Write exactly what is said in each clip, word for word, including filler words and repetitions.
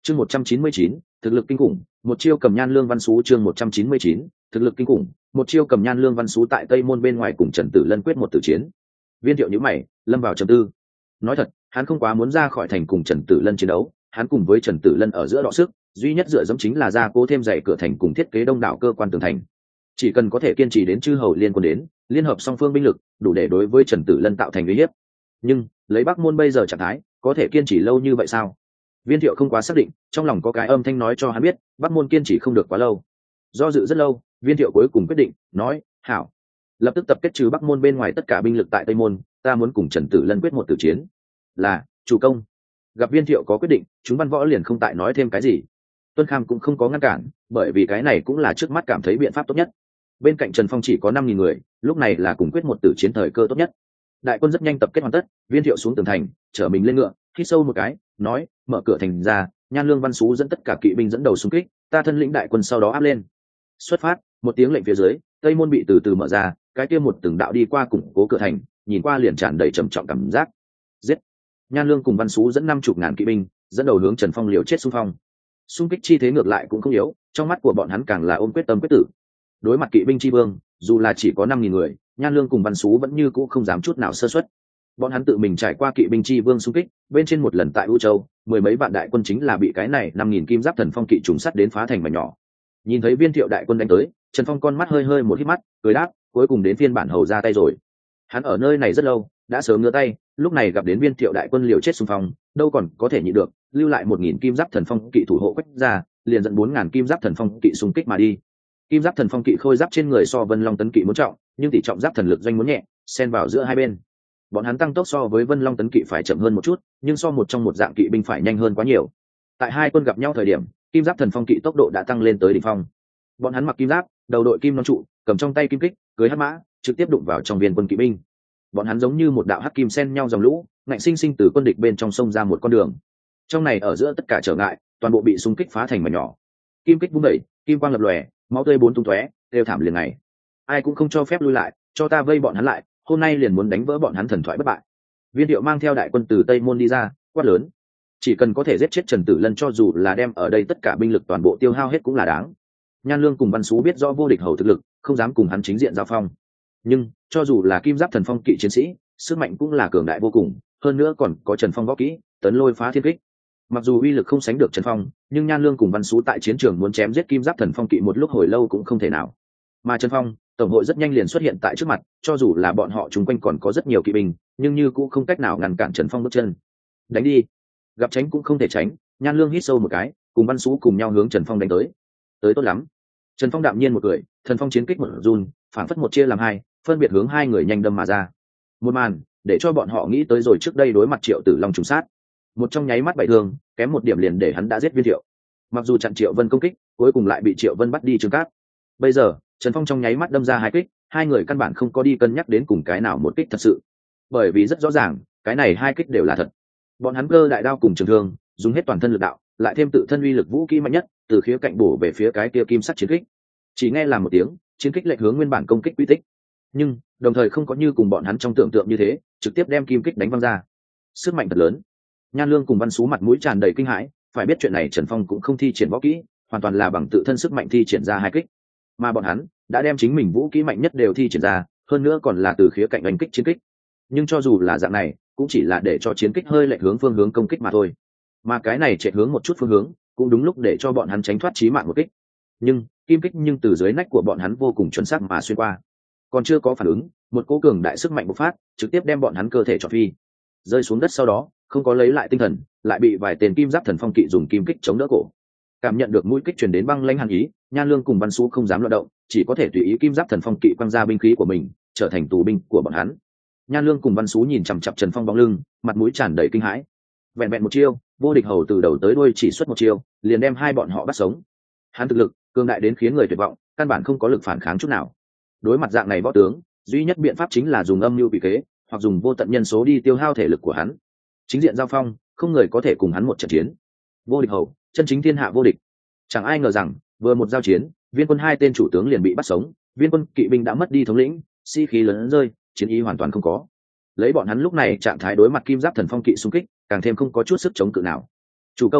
chương một trăm chín mươi chín, thực lực kinh khủng, một chiêu cầm nhan lương văn xú. Chương một trăm chín mươi chín, thực lực kinh khủng, một chiêu cầm nhan lương văn xú. Tại tây môn bên ngoài cùng Trần Tử Lân quyết một tử chiến. Viên Thiệu nhíu mày, lâm vào trầm tư. Nói thật, hắn không quá muốn ra khỏi thành cùng Trần Tử Lân chiến đấu, hắn cùng với Trần Tử Lân ở giữa đọ sức, duy nhất dựa dẫm chính là gia cố thêm dạy cửa thành cùng thiết kế đông đảo cơ quan tường thành. Chỉ cần có thể kiên trì đến chư hầu liên quân đến, liên hợp song phương binh lực, đủ để đối với Trần Tử Lân tạo thành uy hiếp. Nhưng, lấy Bắc Môn bây giờ trạng thái, có thể kiên trì lâu như vậy sao? Viên Thiệu không quá xác định, trong lòng có cái âm thanh nói cho hắn biết, Bắc Môn kiên trì không được quá lâu. Do dự rất lâu, Viên Thiệu cuối cùng quyết định, nói: "Hảo, lập tức tập kết trừ Bắc Môn bên ngoài tất cả binh lực tại Tây Môn, ta muốn cùng Trần Tử Lân quyết một tử chiến." "Là, chủ công." Gặp Viên Thiệu có quyết định, chúng văn võ liền không tại nói thêm cái gì. Tuân Kham cũng không có ngăn cản, bởi vì cái này cũng là trước mắt cảm thấy biện pháp tốt nhất. Bên cạnh Trần Phong chỉ có năm nghìn người, lúc này là cùng quyết một tử chiến thời cơ tốt nhất. Đại quân rất nhanh tập kết hoàn tất, Viên Thiệu xuống tường thành, chở mình lên ngựa, hít sâu một cái, nói: "Mở cửa thành ra, Nhan Lương Văn Xú dẫn tất cả kỵ binh dẫn đầu xung kích, ta thân lĩnh đại quân sau đó áp lên." Xuất phát, một tiếng lệnh phía dưới, Tây môn bị từ từ mở ra, cái kia một từng đạo đi qua củng cố cửa thành, nhìn qua liền tràn đầy trầm trọng cảm giác. Giết! Nhan Lương cùng Văn Xú dẫn năm chục ngàn kỵ binh, dẫn đầu hướng Trần Phong liều chết xung phong. Xung kích chi thế ngược lại cũng không yếu, trong mắt của bọn hắn càng là ôm quyết tâm quyết tử. Đối mặt kỵ binh chi vương, dù là chỉ có năm nghìn người, Nhan Lương cùng Văn Xú vẫn như cũ không dám chút nào sơ suất. Bọn hắn tự mình trải qua kỵ binh chi vương xung kích, bên trên một lần tại U Châu, mười mấy vạn đại quân chính là bị cái này năm nghìn kim giáp thần phong kỵ trùng sắt đến phá thành mảnh nhỏ. Nhìn thấy Viên Thiệu đại quân đánh tới, Trần Phong con mắt hơi hơi một hít mắt, cười đáp: "Cuối cùng đến phiên bản hầu ra tay rồi." Hắn ở nơi này rất lâu, đã sớm ngửa tay, lúc này gặp đến Viên Thiệu đại quân liều chết xung phong, đâu còn có thể nhịn được, lưu lại một nghìn kim giáp thần phong kỵ thủ hộ quách ra, liền dẫn bốn ngàn kim giáp thần phong kỵ xung kích mà đi. Kim giáp thần phong kỵ khôi giáp trên người so Vân Long tấn kỵ muốn trọng, nhưng tỷ trọng giáp thần lực doanh muốn nhẹ, xen vào giữa hai bên. Bọn hắn tăng tốc so với Vân Long tấn kỵ phải chậm hơn một chút, nhưng so một trong một dạng kỵ binh phải nhanh hơn quá nhiều. Tại hai quân gặp nhau thời điểm, kim giáp thần phong kỵ tốc độ đã tăng lên tới đỉnh phong. Bọn hắn mặc kim giáp, đầu đội kim non trụ, cầm trong tay kim kích, cưỡi hắc mã, trực tiếp đụng vào trong viên quân kỵ binh. Bọn hắn giống như một đạo hắc kim xen nhau dòng lũ, ngạnh sinh sinh từ quân địch bên trong sông ra một con đường. Trong này ở giữa tất cả trở ngại, toàn bộ bị xung kích phá thành mảnh nhỏ. Kim kích bung đẩy, kim quang lập lòe, máu tươi bốn tung tóe, đều thảm liền ngày. Ai cũng không cho phép lui lại, cho ta vây bọn hắn lại, hôm nay liền muốn đánh vỡ bọn hắn thần thoại bất bại. Viên Thiệu mang theo đại quân từ Tây môn đi ra, quát lớn: "Chỉ cần có thể giết chết Trần Tử Lân, cho dù là đem ở đây tất cả binh lực toàn bộ tiêu hao hết cũng là đáng." Nhan Lương cùng Văn Xú biết rõ vô địch hầu thực lực, không dám cùng hắn chính diện giao phong. Nhưng cho dù là kim giáp thần phong kỵ chiến sĩ, sức mạnh cũng là cường đại vô cùng, hơn nữa còn có Trần Phong võ kỹ, tấn lôi phá thiên kích. Mặc dù uy lực không sánh được Trần Phong, nhưng Nhan Lương cùng Văn Xú tại chiến trường muốn chém giết kim giáp thần phong kỵ một lúc hồi lâu cũng không thể nào. Mà Trần Phong, tổng hội rất nhanh liền xuất hiện tại trước mặt, cho dù là bọn họ chung quanh còn có rất nhiều kỵ binh, nhưng như cũng không cách nào ngăn cản Trần Phong bước chân. Đánh đi! Gặp tránh cũng không thể tránh, Nhan Lương hít sâu một cái, cùng Văn Xú cùng nhau hướng Trần Phong đánh tới. Tới tốt lắm! Trần Phong đạm nhiên một cười, thần phong chiến kích một run, phản phất một chia làm hai, phân biệt hướng hai người nhanh đâm mà ra. Một màn để cho bọn họ nghĩ tới rồi trước đây đối mặt Triệu Tử Long trùng sát, một trong nháy mắt bảy thương, kém một điểm liền để hắn đã giết Viên Thiệu. Mặc dù chặn Triệu Vân công kích, cuối cùng lại bị Triệu Vân bắt đi Trương Cát. Bây giờ Trần Phong trong nháy mắt đâm ra hai kích, hai người căn bản không có đi cân nhắc đến cùng cái nào một kích thật sự, bởi vì rất rõ ràng cái này hai kích đều là thật. Bọn hắn cơ đại đao cùng trường thương, dùng hết toàn thân lực đạo, lại thêm tự thân uy lực vũ khí mạnh nhất, từ khía cạnh bổ về phía cái kia kim sắt chiến kích. Chỉ nghe làm một tiếng, chiến kích lệch hướng nguyên bản công kích quy tích, nhưng đồng thời không có như cùng bọn hắn trong tưởng tượng như thế, trực tiếp đem kim kích đánh văng ra. Sức mạnh thật lớn. Nhan Lương cùng Văn Xú mặt mũi tràn đầy kinh hãi, phải biết chuyện này Trần Phong cũng không thi triển võ kỹ, hoàn toàn là bằng tự thân sức mạnh thi triển ra hai kích, mà bọn hắn đã đem chính mình vũ kỹ mạnh nhất đều thi triển ra, hơn nữa còn là từ khía cạnh đánh kích chiến kích. Nhưng cho dù là dạng này, cũng chỉ là để cho chiến kích hơi lệch hướng phương hướng công kích mà thôi, mà cái này chạy hướng một chút phương hướng, cũng đúng lúc để cho bọn hắn tránh thoát chí mạng một kích. Nhưng kim kích nhưng từ dưới nách của bọn hắn vô cùng chuẩn xác mà xuyên qua, còn chưa có phản ứng, một cỗ cường đại sức mạnh bộc phát, trực tiếp đem bọn hắn cơ thể chọc phi, rơi xuống đất. Sau đó không có lấy lại tinh thần, lại bị vài tên kim giáp thần phong kỵ dùng kim kích chống đỡ cổ. Cảm nhận được mũi kích truyền đến băng lãnh hàn ý, Nhan Lương cùng Văn Xú không dám loạn động, chỉ có thể tùy ý kim giáp thần phong kỵ quăng ra binh khí của mình, trở thành tù binh của bọn hắn. Nhan Lương cùng Văn Xú nhìn chằm chằm Trần Phong bóng lưng, mặt mũi tràn đầy kinh hãi. Vẹn vẹn một chiêu, vô địch hầu từ đầu tới đuôi chỉ xuất một chiêu, liền đem hai bọn họ bắt sống. Hắn thực lực cường đại đến khiến người tuyệt vọng, căn bản không có lực phản kháng chút nào. Đối mặt dạng này võ tướng, duy nhất biện pháp chính là dùng âm mưu quỷ kế, hoặc dùng vô tận nhân số đi tiêu hao thể lực của hắn. Chính diện giao phong, không người có thể cùng hắn một trận chiến. Vô địch hầu, chân chính thiên hạ vô địch. Chẳng ai ngờ rằng, vừa một giao chiến, viên quân hai tên chủ tướng liền bị bắt sống, viên quân kỵ binh đã mất đi thống lĩnh, sĩ khí lớn rơi, chiến ý hoàn toàn không có. Lấy bọn hắn lúc này trạng thái đối mặt kim giáp thần phong kỵ xung kích, càng thêm không có chút sức chống cự nào. Chủ công,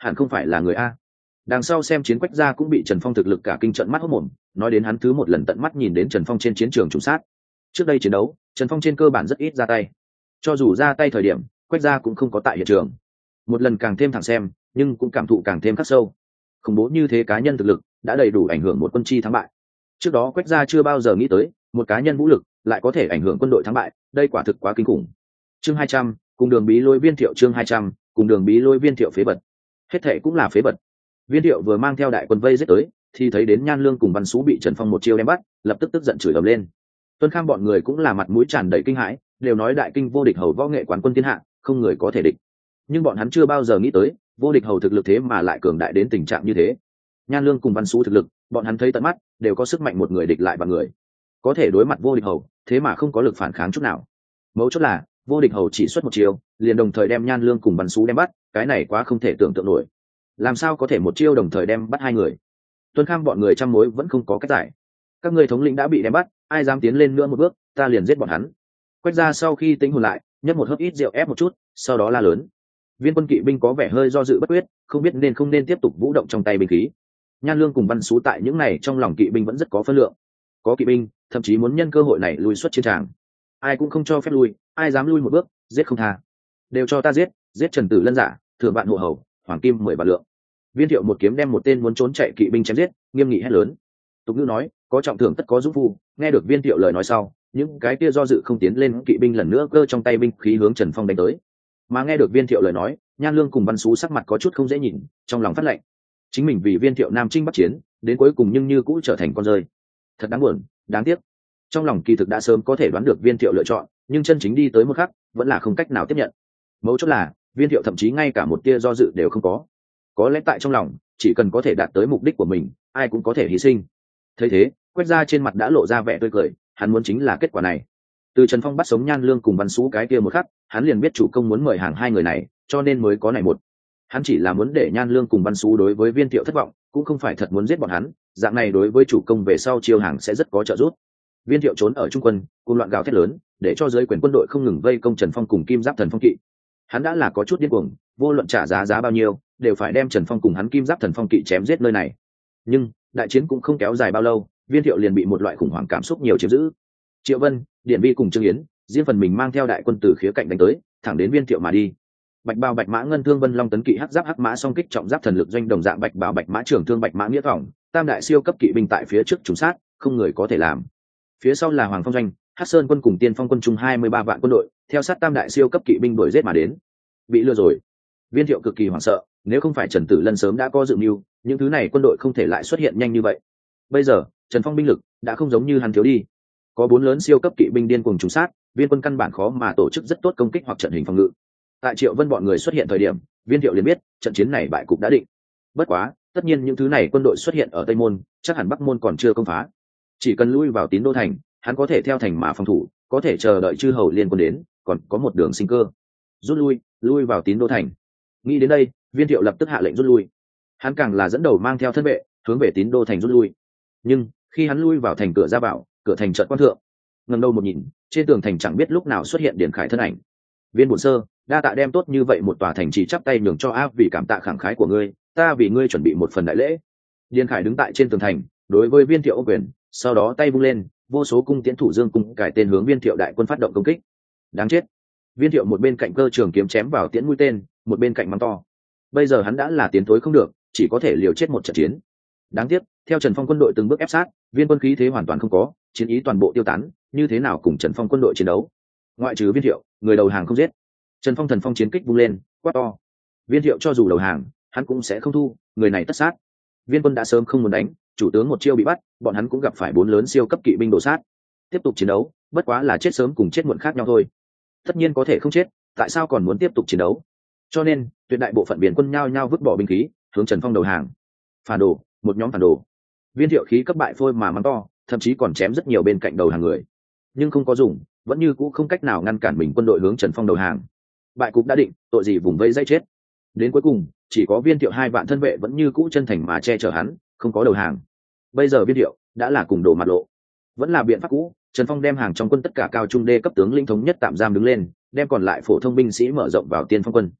hẳn không phải là người a. Đằng sau xem chiến Quách gia cũng bị Trần Phong thực lực cả kinh trận mắt hốt mồm, nói đến hắn thứ một lần tận mắt nhìn đến Trần Phong trên chiến trường trùng sát. Trước đây chiến đấu, Trần Phong trên cơ bản rất ít ra tay, cho dù ra tay thời điểm, Quách gia cũng không có tại hiện trường. Một lần càng thêm thẳng xem, nhưng cũng cảm thụ càng thêm khắc sâu. Khủng bố như thế cá nhân thực lực đã đầy đủ ảnh hưởng một quân chi thắng bại. Trước đó Quách gia chưa bao giờ nghĩ tới, một cá nhân vũ lực lại có thể ảnh hưởng quân đội thắng bại, đây quả thực quá kinh khủng. Chương hai trăm, cùng Đường Bí Lôi Viên Thiệu chương hai trăm, cùng Đường Bí Lôi Viên Thiệu phế vật. Hết thệ cũng là phế vật. Viên Thiệu vừa mang theo đại quân vây giết tới, thì thấy đến Nhan Lương cùng Văn Sú bị Trần Phong một chiêu đem bắt, lập tức tức giận chửi ầm lên. Tuân Khang bọn người cũng là mặt mũi tràn đầy kinh hãi, đều nói đại kinh vô địch hầu võ nghệ quán quân thiên hạ, không người có thể địch. Nhưng bọn hắn chưa bao giờ nghĩ tới, vô địch hầu thực lực thế mà lại cường đại đến tình trạng như thế. Nhan Lương cùng Văn Sú thực lực, bọn hắn thấy tận mắt, đều có sức mạnh một người địch lại bằng người. Có thể đối mặt vô địch hầu, thế mà không có lực phản kháng chút nào. Mấu chốt là, vô địch hầu chỉ xuất một chiêu, liền đồng thời đem Nhan Lương cùng Văn Sú đem bắt, cái này quá không thể tưởng tượng nổi. Làm sao có thể một chiêu đồng thời đem bắt hai người? Tuân Khang bọn người trăm mối vẫn không có cách giải. Các ngươi thống lĩnh đã bị đem bắt, ai dám tiến lên nữa một bước, ta liền giết bọn hắn. Quách gia sau khi tính hồn lại, nhấp một hớp ít rượu ép một chút, sau đó la lớn. Viên quân kỵ binh có vẻ hơi do dự bất quyết, không biết nên không nên tiếp tục vũ động trong tay binh khí. Nhan Lương cùng Văn Sú tại những này trong lòng kỵ binh vẫn rất có phân lượng. Có kỵ binh, thậm chí muốn nhân cơ hội này lui xuất chiến tràng. Ai cũng không cho phép lui, ai dám lui một bước, giết không tha. Đều cho ta giết, giết Trần Tử Lân giả, thưởng vạn hộ hầu, hoàng kim mười vạn lượng. Viên Thiệu một kiếm đem một tên muốn trốn chạy kỵ binh chém giết, nghiêm nghị hét lớn. Tục ngữ nói, có trọng thưởng tất có dũng phu, nghe được Viên Thiệu lời nói sau, những cái kia do dự không tiến lên kỵ binh lần nữa cơ trong tay binh khí hướng Trần Phong đánh tới. Mà nghe được Viên Thiệu lời nói, Nhan Lương cùng Văn Sú sắc mặt có chút không dễ nhìn, trong lòng phát lạnh. Chính mình vì Viên Thiệu nam chinh bắc chiến, đến cuối cùng nhưng như cũng trở thành con rơi. Thật đáng buồn, đáng tiếc. Trong lòng kỳ thực đã sớm có thể đoán được Viên Thiệu lựa chọn, nhưng chân chính đi tới một khắc, vẫn là không cách nào tiếp nhận. Mấu chốt là, Viên Thiệu thậm chí ngay cả một tia do dự đều không có. Có lẽ tại trong lòng, chỉ cần có thể đạt tới mục đích của mình, ai cũng có thể hy sinh. Thấy thế, Quách gia trên mặt đã lộ ra vẻ tươi cười, hắn muốn chính là kết quả này. Từ Trần Phong bắt sống Nhan Lương cùng Văn Sú cái kia một khắc, hắn liền biết chủ công muốn mời hàng hai người này, cho nên mới có này một. Hắn chỉ là muốn để Nhan Lương cùng Văn Sú đối với Viên Thiệu thất vọng, cũng không phải thật muốn giết bọn hắn, dạng này đối với chủ công về sau chiêu hàng sẽ rất có trợ giúp. Viên Thiệu trốn ở trung quân, cùng loạn gào thét lớn, để cho giới quyền quân đội không ngừng vây công Trần Phong cùng Kim Giáp Thần Phong kỵ. Hắn đã là có chút điên cuồng, vô luận trả giá giá bao nhiêu, đều phải đem Trần Phong cùng hắn Kim Giáp Thần Phong kỵ chém giết nơi này. Nhưng đại chiến cũng không kéo dài bao lâu, Viên Thiệu liền bị một loại khủng hoảng cảm xúc nhiều chiếm giữ. Triệu Vân, Điện Vi cùng Trương Yến, riêng phần mình mang theo đại quân từ khía cạnh đánh tới, thẳng đến Viên Thiệu mà đi. Bạch bào bạch mã ngân thương Vân Long tấn kỵ hắc giáp hắc mã song kích trọng giáp thần lực doanh đồng dạng bạch bào bạch mã trưởng thương bạch mã nghĩa thỏng, tam đại siêu cấp kỵ binh tại phía trước trùng sát, không người có thể làm. Phía sau là Hoàng Phong doanh, Hắc Sơn quân cùng Tiên Phong quân chung hai mươi ba vạn quân đội, theo sát tam đại siêu cấp kỵ binh đuổi giết mà đến. Bị lừa rồi. Viên Thiệu cực kỳ hoảng sợ, nếu không phải Trần Tử Lân sớm đã có dự mưu, những thứ này quân đội không thể lại xuất hiện nhanh như vậy. Bây giờ, Trần Phong binh lực đã không giống như hắn thiếu đi. Có bốn lớn siêu cấp kỵ binh điên cuồng trùng sát, viên quân căn bản khó mà tổ chức rất tốt công kích hoặc trận hình phòng ngự. Tại Triệu Vân bọn người xuất hiện thời điểm, Viên Thiệu liền biết, trận chiến này bại cục đã định. Bất quá, tất nhiên những thứ này quân đội xuất hiện ở Tây Môn, chắc hẳn Bắc Môn còn chưa công phá. Chỉ cần lui vào Tín Đô thành, hắn có thể theo thành mà phòng thủ, có thể chờ đợi chư hầu liên quân đến, còn có một đường sinh cơ. Rút lui, lui vào Tín Đô thành. Nghĩ đến đây, Viên Thiệu lập tức hạ lệnh rút lui. Hắn càng là dẫn đầu mang theo thân vệ, hướng về Tín Đô thành rút lui. Nhưng khi hắn lui vào thành cửa ra vào, cửa thành chợt quan thượng, ngẩng đầu một nhìn, trên tường thành chẳng biết lúc nào xuất hiện Điền Khải thân ảnh. Viên bổn sơ, đa tạ đem tốt như vậy một tòa thành trì chắp tay nhường cho áp vì cảm tạ khẳng khái của ngươi, ta vì ngươi chuẩn bị một phần đại lễ. Điền Khải đứng tại trên tường thành, đối với Viên Thiệu ô quyền, sau đó tay vung lên, vô số cung tiễn thủ dương cung cải tên hướng Viên Thiệu đại quân phát động công kích. Đáng chết! Viên Thiệu một bên cạnh cơ trường kiếm chém vào tiễn mũi tên, một bên cạnh mắng to. Bây giờ hắn đã là tiến thối không được, chỉ có thể liều chết một trận chiến. Đáng tiếc, theo Trần Phong quân đội từng bước ép sát, Viên quân khí thế hoàn toàn không có, chiến ý toàn bộ tiêu tán, như thế nào cùng Trần Phong quân đội chiến đấu? Ngoại trừ Viên Thiệu, người đầu hàng không giết. Trần Phong thần phong chiến kích vung lên, quát to. Viên Thiệu cho dù đầu hàng, hắn cũng sẽ không thu, người này tất sát. Viên quân đã sớm không muốn đánh, chủ tướng một chiêu bị bắt, bọn hắn cũng gặp phải bốn lớn siêu cấp kỵ binh đổ sát. Tiếp tục chiến đấu, bất quá là chết sớm cùng chết muộn khác nhau thôi. Tất nhiên có thể không chết, tại sao còn muốn tiếp tục chiến đấu? Cho nên, tuyệt đại bộ phận biển quân nhao nhao vứt bỏ binh khí, hướng Trần Phong đầu hàng. Phản đồ, một nhóm phản đồ. Viên Thiệu khí cấp bại phôi mà mắng to, thậm chí còn chém rất nhiều bên cạnh đầu hàng người. Nhưng không có dùng, vẫn như cũ không cách nào ngăn cản mình quân đội hướng Trần Phong đầu hàng. Bại cục đã định, tội gì vùng vây dây chết. Đến cuối cùng, chỉ có Viên Thiệu hai vạn thân vệ vẫn như cũ chân thành mà che chở hắn, không có đầu hàng. Bây giờ Viên Thiệu đã là cùng đổ mặt lộ. Vẫn là biện pháp cũ, Trần Phong đem hàng trong quân tất cả cao trung đê cấp tướng lĩnh thống nhất tạm giam đứng lên, đem còn lại phổ thông binh sĩ mở rộng vào Tiên Phong quân.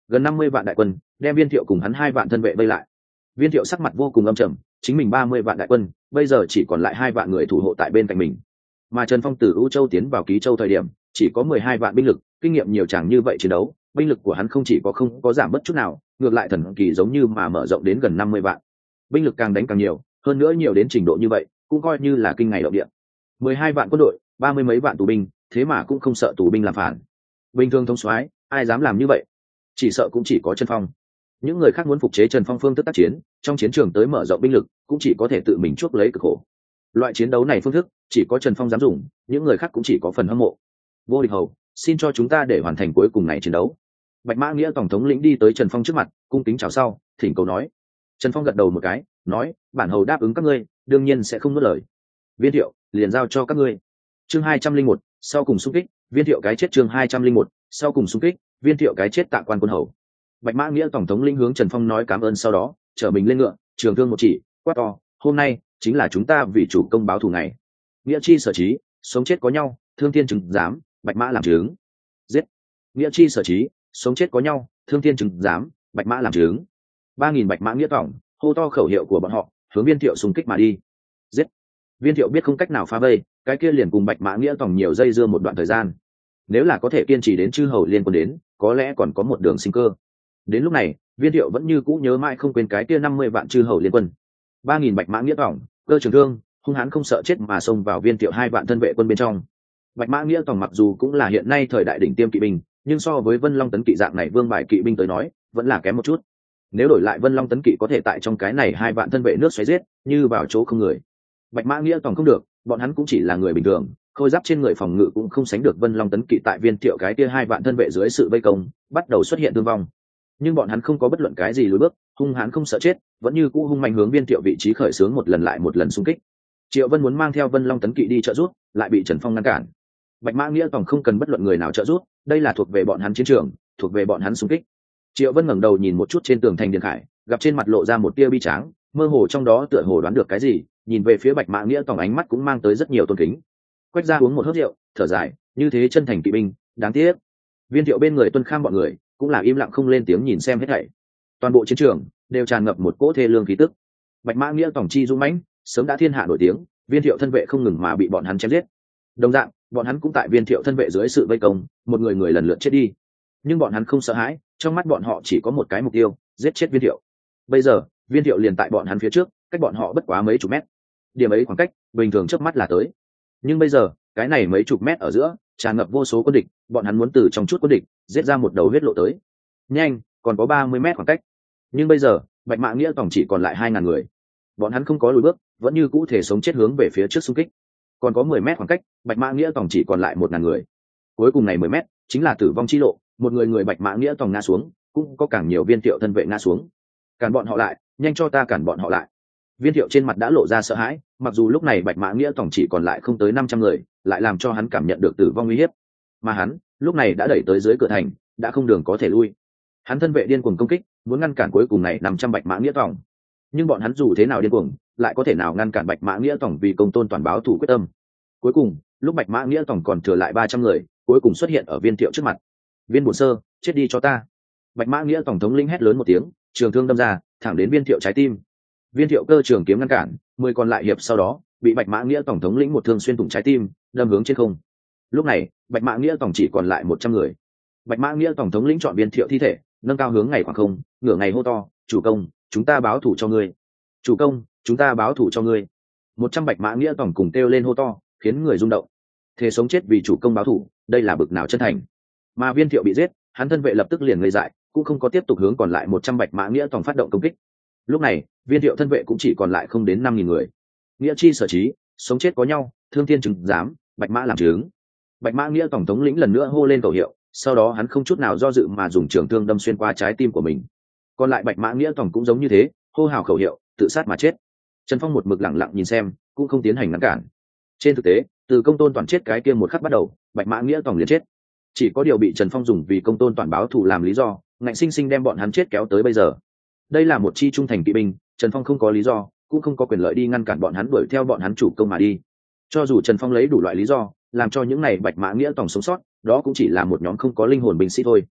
gần năm mươi vạn đại quân đem Viên Thiệu cùng hắn hai vạn thân vệ vây lại. Viên Thiệu sắc mặt vô cùng âm trầm, chính mình ba mươi vạn đại quân bây giờ chỉ còn lại hai vạn người thủ hộ tại bên cạnh mình, mà Trần Phong từ U Châu tiến vào Ký Châu thời điểm chỉ có mười hai vạn binh lực, kinh nghiệm nhiều chàng như vậy chiến đấu, binh lực của hắn không chỉ có không có giảm bất chút nào, ngược lại thần kỳ giống như mà mở rộng đến gần năm mươi vạn. Binh lực càng đánh càng nhiều, hơn nữa nhiều đến trình độ như vậy cũng coi như là kinh ngày động địa. Mười hai vạn quân đội, ba mươi mấy vạn tù binh, thế mà cũng không sợ tù binh làm phản. Bình thường thống soái ai dám làm như vậy? Chỉ sợ cũng chỉ có Trần Phong. Những người khác muốn phục chế Trần Phong phương thức tác chiến, trong chiến trường tới mở rộng binh lực cũng chỉ có thể tự mình chuốc lấy cực khổ. Loại chiến đấu này phương thức chỉ có Trần Phong dám dùng, những người khác cũng chỉ có phần hâm mộ. Vô Địch Hầu, xin cho chúng ta để hoàn thành cuối cùng này chiến đấu. Bạch Mã Nghĩa tổng thống lĩnh đi tới Trần Phong trước mặt, cung kính chào sau, thỉnh cầu nói. Trần Phong gật đầu một cái, nói, bản hầu đáp ứng các ngươi, đương nhiên sẽ không nuốt lời. Viên Thiệu, liền giao cho các ngươi. Chương hai trăm linh một, sau cùng xung kích, Viên Thiệu cái chết. Chương hai trăm linh một, sau cùng xung kích, Viên Thiệu cái chết. Tạ quan quân hầu. Bạch Mã Nghĩa tổng thống lĩnh hướng Trần Phong nói cảm ơn, sau đó chở mình lên ngựa, trường thương một chỉ, quát to, hôm nay chính là chúng ta vì chủ công báo thù ngày. Nghĩa chi sở trí, sống chết có nhau, thương thiên chứng giám, Bạch Mã làm chứng. Giết. Nghĩa chi sở trí, sống chết có nhau, thương thiên chứng giám, Bạch Mã làm chứng. Ba nghìn Bạch Mã Nghĩa tổng hô to khẩu hiệu của bọn họ, hướng Viên Thiệu xung kích mà đi. Giết. Viên Thiệu biết không cách nào phá vây, cái kia liền cùng Bạch Mã Nghĩa tổng nhiều dây dưa một đoạn thời gian. Nếu là có thể kiên trì đến chư hầu liên quân đến, có lẽ còn có một đường sinh cơ. Đến lúc này, Viên Thiệu vẫn như cũ nhớ mãi không quên cái kia năm mươi vạn chư hầu liên quân. Ba nghìn Bạch Mã Nghĩa tổng cơ trường thương, hung hãn không sợ chết mà xông vào Viên Thiệu hai vạn thân vệ quân bên trong. Bạch Mã Nghĩa tổng mặc dù cũng là hiện nay thời đại đỉnh tiêm kỵ binh, nhưng so với Vân Long tấn kỵ dạng này vương bài kỵ binh tới nói, vẫn là kém một chút. Nếu đổi lại Vân Long tấn kỵ có thể tại trong cái này hai vạn thân vệ nước xoáy giết, như vào chỗ không người. Bạch Mã Nghĩa tổng không được, bọn hắn cũng chỉ là người bình thường, khôi giáp trên người phòng ngự cũng không sánh được Vân Long tấn kỵ tại Viên Thiệu cái kia hai vạn thân vệ dưới sự vây công, bắt đầu xuất hiện thương vong. Nhưng bọn hắn không có bất luận cái gì lùi bước, hung hãn không sợ chết, vẫn như cũ hung mạnh hướng Viên Thiệu vị trí khởi xướng một lần lại một lần xung kích. Triệu Vân muốn mang theo Vân Long tấn kỵ đi trợ giúp, lại bị Trần Phong ngăn cản. Bạch Mã Nghĩa tổng không cần bất luận người nào trợ giúp, đây là thuộc về bọn hắn chiến trường, thuộc về bọn hắn xung kích. Triệu Vân ngẩng đầu nhìn một chút trên tường thành điện khải, gặp trên mặt lộ ra một tia bi tráng, mơ hồ trong đó tựa hồ đoán được cái gì, nhìn về phía Bạch Mã Nghĩa tổng ánh mắt cũng mang tới rất nhiều tôn kính. Quách ra uống một hớp rượu, thở dài, như thế chân thành kỵ binh, đáng tiếc. Viên Thiệu bên người tuân kham bọn người cũng là im lặng không lên tiếng nhìn xem hết thảy. Toàn bộ chiến trường đều tràn ngập một cỗ thê lương khí tức. Bạch Mã Nghĩa tổng chi dũng mãnh, sớm đã thiên hạ nổi tiếng, Viên Thiệu thân vệ không ngừng mà bị bọn hắn chém giết. Đồng dạng, bọn hắn cũng tại Viên Thiệu thân vệ dưới sự vây công, một người người lần lượt chết đi. Nhưng bọn hắn không sợ hãi, trong mắt bọn họ chỉ có một cái mục tiêu, giết chết Viên Thiệu. Bây giờ, Viên Thiệu liền tại bọn hắn phía trước, cách bọn họ bất quá mấy chục mét. Điểm ấy khoảng cách, bình thường chớp mắt là tới. Nhưng bây giờ, cái này mấy chục mét ở giữa, tràn ngập vô số quân địch, bọn hắn muốn từ trong chút quân địch, giết ra một đầu huyết lộ tới. Nhanh, còn có ba mươi mét khoảng cách. Nhưng bây giờ, Bạch Mã Nghĩa tổng chỉ còn lại hai ngàn người. Bọn hắn không có lùi bước, vẫn như cũ thể sống chết hướng về phía trước xung kích. Còn có mười mét khoảng cách, Bạch Mã Nghĩa tổng chỉ còn lại một ngàn người. Cuối cùng này mười mét, chính là tử vong chi lộ, một người người Bạch Mã Nghĩa tổng ngã xuống, cũng có càng nhiều Viên Thiệu thân vệ ngã xuống. Cản bọn họ lại, nhanh cho ta cản bọn họ lại. Viên Thiệu trên mặt đã lộ ra sợ hãi, mặc dù lúc này Bạch Mã Nghĩa tổng chỉ còn lại không tới năm trăm người, lại làm cho hắn cảm nhận được tử vong nguy hiểm. Mà hắn, lúc này đã đẩy tới dưới cửa thành, đã không đường có thể lui. Hắn thân vệ điên cuồng công kích, muốn ngăn cản cuối cùng này năm trăm Bạch Mã Nghĩa tổng. Nhưng bọn hắn dù thế nào điên cuồng, lại có thể nào ngăn cản Bạch Mã Nghĩa tổng vì công tôn toàn báo thủ quyết tâm. Cuối cùng, lúc Bạch Mã Nghĩa tổng còn thừa lại ba trăm người, cuối cùng xuất hiện ở Viên Thiệu trước mặt. Viên Bổn Sơ, chết đi cho ta. Bạch Mã Nghĩa tổng thống lĩnh hét lớn một tiếng, trường thương đâm ra, thẳng đến Viên Thiệu trái tim. Viên Thiệu cơ trường kiếm ngăn cản, mười còn lại hiệp sau đó, bị Bạch Mã Nghĩa tổng thống lĩnh một thương xuyên thủng trái tim, đâm hướng trên không. Lúc này, Bạch Mã Nghĩa tổng chỉ còn lại một trăm người. Bạch Mã Nghĩa tổng thống lĩnh chọn Viên Thiệu thi thể, nâng cao hướng ngày khoảng không, ngửa ngày hô to, chủ công, chúng ta báo thủ cho ngươi. Chủ công, chúng ta báo thủ cho ngươi. Một trăm Bạch Mã Nghĩa tổng cùng kêu lên hô to, khiến người rung động. Thế sống chết vì chủ công báo thủ, đây là bực nào chân thành. Mà Viên Thiệu bị giết, hắn thân vệ lập tức liền ngây dại, cũng không có tiếp tục hướng còn lại một trăm Bạch Mã Nghĩa tổng phát động công kích. Lúc này, Viên Thiệu thân vệ cũng chỉ còn lại không đến năm nghìn người. Nghĩa chi sở trí, sống chết có nhau, thương thiên chứng giám, Bạch Mã làm chứng. Bạch Mã Nghĩa tổng thống lĩnh lần nữa hô lên khẩu hiệu, sau đó hắn không chút nào do dự mà dùng trường thương đâm xuyên qua trái tim của mình. Còn lại Bạch Mã Nghĩa tổng cũng giống như thế, hô hào khẩu hiệu, tự sát mà chết. Trần Phong một mực lặng lặng nhìn xem, cũng không tiến hành ngăn cản. Trên thực tế, từ công tôn toàn chết cái kia một khắc bắt đầu, Bạch Mã Nghĩa tổng liền chết. Chỉ có điều bị Trần Phong dùng vì công tôn toàn báo thù làm lý do, ngạnh sinh sinh đem bọn hắn chết kéo tới bây giờ. Đây là một chi trung thành kỵ binh, Trần Phong không có lý do, cũng không có quyền lợi đi ngăn cản bọn hắn đuổi theo bọn hắn chủ công mà đi. Cho dù Trần Phong lấy đủ loại lý do, làm cho những này Bạch Mã Nghĩa tổng sống sót, đó cũng chỉ là một nhóm không có linh hồn binh sĩ thôi.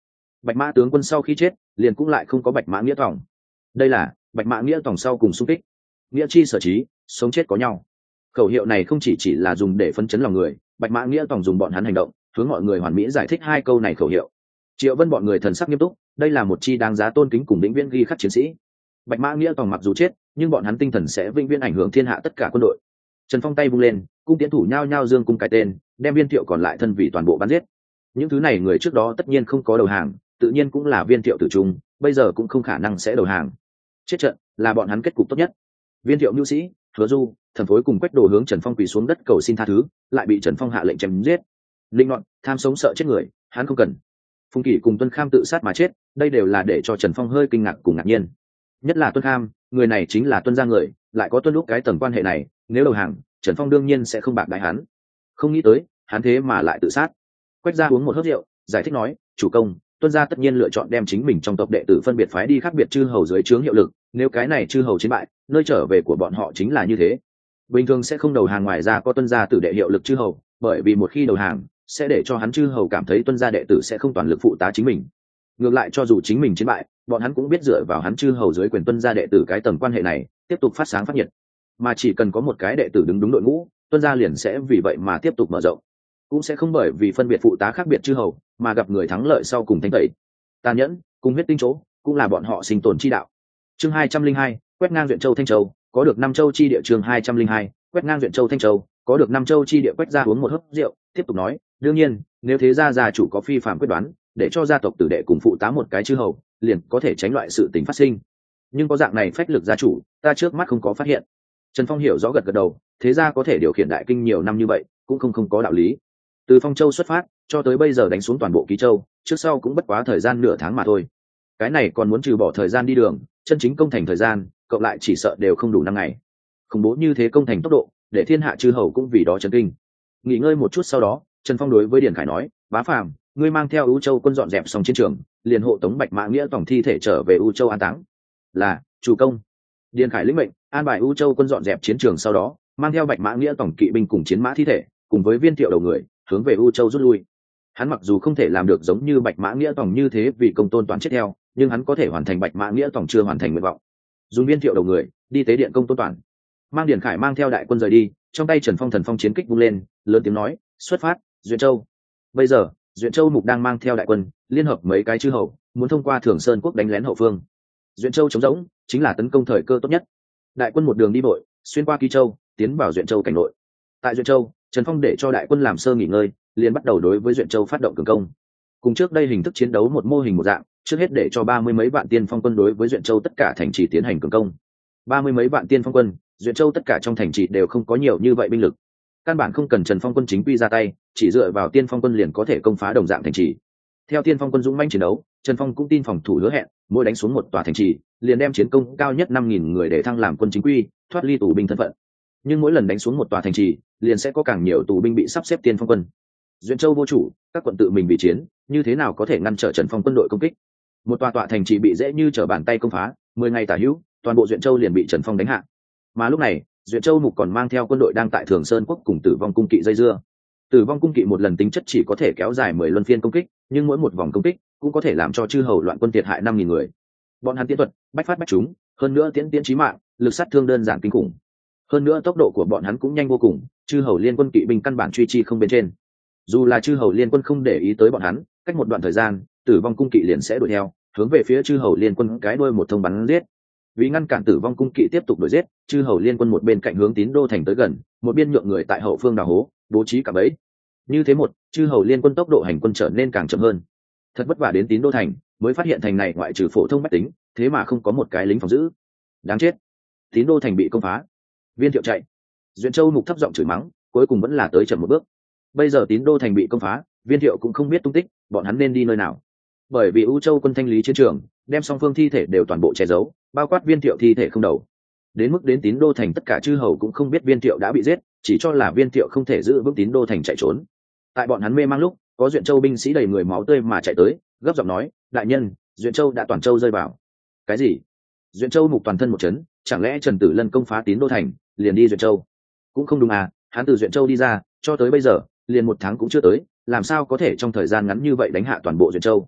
Bạch Mã tướng quân sau khi chết liền cũng lại không có Bạch Mã Nghĩa Tòng. Đây là Bạch Mã Nghĩa Tòng sau cùng xung kích. Nghĩa chi sở trí, sống chết có nhau. Khẩu hiệu này không chỉ chỉ là dùng để phấn chấn lòng người, Bạch Mã Nghĩa Tòng dùng bọn hắn hành động hướng mọi người hoàn mỹ giải thích hai câu này khẩu hiệu. Triệu Vân bọn người thần sắc nghiêm túc, đây là một chi đáng giá tôn kính cùng vĩnh viễn ghi khắc chiến sĩ. Bạch Mã Nghĩa Tòng mặc dù chết, nhưng bọn hắn tinh thần sẽ vĩnh viễn ảnh hưởng thiên hạ tất cả quân đội. Trần Phong tay vung lên, cung tiến thủ nhao nhao dương cung cái tên, đem Viên Thiệu còn lại thân vị toàn bộ bắn giết. Những thứ này người trước đó tất nhiên không có đầu hàng, tự nhiên cũng là Viên Thiệu tử trung, bây giờ cũng không khả năng sẽ đầu hàng. Chết trận là bọn hắn kết cục tốt nhất. Viên Thiệu nhu sĩ, Hứa Du, Thần Phối cùng Quách Đồ hướng Trần Phong quỳ xuống đất cầu xin tha thứ, lại bị Trần Phong hạ lệnh chém giết. Linh Ngọn, tham sống sợ chết người, hắn không cần. Phùng Kỷ cùng Tuân Kham tự sát mà chết, đây đều là để cho Trần Phong hơi kinh ngạc cùng ngạc nhiên. Nhất là Tuân Kham, người này chính là Tuân gia người, lại có Tuân lúc cái tầng quan hệ này, nếu đầu hàng, Trần Phong đương nhiên sẽ không bạc đại hắn. Không nghĩ tới, hắn thế mà lại tự sát. Quách gia uống một hớp rượu, giải thích nói, chủ công, Tuân gia tất nhiên lựa chọn đem chính mình trong tộc đệ tử phân biệt phái đi khác biệt chư hầu dưới trướng hiệu lực, nếu cái này chư hầu chiến bại, nơi trở về của bọn họ chính là như thế. Bình thường sẽ không đầu hàng, ngoài ra có Tuân gia tử đệ hiệu lực chư hầu, bởi vì một khi đầu hàng, sẽ để cho hắn chư hầu cảm thấy Tuân gia đệ tử sẽ không toàn lực phụ tá chính mình. Ngược lại cho dù chính mình chiến bại, bọn hắn cũng biết dựa vào hắn chư hầu dưới quyền Tuân gia đệ tử cái tầng quan hệ này, tiếp tục phát sáng phát nhiệt. Mà chỉ cần có một cái đệ tử đứng đúng đội ngũ, Tuân gia liền sẽ vì vậy mà tiếp tục mở rộng, cũng sẽ không bởi vì phân biệt phụ tá khác biệt chư hầu mà gặp người thắng lợi sau cùng thanh tẩy. Tàn nhẫn cùng huyết tinh chỗ cũng là bọn họ sinh tồn chi đạo. Chương hai trăm linh hai, quét ngang Duyện Châu Thanh Châu, có được năm châu chi địa. Chương hai trăm linh hai, quét ngang Duyện Châu Thanh Châu, có được năm châu chi địa. Quét ra uống một hớp rượu, tiếp tục nói, đương nhiên, nếu thế gia gia chủ có phi phạm quyết đoán, để cho gia tộc tử đệ cùng phụ tá một cái chư hầu, liền có thể tránh loại sự tình phát sinh. Nhưng có dạng này phách lực gia chủ, ta trước mắt không có phát hiện. Trần Phong hiểu rõ gật gật đầu, thế gia có thể điều khiển đại kinh nhiều năm như vậy, cũng không không có đạo lý. Từ Phong Châu xuất phát, cho tới bây giờ đánh xuống toàn bộ Ký Châu, trước sau cũng bất quá thời gian nửa tháng mà thôi. Cái này còn muốn trừ bỏ thời gian đi đường, chân chính công thành thời gian, cộng lại chỉ sợ đều không đủ năm ngày. Khủng bố như thế công thành tốc độ, để thiên hạ chư hầu cũng vì đó chấn kinh. Nghỉ ngơi một chút sau đó, Trần Phong đối với Điền Khải nói, bá phàm, ngươi mang theo U Châu quân dọn dẹp xong chiến trường, liền hộ tống Bạch Mã Nghĩa tổng thi thể trở về U Châu an táng. Là, chủ công. Điền Khải lĩnh mệnh, an bài U Châu quân dọn dẹp chiến trường, sau đó mang theo Bạch Mã Nghĩa tổng kỵ binh cùng chiến mã thi thể, cùng với Viên Thiệu đầu người, hướng về U Châu rút lui. Hắn mặc dù không thể làm được giống như Bạch Mã Nghĩa tổng như thế vì công tôn toàn chết theo, nhưng hắn có thể hoàn thành Bạch Mã Nghĩa tổng chưa hoàn thành nguyện vọng, dùng Viên Thiệu đầu người đi tế điện công tôn toàn. Mang Điền Khải mang theo đại quân rời đi, trong tay Trần Phong thần phong chiến kích vung lên, lớn tiếng nói, xuất phát, Duyện Châu. Bây giờ Duyện Châu mục đang mang theo đại quân liên hợp mấy cái chư hầu, muốn thông qua Thường Sơn quốc đánh lén hậu phương. Duyện Châu trống rỗng, chính là tấn công thời cơ tốt nhất. Đại quân một đường đi vội, xuyên qua Ký Châu, tiến vào Duyện Châu cảnh nội. Tại Duyện Châu, Trần Phong để cho đại quân làm sơ nghỉ ngơi, liền bắt đầu đối với Duyện Châu phát động cường công. Cùng trước đây hình thức chiến đấu một mô hình một dạng, trước hết để cho ba mươi mấy vạn tiên phong quân đối với Duyện Châu tất cả thành trì tiến hành cường công. Ba mươi mấy vạn tiên phong quân, Duyện Châu tất cả trong thành trì đều không có nhiều như vậy binh lực, căn bản không cần Trần Phong quân chính quy ra tay, chỉ dựa vào tiên phong quân liền có thể công phá đồng dạng thành trì. Theo tiên phong quân dũng mãnh chiến đấu, Trần Phong cũng tin phòng thủ hứa hẹn, mỗi đánh xuống một tòa thành trì, liền đem chiến công cao nhất năm nghìn người để thăng làm quân chính quy, thoát ly tù binh thân phận. Nhưng mỗi lần đánh xuống một tòa thành trì, liền sẽ có càng nhiều tù binh bị sắp xếp tiên phong quân. Duyện Châu vô chủ, các quận tự mình bị chiến, như thế nào có thể ngăn trở Trần Phong quân đội công kích? Một tòa tòa thành trì bị dễ như trở bàn tay công phá, mười ngày tả hữu, toàn bộ Duyện Châu liền bị Trần Phong đánh hạ. Mà lúc này, Duyện Châu mục còn mang theo quân đội đang tại Thường Sơn quốc cùng Tử Vong cung kỵ dây dưa. Tử Vong cung kỵ một lần tính chất chỉ có thể kéo dài mười luân phiên công kích, nhưng mỗi một vòng công kích cũng có thể làm cho chư hầu loạn quân thiệt hại năm nghìn người. Bọn hắn tiến thuật bách phát bách trúng, hơn nữa tiến tiến chí mạng, lực sát thương đơn giản kinh khủng. Hơn nữa tốc độ của bọn hắn cũng nhanh vô cùng, chư hầu liên quân kỵ binh căn bản truy chi không bên trên. Dù là chư hầu liên quân không để ý tới bọn hắn, cách một đoạn thời gian, Tử Vong cung kỵ liền sẽ đuổi theo, hướng về phía chư hầu liên quân cái đuôi một thông bắn giết. Vì ngăn cản Tử Vong cung kỵ tiếp tục đuổi giết, chư hầu liên quân một bên cạnh hướng Tín Đô thành tới gần, một bên nhượng người tại hậu phương đào hố, bố trí cả bẫy. Như thế một, chư hầu liên quân tốc độ hành quân trở nên càng chậm hơn. Thật vất vả đến Tín Đô thành, mới phát hiện thành này ngoại trừ phổ thông bách tính, thế mà không có một cái lính phòng giữ. Đáng chết! Tín Đô thành bị công phá. Viên Thiệu chạy. Duyện Châu mục thấp giọng chửi mắng, cuối cùng vẫn là tới chậm một bước. Bây giờ Tín Đô thành bị công phá, Viên Thiệu cũng không biết tung tích, bọn hắn nên đi nơi nào. Bởi vì U Châu quân thanh lý chiến trường, đem song phương thi thể đều toàn bộ che giấu, bao quát Viên Thiệu thi thể không đầu. Đến mức đến Tín Đô thành tất cả chư hầu cũng không biết Viên Thiệu đã bị giết, chỉ cho là Viên Thiệu không thể giữ vững Tín Đô thành chạy trốn. Tại bọn hắn mê mang lúc, có Duyện Châu binh sĩ đầy người máu tươi mà chạy tới, gấp giọng nói, đại nhân, Duyện Châu đã toàn châu rơi vào. Cái gì? Duyện Châu mục toàn thân một chấn, chẳng lẽ Trần Tử Lân công phá Tín Đô thành, liền đi Duyện Châu? Cũng không đúng à, hắn từ Duyện Châu đi ra, cho tới bây giờ, liền một tháng cũng chưa tới, làm sao có thể trong thời gian ngắn như vậy đánh hạ toàn bộ Duyện Châu?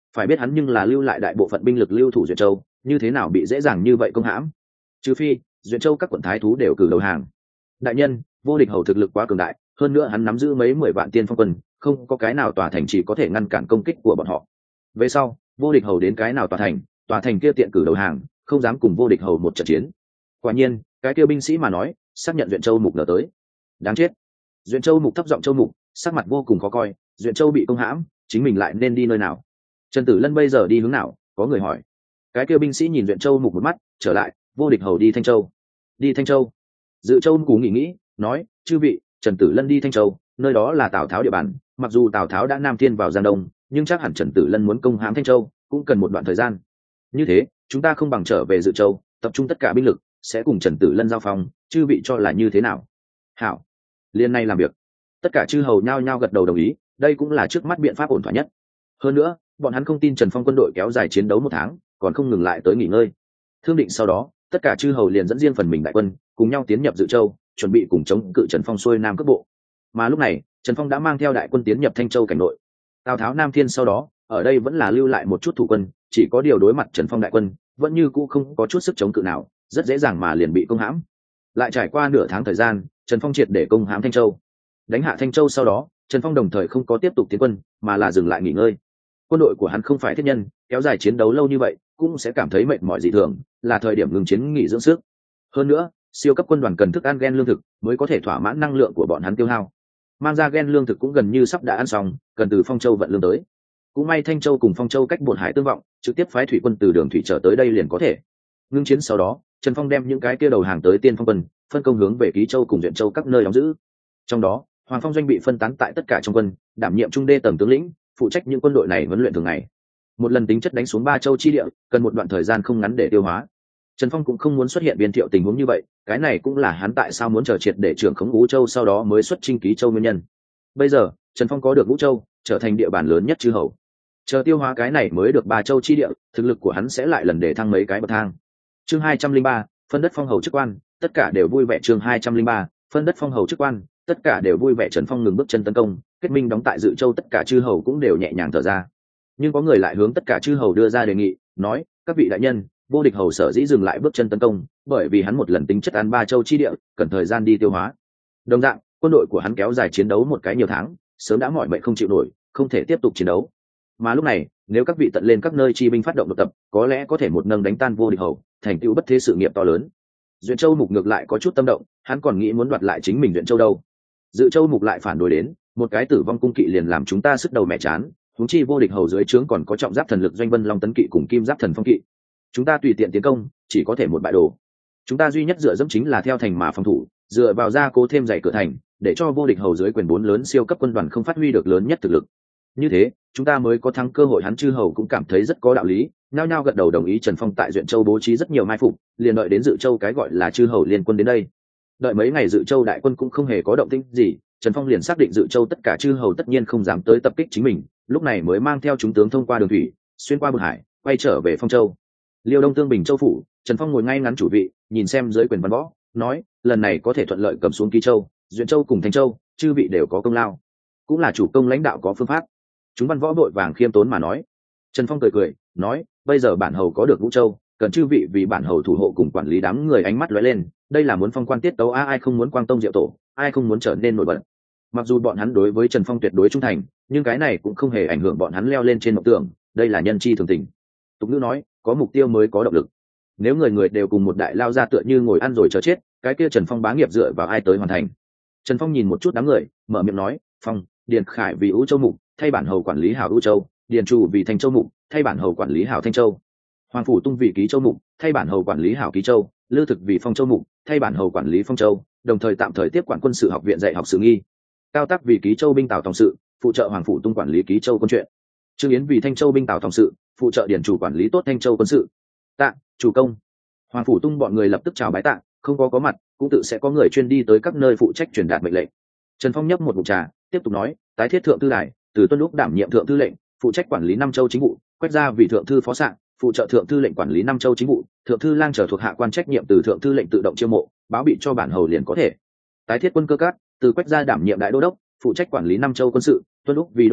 phải biết hắn nhưng là lưu lại đại bộ phận binh lực lưu thủ duyện châu, như thế nào bị dễ dàng như vậy công hãm? Trừ phi duyện châu các quận thái thú đều cử đầu hàng. Đại nhân, vô địch hầu thực lực quá cường đại, hơn nữa hắn nắm giữ mấy mười vạn tiên phong quân, không có cái nào tòa thành chỉ có thể ngăn cản công kích của bọn họ. Về sau vô địch hầu đến cái nào tòa thành, tòa thành kia tiện cử đầu hàng, không dám cùng vô địch hầu một trận chiến. Quả nhiên cái kia binh sĩ mà nói xác nhận duyện châu mục nở tới. Đáng chết! Duyện châu mục thấp giọng châu mục, sắc mặt vô cùng khó coi. Duyện châu bị công hãm, chính mình lại nên đi nơi nào? Trần Tử Lân bây giờ đi hướng nào? Có người hỏi. Cái kia binh sĩ nhìn Duyện châu mục một mắt, trở lại. Vô địch hầu đi Thanh Châu. Đi Thanh Châu? Dự châu cú nghĩ nghĩ, nói: chư vị, Trần Tử Lân đi Thanh Châu, nơi đó là Tào Tháo địa bàn. Mặc dù Tào Tháo đã nam thiên vào Giang Đông, nhưng chắc hẳn Trần Tử Lân muốn công hãm Thanh Châu cũng cần một đoạn thời gian. Như thế chúng ta không bằng trở về Dự Châu, tập trung tất cả binh lực, sẽ cùng Trần Tử Lân giao phong. Chư vị cho là như thế nào? Hảo, liên này làm việc. Tất cả chư hầu nhao nhao gật đầu đồng ý, đây cũng là trước mắt biện pháp ổn thỏa nhất. Hơn nữa bọn hắn không tin Trần Phong quân đội kéo dài chiến đấu một tháng còn không ngừng lại tới nghỉ ngơi. Thương định sau đó, tất cả chư hầu liền dẫn riêng phần mình đại quân cùng nhau tiến nhập Dự Châu, chuẩn bị cùng chống cự Trần Phong xuôi nam cước bộ. Mà lúc này Trần Phong đã mang theo đại quân tiến nhập Thanh Châu cảnh nội. Tào Tháo nam thiên sau đó ở đây vẫn là lưu lại một chút thủ quân, chỉ có điều đối mặt Trần Phong đại quân vẫn như cũ không có chút sức chống cự nào, rất dễ dàng mà liền bị công hãm. Lại trải qua nửa tháng thời gian, Trần Phong triệt để công hãm Thanh Châu. Đánh hạ Thanh Châu sau đó, Trần Phong đồng thời không có tiếp tục tiến quân, mà là dừng lại nghỉ ngơi. Quân đội của hắn không phải thiết nhân, kéo dài chiến đấu lâu như vậy cũng sẽ cảm thấy mệt mỏi dị thường, là thời điểm ngừng chiến nghỉ dưỡng sức. Hơn nữa siêu cấp quân đoàn cần thức ăn gen lương thực mới có thể thỏa mãn năng lượng của bọn hắn tiêu hao. Mang ra gen lương thực cũng gần như sắp đã ăn xong, cần từ Phong Châu vận lương tới. Cũng may Thanh Châu cùng Phong Châu cách Bột Hải tương vọng, trực tiếp phái thủy quân từ đường thủy trở tới đây liền có thể. Ngưng chiến sau đó, Trần Phong đem những cái kia đầu hàng tới Tiên Phong quân phân công hướng về Ký Châu cùng Duyện Châu các nơi đóng giữ. Trong đó Hoàng Phong doanh bị phân tán tại tất cả trong quân, đảm nhiệm trung đê tầng tướng lĩnh, phụ trách những quân đội này huấn luyện thường ngày. Một lần tính chất đánh xuống ba châu chi địa, cần một đoạn thời gian không ngắn để tiêu hóa. Trần Phong cũng không muốn xuất hiện biên thiệu tình huống như vậy, cái này cũng là hắn tại sao muốn chờ triệt để trưởng khống Vũ Châu sau đó mới xuất chinh Ký Châu nguyên nhân. Bây giờ Trần Phong có được Vũ Châu, trở thành địa bàn lớn nhất chư hầu. Chờ tiêu hóa cái này mới được ba châu chi địa, thực lực của hắn sẽ lại lần để thăng mấy cái bậc thang. Chương hai trăm linh ba, phân đất phong hầu chức quan, tất cả đều vui vẻ. Chương hai trăm linh ba, phân đất phong hầu chức quan, tất cả đều vui vẻ. Trần Phong ngừng bước chân tấn công, kết minh đóng tại Dự Châu, tất cả chư hầu cũng đều nhẹ nhàng thở ra. Nhưng có người lại hướng tất cả chư hầu đưa ra đề nghị, nói: các vị đại nhân, vô địch hầu sở dĩ dừng lại bước chân tấn công, bởi vì hắn một lần tính chất án ba châu chi địa, cần thời gian đi tiêu hóa. Đồng dạng, quân đội của hắn kéo dài chiến đấu một cái nhiều tháng, sớm đã mỏi mệt không chịu nổi, không thể tiếp tục chiến đấu. Mà lúc này, nếu các vị tận lên các nơi chi binh phát động đột tập, có lẽ có thể một nâng đánh tan vô địch hầu, thành tựu bất thế sự nghiệp to lớn. Duyện Châu mục ngược lại có chút tâm động, hắn còn nghĩ muốn đoạt lại chính mình Duyện Châu đâu. Dự Châu mục lại phản đối đến, một cái tử vong cung kỵ liền làm chúng ta sức đầu mẹ chán, huống chi vô địch hầu dưới trướng còn có trọng giáp thần lực doanh vân long tấn kỵ cùng kim giáp thần phong kỵ, chúng ta tùy tiện tiến công chỉ có thể một bại đồ. Chúng ta duy nhất dựa dẫm chính là theo thành mà phòng thủ, dựa vào gia cố thêm dày cửa thành, để cho vô địch hầu dưới quyền bốn lớn siêu cấp quân đoàn không phát huy được lớn nhất thực lực. Như thế chúng ta mới có thắng cơ hội. Hắn chư hầu cũng cảm thấy rất có đạo lý, nhao nhao gật đầu đồng ý. Trần Phong tại Duyện Châu bố trí rất nhiều mai phục, liền đợi đến Dự Châu cái gọi là chư hầu liên quân đến đây. Đợi mấy ngày Dự Châu đại quân cũng không hề có động tĩnh gì, Trần Phong liền xác định Dự Châu tất cả chư hầu tất nhiên không dám tới tập kích chính mình, lúc này mới mang theo chúng tướng thông qua đường thủy, xuyên qua Bờ Hải, quay trở về Phong Châu. Liêu Đông Tương Bình Châu phủ, Trần Phong ngồi ngay ngắn chủ vị, nhìn xem dưới quyền văn võ, nói: lần này có thể thuận lợi cầm xuống Ký Châu, Duyện Châu cùng Thanh Châu, chư vị đều có công lao, cũng là chủ công lãnh đạo có phương pháp. Chúng văn võ đội vàng khiêm tốn mà nói. Trần Phong cười cười, nói: bây giờ bản hầu có được Vũ Châu, cần chư vị vì bản hầu thủ hộ cùng quản lý. Đám người ánh mắt lóe lên, đây là muốn phong quan tiết tấu a, ai không muốn quang tông diệu tổ, ai không muốn trở nên nổi bật. Mặc dù bọn hắn đối với Trần Phong tuyệt đối trung thành, nhưng cái này cũng không hề ảnh hưởng bọn hắn leo lên trên mộng tưởng, đây là nhân chi thường tình. Tục ngữ nói, có mục tiêu mới có động lực. Nếu người người đều cùng một đại lao ra tựa như ngồi ăn rồi chờ chết, cái kia Trần Phong bá nghiệp dựa vào ai tới hoàn thành? Trần Phong nhìn một chút đám người, mở miệng nói: Phong, Điền Khải vì Vũ Châu mục, thay bản hầu quản lý hảo Vũ Châu; Điền Trù vì Thanh Châu mục, thay bản hầu quản lý hảo Thanh Châu; Hoàng Phủ Tung vì Ký Châu mục, thay bản hầu quản lý hảo Ký Châu; Lư Thực vì Phong Châu mục, thay bản hầu quản lý Phong Châu, đồng thời tạm thời tiếp quản quân sự học viện dạy học sử nghi. Cao Tác vì Ký Châu binh tào tòng sự, phụ trợ Hoàng Phủ Tung quản lý Ký Châu quân truyện. Trương Yến vì Thanh Châu binh tào tòng sự, phụ trợ Điền Trù quản lý tốt Thanh Châu quân sự. Tạ, chủ công. Hoàng Phủ Tung bọn người lập tức chào bái tạ, không có có mặt cũng tự sẽ có người chuyên đi tới các nơi phụ trách truyền đạt mệnh lệnh. Trần Phong nhấp một ngụm trà, tiếp tục nói: tái thiết thượng thư đài, từ Tuân Lúc đảm nhiệm thượng thư lệnh, phụ trách quản lý năm châu chính vụ; Quách Gia vì thượng thư phó sạng, phụ trợ thượng thư lệnh quản lý năm châu chính vụ; thượng thư lang trở thuộc hạ quan trách nhiệm từ thượng thư lệnh tự động chiêu mộ, báo bị cho bản hầu liền có thể. Tái thiết quân cơ cát, từ Quách Gia đảm nhiệm đại đô đốc, phụ trách quản lý năm châu quân sự; Tuân Lúc vì đô đốc,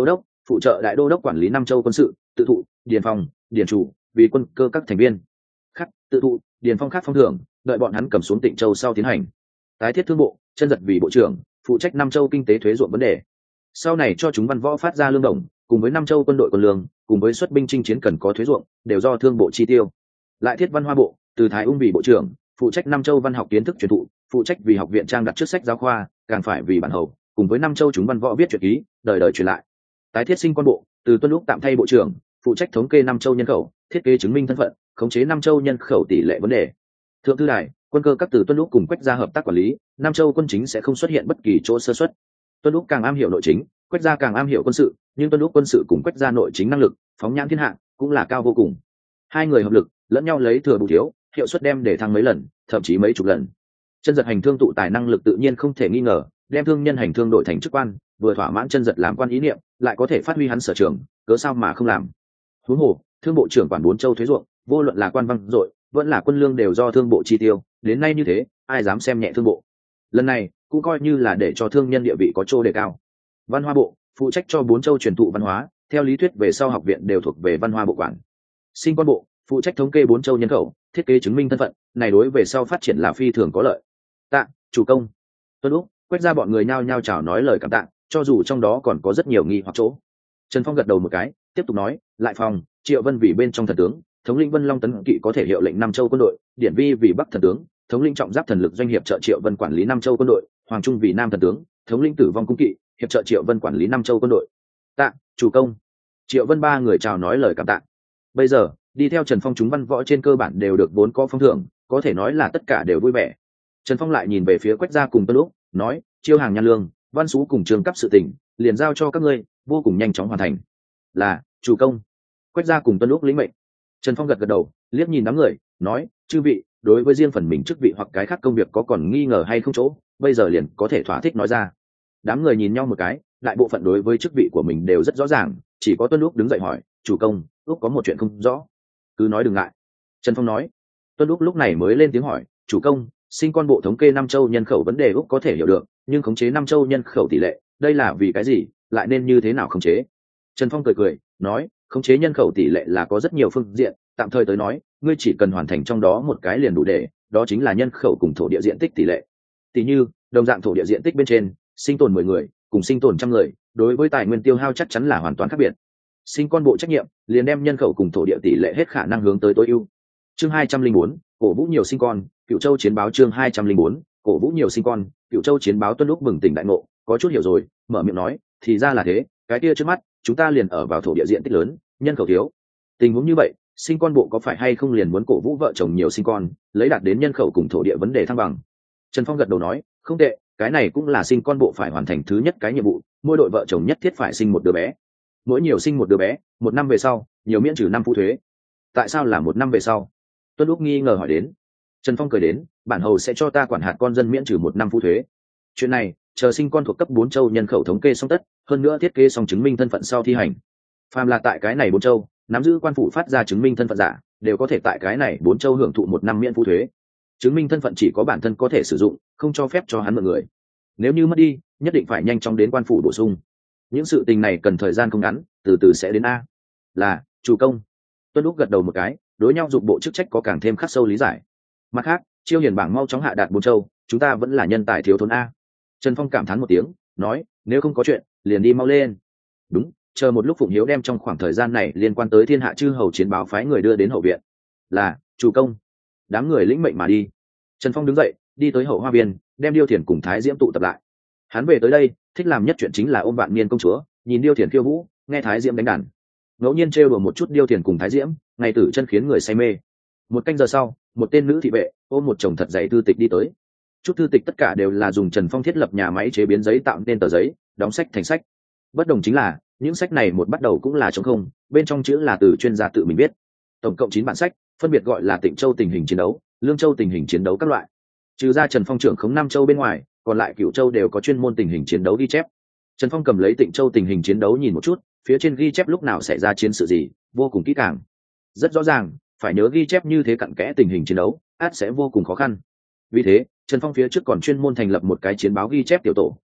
phụ trợ đại đô đốc quản lý Nam Châu quân sự, tự thụ, điền phong, điền chủ, vì quân cơ các thành viên. Khắc, tự thụ, điền phong khác phong thưởng, đợi bọn hắn cầm xuống Tịnh Châu sau tiến hành. Tái thiết thương bộ, chân giật vì bộ trưởng, phụ trách Nam Châu kinh tế thuế ruộng vấn đề. Sau này cho chúng văn võ phát ra lương đồng, cùng với Nam Châu quân đội quân lương, cùng với xuất binh chinh chiến cần có thuế ruộng, đều do thương bộ chi tiêu. Lại thiết văn hoa bộ, từ Thái Ung vì bộ trưởng, phụ trách Nam Châu văn học kiến thức truyền thụ, phụ trách vì học viện trang đặt trước sách giáo khoa, càng phải vì bản hầu, cùng với Nam Châu chúng văn võ viết truyện ký, đời đời truyền lại. Tái thiết sinh quan bộ, từ Tuân Lúc tạm thay bộ trưởng, phụ trách thống kê Nam Châu nhân khẩu, thiết kế chứng minh thân phận, khống chế Nam Châu nhân khẩu tỷ lệ vấn đề. Thượng thư đài, quân cơ các từ Tuân Lúc cùng Quách gia hợp tác quản lý, Nam Châu quân chính sẽ không xuất hiện bất kỳ chỗ sơ suất. Tuân Lúc càng am hiểu nội chính, Quách gia càng am hiểu quân sự, nhưng Tuân Lúc quân sự cùng Quách gia nội chính năng lực, phóng nhãn thiên hạ, cũng là cao vô cùng. Hai người hợp lực, lẫn nhau lấy thừa bù thiếu, hiệu suất đem để thăng mấy lần, thậm chí mấy chục lần. Chân giật hành thương tụ tài năng lực tự nhiên không thể nghi ngờ, đem thương nhân hành thương đổi thành chức quan, vừa thỏa mãn chân giật làm quan ý niệm, lại có thể phát huy hắn sở trường, cớ sao mà không làm. Huống hồ, thương bộ trưởng quản bốn châu thuế ruộng, vô luận là quan văn dội, vẫn là quân lương đều do thương bộ chi tiêu, đến nay như thế, ai dám xem nhẹ thương bộ. Lần này cũng coi như là để cho thương nhân địa vị có chỗ đề cao. Văn hóa bộ phụ trách cho bốn châu truyền thụ văn hóa, theo lý thuyết về sau học viện đều thuộc về văn hóa bộ quản. Sinh quan bộ phụ trách thống kê bốn châu nhân khẩu, thiết kế chứng minh thân phận, này đối về sau phát triển là phi thường có lợi. Tạ, chủ công. Tuân Lúc, Quách ra bọn người nhao nhao chào nói lời cảm tạ, cho dù trong đó còn có rất nhiều nghi hoặc chỗ. Trần Phong gật đầu một cái, tiếp tục nói, lại phòng, Triệu Vân vì bên trong thần tướng, thống lĩnh Vân Long tấn kỵ có thể hiệu lệnh Nam Châu quân đội, Điển Vi vì Bắc thần tướng, thống lĩnh trọng giáp thần lực doanh hiệp trợ Triệu Vân quản lý Nam Châu quân đội, Hoàng Trung vì Nam thần tướng, thống lĩnh Tử Vong cung kỵ, hiệp trợ Triệu Vân quản lý Nam Châu quân đội. Tạ, chủ công. Triệu Vân ba người chào nói lời cảm tạ. Bây giờ, đi theo Trần Phong chúng văn võ trên cơ bản đều được vốn có phong thưởng, có thể nói là tất cả đều vui vẻ. Trần Phong lại nhìn về phía Quách gia cùng Tuân Lúc, nói, chiêu hàng nhan lương, văn sú cùng trường cấp sự tình, liền giao cho các ngươi, vô cùng nhanh chóng hoàn thành. Là, chủ công. Quách gia cùng Tuân Lúc lĩnh mệnh. Trần Phong gật gật đầu, liếc nhìn đám người, nói, chư vị, đối với riêng phần mình chức vị hoặc cái khác công việc có còn nghi ngờ hay không chỗ, bây giờ liền có thể thỏa thích nói ra. Đám người nhìn nhau một cái, đại bộ phận đối với chức vị của mình đều rất rõ ràng, chỉ có Tuân Lúc đứng dậy hỏi, chủ công, lúc có một chuyện không rõ. Cứ nói đừng ngại. Trần Phong nói. Tuân Lúc lúc này mới lên tiếng hỏi, chủ công, sinh con bộ thống kê Nam Châu nhân khẩu vấn đề Úc có thể hiểu được, nhưng khống chế Nam Châu nhân khẩu tỷ lệ, đây là vì cái gì, lại nên như thế nào khống chế? Trần Phong cười cười, nói, khống chế nhân khẩu tỷ lệ là có rất nhiều phương diện, tạm thời tới nói, ngươi chỉ cần hoàn thành trong đó một cái liền đủ để, đó chính là nhân khẩu cùng thổ địa diện tích tỷ lệ. Tỷ như, đồng dạng thổ địa diện tích bên trên, sinh tồn mười người, cùng sinh tồn trăm người, đối với tài nguyên tiêu hao chắc chắn là hoàn toàn khác biệt. Sinh con bộ trách nhiệm, liền đem nhân khẩu cùng thổ địa tỷ lệ hết khả năng hướng tới tối ưu. Chương hai trăm linh bốn, cổ vũ nhiều sinh con, Cựu Châu chiến báo chương hai trăm linh bốn, cổ vũ nhiều sinh con, Cựu Châu chiến báo. Tuân Lúc mừng tỉnh đại ngộ, có chút hiểu rồi, mở miệng nói, thì ra là thế, cái kia trước mắt, chúng ta liền ở vào thổ địa diện tích lớn, nhân khẩu thiếu. Tình huống như vậy, sinh con bộ có phải hay không liền muốn cổ vũ vợ chồng nhiều sinh con, lấy đạt đến nhân khẩu cùng thổ địa vấn đề thăng bằng? Trần Phong gật đầu nói, không tệ, cái này cũng là sinh con bộ phải hoàn thành thứ nhất cái nhiệm vụ, mỗi đội vợ chồng nhất thiết phải sinh một đứa bé. Mỗi nhiều sinh một đứa bé, một năm về sau, nhiều miễn trừ năm phụ thuế. Tại sao là một năm về sau? Tuân Lúc nghi ngờ hỏi đến. Trần Phong cười đến, bản hầu sẽ cho ta quản hạt con dân miễn trừ một năm phụ thuế. Chuyện này, chờ sinh con thuộc cấp bốn châu nhân khẩu thống kê xong tất, hơn nữa thiết kế xong chứng minh thân phận sau thi hành. Phàm là tại cái này bốn châu, nắm giữ quan phủ phát ra chứng minh thân phận giả, đều có thể tại cái này bốn châu hưởng thụ một năm miễn phụ thuế. Chứng minh thân phận chỉ có bản thân có thể sử dụng, không cho phép cho hắn mượn người. Nếu như mất đi, nhất định phải nhanh chóng đến quan phủ bổ sung. Những sự tình này cần thời gian không ngắn, từ từ sẽ đến a. Là, chủ công. Tuân Lúc gật đầu một cái, đối nhau dục bộ chức trách có càng thêm khắc sâu lý giải. Mặt khác, chiêu hiền bảng mau chóng hạ đạt bốn châu, chúng ta vẫn là nhân tài thiếu thốn a. Trần Phong cảm thán một tiếng, nói, nếu không có chuyện, liền đi mau lên. Đúng, chờ một lúc Phụng Hiếu đem trong khoảng thời gian này liên quan tới thiên hạ chư hầu chiến báo phái người đưa đến hậu viện. Là, chủ công. Đám người lĩnh mệnh mà đi. Trần Phong đứng dậy, đi tới hậu hoa viên, đem Điêu Thiền cùng Thái Diễm tụ tập lại. Hắn về tới đây, thích làm nhất chuyện chính là ôm vạn niên công chúa, nhìn Điêu Thiền khiêu vũ, nghe Thái Diễm đánh đàn. Ngẫu nhiên trêu đùa một chút Điêu Thiền cùng Thái Diễm, ngày tử chân khiến người say mê. Một canh giờ sau, một tên nữ thị vệ ôm một chồng thật dày thư tịch đi tới. Chút thư tịch tất cả đều là dùng Trần Phong thiết lập nhà máy chế biến giấy tạo nên tờ giấy, đóng sách thành sách. Bất đồng chính là, những sách này một bắt đầu cũng là trống không, bên trong chữ là từ chuyên gia tự mình viết. Tổng cộng chín bản sách, phân biệt gọi là Tịnh Châu tình hình chiến đấu, Lương Châu tình hình chiến đấu các loại. Trừ ra Trần Phong trưởng khống Nam Châu bên ngoài, còn lại Cửu Châu đều có chuyên môn tình hình chiến đấu ghi chép. Trần Phong cầm lấy Tịnh Châu tình hình chiến đấu nhìn một chút, phía trên ghi chép lúc nào xảy ra chiến sự gì, vô cùng kỹ càng. Rất rõ ràng, phải nhớ ghi chép như thế cặn kẽ tình hình chiến đấu, ắt sẽ vô cùng khó khăn. Vì thế, Trần Phong phía trước còn chuyên môn thành lập một cái chiến báo ghi chép tiểu tổ,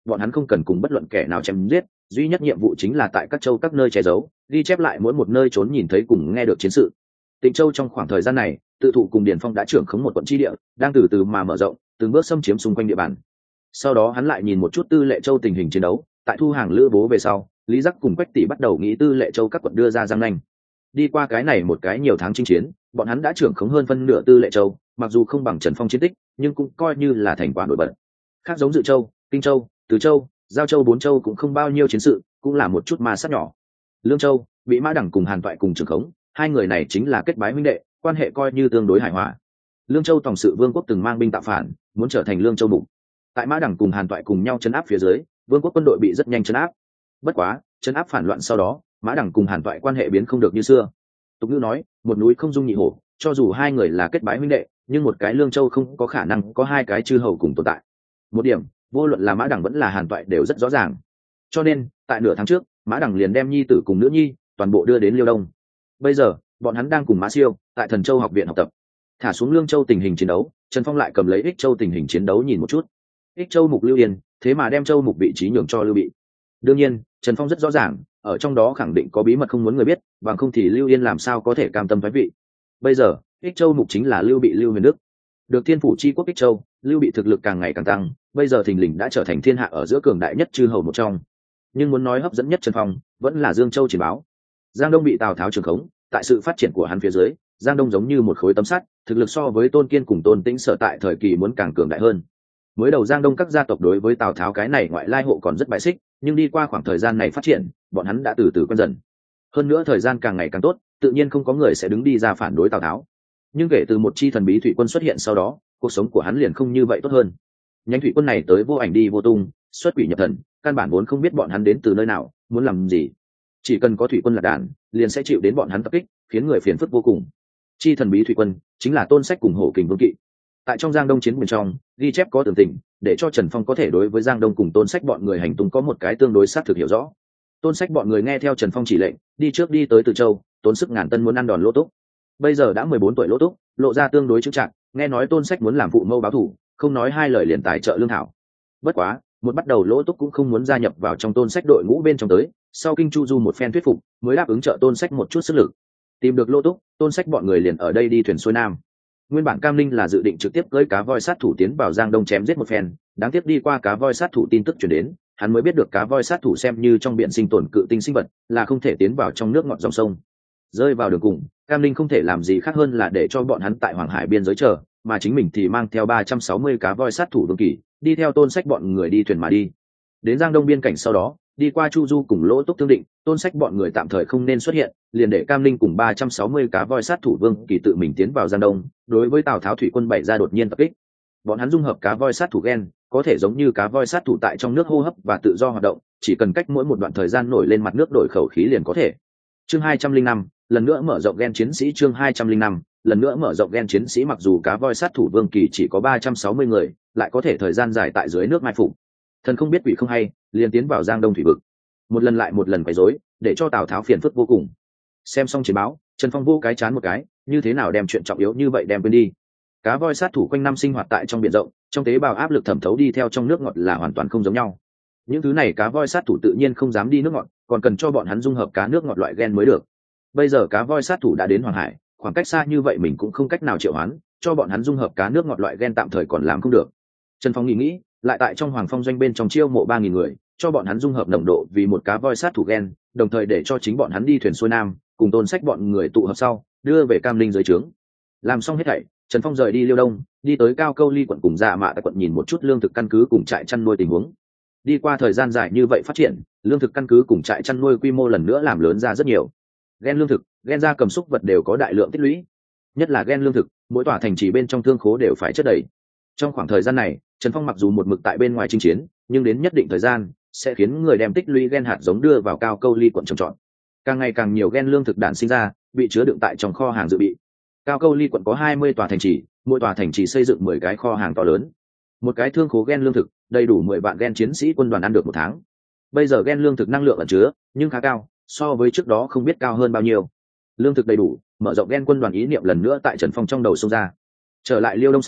bọn hắn không cần cùng bất luận kẻ nào chém giết, duy nhất nhiệm vụ chính là tại các châu các nơi che giấu, ghi chép lại mỗi một nơi trốn nhìn thấy cùng nghe được chiến sự. Tịnh Châu trong khoảng thời gian này, tự thụ cùng Điền Phong đã trưởng khống một quận chi địa, đang từ từ mà mở rộng, từng bước xâm chiếm xung quanh địa bàn. Sau đó hắn lại nhìn một chút Tư Lệ Châu tình hình chiến đấu, tại thu hàng lữ bố về sau, Lý Giác cùng Quách Tỷ bắt đầu nghĩ Tư Lệ Châu các quận đưa ra giang nanh. Đi qua cái này một cái nhiều tháng chinh chiến, bọn hắn đã trưởng khống hơn phân nửa Tư Lệ Châu, mặc dù không bằng Trần Phong chiến tích, nhưng cũng coi như là thành quả nổi bật. Khác giống Dự Châu, Kinh Châu, Từ Châu, Giao Châu bốn châu cũng không bao nhiêu chiến sự, cũng là một chút ma sát nhỏ. Lương Châu bị Mã Đẳng cùng Hàn Toại cùng trưởng khống, hai người này chính là kết bái huynh đệ, quan hệ coi như tương đối hài hòa. Lương Châu tổng sự Vương quốc từng mang binh tạo phản, muốn trở thành Lương Châu mục. Tại Mã Đẳng cùng Hàn Toại cùng nhau chấn áp phía dưới, Vương quốc quân đội bị rất nhanh chấn áp. Bất quá, chấn áp phản loạn sau đó, Mã Đẳng cùng Hàn Toại quan hệ biến không được như xưa. Tục ngữ nói, một núi không dung nhị hổ, cho dù hai người là kết bái huynh đệ, nhưng một cái Lương Châu không có khả năng có hai cái chư hầu cùng tồn tại. Một điểm, vô luận là Mã Đẳng vẫn là Hàn Toại đều rất rõ ràng. Cho nên, tại nửa tháng trước, Mã Đẳng liền đem nhi tử cùng nữ nhi toàn bộ đưa đến Liêu Đông. Bây giờ, bọn hắn đang cùng Mã Siêu tại Thần Châu học viện học tập. Thả xuống Lương Châu tình hình chiến đấu, Trần Phong lại cầm lấy Ích Châu tình hình chiến đấu nhìn một chút. Ích Châu mục Lưu Yên, thế mà đem Châu mục vị trí nhường cho Lưu Bị. Đương nhiên, Trần Phong rất rõ ràng, ở trong đó khẳng định có bí mật không muốn người biết, bằng không thì Lưu Yên làm sao có thể cam tâm thoái vị. Bây giờ, Ích Châu mục chính là Lưu Bị Lưu Huyền Đức. Được thiên phủ chi quốc Ích Châu, Lưu Bị thực lực càng ngày càng tăng, bây giờ thình lình đã trở thành thiên hạ ở giữa cường đại nhất chư hầu một trong. Nhưng muốn nói hấp dẫn nhất Trần Phong, vẫn là Dương Châu Chiến báo. Giang Đông bị Tào Tháo trường khống, tại sự phát triển của hắn phía dưới, Giang Đông giống như một khối tấm sắt, thực lực so với Tôn Kiên cùng Tôn Tĩnh sở tại thời kỳ muốn càng cường đại hơn. Mới đầu Giang Đông các gia tộc đối với Tào Tháo cái này ngoại lai hộ còn rất bại xích, nhưng đi qua khoảng thời gian này phát triển, bọn hắn đã từ từ quen dần. Hơn nữa thời gian càng ngày càng tốt, tự nhiên không có người sẽ đứng đi ra phản đối Tào Tháo. Nhưng kể từ một chi thần bí thủy quân xuất hiện sau đó, cuộc sống của hắn liền không như vậy tốt hơn. Nhánh thủy quân này tới vô ảnh đi vô tung, xuất quỷ nhập thần, căn bản vốn không biết bọn hắn đến từ nơi nào, muốn làm gì. Chỉ cần có thủy quân lạc đàn, liền sẽ chịu đến bọn hắn tập kích, khiến người phiền phức vô cùng. Chi thần bí thủy quân chính là Tôn Sách cùng Hổ Kình Vương Kỵ. Tại trong Giang Đông chiến bên trong, ghi chép có tường tình, để cho Trần Phong có thể đối với Giang Đông cùng Tôn Sách bọn người hành tung có một cái tương đối sát thực hiểu rõ. Tôn Sách bọn người nghe theo Trần Phong chỉ lệnh, đi trước đi tới Từ Châu, tốn sức ngàn tân muốn ăn đòn Lỗ Túc. Bây giờ đã mười bốn tuổi Lỗ Túc, lộ ra tương đối chững chạc, nghe nói Tôn Sách muốn làm phụ mâu báo thù, không nói hai lời liền tài trợ lương thảo. Bất quá, một bắt đầu Lỗ Túc cũng không muốn gia nhập vào trong Tôn Sách đội ngũ bên trong tới, sau kinh chu du một phen thuyết phục, mới đáp ứng trợ Tôn Sách một chút sức lực. Tìm được Lỗ Túc, Tôn Sách bọn người liền ở đây đi thuyền xuôi nam. Nguyên bản Cam Ninh là dự định trực tiếp cưỡi cá voi sát thủ tiến vào Giang Đông chém giết một phen, đáng tiếc đi qua cá voi sát thủ tin tức truyền đến, hắn mới biết được cá voi sát thủ xem như trong biển sinh tồn cự tinh sinh vật, là không thể tiến vào trong nước ngọt dòng sông. Rơi vào đường cùng, Cam Ninh không thể làm gì khác hơn là để cho bọn hắn tại Hoàng Hải biên giới chờ, mà chính mình thì mang theo ba trăm sáu mươi cá voi sát thủ vương kỳ, đi theo Tôn Sách bọn người đi thuyền mà đi. Đến Giang Đông biên cảnh sau đó, đi qua Chu Du cùng Lỗ Túc thương định, Tôn Sách bọn người tạm thời không nên xuất hiện, liền để Cam Ninh cùng ba trăm sáu mươi cá voi sát thủ vương kỳ tự mình tiến vào Giang Đông, đối với Tào Tháo thủy quân bày ra đột nhiên tập kích. Bọn hắn dung hợp cá voi sát thủ gen, có thể giống như cá voi sát thủ tại trong nước hô hấp và tự do hoạt động, chỉ cần cách mỗi một đoạn thời gian nổi lên mặt nước đổi khẩu khí liền có thể. Chương hai trăm linh năm, lần nữa mở rộng gen chiến sĩ. Chương hai trăm linh năm, lần nữa mở rộng gen chiến sĩ. Mặc dù cá voi sát thủ vương kỳ chỉ có ba trăm sáu mươi người, lại có thể thời gian dài tại dưới nước mai phục. Thần không biết quỷ không hay, liền tiến vào Giang Đông thủy vực, một lần lại một lần quấy rối, để cho Tào Tháo phiền phức vô cùng. Xem xong chiến báo, Trần Phong vô cái chán một cái, như thế nào đem chuyện trọng yếu như vậy đem quên đi. Cá voi sát thủ quanh năm sinh hoạt tại trong biển rộng, trong tế bào áp lực thẩm thấu đi theo trong nước ngọt là hoàn toàn không giống nhau. Những thứ này cá voi sát thủ tự nhiên không dám đi nước ngọt, còn cần cho bọn hắn dung hợp cá nước ngọt loại gen mới được. Bây giờ cá voi sát thủ đã đến Hoàng Hải, khoảng cách xa như vậy mình cũng không cách nào triệu hoán, cho bọn hắn dung hợp cá nước ngọt loại gen tạm thời còn làm không được. Trần Phong nghĩ nghĩ, lại tại trong Hoàng Phong doanh bên trong chiêu mộ ba nghìn người, cho bọn hắn dung hợp nồng độ vì một cá voi sát thủ gen, đồng thời để cho chính bọn hắn đi thuyền xuôi nam, cùng Tôn Sách bọn người tụ hợp sau, đưa về Cam Ninh dưới trướng. Làm xong hết thảy, Trần Phong rời đi Liêu Đông, đi tới Cao Câu Ly quận cùng Dạ Mạ tại quận nhìn một chút lương thực căn cứ cùng trại chăn nuôi tình huống. Đi qua thời gian dài như vậy phát triển, lương thực căn cứ cùng trại chăn nuôi quy mô lần nữa làm lớn ra rất nhiều. Gen lương thực, gen gia cầm súc vật đều có đại lượng tích lũy. Nhất là gen lương thực, mỗi tòa thành trì bên trong thương khố đều phải chất đầy. Trong khoảng thời gian này, Trần Phong mặc dù một mực tại bên ngoài chinh chiến, nhưng đến nhất định thời gian sẽ khiến người đem tích lũy gen hạt giống đưa vào Cao Câu Ly quận trồng trọt. Càng ngày càng nhiều gen lương thực đản sinh ra, bị chứa đựng tại trong kho hàng dự bị. Cao Câu Ly quận có hai mươi tòa thành trì, mỗi tòa thành trì xây dựng mười cái kho hàng to lớn. Một cái thương khố gen lương thực, đầy đủ mười vạn gen chiến sĩ quân đoàn ăn được một tháng. Bây giờ gen lương thực năng lượng ẩn chứa, nhưng khá cao, so với trước đó không biết cao hơn bao nhiêu. Lương thực đầy đủ, mở rộng gen quân đoàn ý niệm lần nữa tại Trần Phong trong đầu xông ra. Trở lại Liêu Đông sau,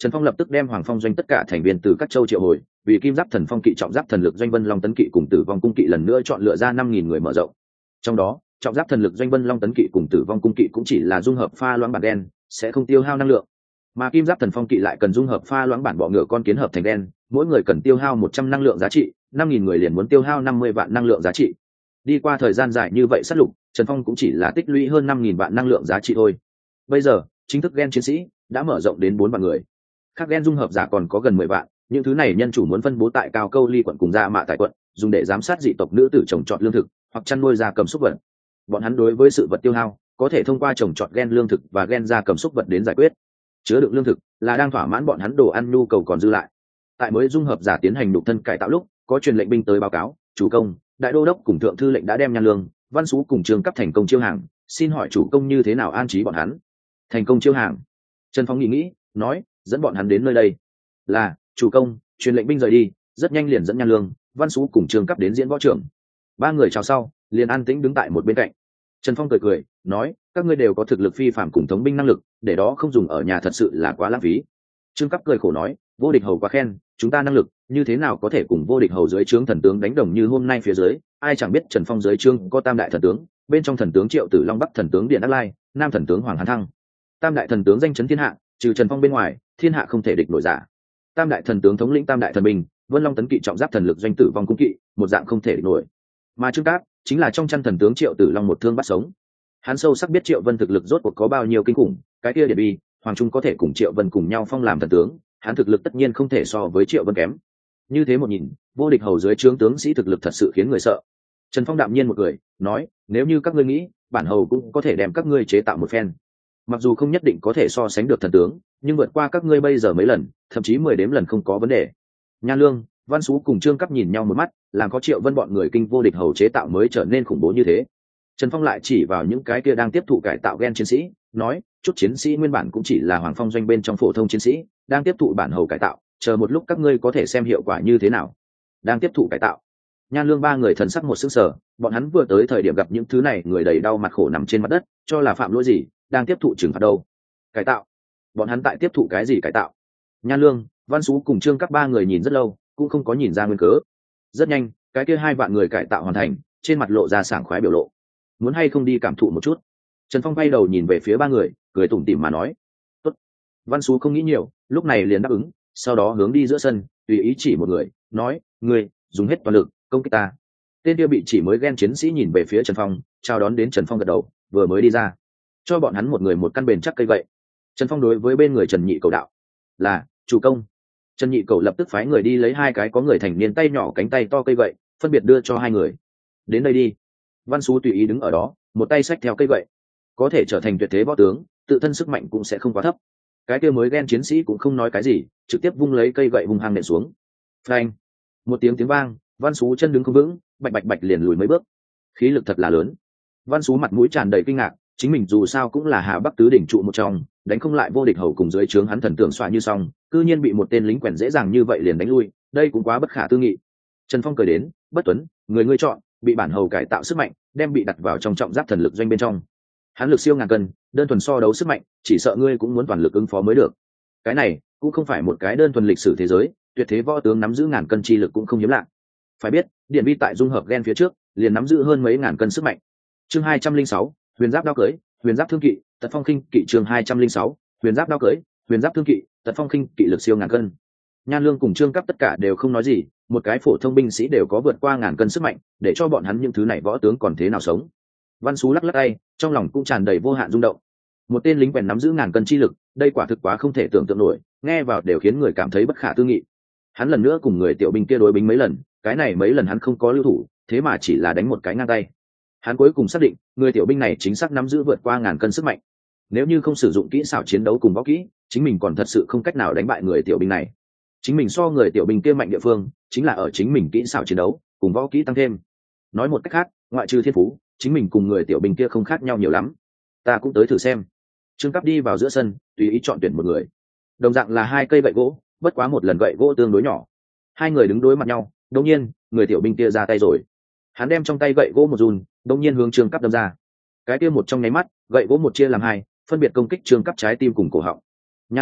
Trần Phong lập tức đem Hoàng Phong doanh tất cả thành viên từ các châu triệu hồi, vì Kim Giáp Thần Phong kỵ, Trọng Giáp Thần Lực doanh Vân Long tấn kỵ cùng Tử Vong cung kỵ lần nữa chọn lựa ra năm nghìn người mở rộng. Trong đó, Trọng Giáp Thần Lực doanh Vân Long tấn kỵ cùng Tử Vong cung kỵ cũng chỉ là dung hợp pha loãng bản đen, sẽ không tiêu hao năng lượng. Mà Kim Giáp Thần Phong kỵ lại cần dung hợp pha loãng bản bọ ngựa con kiến hợp thành đen, mỗi người cần tiêu hao một trăm năng lượng giá trị, năm nghìn người liền muốn tiêu hao năm mươi vạn năng lượng giá trị. Đi qua thời gian dài như vậy sát lục, Trần Phong cũng chỉ là tích lũy hơn năm nghìn vạn năng lượng giá trị thôi. Bây giờ, chính thức gen chiến sĩ đã mở rộng đến bốn vạn người. Các gen dung hợp giả còn có gần mười vạn, những thứ này nhân chủ muốn phân bố tại Cao Câu Ly quận cùng Gia Mạ tại quận, dùng để giám sát dị tộc nữ tử trồng trọt lương thực hoặc chăn nuôi gia cầm súc vật. Bọn hắn đối với sự vật tiêu hao, có thể thông qua trồng trọt gen lương thực và gen gia cầm súc vật đến giải quyết. Chứa đựng lương thực là đang thỏa mãn bọn hắn đồ ăn nhu cầu còn dư lại. Tại mới dung hợp giả tiến hành nhục thân cải tạo lúc, có truyền lệnh binh tới báo cáo, chủ công, đại đô đốc cùng thượng thư lệnh đã đem Nhan Lương, Văn Sú cùng Trương Cấp thành công chiêu hàng, xin hỏi chủ công như thế nào an trí bọn hắn? Thành công chiêu hàng. Trần Phong nghĩ nghĩ, nói, dẫn bọn hắn đến nơi đây. Là, chủ công, truyền lệnh binh rời đi, rất nhanh liền dẫn Nhan Lương, Văn Sú cùng Trương Cấp đến diễn võ trường. Ba người chào sau, liền an tĩnh đứng tại một bên cạnh. Trần Phong cười cười, nói, các ngươi đều có thực lực phi phàm cùng thống binh năng lực, để đó không dùng ở nhà thật sự là quá lãng phí. Trương Cấp cười khổ nói, vô địch hầu quá khen, chúng ta năng lực như thế nào có thể cùng vô địch hầu dưới trướng thần tướng đánh đồng như hôm nay phía dưới, ai chẳng biết Trần Phong dưới trướng có tam đại thần tướng, bên trong thần tướng Triệu Tử Long, Bắc thần tướng Điện Đắc Lai, nam thần tướng Hoàng Hán Thăng. Tam đại thần tướng danh chấn thiên hạ, trừ Trần Phong bên ngoài, thiên hạ không thể địch nổi giả. Tam đại thần tướng thống lĩnh tam đại thần binh, Vân Long tấn kỵ, Trọng Giáp thần lực doanh Tử Vong cung kỵ, một dạng không thể địch nổi. Mà Trương Cáp chính là trong chăn thần tướng Triệu Tử Long một thương bắt sống. Hắn sâu sắc biết Triệu Vân thực lực rốt cuộc có bao nhiêu kinh khủng, cái kia Điện Bi, Hoàng Trung có thể cùng Triệu Vân cùng nhau phong làm thần tướng, hắn thực lực tất nhiên không thể so với Triệu Vân kém. Như thế một nhìn, vô địch hầu dưới trướng tướng sĩ thực lực thật sự khiến người sợ. Trần Phong đạm nhiên một cười, nói, nếu như các ngươi nghĩ, bản hầu cũng có thể đem các ngươi chế tạo một phen. Mặc dù không nhất định có thể so sánh được thần tướng, nhưng vượt qua các ngươi bây giờ mấy lần, thậm chí mười đếm lần không có vấn đề. Nhan Lương, Văn Sú cùng Trương Cấp nhìn nhau một mắt, làm có Triệu Vân bọn người kinh vô địch hầu chế tạo mới trở nên khủng bố như thế. Trần Phong lại chỉ vào những cái kia đang tiếp thụ cải tạo gen chiến sĩ, nói, chút chiến sĩ nguyên bản cũng chỉ là Hoàng Phong doanh bên trong phổ thông chiến sĩ, đang tiếp thụ bản hầu cải tạo, chờ một lúc các ngươi có thể xem hiệu quả như thế nào. Đang tiếp thụ cải tạo. Nhan Lương ba người thần sắc một sững sờ, bọn hắn vừa tới thời điểm gặp những thứ này người đầy đau mặt khổ nằm trên mặt đất, cho là phạm lỗi gì, đang tiếp thụ trừng phạt đâu. Cải tạo? Bọn hắn tại tiếp thụ cái gì cải tạo? Nhan Lương, Văn Sú cùng Trương Cấp ba người nhìn rất lâu, cũng không có nhìn ra nguyên cớ. Rất nhanh, cái kia hai vạn người cải tạo hoàn thành, trên mặt lộ ra sảng khoái biểu lộ. Muốn hay không đi cảm thụ một chút? Trần Phong quay đầu nhìn về phía ba người, cười tủm tỉm mà nói. Tốt. Văn Sú không nghĩ nhiều, lúc này liền đáp ứng, sau đó hướng đi giữa sân, tùy ý chỉ một người, nói, người dùng hết toàn lực công kích ta. Tên kia bị chỉ mới ghen chiến sĩ nhìn về phía Trần Phong, chào đón đến Trần Phong gật đầu, vừa mới đi ra, cho bọn hắn một người một căn bền chắc cây gậy. Trần Phong đối với bên người Trần Nhị Cầu đạo, là chủ công. Trần Nhị Cầu lập tức phái người đi lấy hai cái có người thành niên tay nhỏ cánh tay to cây gậy, phân biệt đưa cho hai người. Đến đây đi. Văn Sú tùy ý đứng ở đó, một tay xách theo cây gậy, có thể trở thành tuyệt thế võ tướng, tự thân sức mạnh cũng sẽ không quá thấp. Cái kia mới ghen chiến sĩ cũng không nói cái gì, trực tiếp vung lấy cây gậy hung hăng nện xuống. Phanh! Một tiếng tiếng vang, Văn Sú chân đứng không vững, bạch bạch bạch liền lùi mấy bước. Khí lực thật là lớn. Văn Sú mặt mũi tràn đầy kinh ngạc, chính mình dù sao cũng là Hà Bắc tứ đỉnh trụ một trong, đánh không lại vô địch hầu cùng dưới trướng hắn thần tượng xoa như xong, cư nhiên bị một tên lính quèn dễ dàng như vậy liền đánh lui, đây cũng quá bất khả tư nghị. Trần Phong cười đến, bất tuấn, người ngươi chọn, bị bản hầu cải tạo sức mạnh, đem bị đặt vào trong Trọng Giáp thần lực doanh bên trong. Hắn lực siêu ngàn cân, đơn thuần so đấu sức mạnh, chỉ sợ ngươi cũng muốn toàn lực ứng phó mới được. Cái này cũng không phải một cái đơn thuần lịch sử thế giới, tuyệt thế võ tướng nắm giữ ngàn cân chi lực cũng không hiếm lạ. Phải biết, Điện Vi tại dung hợp gen phía trước, liền nắm giữ hơn mấy ngàn cân sức mạnh. Chương hai trăm linh sáu, Huyền Giáp đao cưỡi, Huyền Giáp thương kỵ, Tật Phong khinh kỵ. Chương hai trăm linh sáu, Huyền Giáp đao cưỡi, Huyền Giáp thương kỵ, Tật Phong khinh kỵ lực siêu ngàn cân. Nhan Lương cùng Trương Cấp tất cả đều không nói gì, một cái phổ thông binh sĩ đều có vượt qua ngàn cân sức mạnh, để cho bọn hắn những thứ này võ tướng còn thế nào sống. Văn Sú lắc lắc tay, trong lòng cũng tràn đầy vô hạn rung động. Một tên lính quèn nắm giữ ngàn cân chi lực, đây quả thực quá không thể tưởng tượng nổi, nghe vào đều khiến người cảm thấy bất khả tư nghị. Hắn lần nữa cùng người tiểu binh kia đối binh mấy lần, cái này mấy lần hắn không có lưu thủ, thế mà chỉ là đánh một cái ngang tay. Hắn cuối cùng xác định, người tiểu binh này chính xác nắm giữ vượt qua ngàn cân sức mạnh. Nếu như không sử dụng kỹ xảo chiến đấu cùng võ kỹ, chính mình còn thật sự không cách nào đánh bại người tiểu binh này. Chính mình so người tiểu binh kia mạnh địa phương, chính là ở chính mình kỹ xảo chiến đấu cùng võ kỹ tăng thêm. Nói một cách khác, ngoại trừ thiên phú, chính mình cùng người tiểu binh kia không khác nhau nhiều lắm. Ta cũng tới thử xem. Trương Cấp đi vào giữa sân, tùy ý chọn tuyển một người. Đồng dạng là hai cây gậy gỗ, bất quá một lần gậy gỗ tương đối nhỏ. Hai người đứng đối mặt nhau, đột nhiên, người tiểu binh kia ra tay rồi. Hắn đem trong tay gậy gỗ một run, đột nhiên hướng Trương Cấp đâm ra. Cái kia một trong nháy mắt, gậy gỗ một chia làm hai, phân biệt công kích Trương Cấp trái tim cùng cổ họng. Nhan Lương,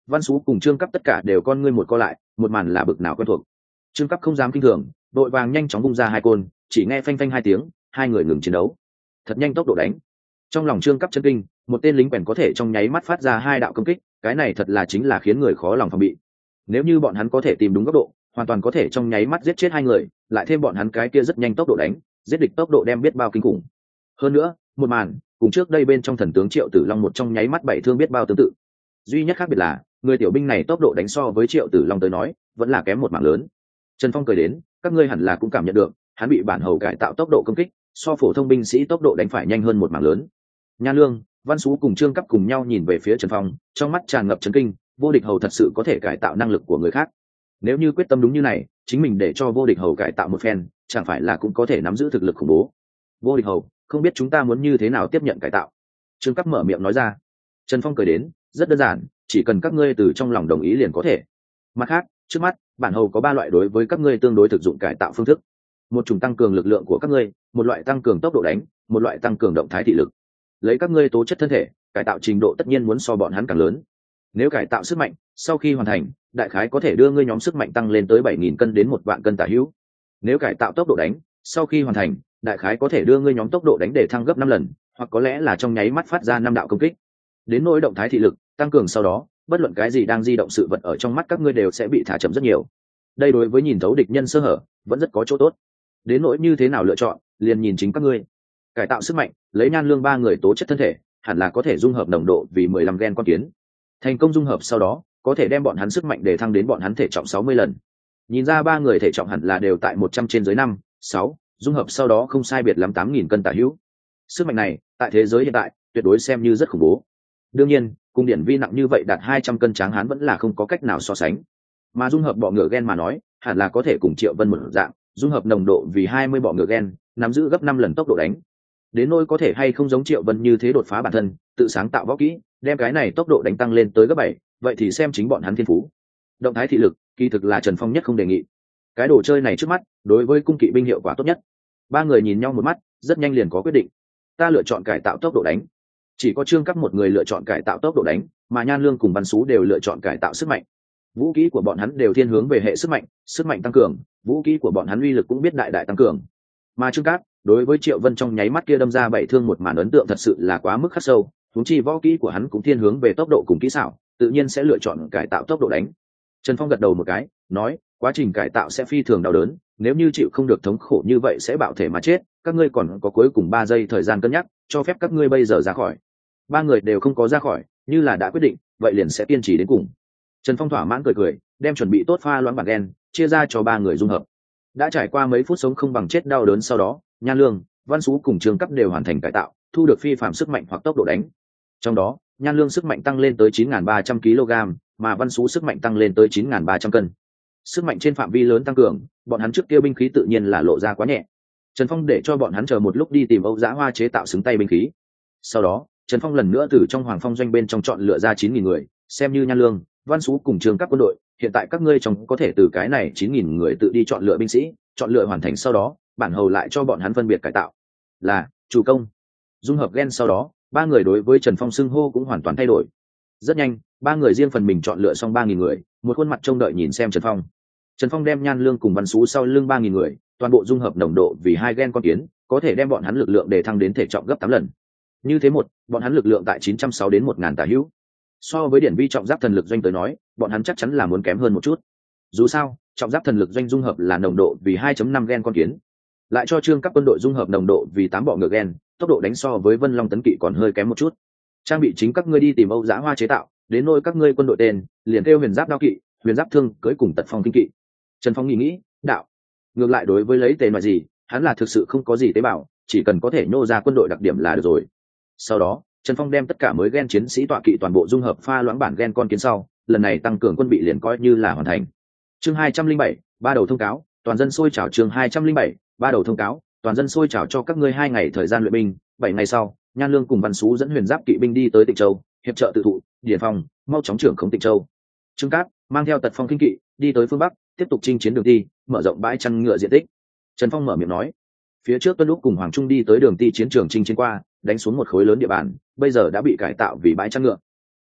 Văn Sú cùng Trương Cấp tất cả đều con ngươi một co lại, một màn là bực nào quen thuộc. Trương Cấp không dám kinh thường, đội vàng nhanh chóng bung ra hai côn, chỉ nghe phanh phanh hai tiếng, hai người ngừng chiến đấu. Thật nhanh tốc độ đánh. Trong lòng Trương Cấp chân kinh, một tên lính quèn có thể trong nháy mắt phát ra hai đạo công kích, cái này thật là chính là khiến người khó lòng phòng bị. Nếu như bọn hắn có thể tìm đúng góc độ, hoàn toàn có thể trong nháy mắt giết chết hai người, lại thêm bọn hắn cái kia rất nhanh tốc độ đánh, giết địch tốc độ đem biết bao kinh khủng. Hơn nữa, một màn cùng trước đây bên trong Thần tướng Triệu Tử Long một trong nháy mắt bảy thương biết bao tương tự. Duy nhất khác biệt là, người tiểu binh này tốc độ đánh so với Triệu Tử Long tới nói, vẫn là kém một mảng lớn. Trần Phong cười đến, các ngươi hẳn là cũng cảm nhận được, hắn bị bản hầu cải tạo tốc độ công kích, so phổ thông binh sĩ tốc độ đánh phải nhanh hơn một mảng lớn. Nha Lương, Văn Sú cùng Trương Cấp cùng nhau nhìn về phía Trần Phong, trong mắt tràn ngập chấn kinh, vô địch hầu thật sự có thể cải tạo năng lực của người khác. Nếu như quyết tâm đúng như này, chính mình để cho vô địch hầu cải tạo một phen, chẳng phải là cũng có thể nắm giữ thực lực khủng bố. Vô địch hầu, không biết chúng ta muốn như thế nào tiếp nhận cải tạo. Trương Cấp mở miệng nói ra. Trần Phong cười đến, rất đơn giản, chỉ cần các ngươi từ trong lòng đồng ý liền có thể. Mặt khác, trước mắt, bản hầu có ba loại đối với các ngươi tương đối thực dụng cải tạo phương thức. Một chủng tăng cường lực lượng của các ngươi, một loại tăng cường tốc độ đánh, một loại tăng cường động thái thị lực. Lấy các ngươi tố chất thân thể, cải tạo trình độ tất nhiên muốn so bọn hắn càng lớn. Nếu cải tạo sức mạnh, sau khi hoàn thành, đại khái có thể đưa ngươi nhóm sức mạnh tăng lên tới bảy nghìn cân đến một vạn cân tả hữu. Nếu cải tạo tốc độ đánh, sau khi hoàn thành, đại khái có thể đưa ngươi nhóm tốc độ đánh để thăng gấp năm lần, hoặc có lẽ là trong nháy mắt phát ra năm đạo công kích. Đến nỗi động thái thị lực, tăng cường sau đó, bất luận cái gì đang di động sự vật ở trong mắt các ngươi đều sẽ bị thả chậm rất nhiều. Đây đối với nhìn thấu địch nhân sơ hở, vẫn rất có chỗ tốt. Đến nỗi như thế nào lựa chọn, liền nhìn chính các ngươi. Cải tạo sức mạnh, lấy Nhan Lương ba người tố chất thân thể, hẳn là có thể dung hợp nồng độ vì mười lăm gen con kiến. Thành công dung hợp sau đó, có thể đem bọn hắn sức mạnh để thăng đến bọn hắn thể trọng sáu mươi lần. Nhìn ra ba người thể trọng hẳn là đều tại một trăm trên dưới năm, sáu, dung hợp sau đó không sai biệt lắm tám nghìn cân tả hữu. Sức mạnh này, tại thế giới hiện tại, tuyệt đối xem như rất khủng bố. Đương nhiên, cung điển vi nặng như vậy đạt hai trăm cân tráng hán vẫn là không có cách nào so sánh. Mà dung hợp bọ ngựa gen mà nói, hẳn là có thể cùng Triệu Vân một dạng, dung hợp nồng độ vì hai mươi bọ ngựa gen, nắm giữ gấp năm lần tốc độ đánh. Đến nỗi có thể hay không giống Triệu Vân như thế đột phá bản thân, tự sáng tạo võ kỹ, đem cái này tốc độ đánh tăng lên tới gấp bảy, vậy thì xem chính bọn hắn thiên phú. Động thái thị lực, kỳ thực là Trần Phong nhất không đề nghị. Cái đồ chơi này trước mắt, đối với cung kỵ binh hiệu quả tốt nhất. Ba người nhìn nhau một mắt, rất nhanh liền có quyết định. Ta lựa chọn cải tạo tốc độ đánh. Chỉ có Trương Cấp một người lựa chọn cải tạo tốc độ đánh, mà Nhan Lương cùng Văn Sú đều lựa chọn cải tạo sức mạnh. Vũ khí của bọn hắn đều thiên hướng về hệ sức mạnh, sức mạnh tăng cường, vũ khí của bọn hắn uy lực cũng biết đại đại tăng cường. Mà Trương Cấp, đối với Triệu Vân trong nháy mắt kia đâm ra bảy thương một màn ấn tượng thật sự là quá mức khắc sâu, huống chi võ kỹ của hắn cũng thiên hướng về tốc độ cùng kỹ xảo, tự nhiên sẽ lựa chọn cải tạo tốc độ đánh. Trần Phong gật đầu một cái, nói, quá trình cải tạo sẽ phi thường đau đớn, nếu như chịu không được thống khổ như vậy sẽ bạo thể mà chết, các ngươi còn có cuối cùng ba giây thời gian cân nhắc, cho phép các ngươi bây giờ ra khỏi. Ba người đều không có ra khỏi, như là đã quyết định, vậy liền sẽ kiên trì đến cùng. Trần Phong thỏa mãn cười cười, đem chuẩn bị tốt pha loãng bản gen, chia ra cho ba người dung hợp. Đã trải qua mấy phút sống không bằng chết đau đớn sau đó, Nhan Lương, Văn Sú cùng Trương Cấp đều hoàn thành cải tạo, thu được phi phạm sức mạnh hoặc tốc độ đánh. Trong đó, Nhan Lương sức mạnh tăng lên tới chín nghìn ba trăm ki lô gam, mà Văn Sú sức mạnh tăng lên tới chín nghìn ba trăm cân. Sức mạnh trên phạm vi lớn tăng cường, bọn hắn trước kia binh khí tự nhiên là lộ ra quá nhẹ. Trần Phong để cho bọn hắn chờ một lúc đi tìm Âu Dã Hoa chế tạo xứng tay binh khí. Sau đó, Trần Phong lần nữa từ trong Hoàng Phong doanh bên trong chọn lựa ra chín nghìn người, xem như Nhan Lương, Văn Sú cùng Trương Cấp quân đội, hiện tại các ngươi trong có thể từ cái này chín nghìn người tự đi chọn lựa binh sĩ, chọn lựa hoàn thành sau đó, bản hầu lại cho bọn hắn phân biệt cải tạo. Là, chủ công. Dung hợp gen sau đó, ba người đối với Trần Phong xưng hô cũng hoàn toàn thay đổi. Rất nhanh, ba người riêng phần mình chọn lựa xong ba nghìn người, một khuôn mặt trông đợi nhìn xem Trần Phong. Trần Phong đem Nhan Lương cùng Văn Sú sau lưng ba nghìn người, toàn bộ dung hợp nồng độ vì hai gen con kiến, có thể đem bọn hắn lực lượng để thăng đến thể trọng gấp tám lần. Như thế một, bọn hắn lực lượng tại chín trăm sáu đến một nghìn tả hữu. So với điển vi trọng giáp thần lực doanh tới nói, bọn hắn chắc chắn là muốn kém hơn một chút. Dù sao, trọng giáp thần lực doanh dung hợp là nồng độ vì hai phẩy năm gen con kiến, lại cho Trương Cấp quân đội dung hợp nồng độ vì tám bọ ngựa gen, tốc độ đánh so với Vân Long tấn kỵ còn hơi kém một chút. Trang bị chính các ngươi đi tìm Âu Dã Hoa chế tạo, đến nỗi các ngươi quân đội tên, liền kêu Huyền Giáp Đao kỵ, Huyền Giáp Thương cưới cùng Tật Phong kinh kỵ. Trần Phong nghĩ nghĩ, đạo, ngược lại đối với lấy tên loại gì, hắn là thực sự không có gì tế bào, chỉ cần có thể nhô ra quân đội đặc điểm là được rồi. Sau đó, Trần Phong đem tất cả mới gen chiến sĩ tọa kỵ toàn bộ dung hợp pha loãng bản gen con kiến sau, lần này tăng cường quân bị liền coi như là hoàn thành. Chương hai trăm linh bảy, ba đầu thông cáo, toàn dân sôi trào. Chương hai trăm linh bảy, ba đầu thông cáo, toàn dân sôi trào cho các ngươi hai ngày thời gian luyện binh. Bảy ngày sau, Nhan Lương cùng Văn Sú dẫn Huyền Giáp kỵ binh đi tới Tịnh Châu, hiệp trợ tự thụ, Điển Phong, mau chóng trưởng khống Tịnh Châu. Trương Cáp mang theo Tật Phong kinh kỵ đi tới phương Bắc, tiếp tục chinh chiến đường ti, mở rộng bãi chăn ngựa diện tích. Trần Phong mở miệng nói, phía trước Tuân Lúc cùng Hoàng Trung đi tới đường ti chiến trường chinh chiến qua, đánh xuống một khối lớn địa bàn, bây giờ đã bị cải tạo vì bãi chăn ngựa.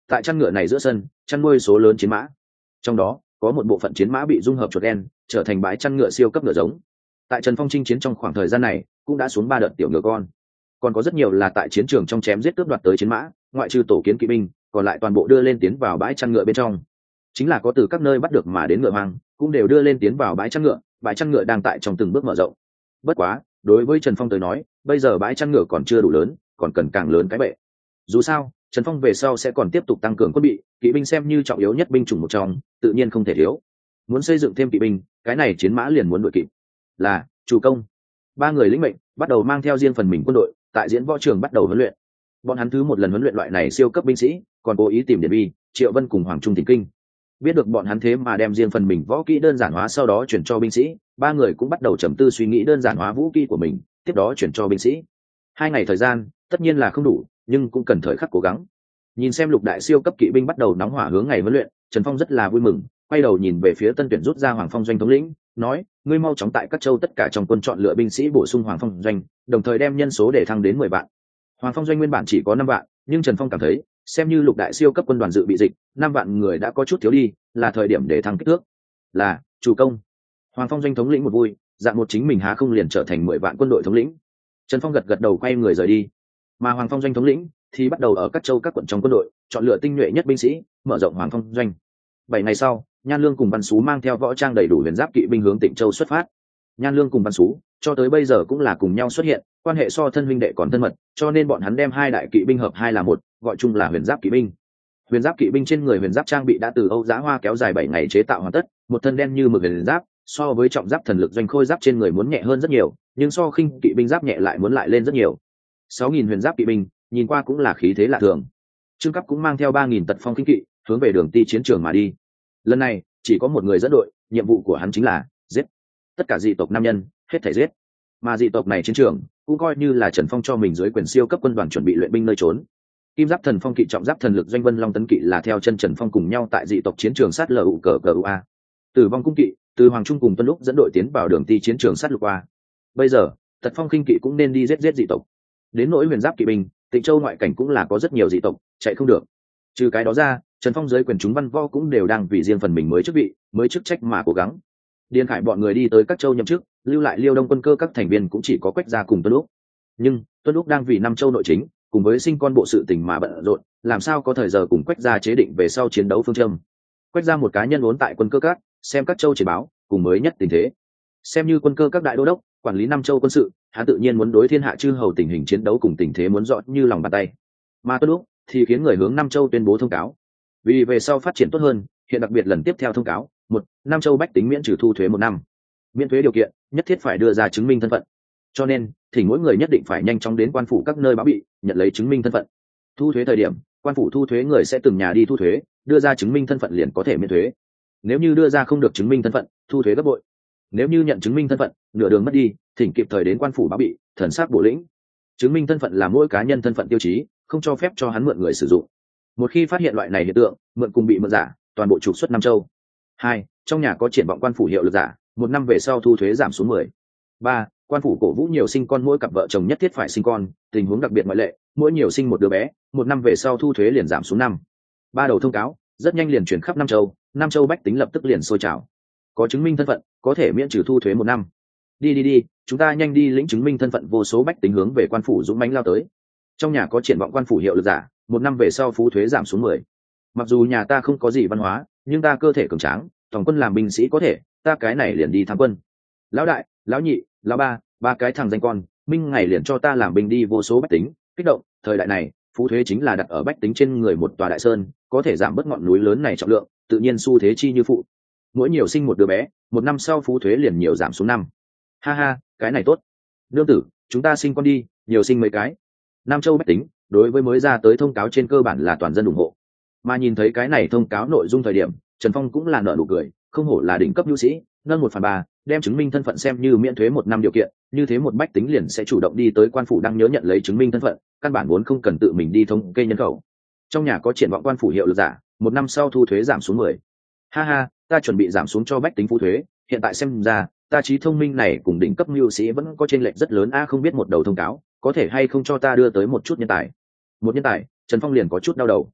Tại chăn ngựa này giữa sân chăn nuôi số lớn chiến mã, trong đó có một bộ phận chiến mã bị dung hợp chuột đen trở thành bãi chăn ngựa siêu cấp ngựa giống. Tại Trần Phong chinh chiến trong khoảng thời gian này cũng đã xuống ba đợt tiểu ngựa con, còn có rất nhiều là tại chiến trường trong chém giết cướp đoạt tới chiến mã, ngoại trừ tổ kiến kỵ binh còn lại toàn bộ đưa lên tiến vào bãi chăn ngựa bên trong. Chính là có từ các nơi bắt được mà đến ngựa hoang cũng đều đưa lên tiến vào bãi chăn ngựa, bãi chăn ngựa đang tại trong từng bước mở rộng. Bất quá đối với Trần Phong tới nói, bây giờ bãi chăn ngựa còn chưa đủ lớn, còn cần càng lớn cái bệ. Dù sao Trần Phong về sau sẽ còn tiếp tục tăng cường quân bị, kỵ binh xem như trọng yếu nhất binh chủng một trong, tự nhiên không thể thiếu. Muốn xây dựng thêm kỵ binh, cái này chiến mã liền muốn đội kịp. Là chủ công. Ba người lĩnh mệnh bắt đầu mang theo riêng phần mình quân đội tại diễn võ trường bắt đầu huấn luyện. Bọn hắn thứ một lần huấn luyện loại này siêu cấp binh sĩ, còn cố ý tìm Điển Vi, Triệu Vân cùng Hoàng Trung Thỉnh Kinh. Biết được bọn hắn thế mà đem riêng phần mình võ kỹ đơn giản hóa, sau đó chuyển cho binh sĩ, ba người cũng bắt đầu trầm tư suy nghĩ đơn giản hóa vũ kỹ của mình, tiếp đó chuyển cho binh sĩ. Hai ngày thời gian tất nhiên là không đủ, nhưng cũng cần thời khắc cố gắng. Nhìn xem lục đại siêu cấp kỵ binh bắt đầu nóng hỏa hướng ngày huấn luyện, Trần Phong rất là vui mừng, quay đầu nhìn về phía tân tuyển rút ra Hoàng Phong doanh thống lĩnh, nói: ngươi mau chóng tại các châu tất cả trong quân chọn lựa binh sĩ bổ sung Hoàng Phong doanh, đồng thời đem nhân số để thăng đến mười vạn. Hoàng Phong doanh nguyên bản chỉ có năm vạn, nhưng Trần Phong cảm thấy xem như lục đại siêu cấp quân đoàn dự bị dịch, năm vạn người đã có chút thiếu đi, là thời điểm để thăng kích thước. Là chủ công. Hoàng Phong doanh thống lĩnh một vui, dạng một chính mình há không liền trở thành mười vạn quân đội thống lĩnh. Trần Phong gật gật đầu quay người rời đi, mà Hoàng Phong doanh thống lĩnh thì bắt đầu ở các châu các quận trong quân đội chọn lựa tinh nhuệ nhất binh sĩ, mở rộng Hoàng Phong doanh. Bảy ngày sau, Nhan Lương cùng Văn Sú mang theo võ trang đầy đủ huyền giáp kỵ binh hướng Tịnh Châu xuất phát. Nhan Lương cùng Văn Sú cho tới bây giờ cũng là cùng nhau xuất hiện, quan hệ so thân huynh đệ còn thân mật, cho nên bọn hắn đem hai đại kỵ binh hợp hai là một, gọi chung là huyền giáp kỵ binh. Huyền giáp kỵ binh trên người huyền giáp trang bị đã từ Âu Giá Hoa kéo dài bảy ngày chế tạo hoàn tất, một thân đen như mực huyền giáp, so với trọng giáp thần lực doanh khôi giáp trên người muốn nhẹ hơn rất nhiều, nhưng so khinh kỵ binh giáp nhẹ lại muốn lại lên rất nhiều. sáu nghìn huyền giáp kỵ binh, nhìn qua cũng là khí thế lạ thường. Trương Cấp cũng mang theo ba nghìn tật phong kinh kỵ, hướng về đường ti chiến trường mà đi. Lần này chỉ có một người dẫn đội, nhiệm vụ của hắn chính là giết tất cả dị tộc nam nhân, hết thảy giết. Mà dị tộc này chiến trường cũng coi như là Trần Phong cho mình dưới quyền siêu cấp quân đoàn chuẩn bị luyện binh nơi trốn. Kim giáp thần phong kỵ trọng giáp thần lực doanh Vân Long tấn kỵ là theo chân Trần Phong cùng nhau tại dị tộc chiến trường sát lu cờ cờ a. Tử vong cung kỵ từ Hoàng Trung cùng Tuân Lúc dẫn đội tiến vào đường ti chiến trường sát lục qua. Bây giờ tật phong kinh kỵ cũng nên đi giết giết dị tộc. Đến nỗi huyền giáp kỵ binh, Tịnh Châu ngoại cảnh cũng là có rất nhiều dị tộc chạy không được. Trừ cái đó ra, Trần Phong dưới quyền chúng văn võ cũng đều đang vì riêng phần mình mới chức vị, mới chức trách mà cố gắng. Điền Khải bọn người đi tới các châu nhậm chức, lưu lại Liêu Đông quân cơ các thành viên cũng chỉ có Quách gia cùng Tuân Lúc. Nhưng Tuân Lúc đang vì năm châu nội chính, cùng với sinh con bộ sự tình mà bận rộn, làm sao có thời giờ cùng Quách gia chế định về sau chiến đấu phương châm. Quách gia một cá nhân vốn tại quân cơ các, xem các châu chiến báo, cùng mới nhất tình thế. Xem như quân cơ các đại đô đốc, quản lý năm châu quân sự, hắn tự nhiên muốn đối thiên hạ chư hầu tình hình chiến đấu cùng tình thế muốn rõ như lòng bàn tay. Mà Tuân Lúc thì khiến người hướng năm châu tuyên bố thông cáo. Vì về sau phát triển tốt hơn, hiện đặc biệt lần tiếp theo thông cáo, một, năm châu bách tính miễn trừ thu thuế một năm. Miễn thuế điều kiện, nhất thiết phải đưa ra chứng minh thân phận. Cho nên, thì mỗi người nhất định phải nhanh chóng đến quan phủ các nơi báo bị, nhận lấy chứng minh thân phận. Thu thuế thời điểm, quan phủ thu thuế người sẽ từng nhà đi thu thuế, đưa ra chứng minh thân phận liền có thể miễn thuế. Nếu như đưa ra không được chứng minh thân phận, thu thuế gấp bội. Nếu như nhận chứng minh thân phận, nửa đường mất đi, thỉnh kịp thời đến quan phủ báo bị, thần sát bổ lĩnh. Chứng minh thân phận là mỗi cá nhân thân phận tiêu chí, không cho phép cho hắn mượn người sử dụng. Một khi phát hiện loại này hiện tượng, mượn cùng bị mượn giả, toàn bộ trục xuất năm châu. Hai, trong nhà có triển vọng quan phủ hiệu lực giả, một năm về sau thu thuế giảm xuống mười. Ba, quan phủ cổ vũ nhiều sinh con, mỗi cặp vợ chồng nhất thiết phải sinh con, tình huống đặc biệt ngoại lệ, mỗi nhiều sinh một đứa bé, một năm về sau thu thuế liền giảm xuống năm. Ba đầu thông cáo, rất nhanh liền chuyển khắp năm châu, năm châu bách tính lập tức liền sôi trào. Có chứng minh thân phận, có thể miễn trừ thu thuế một năm. Đi đi đi, chúng ta nhanh đi lĩnh chứng minh thân phận, vô số bách tính hướng về quan phủ dũng mãnh lao tới. Trong nhà có triển vọng quan phủ hiệu lực giả, một năm về sau phú thuế giảm xuống mười. Mặc dù nhà ta không có gì văn hóa, nhưng ta cơ thể cường tráng, tổng quân làm binh sĩ có thể, ta cái này liền đi tham quân. Lão đại, lão nhị, lão ba, ba cái thằng danh con, minh ngày liền cho ta làm binh đi, vô số bách tính kích động. Thời đại này, phú thuế chính là đặt ở bách tính trên người một tòa đại sơn, có thể giảm bớt ngọn núi lớn này trọng lượng, tự nhiên xu thế chi như phụ. Mỗi nhiều sinh một đứa bé, một năm sau phú thuế liền nhiều giảm xuống năm. Ha ha, cái này tốt. Nương tử, chúng ta sinh con đi, nhiều sinh mấy cái. Nam châu bách tính đối với mới ra tới thông cáo trên cơ bản là toàn dân ủng hộ, mà nhìn thấy cái này thông cáo nội dung thời điểm, Trần Phong cũng là nở nụ cười, không hổ là đỉnh cấp nhu sĩ, nâng một phần ba, đem chứng minh thân phận xem như miễn thuế một năm điều kiện, như thế một bách tính liền sẽ chủ động đi tới quan phủ đăng nhớ nhận lấy chứng minh thân phận, căn bản vốn không cần tự mình đi thống kê nhân khẩu. Trong nhà có triển vọng quan phủ hiệu lực giả, một năm sau thu thuế giảm xuống mười. Ha ha, ta chuẩn bị giảm xuống cho bách tính phú thuế, hiện tại xem ra, ta trí thông minh này cùng đỉnh cấp nhu sĩ vẫn có chênh lệch rất lớn a, không biết một đầu thông cáo có thể hay không cho ta đưa tới một chút nhân tài. Một nhân tài, Trần Phong liền có chút đau đầu.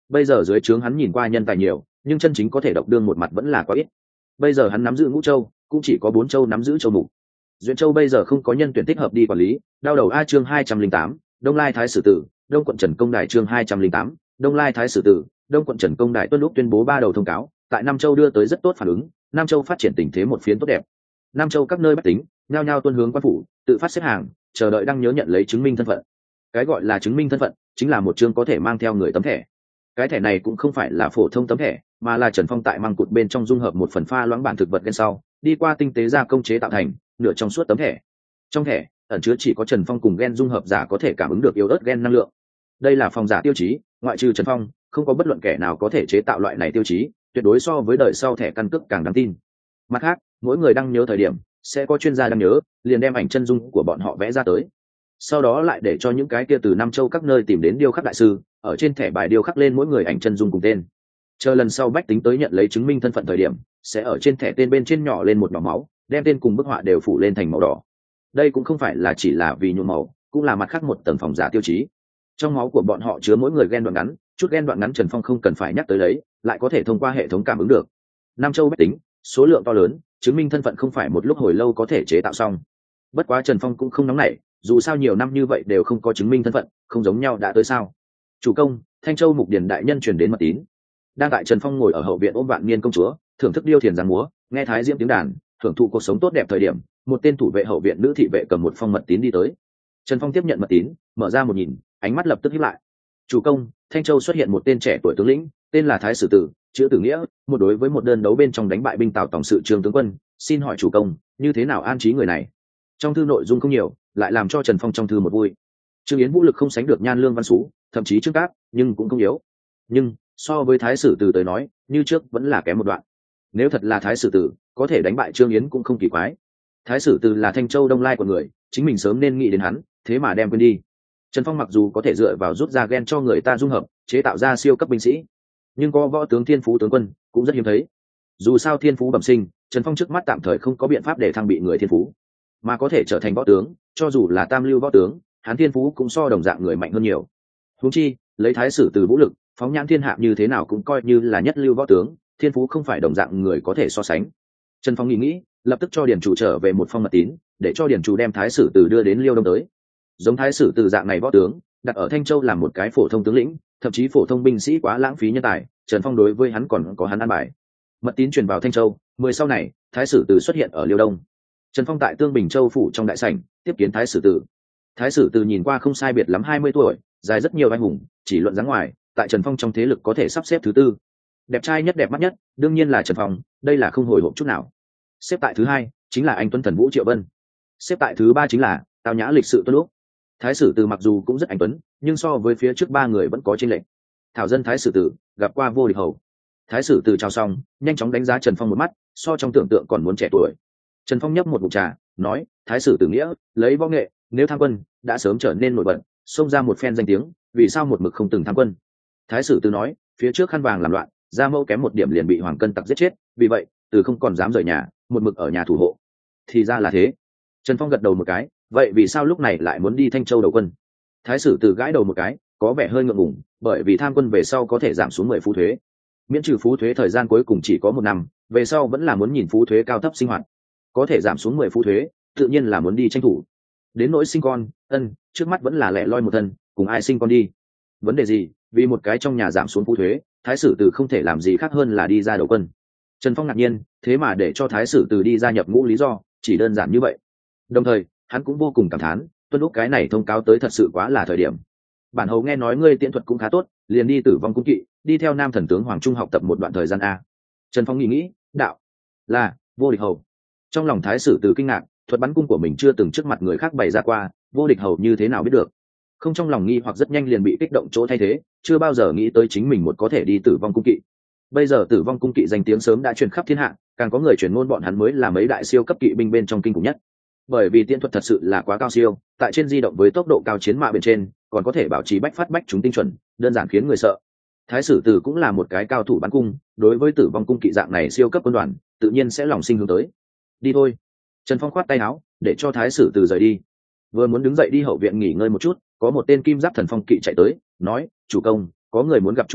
bây giờ dưới trướng hắn nhìn qua nhân tài nhiều, nhưng chân chính có thể độc đương một mặt vẫn là quá ít. Bây giờ hắn nắm giữ ngũ châu, cũng chỉ có bốn châu nắm giữ châu mục. Duyện châu bây giờ không có nhân tuyển thích hợp đi quản lý. Đau đầu a chương hai trăm linh tám, Đông Lai Thái Sử Tử, Đông quận Trần Công Đài chương hai trăm linh tám, Đông Lai Thái Sử Tử, Đông quận Trần Công Đài tuân lúc tuyên bố ba đầu thông cáo, tại Nam Châu đưa tới rất tốt phản ứng, Nam Châu phát triển tình thế một phiến tốt đẹp. Nam Châu các nơi bách tính, nhao nhao tuân hướng quan phủ, tự phát xếp hàng, chờ đợi đăng nhớ nhận lấy chứng minh thân phận. Cái gọi là chứng minh thân phận, chính là một chương có thể mang theo người tấm thẻ. Cái thẻ này cũng không phải là phổ thông tấm thẻ, mà là Trần Phong tại măng cụt bên trong dung hợp một phần pha loãng bản thực vật gen sau, đi qua tinh tế gia công chế tạo thành nửa trong suốt tấm thẻ. Trong thẻ ẩn chứa chỉ có Trần Phong cùng gen dung hợp giả có thể cảm ứng được yếu ớt gen năng lượng. Đây là phòng giả tiêu chí, ngoại trừ Trần Phong, không có bất luận kẻ nào có thể chế tạo loại này tiêu chí, tuyệt đối so với đời sau thẻ căn cước càng đáng tin. Mặt khác, mỗi người đăng nhớ thời điểm sẽ có chuyên gia đăng nhớ, liền đem ảnh chân dung của bọn họ vẽ ra tới. Sau đó lại để cho những cái kia từ Nam Châu các nơi tìm đến điêu khắc đại sư, ở trên thẻ bài điêu khắc lên mỗi người ảnh chân dung cùng tên. Chờ lần sau bách tính tới nhận lấy chứng minh thân phận thời điểm, sẽ ở trên thẻ tên bên trên nhỏ lên một nhỏ máu, đem tên cùng bức họa đều phủ lên thành màu đỏ. Đây cũng không phải là chỉ là vì nhuộm màu, cũng là mặt khác một tầng phòng giả tiêu chí. Trong máu của bọn họ chứa mỗi người gen đoạn ngắn, chút gen đoạn ngắn Trần Phong không cần phải nhắc tới đấy, lại có thể thông qua hệ thống cảm ứng được. Nam Châu bách tính, số lượng to lớn, chứng minh thân phận không phải một lúc hồi lâu có thể chế tạo xong. Bất quá Trần Phong cũng không nóng nảy, dù sao nhiều năm như vậy đều không có chứng minh thân phận, không giống nhau đã tới sao. Chủ công, Thanh Châu Mục Điền đại nhân truyền đến mật tín. Đang tại Trần Phong ngồi ở hậu viện ôm vạn niên công chúa, thưởng thức điêu thiền giáng múa, nghe thái diễm tiếng đàn, hưởng thụ cuộc sống tốt đẹp thời điểm, một tên thủ vệ hậu viện nữ thị vệ cầm một phong mật tín đi tới. Trần Phong tiếp nhận mật tín, mở ra một nhìn, ánh mắt lập tức híp lại. Chủ công, Thanh Châu xuất hiện một tên trẻ tuổi tướng lĩnh, tên là Thái Sử Tử, chữ Tử Nghĩa, một đối với một đơn đấu bên trong đánh bại binh Tào tổng sự Trương tướng quân, xin hỏi chủ công, như thế nào an trí người này? Trong thư nội dung không nhiều, lại làm cho Trần Phong trong thư một vui. Trương Yến vũ lực không sánh được Nhan Lương Văn Sú, thậm chí Trương Cáp, nhưng cũng không yếu. Nhưng so với Thái Sử Tử tới nói, như trước vẫn là kém một đoạn. Nếu thật là Thái Sử Tử, có thể đánh bại Trương Yến cũng không kỳ quái. Thái Sử Tử là Thanh Châu Đông Lai của người, chính mình sớm nên nghĩ đến hắn, thế mà đem quên đi. Trần Phong mặc dù có thể dựa vào rút ra gen cho người ta dung hợp, chế tạo ra siêu cấp binh sĩ, nhưng có võ tướng thiên phú tướng quân cũng rất hiếm thấy. Dù sao thiên phú bẩm sinh, Trần Phong trước mắt tạm thời không có biện pháp để thăng bị người thiên phú, mà có thể trở thành võ tướng, cho dù là tam lưu võ tướng, hắn thiên phú cũng so đồng dạng người mạnh hơn nhiều. Huống chi, lấy Thái Sử Từ vũ lực, phóng nhãn thiên hạ như thế nào cũng coi như là nhất lưu võ tướng, thiên phú không phải đồng dạng người có thể so sánh. Trần Phong nghĩ nghĩ, lập tức cho điển chủ trở về một phong mật tín, để cho điển chủ đem Thái Sử Từ đưa đến Liêu Đông tới. Giống Thái Sử Từ dạng này võ tướng, đặt ở Thanh Châu làm một cái phổ thông tướng lĩnh, thậm chí phổ thông binh sĩ quá lãng phí nhân tài, Trần Phong đối với hắn còn có hắn an bài. Mật tín truyền vào Thanh Châu, mười sau này, Thái Sử Từ xuất hiện ở Liêu Đông. Trần Phong tại Tương Bình Châu phủ trong đại sảnh tiếp kiến Thái Sử Từ. Thái Sử Từ nhìn qua không sai biệt lắm hai mươi tuổi, dài rất nhiều anh hùng, chỉ luận dáng ngoài, tại Trần Phong trong thế lực có thể sắp xếp thứ tư. Đẹp trai nhất đẹp mắt nhất, đương nhiên là Trần Phong, đây là không hồi hộp chút nào. Xếp tại thứ hai chính là anh tuấn thần Vũ Triệu Vân. Xếp tại thứ ba chính là tao nhã lịch sự Tuân Lúc. Thái Sử Từ mặc dù cũng rất anh tuấn, nhưng so với phía trước ba người vẫn có chênh lệch. Thảo dân Thái Sử Từ gặp qua vô địch hầu. Thái Sử Từ chào xong, nhanh chóng đánh giá Trần Phong một mắt, so trong tưởng tượng còn muốn trẻ tuổi. Trần Phong nhấp một ngụm trà, nói: Thái Sử Từ nghĩa, lấy võ nghệ, nếu tham quân, đã sớm trở nên nổi bật, xông ra một phen danh tiếng, vì sao một mực không từng tham quân? Thái Sử Từ nói: phía trước khăn vàng làm loạn, gia mẫu kém một điểm liền bị Hoàng Cân tặc giết chết, vì vậy, từ không còn dám rời nhà, một mực ở nhà thủ hộ. Thì ra là thế. Trần Phong gật đầu một cái, vậy vì sao lúc này lại muốn đi Thanh Châu đầu quân? Thái Sử Từ gãi đầu một cái, có vẻ hơi ngượng ngùng, bởi vì tham quân về sau có thể giảm xuống mười phú thuế, miễn trừ phú thuế thời gian cuối cùng chỉ có một năm, về sau vẫn là muốn nhìn phú thuế cao thấp sinh hoạt, có thể giảm xuống mười phú thuế, tự nhiên là muốn đi tranh thủ. Đến nỗi sinh con, ân, trước mắt vẫn là lẻ loi một thân, cùng ai sinh con đi? Vấn đề gì? Vì một cái trong nhà giảm xuống phú thuế, Thái Sử Từ không thể làm gì khác hơn là đi ra đầu quân. Trần Phong ngạc nhiên, thế mà để cho Thái Sử Từ đi gia nhập ngũ lý do chỉ đơn giản như vậy. Đồng thời, hắn cũng vô cùng cảm thán, Tuân Lúc cái này thông cáo tới thật sự quá là thời điểm. Bản hầu nghe nói ngươi tiễn thuật cũng khá tốt, liền đi Tử Vong cung kỵ, đi theo Nam thần tướng Hoàng Trung học tập một đoạn thời gian a. Trần Phong nghĩ nghĩ, đạo là vô địch hầu. Trong lòng Thái Sử Từ kinh ngạc, thuật bắn cung của mình chưa từng trước mặt người khác bày ra qua, vô địch hầu như thế nào biết được? Không, trong lòng nghi hoặc rất nhanh liền bị kích động chỗ thay thế, chưa bao giờ nghĩ tới chính mình một có thể đi Tử Vong cung kỵ. Bây giờ Tử Vong cung kỵ danh tiếng sớm đã truyền khắp thiên hạ, càng có người truyền ngôn bọn hắn mới là mấy đại siêu cấp kỵ binh bên trong kinh khủng nhất. Bởi vì tiễn thuật thật sự là quá cao siêu, tại trên di động với tốc độ cao chiến mã bên trên, còn có thể bảo trì bách phát bách trúng tinh chuẩn, đơn giản khiến người sợ. Thái Sử Từ cũng là một cái cao thủ bắn cung, đối với Tử Vong cung kỵ dạng này siêu cấp quân đoàn, tự nhiên sẽ lòng sinh hướng tới. Đi thôi. Trần Phong khoát tay áo, để cho Thái Sử Từ rời đi. Vừa muốn đứng dậy đi hậu viện nghỉ ngơi một chút, có một tên kim giáp thần phong kỵ chạy tới, nói: chủ công, có người muốn gặp chủ công,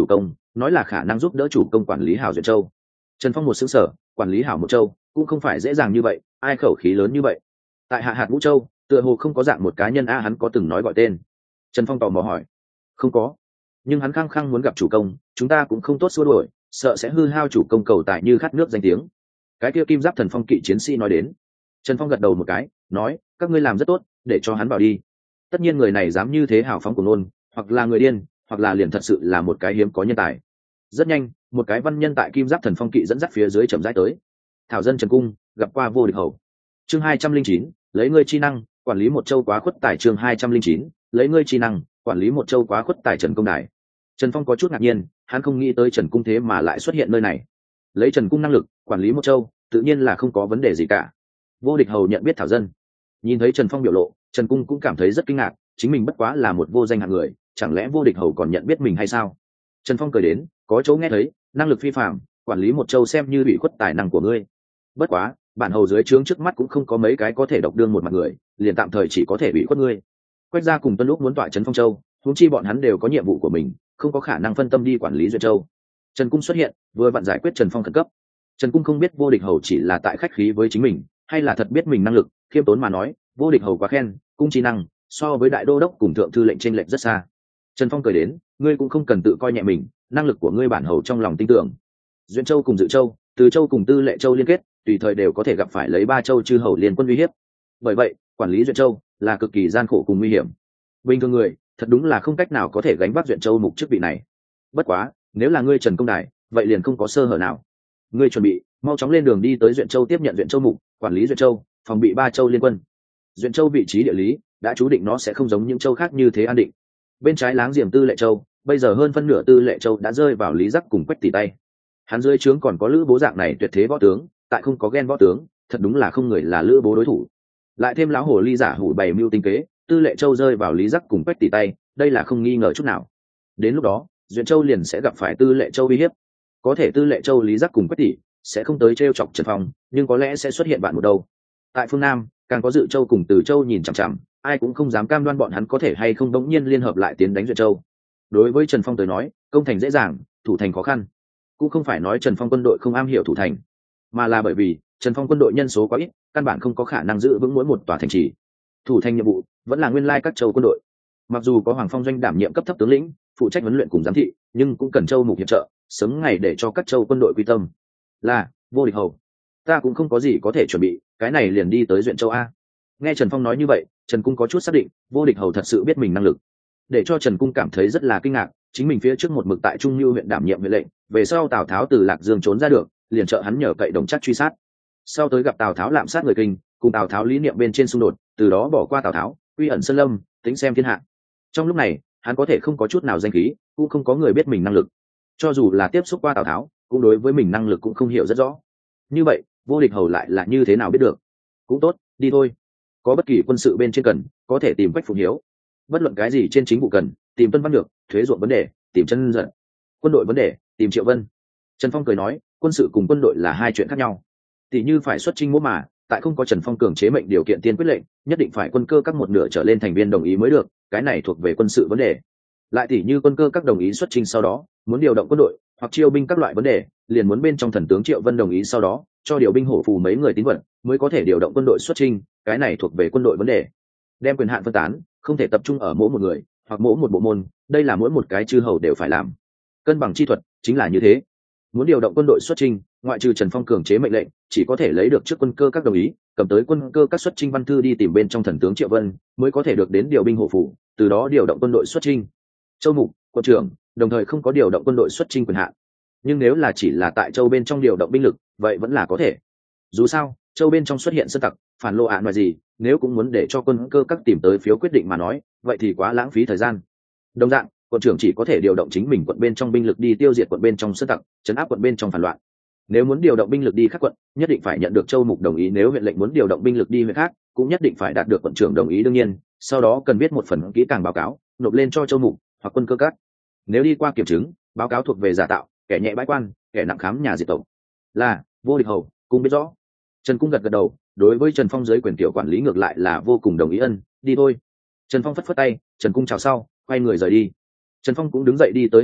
nói là khả năng giúp đỡ chủ công quản lý hảo duyện châu. Trần Phong một xứng sở, quản lý hảo một châu cũng không phải dễ dàng như vậy, ai khẩu khí lớn như vậy. Tại hạ hạt Vũ Châu tựa hồ không có dạng một cá nhân a, hắn có từng nói gọi tên. Trần Phong tò mò hỏi. Không có, nhưng hắn khăng khăng muốn gặp chủ công, chúng ta cũng không tốt xua đuổi, sợ sẽ hư hao chủ công cầu tài như khát nước danh tiếng. Cái kia kim giáp thần phong kỵ chiến sĩ nói đến. Trần Phong gật đầu một cái, nói, các ngươi làm rất tốt, để cho hắn vào đi. Tất nhiên người này dám như thế hào phóng của nôn, hoặc là người điên, hoặc là liền thật sự là một cái hiếm có nhân tài. Rất nhanh, một cái văn nhân tại kim giáp thần phong kỵ dẫn dắt phía dưới chậm rãi tới. Thảo dân Trần Cung gặp qua vô địch hầu. Chương hai trăm linh chín, lấy ngươi chi năng quản lý một châu quá khuất tài. Chương hai trăm linh chín, lấy ngươi chi năng quản lý một châu quá khuất tài. Trần Công đài. Trần Phong có chút ngạc nhiên, hắn không nghĩ tới Trần Cung thế mà lại xuất hiện nơi này. Lấy Trần Cung năng lực quản lý một châu, tự nhiên là không có vấn đề gì cả. Vô địch hầu nhận biết Thảo dân. Nhìn thấy Trần Phong biểu lộ, Trần Cung cũng cảm thấy rất kinh ngạc, chính mình bất quá là một vô danh hạng người, chẳng lẽ vô địch hầu còn nhận biết mình hay sao? Trần Phong cười đến, có chỗ nghe thấy, năng lực phi phàm, quản lý một châu xem như bị khuất tài năng của ngươi. Bất quá, bản hầu dưới trướng trước mắt cũng không có mấy cái có thể độc đương một mặt người, liền tạm thời chỉ có thể bị khuất ngươi. Quách gia cùng Tuân Lúc muốn tọa trấn Phong Châu, huống chi bọn hắn đều có nhiệm vụ của mình, không có khả năng phân tâm đi quản lý Duyện Châu. Trần Cung xuất hiện, vừa vặn giải quyết Trần Phong khẩn cấp. Trần Cung không biết vô địch hầu chỉ là tại khách khí với chính mình, hay là thật biết mình năng lực, khiêm tốn mà nói, vô địch hầu quá khen, cung trí năng so với đại đô đốc cùng thượng thư lệnh chênh lệch rất xa. Trần Phong cười đến, ngươi cũng không cần tự coi nhẹ mình, năng lực của ngươi bản hầu trong lòng tin tưởng. Duyện Châu cùng Dự Châu, Từ Châu cùng Tư Lệ Châu liên kết, tùy thời đều có thể gặp phải lấy ba châu chư hầu liên quân uy hiếp. Bởi vậy, quản lý Duyện Châu là cực kỳ gian khổ cùng nguy hiểm. Bình thường người, thật đúng là không cách nào có thể gánh vác Duyện Châu mục chức vị này. Bất quá, nếu là ngươi Trần Công đài, vậy liền không có sơ hở nào. Ngươi chuẩn bị, mau chóng lên đường đi tới Duyện Châu tiếp nhận Duyện Châu mục, quản lý Duyện Châu, phòng bị ba châu liên quân. Duyện Châu vị trí địa lý đã chú định nó sẽ không giống những châu khác như thế an định. Bên trái láng giềng Tư Lệ Châu, bây giờ hơn phân nửa Tư Lệ Châu đã rơi vào Lý Giác cùng Quách Tỷ tay. Hắn dưới trướng còn có Lữ Bố dạng này tuyệt thế võ tướng, tại không có ghen võ tướng, thật đúng là không người là Lữ Bố đối thủ. Lại thêm lão hồ ly giả hủ bày mưu tinh kế, Tư Lệ Châu rơi vào Lý Giác cùng Quách Tỷ tay, đây là không nghi ngờ chút nào. Đến lúc đó, Duyện Châu liền sẽ gặp phải Tư Lệ Châu uy hiếp. Có thể Tư Lệ Châu Lý Giác cùng Quách Tỷ sẽ không tới trêu chọc Trần Phong, nhưng có lẽ sẽ xuất hiện bạn một đâu. Tại phương Nam, càng có Dự Châu cùng Từ Châu nhìn chằm chằm, ai cũng không dám cam đoan bọn hắn có thể hay không đống nhiên liên hợp lại tiến đánh Duyện Châu. Đối với Trần Phong tới nói, công thành dễ dàng, thủ thành khó khăn. Cũng không phải nói Trần Phong quân đội không am hiểu thủ thành, mà là bởi vì Trần Phong quân đội nhân số quá ít, căn bản không có khả năng giữ vững mỗi một tòa thành trì. Thủ thành nhiệm vụ vẫn là nguyên lai các châu quân đội. Mặc dù có Hoàng Phong doanh đảm nhiệm cấp thấp tướng lĩnh, phụ trách huấn luyện cùng giám thị, nhưng cũng cần châu mục hiệp trợ, sớm ngày để cho các châu quân đội quy tâm. Là vô địch hầu, ta cũng không có gì có thể chuẩn bị, cái này liền đi tới Duyện Châu a. Nghe Trần Phong nói như vậy, Trần Cung có chút xác định, vô địch hầu thật sự biết mình năng lực. Để cho Trần Cung cảm thấy rất là kinh ngạc, chính mình phía trước một mực tại Trung Nưu huyện đảm nhiệm huyện lệnh, về sau Tào Tháo từ Lạc Dương trốn ra được, liền trợ hắn nhờ cậy đồng chắc truy sát. Sau tới gặp Tào Tháo lạm sát người Kinh, cùng Tào Tháo lý niệm bên trên xung đột, từ đó bỏ qua Tào Tháo, quy ẩn sơn lâm, tính xem thiên hạ. Trong lúc này, hắn có thể không có chút nào danh khí, cũng không có người biết mình năng lực. Cho dù là tiếp xúc qua Tào Tháo, cũng đối với mình năng lực cũng không hiểu rất rõ. Như vậy, vô địch hầu lại là như thế nào biết được? Cũng tốt, đi thôi. Có bất kỳ quân sự bên trên cần, có thể tìm Quách Phụng Hiếu. Bất luận cái gì trên chính vụ cần, tìm Tuân Văn Được, thuế ruộng vấn đề, tìm Chân Dận. Quân đội vấn đề, tìm Triệu Vân. Trần Phong cười nói, quân sự cùng quân đội là hai chuyện khác nhau. Tỷ như phải xuất chinh múa mà, tại không có Trần Phong cường chế mệnh điều kiện tiên quyết lệnh, nhất định phải quân cơ các một nửa trở lên thành viên đồng ý mới được, cái này thuộc về quân sự vấn đề. Lại tỷ như quân cơ các đồng ý xuất chinh sau đó, muốn điều động quân đội hoặc chiêu binh các loại vấn đề, liền muốn bên trong thần tướng Triệu Vân đồng ý sau đó, cho điều binh hổ phù mấy người tín vật, mới có thể điều động quân đội xuất chinh, cái này thuộc về quân đội vấn đề. Đem quyền hạn phân tán, không thể tập trung ở mỗi một người hoặc mỗi một bộ môn, đây là mỗi một cái chư hầu đều phải làm. Cân bằng chi thuật chính là như thế. Muốn điều động quân đội xuất chinh, ngoại trừ Trần Phong cường chế mệnh lệnh, chỉ có thể lấy được trước quân cơ các đồng ý, cầm tới quân cơ các xuất chinh văn thư đi tìm bên trong thần tướng Triệu Vân, mới có thể được đến điều binh hộ phủ, từ đó điều động quân đội xuất chinh. Châu mục, quận trưởng, đồng thời không có điều động quân đội xuất chinh quyền hạn. Nhưng nếu là chỉ là tại châu bên trong điều động binh lực, vậy vẫn là có thể. Dù sao, châu bên trong xuất hiện sơn tặc, phản lộ ạ nói gì, nếu cũng muốn để cho quân cơ các tìm tới phiếu quyết định mà nói, vậy thì quá lãng phí thời gian. Đồng dạng, quận trưởng chỉ có thể điều động chính mình quận bên trong binh lực đi tiêu diệt quận bên trong sơn tặc, trấn áp quận bên trong phản loạn. Nếu muốn điều động binh lực đi các quận, nhất định phải nhận được châu mục đồng ý, nếu huyện lệnh muốn điều động binh lực đi huyện khác, cũng nhất định phải đạt được quận trưởng đồng ý đương nhiên, sau đó cần viết một phần kỹ càng báo cáo, nộp lên cho châu mục hoặc quân cơ các. Nếu đi qua kiểm chứng, báo cáo thuộc về giả tạo, kẻ nhẹ bãi quan, kẻ nặng khám nhà diệt tộc. Là vô địch hầu, cũng biết rõ. Trần Cung gật gật đầu, đối với Trần Phong dưới quyền tiểu quản lý ngược lại là vô cùng đồng ý. Ân, đi thôi. Trần Phong phất phất tay, Trần Cung chào sau, quay người rời đi. Trần Phong cũng đứng dậy đi tới hậu viện,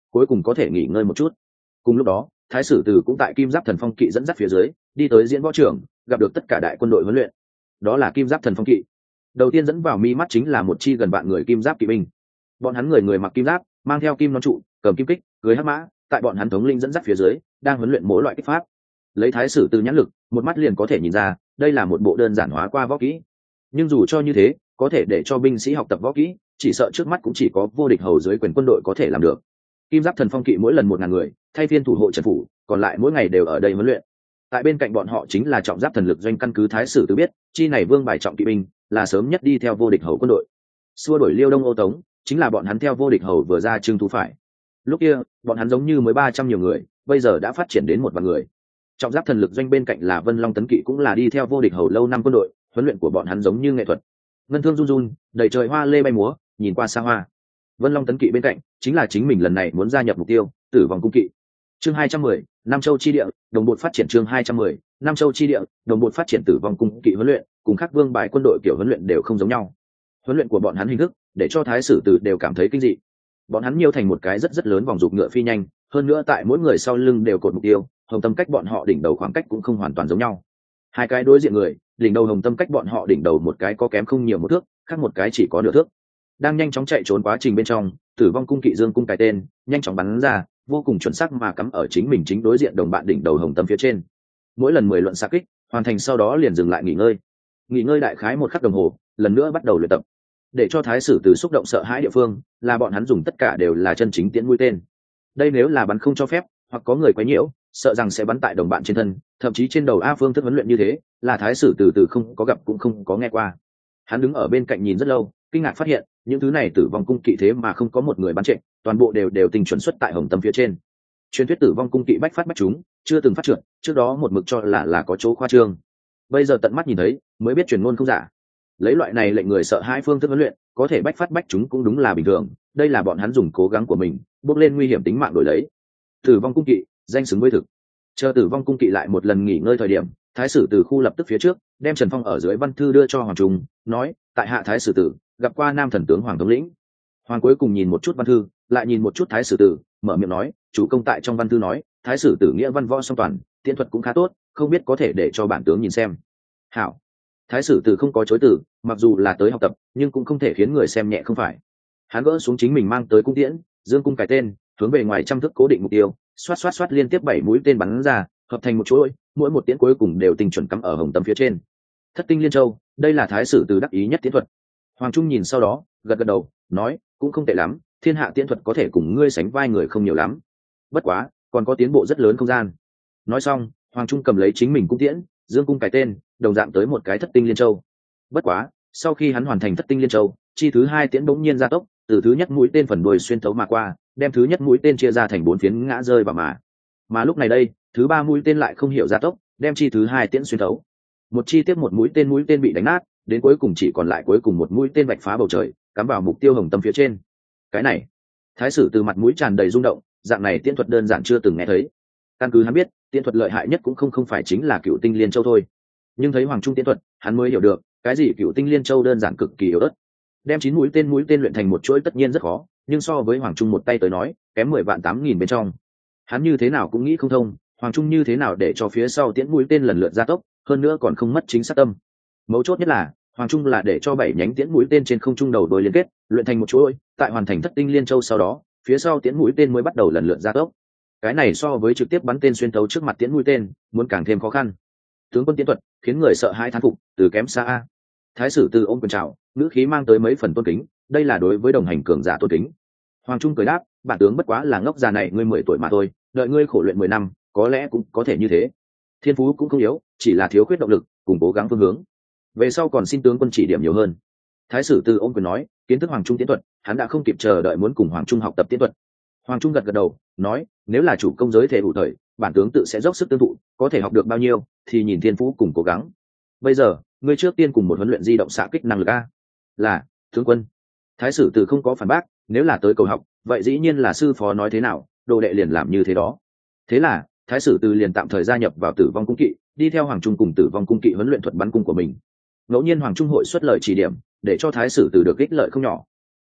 cuối cùng có thể nghỉ ngơi một chút. Cùng lúc đó thái sử từ cũng tại kim giáp thần phong kỵ dẫn dắt phía dưới đi tới diễn võ trường, gặp được tất cả đại quân đội huấn luyện. Đó là kim giáp thần phong kỵ. Đầu tiên dẫn vào mi mắt chính là một chi gần vạn người kim giáp kỵ binh. Bọn hắn người người mặc kim giáp, mang theo kim nón trụ, cầm kim kích, cưỡi hắc mã, tại bọn hắn thống linh dẫn dắt phía dưới đang huấn luyện mỗi loại kích pháp. Lấy thái sử từ nhãn lực, một mắt liền có thể nhìn ra đây là một bộ đơn giản hóa qua võ kỹ. Nhưng dù cho như thế, có thể để cho binh sĩ học tập võ kỹ, chỉ sợ trước mắt cũng chỉ có vô địch hầu dưới quyền quân đội có thể làm được. Kim giáp thần phong kỵ mỗi lần một ngàn người, thay phiên thủ hộ trận phủ, còn lại mỗi ngày đều ở đây huấn luyện. Tại bên cạnh bọn họ chính là trọng giáp thần lực doanh căn cứ thái sử từ biết, chi này vương bài trọng kỵ binh là sớm nhất đi theo vô địch hầu quân đội. Xua đổi Liêu Đông Ô Tống, chính là bọn hắn theo vô địch hầu vừa ra trưng thu phải. Lúc kia, bọn hắn giống như mới ba trăm nhiều người, bây giờ đã phát triển đến một vạn người. Trọng giáp thần lực doanh bên cạnh là Vân Long tấn kỵ, cũng là đi theo vô địch hầu lâu năm quân đội, huấn luyện của bọn hắn giống như nghệ thuật. Ngân thương run run, đầy trời hoa lê bay múa, nhìn qua xa hoa. Vân Long tấn kỵ bên cạnh chính là chính mình lần này muốn gia nhập mục tiêu, Tử vong cung kỵ. Chương hai trăm mười, Nam Châu chi địa, đồng bộ phát triển chương hai trăm mười, Nam Châu chi địa, đồng bộ phát triển Tử vong cung kỵ huấn luyện, cùng các vương bài quân đội kiểu huấn luyện đều không giống nhau. Huấn luyện của bọn hắn hình thức, để cho thái sử tử đều cảm thấy kinh dị. Bọn hắn nhiều thành một cái rất rất lớn vòng dục ngựa phi nhanh, hơn nữa tại mỗi người sau lưng đều cột mục tiêu, hồng tâm cách bọn họ đỉnh đầu khoảng cách cũng không hoàn toàn giống nhau. Hai cái đối diện người, đỉnh đầu hồng tâm cách bọn họ đỉnh đầu một cái có kém không nhiều một thước, khác một cái chỉ có nửa thước. Đang nhanh chóng chạy trốn quá trình bên trong, Tử vong cung kỵ dương cung cái tên, nhanh chóng bắn ra, vô cùng chuẩn xác mà cắm ở chính mình chính đối diện đồng bạn đỉnh đầu hồng tâm phía trên. Mỗi lần mười luận xạ kích, hoàn thành sau đó liền dừng lại nghỉ ngơi. Nghỉ ngơi đại khái một khắc đồng hồ, lần nữa bắt đầu luyện tập. Để cho thái sử từ xúc động sợ hãi địa phương, là bọn hắn dùng tất cả đều là chân chính tiễn mũi tên. Đây nếu là bắn không cho phép, hoặc có người quấy nhiễu, sợ rằng sẽ bắn tại đồng bạn trên thân, thậm chí trên đầu. A phương thức huấn luyện như thế, là thái sử từ từ không có gặp cũng không có nghe qua. Hắn đứng ở bên cạnh nhìn rất lâu, kinh ngạc phát hiện những thứ này tử vong cung kỵ thế mà không có một người bắn trệ, toàn bộ đều đều tình chuẩn xuất tại hồng tâm phía trên. Truyền thuyết tử vong cung kỵ bách phát bách chúng, chưa từng phát trượt, trước đó một mực cho là là có chỗ khoa trương, bây giờ tận mắt nhìn thấy mới biết truyền ngôn không giả. Lấy loại này lệnh người sợ hai phương thức huấn luyện, có thể bách phát bách chúng cũng đúng là bình thường, đây là bọn hắn dùng cố gắng của mình bước lên nguy hiểm tính mạng đổi lấy. Tử vong cung kỵ danh xứng với thực. Chờ tử vong cung kỵ lại một lần nghỉ ngơi thời điểm, thái sử từ khu lập tức phía trước đem Trần Phong ở dưới văn thư đưa cho hoàng trung, nói tại hạ thái sử tử gặp qua nam thần tướng hoàng thống lĩnh. Hoàng cuối cùng nhìn một chút văn thư, lại nhìn một chút thái sử tử, mở miệng nói chủ công tại trong văn thư nói thái sử tử nghĩa văn võ song toàn, tiện thuật cũng khá tốt, không biết có thể để cho bản tướng nhìn xem. Hảo. Thái sử tử không có chối từ, mặc dù là tới học tập nhưng cũng không thể khiến người xem nhẹ không phải. Hắn gỡ xuống chính mình mang tới cung tiễn, dương cung cái tên, hướng về ngoài trăm thước cố định mục tiêu, xoát xoát xoát liên tiếp bảy mũi tên bắn ra, hợp thành một chuỗi, mỗi một tiễn cuối cùng đều tinh chuẩn cắm ở hồng tâm phía trên. Thất tinh liên châu, đây là thái sử từ đắc ý nhất tiễn thuật. Hoàng trung nhìn sau đó, gật gật đầu, nói cũng không tệ lắm, thiên hạ tiễn thuật có thể cùng ngươi sánh vai người không nhiều lắm, bất quá còn có tiến bộ rất lớn không gian. Nói xong, Hoàng trung cầm lấy chính mình cung tiễn, dương cung cái tên, đồng dạng tới một cái thất tinh liên châu. Bất quá sau khi hắn hoàn thành thất tinh liên châu, chi thứ hai tiễn bỗng nhiên gia tốc, từ thứ nhất mũi tên phần đuôi xuyên thấu mà qua, đem thứ nhất mũi tên chia ra thành bốn phiến ngã rơi vào mà. Mà lúc này đây, thứ ba mũi tên lại không hiểu gia tốc, đem chi thứ hai tiễn xuyên thấu. Một chi tiếp một mũi tên mũi tên bị đánh nát, đến cuối cùng chỉ còn lại cuối cùng một mũi tên vạch phá bầu trời, cắm vào mục tiêu hồng tâm phía trên. Cái này, thái sử từ mặt mũi tràn đầy rung động, dạng này tiễn thuật đơn giản chưa từng nghe thấy. Căn cứ hắn biết, tiễn thuật lợi hại nhất cũng không không phải chính là cựu tinh liên châu thôi. Nhưng thấy hoàng trung tiễn thuật, hắn mới hiểu được, cái gì cựu tinh liên châu đơn giản cực kỳ yếu ớt. Đem chín mũi tên mũi tên luyện thành một chuỗi tất nhiên rất khó, nhưng so với hoàng trung một tay tới nói, kém mười vạn tám nghìn bên trong. Hắn như thế nào cũng nghĩ không thông, hoàng trung như thế nào để cho phía sau tiễn mũi tên lần lượt gia tốc, hơn nữa còn không mất chính xác tâm. Mấu chốt nhất là hoàng trung là để cho bảy nhánh tiễn mũi tên trên không trung đầu đuôi liên kết, luyện thành một chuỗi, tại hoàn thành thất tinh liên châu sau đó, phía sau tiễn mũi tên mới bắt đầu lần lượt gia tốc. Cái này so với trực tiếp bắn tên xuyên thấu trước mặt tiễn mũi tên muốn càng thêm khó khăn. Tướng quân tiễn thuật khiến người sợ hãi thán phục, từ kém xa a. Thái sử từ ôm quyền chào, ngữ khí mang tới mấy phần tôn kính, đây là đối với đồng hành cường giả tôn kính. Hoàng trung cười đáp, bản tướng bất quá là ngốc già này ngươi mười tuổi mà thôi, đợi ngươi khổ luyện mười năm, có lẽ cũng có thể như thế. Thiên phú cũng không yếu, chỉ là thiếu khuyết động lực, cùng cố gắng phương hướng. Về sau còn xin tướng quân chỉ điểm nhiều hơn. Thái sử từ ôm quyền nói, kiến thức hoàng trung tiễn thuật, hắn đã không kịp chờ đợi muốn cùng hoàng trung học tập tiễn thuật. Hoàng trung gật gật đầu, nói, nếu là chủ công giới thể đủ thời, bản tướng tự sẽ dốc sức tương thụ, có thể học được bao nhiêu thì nhìn thiên phú cùng cố gắng. Bây giờ ngươi trước tiên cùng một huấn luyện di động xạ kích năng lực a. Là tướng quân. Thái sử từ không có phản bác, nếu là tới cầu học vậy dĩ nhiên là sư phó nói thế nào đồ đệ liền làm như thế đó. Thế là thái sử từ liền tạm thời gia nhập vào tử vong cung kỵ, đi theo hoàng trung cùng tử vong cung kỵ huấn luyện thuật bắn cung của mình. Ngẫu nhiên hoàng trung hội xuất lời chỉ điểm, để cho thái sử từ được ích lợi không nhỏ.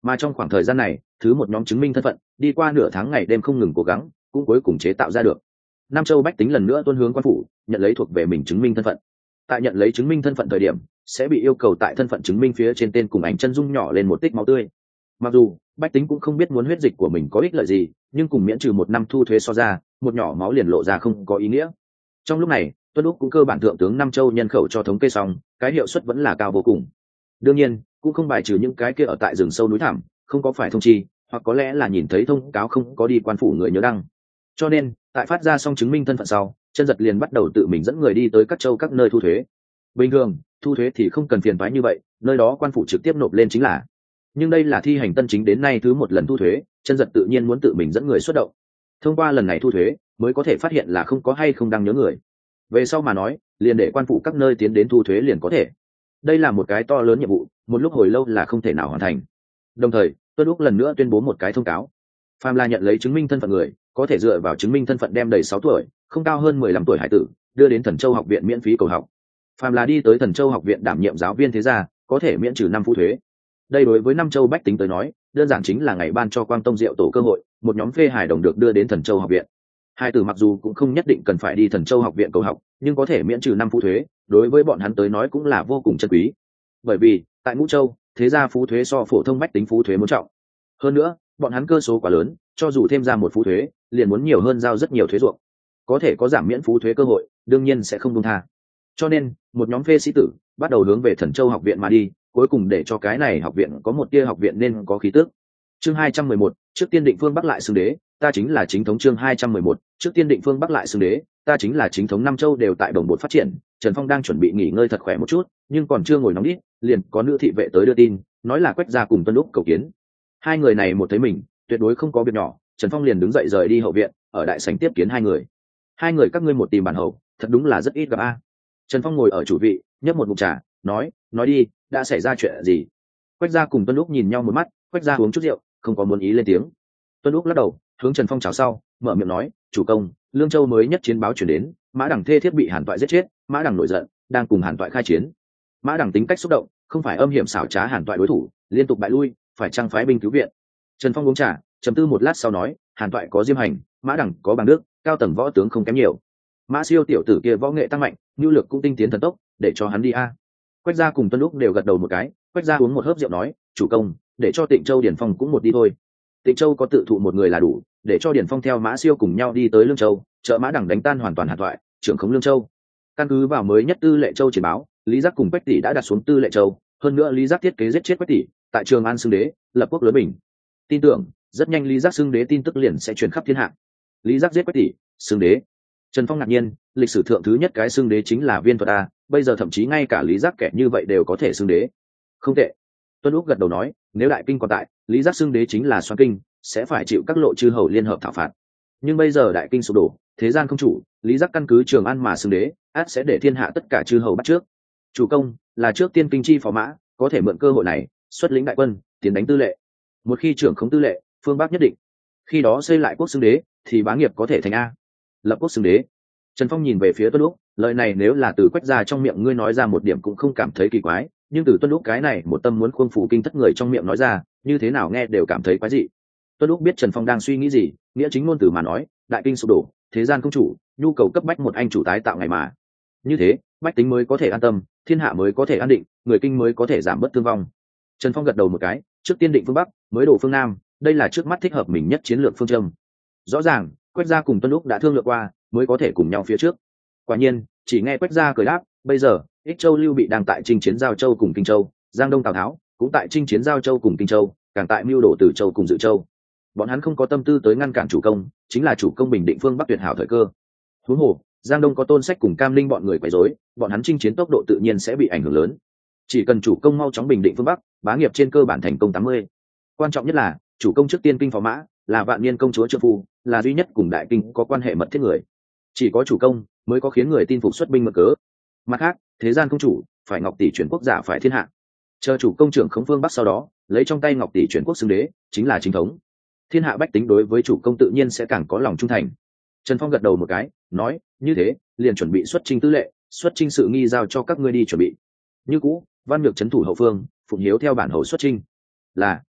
Mà trong khoảng thời gian này, thứ một nhóm chứng minh thân phận đi qua nửa tháng ngày đêm không ngừng cố gắng, cũng cuối cùng chế tạo ra được. Nam Châu bách tính lần nữa tuân hướng quan phủ, nhận lấy thuộc về mình chứng minh thân phận. Tại nhận lấy chứng minh thân phận thời điểm, sẽ bị yêu cầu tại thân phận chứng minh phía trên tên cùng ảnh chân dung nhỏ lên một tích máu tươi. Mặc dù bách tính cũng không biết muốn huyết dịch của mình có ích lợi gì, nhưng cùng miễn trừ một năm thu thuế so ra, một nhỏ máu liền lộ ra không có ý nghĩa. Trong lúc này, Tuân Úc cũng cơ bản thượng tướng Nam Châu nhân khẩu cho thống kê xong, cái hiệu suất vẫn là cao vô cùng. Đương nhiên, cũng không bài trừ những cái kia ở tại rừng sâu núi thẳm, không có phải thông chi, hoặc có lẽ là nhìn thấy thông cáo không có đi quan phủ người nhớ đăng. Cho nên, tại phát ra xong chứng minh thân phận sau, Chân Giật liền bắt đầu tự mình dẫn người đi tới các châu các nơi thu thuế. Bình thường, thu thuế thì không cần phiền toái như vậy, nơi đó quan phủ trực tiếp nộp lên chính là. Nhưng đây là thi hành tân chính đến nay thứ một lần thu thuế, Chân Giật tự nhiên muốn tự mình dẫn người xuất động. Thông qua lần này thu thuế, mới có thể phát hiện là không có hay không đang nhớ người. Về sau mà nói, liền để quan phủ các nơi tiến đến thu thuế liền có thể. Đây là một cái to lớn nhiệm vụ, một lúc hồi lâu là không thể nào hoàn thành. Đồng thời, Tuân Úc lần nữa tuyên bố một cái thông cáo. Phàm là nhận lấy chứng minh thân phận người, có thể dựa vào chứng minh thân phận đem đầy sáu tuổi, không cao hơn mười lăm tuổi hải tử, đưa đến Thần Châu học viện miễn phí cầu học. Phàm là đi tới Thần Châu học viện đảm nhiệm giáo viên thế gia, có thể miễn trừ năm phụ thuế. Đây đối với Nam Châu bách tính tới nói, đơn giản chính là ngày ban cho Quang Tông Diệu tổ cơ hội, một nhóm phê hài đồng được đưa đến Thần Châu học viện. Hai tử mặc dù cũng không nhất định cần phải đi Thần Châu học viện cầu học, nhưng có thể miễn trừ năm phụ thuế, đối với bọn hắn tới nói cũng là vô cùng chân quý. Bởi vì, tại Ngũ Châu, thế gia phú thuế so phổ thông bách tính phú thuế muốn trọng. Hơn nữa, bọn hắn cơ số quá lớn, cho dù thêm ra một phú thuế, liền muốn nhiều hơn giao rất nhiều thuế ruộng. Có thể có giảm miễn phú thuế cơ hội, đương nhiên sẽ không buông tha. Cho nên, một nhóm phê sĩ tử bắt đầu hướng về Thần Châu học viện mà đi, cuối cùng để cho cái này học viện có một tia học viện nên có khí tước. Chương hai trăm mười một, trước tiên định phương Bắc lại xưng đế, ta chính là chính thống. Chương hai trăm mười một, trước tiên định phương Bắc lại xưng đế, ta chính là chính thống. Nam Châu đều tại đồng bộ phát triển, Trần Phong đang chuẩn bị nghỉ ngơi thật khỏe một chút, nhưng còn chưa ngồi nóng đít, liền có nữ thị vệ tới đưa tin, nói là Quách gia cùng Tuân Úc cầu kiến. Hai người này một thấy mình, tuyệt đối không có việc nhỏ, Trần Phong liền đứng dậy rời đi hậu viện, ở đại sảnh tiếp kiến hai người. Hai người các ngươi một tìm bản hậu, thật đúng là rất ít gặp a. Trần Phong ngồi ở chủ vị, nhấp một ngụm trà, nói, nói đi, đã xảy ra chuyện gì? Quách gia cùng Tuân Úc nhìn nhau một mắt, Quách gia uống chút rượu, không có muốn ý lên tiếng. Tuân Úc lắc đầu, hướng Trần Phong chào sau, mở miệng nói, chủ công, Lương Châu mới nhất chiến báo chuyển đến, Mã Đằng thê thiết bị Hàn Toại giết chết, Mã Đằng nổi giận, đang cùng Hàn Toại khai chiến. Mã Đằng tính cách xúc động, không phải âm hiểm xảo trá Hàn Toại đối thủ, liên tục bại lui, phải trang phái binh cứu viện. Trần Phong uống trà, trầm tư một lát sau nói, Hàn Toại có Diêm Hành, Mã Đằng có Bằng Đức, cao tầng võ tướng không kém nhiều. Mã Siêu tiểu tử kia võ nghệ tăng mạnh, nhu lược cũng tinh tiến thần tốc, để cho hắn đi a. Quách gia cùng Tuân Úc đều gật đầu một cái, Quách gia uống một hớp rượu nói, chủ công, để cho Tịnh Châu Điển Phong cũng một đi thôi. Tịnh Châu có tự thụ một người là đủ, để cho Điển Phong theo Mã Siêu cùng nhau đi tới Lương Châu, trợ Mã Đằng đánh tan hoàn toàn Hàn Toại, trưởng khống Lương Châu. Căn cứ vào mới nhất Tư Lệ Châu triển báo, Lý Giác cùng Quách tỷ đã đặt xuống Tư Lệ Châu, hơn nữa Lý Giác thiết kế giết chết Quách tỷ, tại Trường An xưng đế, lập quốc lớn bình. Tin tưởng, rất nhanh Lý Giác xưng đế tin tức liền sẽ truyền khắp thiên hạ. Lý Giác giết Quách tỷ, xưng đế. Trần Phong ngạc nhiên, lịch sử thượng thứ nhất cái xưng đế chính là Viên Thuật a, bây giờ thậm chí ngay cả Lý Giác kẻ như vậy đều có thể xưng đế. Không tệ. Tuân Úc gật đầu nói, nếu Đại Kinh còn tại, Lý Giác xưng đế chính là Xoan Kinh, sẽ phải chịu các lộ chư hầu liên hợp thảo phạt. Nhưng bây giờ Đại Kinh sụp đổ, thế gian không chủ, Lý Giác căn cứ Trường An mà xưng đế, ắt sẽ để thiên hạ tất cả chư hầu bắt trước. Chủ công là trước tiên kinh chi phó mã, có thể mượn cơ hội này, xuất lĩnh đại quân, tiến đánh Tư Lệ. Một khi trưởng khống Tư Lệ, phương Bắc nhất định. Khi đó xây lại quốc xưng đế, thì bá nghiệp có thể thành a. Lập quốc xưng đế. Trần Phong nhìn về phía Tuân Úc, lời này nếu là từ Quách gia trong miệng ngươi nói ra một điểm cũng không cảm thấy kỳ quái, nhưng từ Tuân Úc cái này một tâm muốn khuôn phủ kinh thất người trong miệng nói ra, như thế nào nghe đều cảm thấy quái dị. Tuân Úc biết Trần Phong đang suy nghĩ gì, nghĩa chính ngôn từ mà nói, Đại Kinh sụp đổ, thế gian không chủ, nhu cầu cấp bách một anh chủ tái tạo ngày mà. Như thế, bách tính mới có thể an tâm, thiên hạ mới có thể an định, người Kinh mới có thể giảm bớt thương vong. Trần Phong gật đầu một cái, trước tiên định phương Bắc, mới đổ phương Nam, đây là trước mắt thích hợp mình nhất chiến lược phương châm. Rõ ràng, Quách gia cùng Tuân Úc đã thương lượng qua, mới có thể cùng nhau phía trước. Quả nhiên, chỉ nghe Quách gia cười đáp, bây giờ, Ích Châu Lưu Bị đang tại chinh chiến Giao Châu cùng Kinh Châu, Giang Đông Tào Tháo cũng tại chinh chiến Giao Châu cùng Kinh Châu, càng tại mưu đồ Từ Châu cùng Dự Châu. Bọn hắn không có tâm tư tới ngăn cản chủ công, chính là chủ công bình định phương Bắc tuyệt hảo thời cơ. Huống hồ, Giang Đông có Tôn Sách cùng Cam Linh bọn người quấy rối, bọn hắn chinh chiến tốc độ tự nhiên sẽ bị ảnh hưởng lớn. Chỉ cần chủ công mau chóng bình định phương Bắc, bá nghiệp trên cơ bản thành công tám mươi. Quan trọng nhất là, chủ công trước tiên kinh phó mã, là Vạn Niên công chúa trợ phu, là duy nhất cùng Đại Kinh có quan hệ mật thiết người. Chỉ có chủ công mới có khiến người tin phục xuất binh mượn cớ. Mặt khác, thế gian công chủ phải Ngọc tỷ chuyển quốc giả phải thiên hạ. Chờ chủ công trưởng khống phương Bắc sau đó, lấy trong tay Ngọc tỷ chuyển quốc xưng đế, chính là chính thống. Thiên hạ bách tính đối với chủ công tự nhiên sẽ càng có lòng trung thành. Trần Phong gật đầu một cái, nói, như thế, liền chuẩn bị xuất chinh Tư Lệ, xuất chinh sự nghi giao cho các ngươi đi chuẩn bị. Như cũ, Văn Nhược trấn thủ hậu phương, Phụng Hiếu theo bản hầu xuất chinh. Là,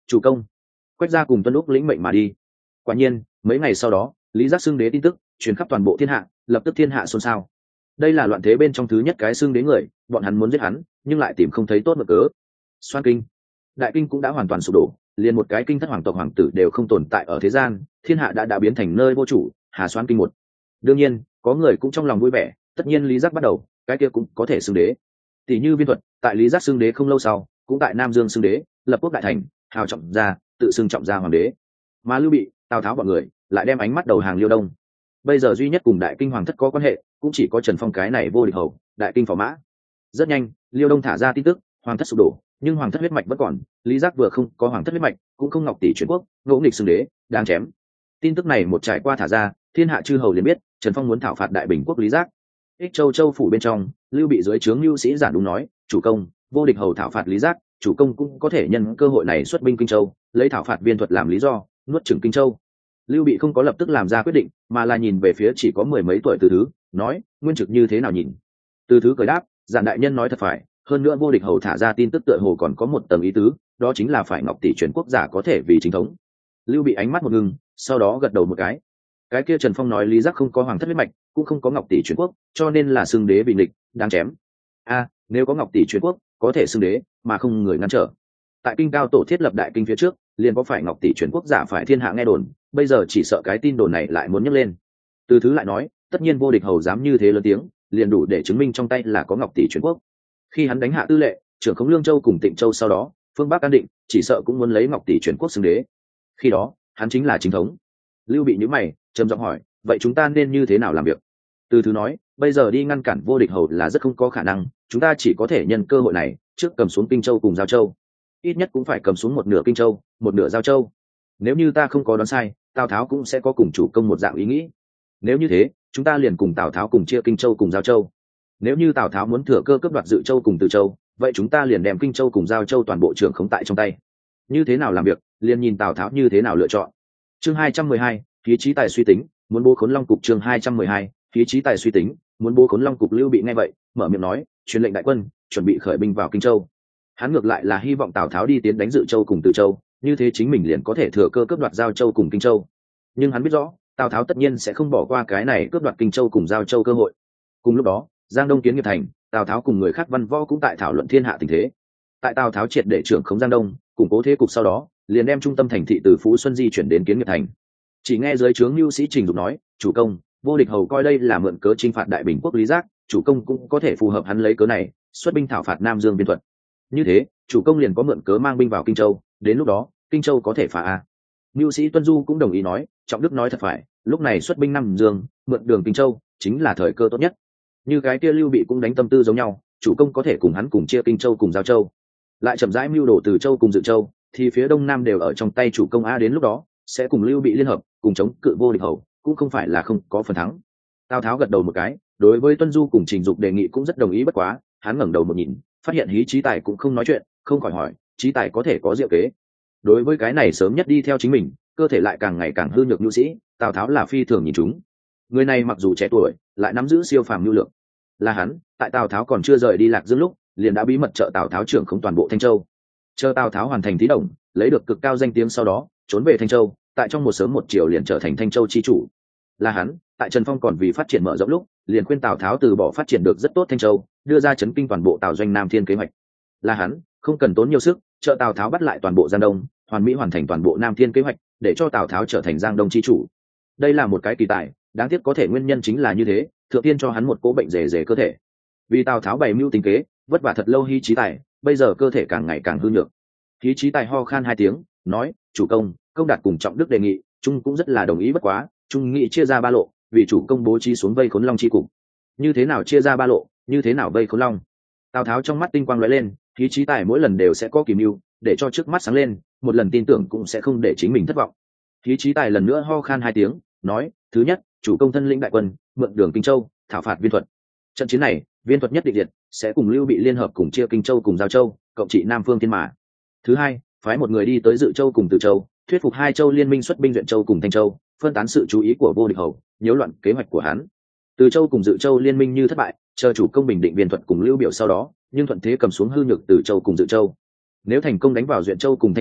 chủ công. Quách gia cùng Tuân Lúc lĩnh mệnh mà đi. Quả nhiên mấy ngày sau đó, Lý Giác xưng đế tin tức truyền khắp toàn bộ thiên hạ, lập tức thiên hạ xôn xao. Đây là loạn thế bên trong thứ nhất cái xưng đế người, bọn hắn muốn giết hắn nhưng lại tìm không thấy tốt mực cớ. Xoan kinh, đại kinh cũng đã hoàn toàn sụp đổ, liền một cái kinh thất hoàng tộc hoàng tử đều không tồn tại ở thế gian, thiên hạ đã đã biến thành nơi vô chủ. Hà Xoan kinh một. Đương nhiên có người cũng trong lòng vui vẻ, tất nhiên Lý Giác bắt đầu, cái kia cũng có thể xưng đế. Tỷ như Viên Thuật, tại Lý Giác xưng đế không lâu sau cũng tại Nam Dương xưng đế, lập quốc đại thành, hào trọng gia, tự xưng trọng gia hoàng đế. Mà Lưu Bị, Tào Tháo bọn người lại đem ánh mắt đầu hàng Liêu Đông. Bây giờ duy nhất cùng đại kinh hoàng thất có quan hệ cũng chỉ có Trần Phong cái này vô địch hầu, đại kinh phò mã. Rất nhanh Liêu Đông thả ra tin tức, hoàng thất sụp đổ nhưng hoàng thất huyết mạch vẫn còn, Lý Giác vừa không có hoàng thất huyết mạch cũng không ngọc tỷ chuyển quốc, ngỗ nghịch xưng đế, đang chém. Tin tức này một trải qua thả ra, thiên hạ chư hầu liền biết Trần Phong muốn thảo phạt đại bình quốc Lý Giác. Ích Châu Châu phủ bên trong, Lưu Bị dưới trướng lưu sĩ giản đúng nói, chủ công, vô địch hầu thảo phạt Lý Giác, chủ công cũng có thể nhân cơ hội này xuất binh Kinh Châu, lấy thảo phạt Viên Thuật làm lý do nuốt chửng Kinh Châu. Lưu Bị không có lập tức làm ra quyết định, mà là nhìn về phía chỉ có mười mấy tuổi Từ Thứ, nói, nguyên trực như thế nào nhìn. Từ Thứ cười đáp, giản đại nhân nói thật phải, hơn nữa vô địch hầu thả ra tin tức tựa hồ còn có một tầng ý tứ, đó chính là phải ngọc tỷ chuyển quốc giả có thể vì chính thống. Lưu Bị ánh mắt một ngưng, sau đó gật đầu một cái. Cái kia Trần Phong nói Lý Giác không có hoàng thất huyết mạch, cũng không có ngọc tỷ chuyển quốc, cho nên là xưng đế vì địch, đáng chém. A, nếu có ngọc tỷ chuyển quốc, có thể xưng đế, mà không người ngăn trở. Tại kinh cao tổ thiết lập đại kinh phía trước, liền có phải ngọc tỷ chuyển quốc giả phải thiên hạ nghe đồn, bây giờ chỉ sợ cái tin đồn này lại muốn nhấc lên. Từ Thứ lại nói, tất nhiên vô địch hầu dám như thế lớn tiếng, liền đủ để chứng minh trong tay là có ngọc tỷ chuyển quốc. Khi hắn đánh hạ Tư Lệ, trưởng khống Lương Châu cùng Tịnh Châu sau đó, phương Bắc an định, chỉ sợ cũng muốn lấy ngọc tỷ chuyển quốc xưng đế. Khi đó, hắn chính là chính thống. Lưu Bị nhíu mày, trầm giọng hỏi, vậy chúng ta nên như thế nào làm việc? Từ Thứ nói, bây giờ đi ngăn cản vô địch hầu là rất không có khả năng, chúng ta chỉ có thể nhân cơ hội này trước cầm xuống Kinh Châu cùng Giao Châu, ít nhất cũng phải cầm xuống một nửa Kinh Châu, một nửa Giao Châu. Nếu như ta không có đoán sai, Tào Tháo cũng sẽ có cùng chủ công một dạng ý nghĩ. Nếu như thế, chúng ta liền cùng Tào Tháo cùng chia Kinh Châu cùng Giao Châu. Nếu như Tào Tháo muốn thừa cơ cướp đoạt Dự Châu cùng Từ Châu, vậy chúng ta liền đem Kinh Châu cùng Giao Châu toàn bộ trưởng khống tại trong tay. Như thế nào làm việc, liền nhìn Tào Tháo như thế nào lựa chọn. Chương hai trăm mười hai, khí trí tài suy tính, muốn bố khốn Long cục. Chương hai trăm mười hai, khí trí tài suy tính, muốn bố khốn Long cục. Lưu Bị nghe vậy, mở miệng nói, truyền lệnh đại quân, chuẩn bị khởi binh vào Kinh Châu. Hắn ngược lại là hy vọng Tào Tháo đi tiến đánh Dự Châu cùng Từ Châu, như thế chính mình liền có thể thừa cơ cướp đoạt Giao Châu cùng Kinh Châu. Nhưng hắn biết rõ, Tào Tháo tất nhiên sẽ không bỏ qua cái này cướp đoạt Kinh Châu cùng Giao Châu cơ hội. Cùng lúc đó, Giang Đông kiến nghiệp thành, Tào Tháo cùng người khác văn võ cũng tại thảo luận thiên hạ tình thế. Tại Tào Tháo triệt để trưởng khống Giang Đông, củng cố thế cục sau đó, liền đem trung tâm thành thị từ Phú Xuân di chuyển đến kiến nghiệp thành. Chỉ nghe dưới trướng lưu sĩ Trình Dục nói, chủ công, vô địch hầu coi đây là mượn cớ chinh phạt đại bình quốc Lý Giác, chủ công cũng có thể phù hợp hắn lấy cớ này, xuất binh thảo phạt Nam Dương Viên Thuật. Như thế, chủ công liền có mượn cớ mang binh vào Kinh Châu, đến lúc đó, Kinh Châu có thể phá a. Lưu sĩ Tuân Du cũng đồng ý nói, Trọng Đức nói thật phải, lúc này xuất binh Nam Dương, mượn đường Kinh Châu, chính là thời cơ tốt nhất. Như cái kia Lưu Bị cũng đánh tâm tư giống nhau, chủ công có thể cùng hắn cùng chia Kinh Châu cùng Giao Châu, lại chậm rãi mưu đồ Từ Châu cùng Dự Châu, thì phía đông nam đều ở trong tay chủ công a, đến lúc đó sẽ cùng Lưu Bị liên hợp, cùng chống cự vô địch hầu, cũng không phải là không có phần thắng. Tào Tháo gật đầu một cái, đối với Tuân Du cùng Trình Dục đề nghị cũng rất đồng ý, bất quá hắn ngẩng đầu một nhìn, phát hiện Hí Chí Tài cũng không nói chuyện, không khỏi hỏi, Chí Tài có thể có diệu kế? Đối với cái này sớm nhất đi theo chính mình, cơ thể lại càng ngày càng hư nhược nhu sĩ, Tào Tháo là phi thường nhìn chúng. Người này mặc dù trẻ tuổi, lại nắm giữ siêu phàm nhu lượng. Là hắn, tại Tào Tháo còn chưa rời đi Lạc Dương lúc, liền đã bí mật trợ Tào Tháo trưởng khống toàn bộ Thanh Châu. Chờ Tào Tháo hoàn thành thí động, lấy được cực cao danh tiếng sau đó, trốn về Thanh Châu, tại trong một sớm một chiều liền trở thành Thanh Châu chi chủ. Là hắn, tại Trần Phong còn vì phát triển mở rộng lúc, liền khuyên Tào Tháo từ bỏ phát triển được rất tốt Thanh Châu, đưa ra chấn kinh toàn bộ Tào doanh Nam Thiên kế hoạch. Là hắn, không cần tốn nhiều sức, trợ Tào Tháo bắt lại toàn bộ Giang Đông, hoàn mỹ hoàn thành toàn bộ Nam Thiên kế hoạch, để cho Tào Tháo trở thành Giang Đông chi chủ. Đây là một cái kỳ tài, đáng tiếc có thể nguyên nhân chính là như thế, thượng tiên cho hắn một cỗ bệnh rề rề cơ thể. Vì Tào Tháo bày mưu tính kế, vất vả thật lâu Hí Chí Tài, bây giờ cơ thể càng ngày càng hư nhược. Hí Chí Tài ho khan hai tiếng, nói, chủ công, công đạt cùng Trọng Đức đề nghị, trung cũng rất là đồng ý, bất quá trung nghị chia ra ba lộ, vì chủ công bố trí xuống vây khốn Long chi cục. Như thế nào chia ra ba lộ, như thế nào vây khốn Long? Tào Tháo trong mắt tinh quang lóe lên, Hí Chí Tài mỗi lần đều sẽ có kỳ mưu, để cho trước mắt sáng lên, một lần tin tưởng cũng sẽ không để chính mình thất vọng. Hí Chí Tài lần nữa ho khan hai tiếng, nói, thứ nhất, chủ công thân lĩnh đại quân, mượn đường Kinh Châu, thảo phạt Viên Thuật. Trận chiến này, Viên Thuật nhất định diệt, sẽ cùng Lưu Bị liên hợp cùng chia Kinh Châu cùng Giao Châu, cộng trị Nam Phương Thiên Mã. Thứ hai, phái một người đi tới Dự Châu cùng Từ Châu, thuyết phục hai châu liên minh xuất binh Duyện Châu cùng Thanh Châu, phân tán sự chú ý của vô địch hầu, nhiễu loạn kế hoạch của hắn. Từ Châu cùng Dự Châu liên minh như thất bại, chờ chủ công bình định Viên Thuật cùng Lưu Biểu sau đó, nhưng thuận thế cầm xuống hư nhược Từ Châu cùng Dự Châu. Nếu thành công đánh vào Duyện Châu cùng Thanh Châu,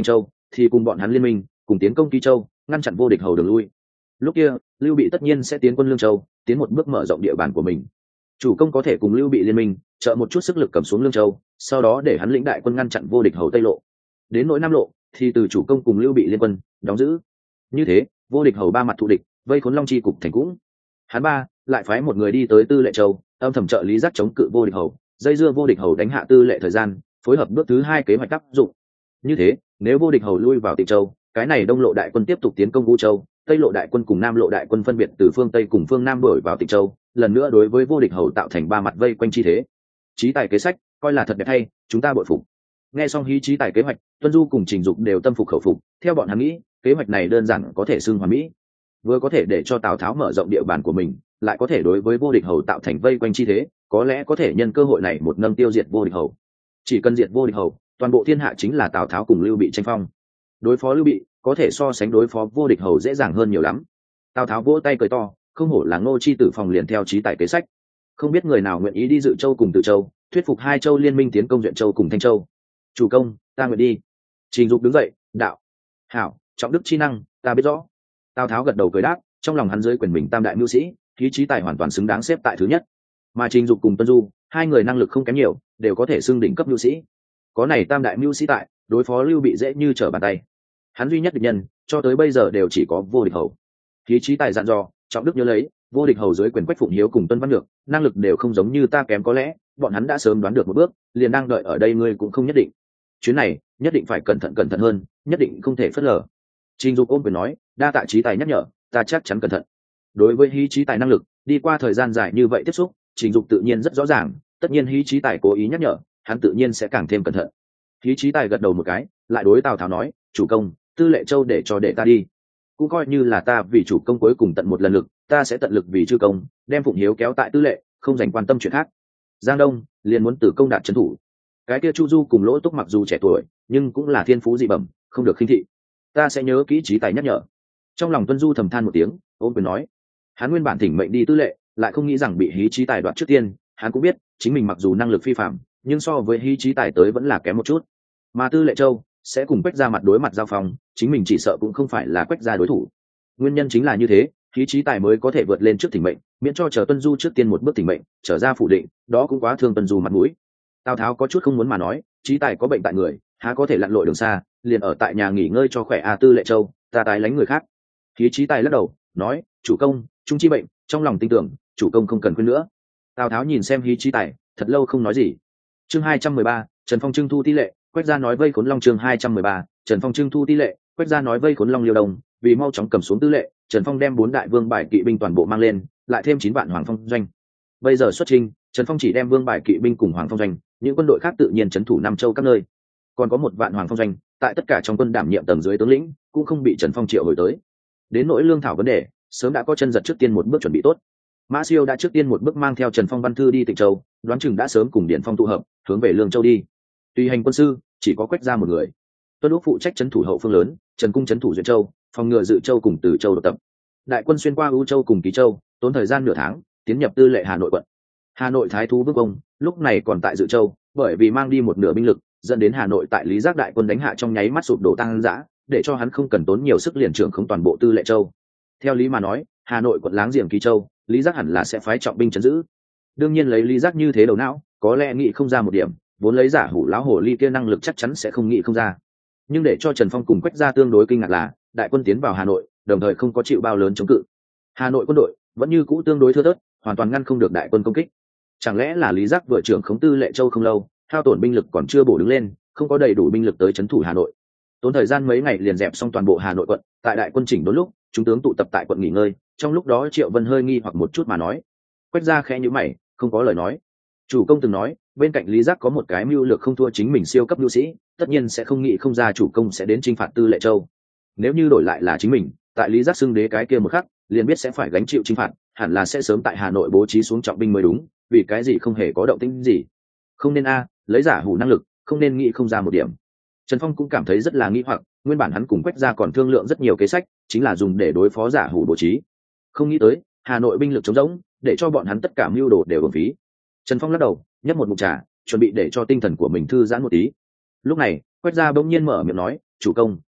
thì cùng bọn hắn liên minh cùng tiến công Ký Châu, ngăn chặn vô địch hầu đường lui. Lúc kia Lưu Bị tất nhiên sẽ tiến quân Lương Châu, tiến một bước mở rộng địa bàn của mình. Chủ công có thể cùng Lưu Bị liên minh, trợ một chút sức lực cầm xuống Lương Châu, sau đó để hắn lĩnh đại quân ngăn chặn vô địch hầu Tây Lộ. Đến nỗi Nam Lộ thì từ chủ công cùng Lưu Bị liên quân đóng giữ. Như thế vô địch hầu ba mặt thù địch, vây khốn Long Chi cục thành cũng. Hắn ba lại phái một người đi tới Tư Lệ Châu, âm thầm trợ Lý Giác chống cự vô địch hầu, dây dưa vô địch hầu đánh hạ Tư Lệ thời gian, phối hợp bước thứ hai kế hoạch áp dụng. Như thế nếu vô địch hầu lui vào Tịnh Châu, cái này Đông Lộ đại quân tiếp tục tiến công Vũ Châu, Tây Lộ đại quân cùng Nam Lộ đại quân phân biệt từ phương Tây cùng phương Nam đuổi vào Tịnh Châu, lần nữa đối với vô địch hầu tạo thành ba mặt vây quanh chi thế. Chí tài kế sách coi là thật đẹp thay, chúng ta bội phục. Nghe xong hí chí tài kế hoạch, Tuân Du cùng Trình Dục đều tâm phục khẩu phục. Theo bọn hắn nghĩ, kế hoạch này đơn giản có thể xưng hoàn mỹ, vừa có thể để cho Tào Tháo mở rộng địa bàn của mình, lại có thể đối với vô địch hầu tạo thành vây quanh chi thế, có lẽ có thể nhân cơ hội này một nâng tiêu diệt vô địch hầu. Chỉ cần diệt vô địch hầu, toàn bộ thiên hạ chính là Tào Tháo cùng Lưu Bị tranh phong. Đối phó Lưu Bị có thể so sánh đối phó vô địch hầu dễ dàng hơn nhiều lắm. Tào Tháo vỗ tay cười to, không hổ là Ngô Chi Tử phòng liền theo chí tài kế sách. Không biết người nào nguyện ý đi Dự Châu cùng Từ Châu, thuyết phục hai châu liên minh tiến công Duyện Châu cùng Thanh Châu. Chủ công, ta nguyện đi. Trình Dục đứng dậy, đạo: hảo, trọng đức chi năng, ta biết rõ. Tào Tháo gật đầu cười đáp, trong lòng hắn dưới quyền mình tam đại mưu sĩ, khí chí tài hoàn toàn xứng đáng xếp tại thứ nhất. Mà Trình Dục cùng Tuân Du, hai người năng lực không kém nhiều, đều có thể xưng đỉnh cấp mưu sĩ. Có này tam đại mưu sĩ tại, đối phó Lưu Bị dễ như trở bàn tay. Hắn duy nhất địch nhân, cho tới bây giờ đều chỉ có vô địch hầu. Khí chí tài dặn dò, trọng đức nhớ lấy, vô địch hầu dưới quyền Quách Phụng Hiếu cùng Tuân Văn Nhược, năng lực đều không giống như ta kém, có lẽ bọn hắn đã sớm đoán được một bước, liền đang đợi ở đây, ngươi cũng không nhất định. Chuyến này nhất định phải cẩn thận cẩn thận hơn, nhất định không thể phớt lờ. Trình Dục ôm quyền nói, đa tạ chí tài nhắc nhở, ta chắc chắn cẩn thận. Đối với hí chí tài năng lực, đi qua thời gian dài như vậy tiếp xúc, Trình Dục tự nhiên rất rõ ràng, tất nhiên hí chí tài cố ý nhắc nhở, hắn tự nhiên sẽ càng thêm cẩn thận. Hí chí tài gật đầu một cái, lại đối Tào Tháo nói, chủ công, Tư Lệ Châu để cho để ta đi, cũng coi như là ta vì chủ công cuối cùng tận một lần lực, ta sẽ tận lực vì chư công, đem Phụng Hiếu kéo tại Tư Lệ, không dành quan tâm chuyện khác. Giang Đông liền muốn từ công đạt trấn thủ. Cái kia Chu Du cùng Lỗ Túc mặc dù trẻ tuổi, nhưng cũng là thiên phú dị bẩm, không được khinh thị. Ta sẽ nhớ kỹ chí tài nhắc nhở. Trong lòng Tuân Du thầm than một tiếng, ôm quyền nói, hắn nguyên bản thỉnh mệnh đi Tư Lệ, lại không nghĩ rằng bị hí chí tài đoạt trước tiên. Hắn cũng biết chính mình mặc dù năng lực phi phạm, nhưng so với hí chí tài tới vẫn là kém một chút. Mà Tư Lệ Châu sẽ cùng Quách gia mặt đối mặt giao phòng, chính mình chỉ sợ cũng không phải là Quách gia đối thủ. Nguyên nhân chính là như thế, hí chí tài mới có thể vượt lên trước thỉnh mệnh, miễn cho chờ Tuân Du trước tiên một bước thỉnh mệnh, trở ra phủ định, đó cũng quá thương Tuân Du mặt mũi. Tào Tháo có chút không muốn mà nói, chí tài có bệnh tại người, há có thể lặn lội đường xa, liền ở tại nhà nghỉ ngơi cho khỏe. A Tư Lệ Châu, ta tái lánh người khác. Hí chí tài lắc đầu nói, chủ công, trung chi bệnh, trong lòng tin tưởng, chủ công không cần khuyên nữa. Tào Tháo nhìn xem hí chí tài, thật lâu không nói gì. Chương hai trăm mười ba, Trần Phong trưng thu tỷ lệ, Quách gia nói vây khốn Long. Chương hai trăm mười ba, Trần Phong trưng thu tỷ lệ, Quách gia nói vây khốn Long Liêu Đông, vì mau chóng cầm xuống Tư Lệ, Trần Phong đem bốn đại vương bài kỵ binh toàn bộ mang lên, lại thêm chín vạn hoàng phong doanh. Bây giờ xuất chinh, Trần Phong chỉ đem vương bài kỵ binh cùng hoàng phong doanh, những quân đội khác tự nhiên trấn thủ Nam Châu các nơi. Còn có một vạn hoàng phong doanh, tại tất cả trong quân đảm nhiệm tầng dưới tướng lĩnh, cũng không bị Trần Phong triệu hồi tới. Đến nỗi lương thảo vấn đề, sớm đã có chân giật trước tiên một bước chuẩn bị tốt. Mã Siêu đã trước tiên một bước mang theo Trần Phong văn thư đi Tịnh Châu, đoán chừng đã sớm cùng Điển Phong tụ hợp, hướng về Lương Châu đi. Tùy hành quân sư chỉ có Quách gia một người. Tuân Úc phụ trách trấn thủ hậu phương lớn, Trần Cung trấn thủ Duyện Châu, phòng ngừa Dự Châu cùng Từ Châu đột tập. Đại quân xuyên qua U Châu cùng Ký Châu, tốn thời gian nửa tháng, tiến nhập Tư Lệ Hà Nội quận. Hà Nội thái thú Vương Công lúc này còn tại Dự Châu, bởi vì mang đi một nửa binh lực, dẫn đến Hà Nội tại Lý Giác đại quân đánh hạ trong nháy mắt sụp đổ tăng dã, để cho hắn không cần tốn nhiều sức liền trưởng không toàn bộ Tư Lệ Châu. Theo lý mà nói, Hà Nội quận láng giềng Ký Châu, Lý Giác hẳn là sẽ phái trọng binh trấn giữ. Đương nhiên lấy Lý Giác như thế đầu não, có lẽ nghĩ không ra một điểm, vốn lấy giả hủ lão hồ ly kia năng lực chắc chắn sẽ không nghĩ không ra. Nhưng để cho Trần Phong cùng Quách gia tương đối kinh ngạc là, đại quân tiến vào Hà Nội, đồng thời không có chịu bao lớn chống cự. Hà Nội quân đội vẫn như cũ tương đối thưa thớt, hoàn toàn ngăn không được đại quân công kích. Chẳng lẽ là Lý Giác vừa trưởng khống Tư Lệ Châu không lâu, hao tổn binh lực còn chưa bổ đứng lên, không có đầy đủ binh lực tới trấn thủ Hà Nội. Tốn thời gian mấy ngày liền dẹp xong toàn bộ Hà Nội quận. Tại đại quân chỉnh đốn lúc, chúng tướng tụ tập tại quận nghỉ ngơi, trong lúc đó Triệu Vân hơi nghi hoặc một chút mà nói. Quách gia khẽ nhíu mày, không có lời nói. Chủ công từng nói, bên cạnh Lý Giác có một cái mưu lược không thua chính mình siêu cấp mưu sĩ, tất nhiên sẽ không nghĩ không ra chủ công sẽ đến chinh phạt Tư Lệ Châu. Nếu như đổi lại là chính mình, tại Lý Giác xưng đế cái kia một khắc, liền biết sẽ phải gánh chịu chinh phạt, hẳn là sẽ sớm tại Hà Nội bố trí xuống trọng binh mới đúng, vì cái gì không hề có động tĩnh gì. Không nên a, lấy giả hủ năng lực, không nên nghĩ không ra một điểm. Trần Phong cũng cảm thấy rất là nghi hoặc, nguyên bản hắn cùng Quách gia còn thương lượng rất nhiều kế sách, chính là dùng để đối phó giả hủ bố trí. Không nghĩ tới, Hà Nội binh lực trống rỗng, để cho bọn hắn tất cả mưu đồ đều uổng phí. Trần Phong lắc đầu, nhấp một ngụm trà, chuẩn bị để cho tinh thần của mình thư giãn một tí. Lúc này, Quách gia bỗng nhiên mở miệng nói, "Chủ công,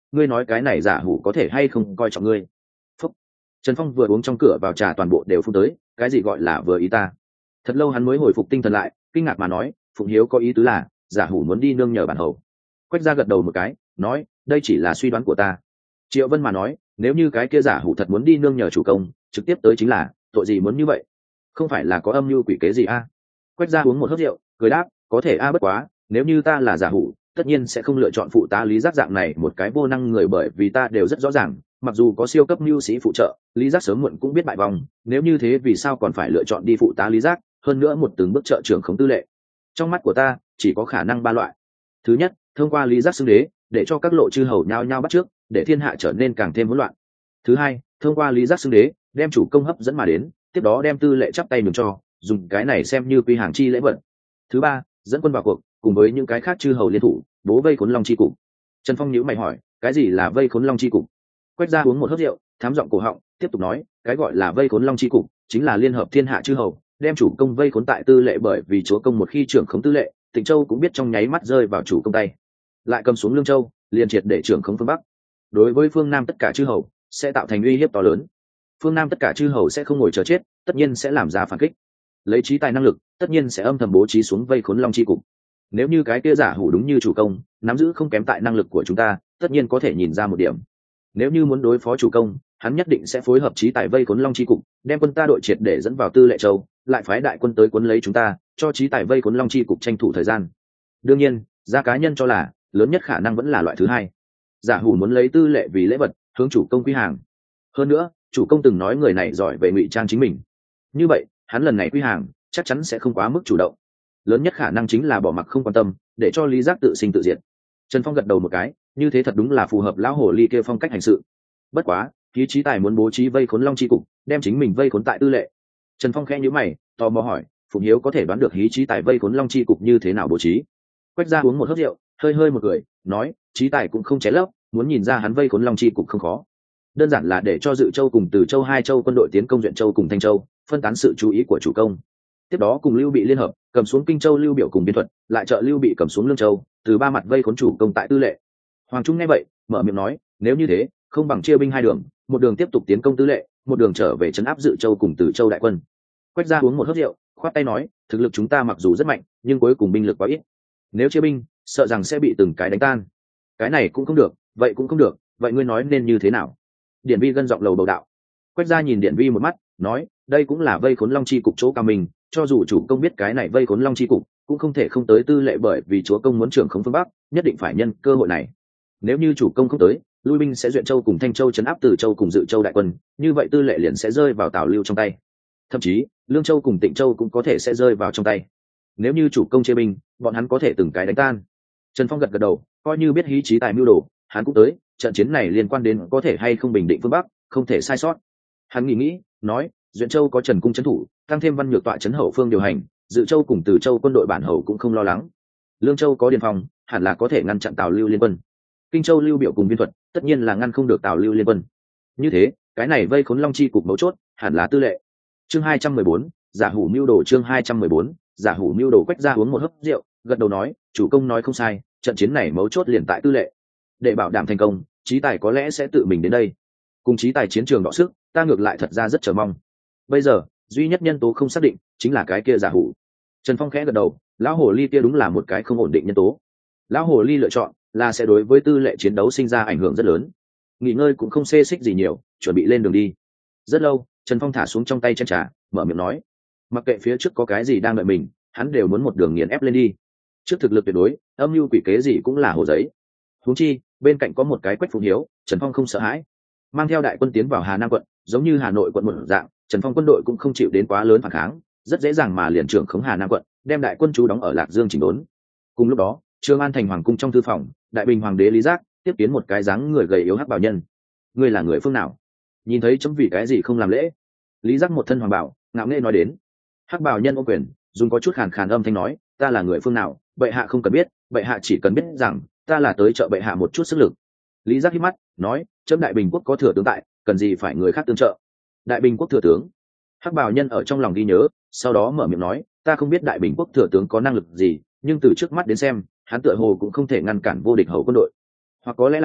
ngươi nói cái này giả hủ có thể hay không coi trọng ngươi. Phúc. Trần Phong vừa uống trong cửa vào trà toàn bộ đều phun tới, cái gì gọi là vừa ý ta. Thật lâu hắn mới hồi phục tinh thần lại, kinh ngạc mà nói, Phụng Hiếu có ý tứ là giả hủ muốn đi nương nhờ bản hầu. Quách gia gật đầu một cái, nói, đây chỉ là suy đoán của ta. Triệu Vân mà nói, nếu như cái kia giả hủ thật muốn đi nương nhờ chủ công, trực tiếp tới chính là, tội gì muốn như vậy? Không phải là có âm mưu quỷ kế gì a? À? Quách gia uống một hớp rượu, cười đáp, có thể a bất quá, nếu như ta là giả hủ, tất nhiên sẽ không lựa chọn phụ tá Lý Giác dạng này một cái vô năng người, bởi vì ta đều rất rõ ràng, mặc dù có siêu cấp mưu sĩ phụ trợ, Lý Giác sớm muộn cũng biết bại vòng, nếu như thế vì sao còn phải lựa chọn đi phụ tá Lý Giác, hơn nữa một từng bước trợ trưởng khống tư lệ. Trong mắt của ta, chỉ có khả năng ba loại. Thứ nhất, thông qua Lý Giác xưng đế, để cho các lộ chư hầu nhao nhao bắt trước, để thiên hạ trở nên càng thêm hỗn loạn. Thứ hai, thông qua Lý Giác xưng đế, đem chủ công hấp dẫn mà đến, tiếp đó đem tư lệ chắp tay nhường cho, dùng cái này xem như quy hàng chi lễ vật. Thứ ba, dẫn quân vào cuộc, cùng với những cái khác chư hầu liên thủ, bố vây khốn long chi cục. Trần Phong nhíu mày hỏi, cái gì là vây khốn long chi cục? Quách gia uống một hớp rượu, thám giọng cổ họng, tiếp tục nói, cái gọi là vây khốn long chi cục, chính là liên hợp thiên hạ chư hầu, đem chủ công vây khốn tại tư lệ, bởi vì chúa công một khi trưởng khống tư lệ, Tịnh Châu cũng biết trong nháy mắt rơi vào chủ công tay, lại cầm xuống Lương Châu, liền triệt để trưởng khống phương Bắc. Đối với phương Nam tất cả chư hầu sẽ tạo thành uy hiếp to lớn. Phương Nam tất cả chư hầu sẽ không ngồi chờ chết, tất nhiên sẽ làm ra phản kích. Lấy trí tài năng lực, tất nhiên sẽ âm thầm bố trí xuống vây khốn long chi cục. Nếu như cái kia giả hủ đúng như chủ công, nắm giữ không kém tại năng lực của chúng ta, tất nhiên có thể nhìn ra một điểm. Nếu như muốn đối phó chủ công, hắn nhất định sẽ phối hợp trí tài vây khốn long chi cục, đem quân ta đội triệt để dẫn vào Tư Lệ Châu, lại phái đại quân tới cuốn lấy chúng ta, cho trí tài vây khốn long chi cục tranh thủ thời gian. Đương nhiên, ra cá nhân cho là lớn nhất khả năng vẫn là loại thứ hai. Giả hủ muốn lấy tư lệ vì lễ vật, hướng chủ công quy hàng. Hơn nữa, chủ công từng nói người này giỏi về ngụy trang chính mình. Như vậy, hắn lần này quy hàng, chắc chắn sẽ không quá mức chủ động. Lớn nhất khả năng chính là bỏ mặc không quan tâm, để cho Lý Giác tự sinh tự diệt. Trần Phong gật đầu một cái, như thế thật đúng là phù hợp lão hồ ly kia phong cách hành sự. Bất quá, khí trí tài muốn bố trí vây khốn long chi cục, đem chính mình vây khốn tại Tư Lệ. Trần Phong khẽ nhíu mày, tò mò hỏi, Phụng Hiếu có thể đoán được hí trí tài vây khốn long chi cục như thế nào bố trí? Quách gia uống một hớp rượu, hơi hơi một cười, nói, trí tài cũng không ché lấp, muốn nhìn ra hắn vây khốn long chi cục không khó. Đơn giản là để cho Dự Châu cùng Từ Châu hai châu quân đội tiến công Duyện Châu cùng Thanh Châu, phân tán sự chú ý của chủ công. Tiếp đó cùng Lưu Bị liên hợp, cầm xuống Kinh Châu Lưu Biểu cùng Biên Thuật, lại trợ Lưu Bị cầm xuống Lương Châu, từ ba mặt vây khốn chủ công tại Tư Lệ. Hoàng Trung nghe vậy, mở miệng nói, nếu như thế, không bằng chia binh hai đường, một đường tiếp tục tiến công Tư Lệ, một đường trở về trấn áp Dự Châu cùng Từ Châu đại quân. Quách gia uống một hớp rượu, khoát tay nói, thực lực chúng ta mặc dù rất mạnh, nhưng cuối cùng binh lực quá ít. Nếu chia binh, sợ rằng sẽ bị từng cái đánh tan. Cái này cũng không được, vậy cũng không được, vậy ngươi nói nên như thế nào? Điển Vi gân giọng lầu bầu đạo. Quách gia nhìn Điển Vi một mắt, nói, đây cũng là vây khốn long chi cục chỗ cao mình, cho dù chủ công biết cái này vây khốn long chi cục, cũng không thể không tới Tư Lệ, bởi vì chúa công muốn trưởng khống phương Bắc, nhất định phải nhân cơ hội này. Nếu như chủ công không tới, lui binh sẽ Duyện Châu cùng Thanh Châu trấn áp Từ Châu cùng Dự Châu đại quân, như vậy Tư Lệ liền sẽ rơi vào Tào Lưu trong tay. Thậm chí, Lương Châu cùng Tịnh Châu cũng có thể sẽ rơi vào trong tay. Nếu như chủ công chia binh, bọn hắn có thể từng cái đánh tan. Trần Phong gật gật đầu, coi như biết hí trí tài mưu đồ, hắn cũng tới, trận chiến này liên quan đến có thể hay không bình định phương Bắc, không thể sai sót. Hắn nghĩ nghĩ, nói, Duyện Châu có Trần cung trấn thủ, tăng thêm Văn Nhược tọa trấn hậu phương điều hành, Dự Châu cùng Từ Châu quân đội bản hầu cũng không lo lắng. Lương Châu có Điền Phong, hẳn là có thể ngăn chặn Tào Lưu liên quân. Kinh Châu Lưu Biểu cùng Biên Thuật, tất nhiên là ngăn không được Tào Lưu liên quân. Như thế, cái này vây khốn long chi cục mấu chốt, hẳn là Tư Lệ. Chương hai trăm mười bốn, giả hủ mưu đồ. Chương hai trăm mười bốn, giả hủ mưu đồ. Quách gia uống một hớp rượu, gật đầu nói, chủ công nói không sai, trận chiến này mấu chốt liền tại Tư Lệ. Để bảo đảm thành công, trí tài có lẽ sẽ tự mình đến đây. Cùng trí tài chiến trường đọ sức, ta ngược lại thật ra rất chờ mong. Bây giờ, duy nhất nhân tố không xác định chính là cái kia giả hủ. Trần Phong khẽ gật đầu, lão hồ ly kia đúng là một cái không ổn định nhân tố. Lão hồ ly lựa chọn là sẽ đối với Tư Lệ chiến đấu sinh ra ảnh hưởng rất lớn. Nghỉ ngơi cũng không xê xích gì nhiều, chuẩn bị lên đường đi. Rất lâu, Trần Phong thả xuống trong tay chén trà, mở miệng nói, mặc kệ phía trước có cái gì đang đợi mình, hắn đều muốn một đường nghiền ép lên đi. Trước thực lực tuyệt đối, âm mưu quỷ kế gì cũng là hồ giấy. Huống chi, bên cạnh có một cái Quách Phụng Hiếu, Trần Phong không sợ hãi. Mang theo đại quân tiến vào Hà Nam quận, giống như Hà Nội quận một dạng, Trần Phong quân đội cũng không chịu đến quá lớn phản kháng, rất dễ dàng mà liền trưởng khống Hà Nam quận, đem đại quân trú đóng ở Lạc Dương chỉnh đốn. Cùng lúc đó, Trương An thành hoàng cung trong thư phòng, đại bình hoàng đế Lý Giác tiếp kiến một cái dáng người gầy yếu hắc bào nhân. Ngươi là người phương nào? Nhìn thấy chấm vì cái gì không làm lễ? Lý Giác một thân hoàng bào, ngạo nghễ nói đến. Hắc bào nhân ôm quyền, dùng có chút khàn khàn âm thanh nói, ta là người phương nào, bệ hạ không cần biết, bệ hạ chỉ cần biết rằng ta là tới trợ bệ hạ một chút sức lực. Lý Giác hít mắt, nói, chấm Đại Bình quốc có thừa tướng tại, cần gì phải người khác tương trợ? Đại Bình quốc thừa tướng? Hắc bào nhân ở trong lòng ghi nhớ, sau đó mở miệng nói, ta không biết Đại Bình quốc thừa tướng có năng lực gì, nhưng từ trước mắt đến xem, hắn tựa hồ cũng không thể ngăn cản vô địch hầu quân đội. Hoặc có lẽ là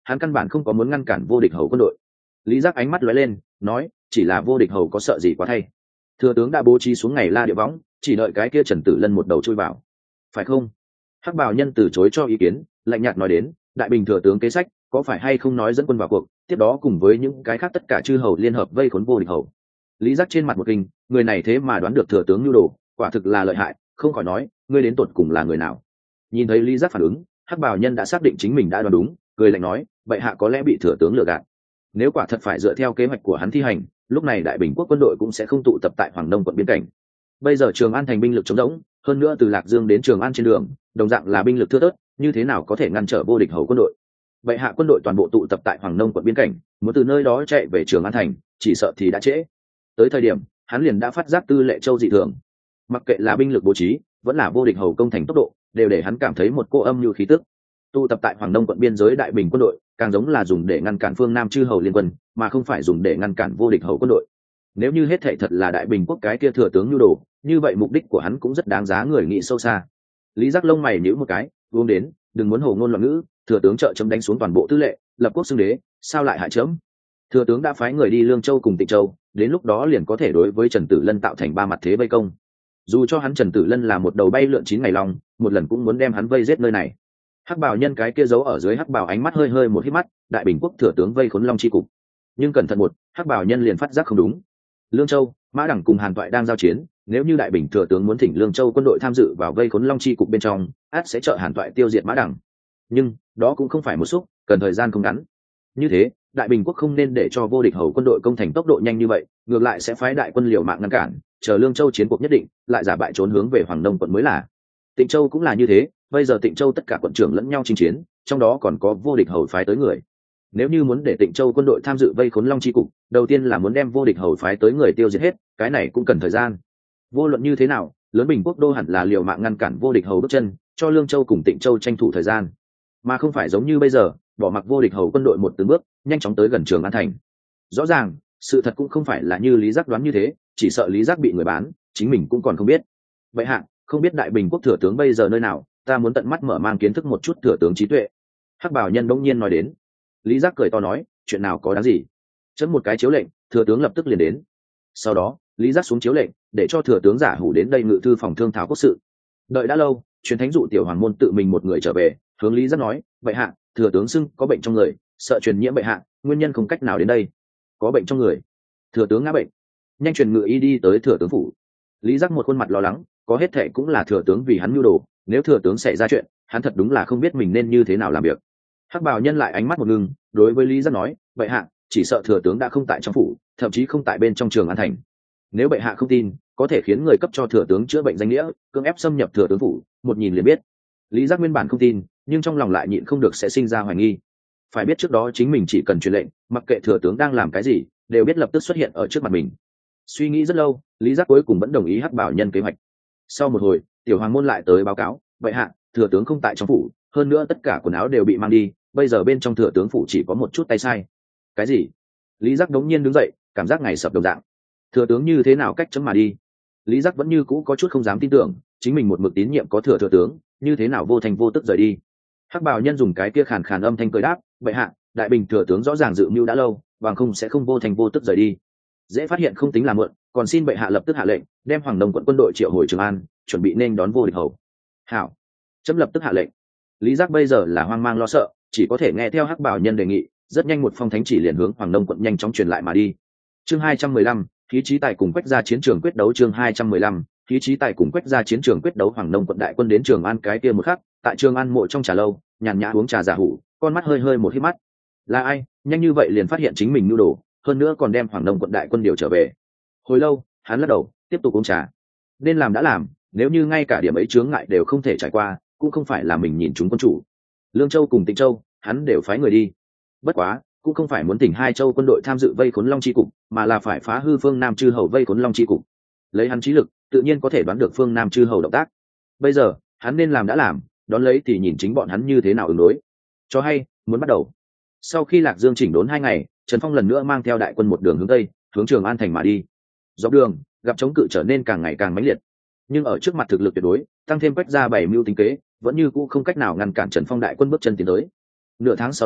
hắn căn bản không có muốn ngăn cản vô địch hầu quân đội. Lý Giác ánh mắt lóe lên, nói, chỉ là vô địch hầu có sợ gì quá thay. Thừa tướng đã bố trí xuống ngày la địa võng, chỉ đợi cái kia Trần Tử Lân một đầu chui vào, phải không? Hắc Bào Nhân từ chối cho ý kiến, lạnh nhạt nói đến, đại bình thừa tướng kế sách có phải hay không nói dẫn quân vào cuộc, tiếp đó cùng với những cái khác tất cả chư hầu liên hợp vây khốn vô địch hầu. Lý Giác trên mặt một kinh, người này thế mà đoán được thừa tướng nhu đồ, quả thực là lợi hại, không khỏi nói, ngươi đến tột cùng là người nào? Nhìn thấy Lý Giác phản ứng, Hắc Bào Nhân đã xác định chính mình đã đoán đúng, cười lạnh nói, vậy hạ có lẽ bị thừa tướng lừa gạt. Nếu quả thật phải dựa theo kế hoạch của hắn thi hành, lúc này đại bình quốc quân đội cũng sẽ không tụ tập tại Hoàng Đông quận biên cảnh. Bây giờ Trường An thành binh lực trống rỗng, hơn nữa từ Lạc Dương đến Trường An trên đường, đồng dạng là binh lực thưa thớt, như thế nào có thể ngăn trở vô địch hầu quân đội? Vậy hạ quân đội toàn bộ tụ tập tại Hoàng Đông quận biên cảnh, muốn từ nơi đó chạy về Trường An thành, chỉ sợ thì đã trễ. Tới thời điểm, hắn liền đã phát giác Tư Lệ Châu dị thường. Mặc kệ là binh lực bố trí, vẫn là vô địch hầu công thành tốc độ, đều để hắn cảm thấy một cô âm như khí tức. Tụ tập tại Hoàng Đông quận biên giới đại bình quân đội, càng giống là dùng để ngăn cản phương Nam chư hầu liên quân, mà không phải dùng để ngăn cản vô địch hầu quân đội. Nếu như hết thảy thật là đại bình quốc cái kia thừa tướng nhu đồ, như vậy mục đích của hắn cũng rất đáng giá người nghĩ sâu xa. Lý Giác lông mày nhíu một cái, uống đến, đừng muốn hồ ngôn loạn ngữ, thừa tướng trợ chấm đánh xuống toàn bộ tư lệ, lập quốc xưng đế, sao lại hại chấm? Thừa tướng đã phái người đi Lương Châu cùng Tịnh Châu, đến lúc đó liền có thể đối với Trần Tử Lân tạo thành ba mặt thế vây công. Dù cho hắn Trần Tử Lân là một đầu bay lượn chín ngày long, một lần cũng muốn đem hắn vây giết nơi này. Hắc Bào Nhân cái kia giấu ở dưới hắc bào ánh mắt hơi hơi một hít mắt, đại bình quốc thừa tướng vây khốn long chi cục. Nhưng cẩn thận một, Hắc Bào Nhân liền phát giác không đúng. Lương Châu, Mã Đẳng cùng Hàn Toại đang giao chiến, nếu như đại bình thừa tướng muốn thỉnh Lương Châu quân đội tham dự vào vây khốn long chi cục bên trong, át sẽ trợ Hàn Toại tiêu diệt Mã Đẳng. Nhưng đó cũng không phải một xúc, cần thời gian không ngắn. Như thế, đại bình quốc không nên để cho vô địch hầu quân đội công thành tốc độ nhanh như vậy, ngược lại sẽ phái đại quân liều mạng ngăn cản, chờ Lương Châu chiến cuộc nhất định, lại giả bại trốn hướng về Hoàng Đông quận mới là. Tịnh Châu cũng là như thế, bây giờ Tịnh Châu tất cả quận trưởng lẫn nhau chinh chiến, trong đó còn có vô địch hầu phái tới người. Nếu như muốn để Tịnh Châu quân đội tham dự vây khốn long chi cục, đầu tiên là muốn đem vô địch hầu phái tới người tiêu diệt hết, cái này cũng cần thời gian. Vô luận như thế nào, lớn bình quốc đô hẳn là liều mạng ngăn cản vô địch hầu bước chân, cho Lương Châu cùng Tịnh Châu tranh thủ thời gian, mà không phải giống như bây giờ, bỏ mặc vô địch hầu quân đội một từng bước, nhanh chóng tới gần Trường An thành. Rõ ràng, sự thật cũng không phải là như Lý Giác đoán như thế, chỉ sợ Lý Giác bị người bán, chính mình cũng còn không biết. Vậy hạ, không biết đại bình quốc thừa tướng bây giờ nơi nào, ta muốn tận mắt mở mang kiến thức một chút thừa tướng trí tuệ. Hắc Bào Nhân bỗng nhiên nói đến. Lý Giác cười to nói, chuyện nào có đáng gì, chấm một cái chiếu lệnh, thừa tướng lập tức liền đến. Sau đó Lý Giác xuống chiếu lệnh, để cho thừa tướng giả hủ đến đây ngự thư phòng thương thảo quốc sự. Đợi đã lâu, truyền thánh dụ tiểu hoàng môn tự mình một người trở về, hướng Lý Giác nói, vậy hạ, thừa tướng xưng có bệnh trong người, sợ truyền nhiễm bệnh hạ, nguyên nhân không cách nào đến đây. Có bệnh trong người? Thừa tướng ngã bệnh, nhanh truyền ngự y đi tới thừa tướng phủ. Lý Giác một khuôn mặt lo lắng, có hết thệ cũng là thừa tướng vì hắn mưu đồ, nếu thừa tướng xảy ra chuyện, hắn thật đúng là không biết mình nên như thế nào làm việc. Hắc Bào Nhân lại ánh mắt một ngưng, đối với Lý Giác nói, vậy hạ, chỉ sợ thừa tướng đã không tại trong phủ, thậm chí không tại bên trong Trường An thành. Nếu bệ hạ không tin, có thể khiến người cấp cho thừa tướng chữa bệnh danh nghĩa, cưỡng ép xâm nhập thừa tướng phủ, một nhìn liền biết. Lý Giác nguyên bản không tin, nhưng trong lòng lại nhịn không được sẽ sinh ra hoài nghi. Phải biết trước đó chính mình chỉ cần truyền lệnh, mặc kệ thừa tướng đang làm cái gì, đều biết lập tức xuất hiện ở trước mặt mình. Suy nghĩ rất lâu, Lý Giác cuối cùng vẫn đồng ý Hắc Bào Nhân kế hoạch. Sau một hồi, tiểu hoàng môn lại tới báo cáo, vậy hạ, thừa tướng không tại trong phủ, hơn nữa tất cả quần áo đều bị mang đi, bây giờ bên trong thừa tướng phủ chỉ có một chút tay sai. Cái gì? Lý Giác đống nhiên đứng dậy, cảm giác ngày sập đồng dạng. Thừa tướng như thế nào cách chấm mà đi? Lý Giác vẫn như cũ có chút không dám tin tưởng, chính mình một mực tín nhiệm có thừa thừa tướng, như thế nào vô thành vô tức rời đi. Hắc Bào Nhân dùng cái kia khàn khàn âm thanh cười đáp, vậy hạ, đại bình thừa tướng rõ ràng dự mưu đã lâu, bằng không sẽ không vô thành vô tức rời đi. Dễ phát hiện không tính là mượn, còn xin bệ hạ lập tức hạ lệnh, đem Hoàng Đông quận quân đội triệu hồi Trường An, chuẩn bị nên đón vô địch hầu. Hảo, chấm lập tức hạ lệnh. Lý Giác bây giờ là hoang mang lo sợ, chỉ có thể nghe theo Hắc Bào Nhân đề nghị, rất nhanh một phong thánh chỉ liền hướng Hoàng Đông quận nhanh chóng truyền lại mà đi. Chương hai trăm mười lăm, khí trí tài cùng quách ra chiến trường quyết đấu. Chương hai trăm mười lăm, khí trí tài cùng quách ra chiến trường quyết đấu. Hoàng Đông quận đại quân đến Trường An cái kia một khắc, tại Trường An mộ trong trà lâu, nhàn nhã uống trà giả hủ, con mắt hơi hơi một hít mắt. Là ai, nhanh như vậy liền phát hiện chính mình nhu đồ, hơn nữa còn đem Hoàng Đông quận đại quân điều trở về. Hồi lâu, hắn lắc đầu, tiếp tục uống trà. Nên làm đã làm, nếu như ngay cả điểm ấy chướng ngại đều không thể trải qua, cũng không phải là mình nhìn chúng quân chủ. Lương Châu cùng Tịnh Châu, hắn đều phái người đi. Bất quá, cũng không phải muốn tỉnh hai châu quân đội tham dự vây khốn long chi cục, mà là phải phá hư phương Nam chư hầu vây khốn long chi cục. Lấy hắn trí lực, tự nhiên có thể đoán được phương Nam chư hầu động tác. Bây giờ, hắn nên làm đã làm, đón lấy thì nhìn chính bọn hắn như thế nào ứng đối. Cho hay, muốn bắt đầu. Sau khi Lạc Dương chỉnh đốn hai ngày, Trần Phong lần nữa mang theo đại quân một đường hướng tây, hướng Trường An thành mà đi. Dọc đường, gặp chống cự trở nên càng ngày càng mãnh liệt. Nhưng ở trước mặt thực lực tuyệt đối, tăng thêm quách ra bảy mưu tính kế, vẫn như cũ không cách nào ngăn cản Trần Phong đại quân bước chân tiến tới. Nửa tháng sau đó,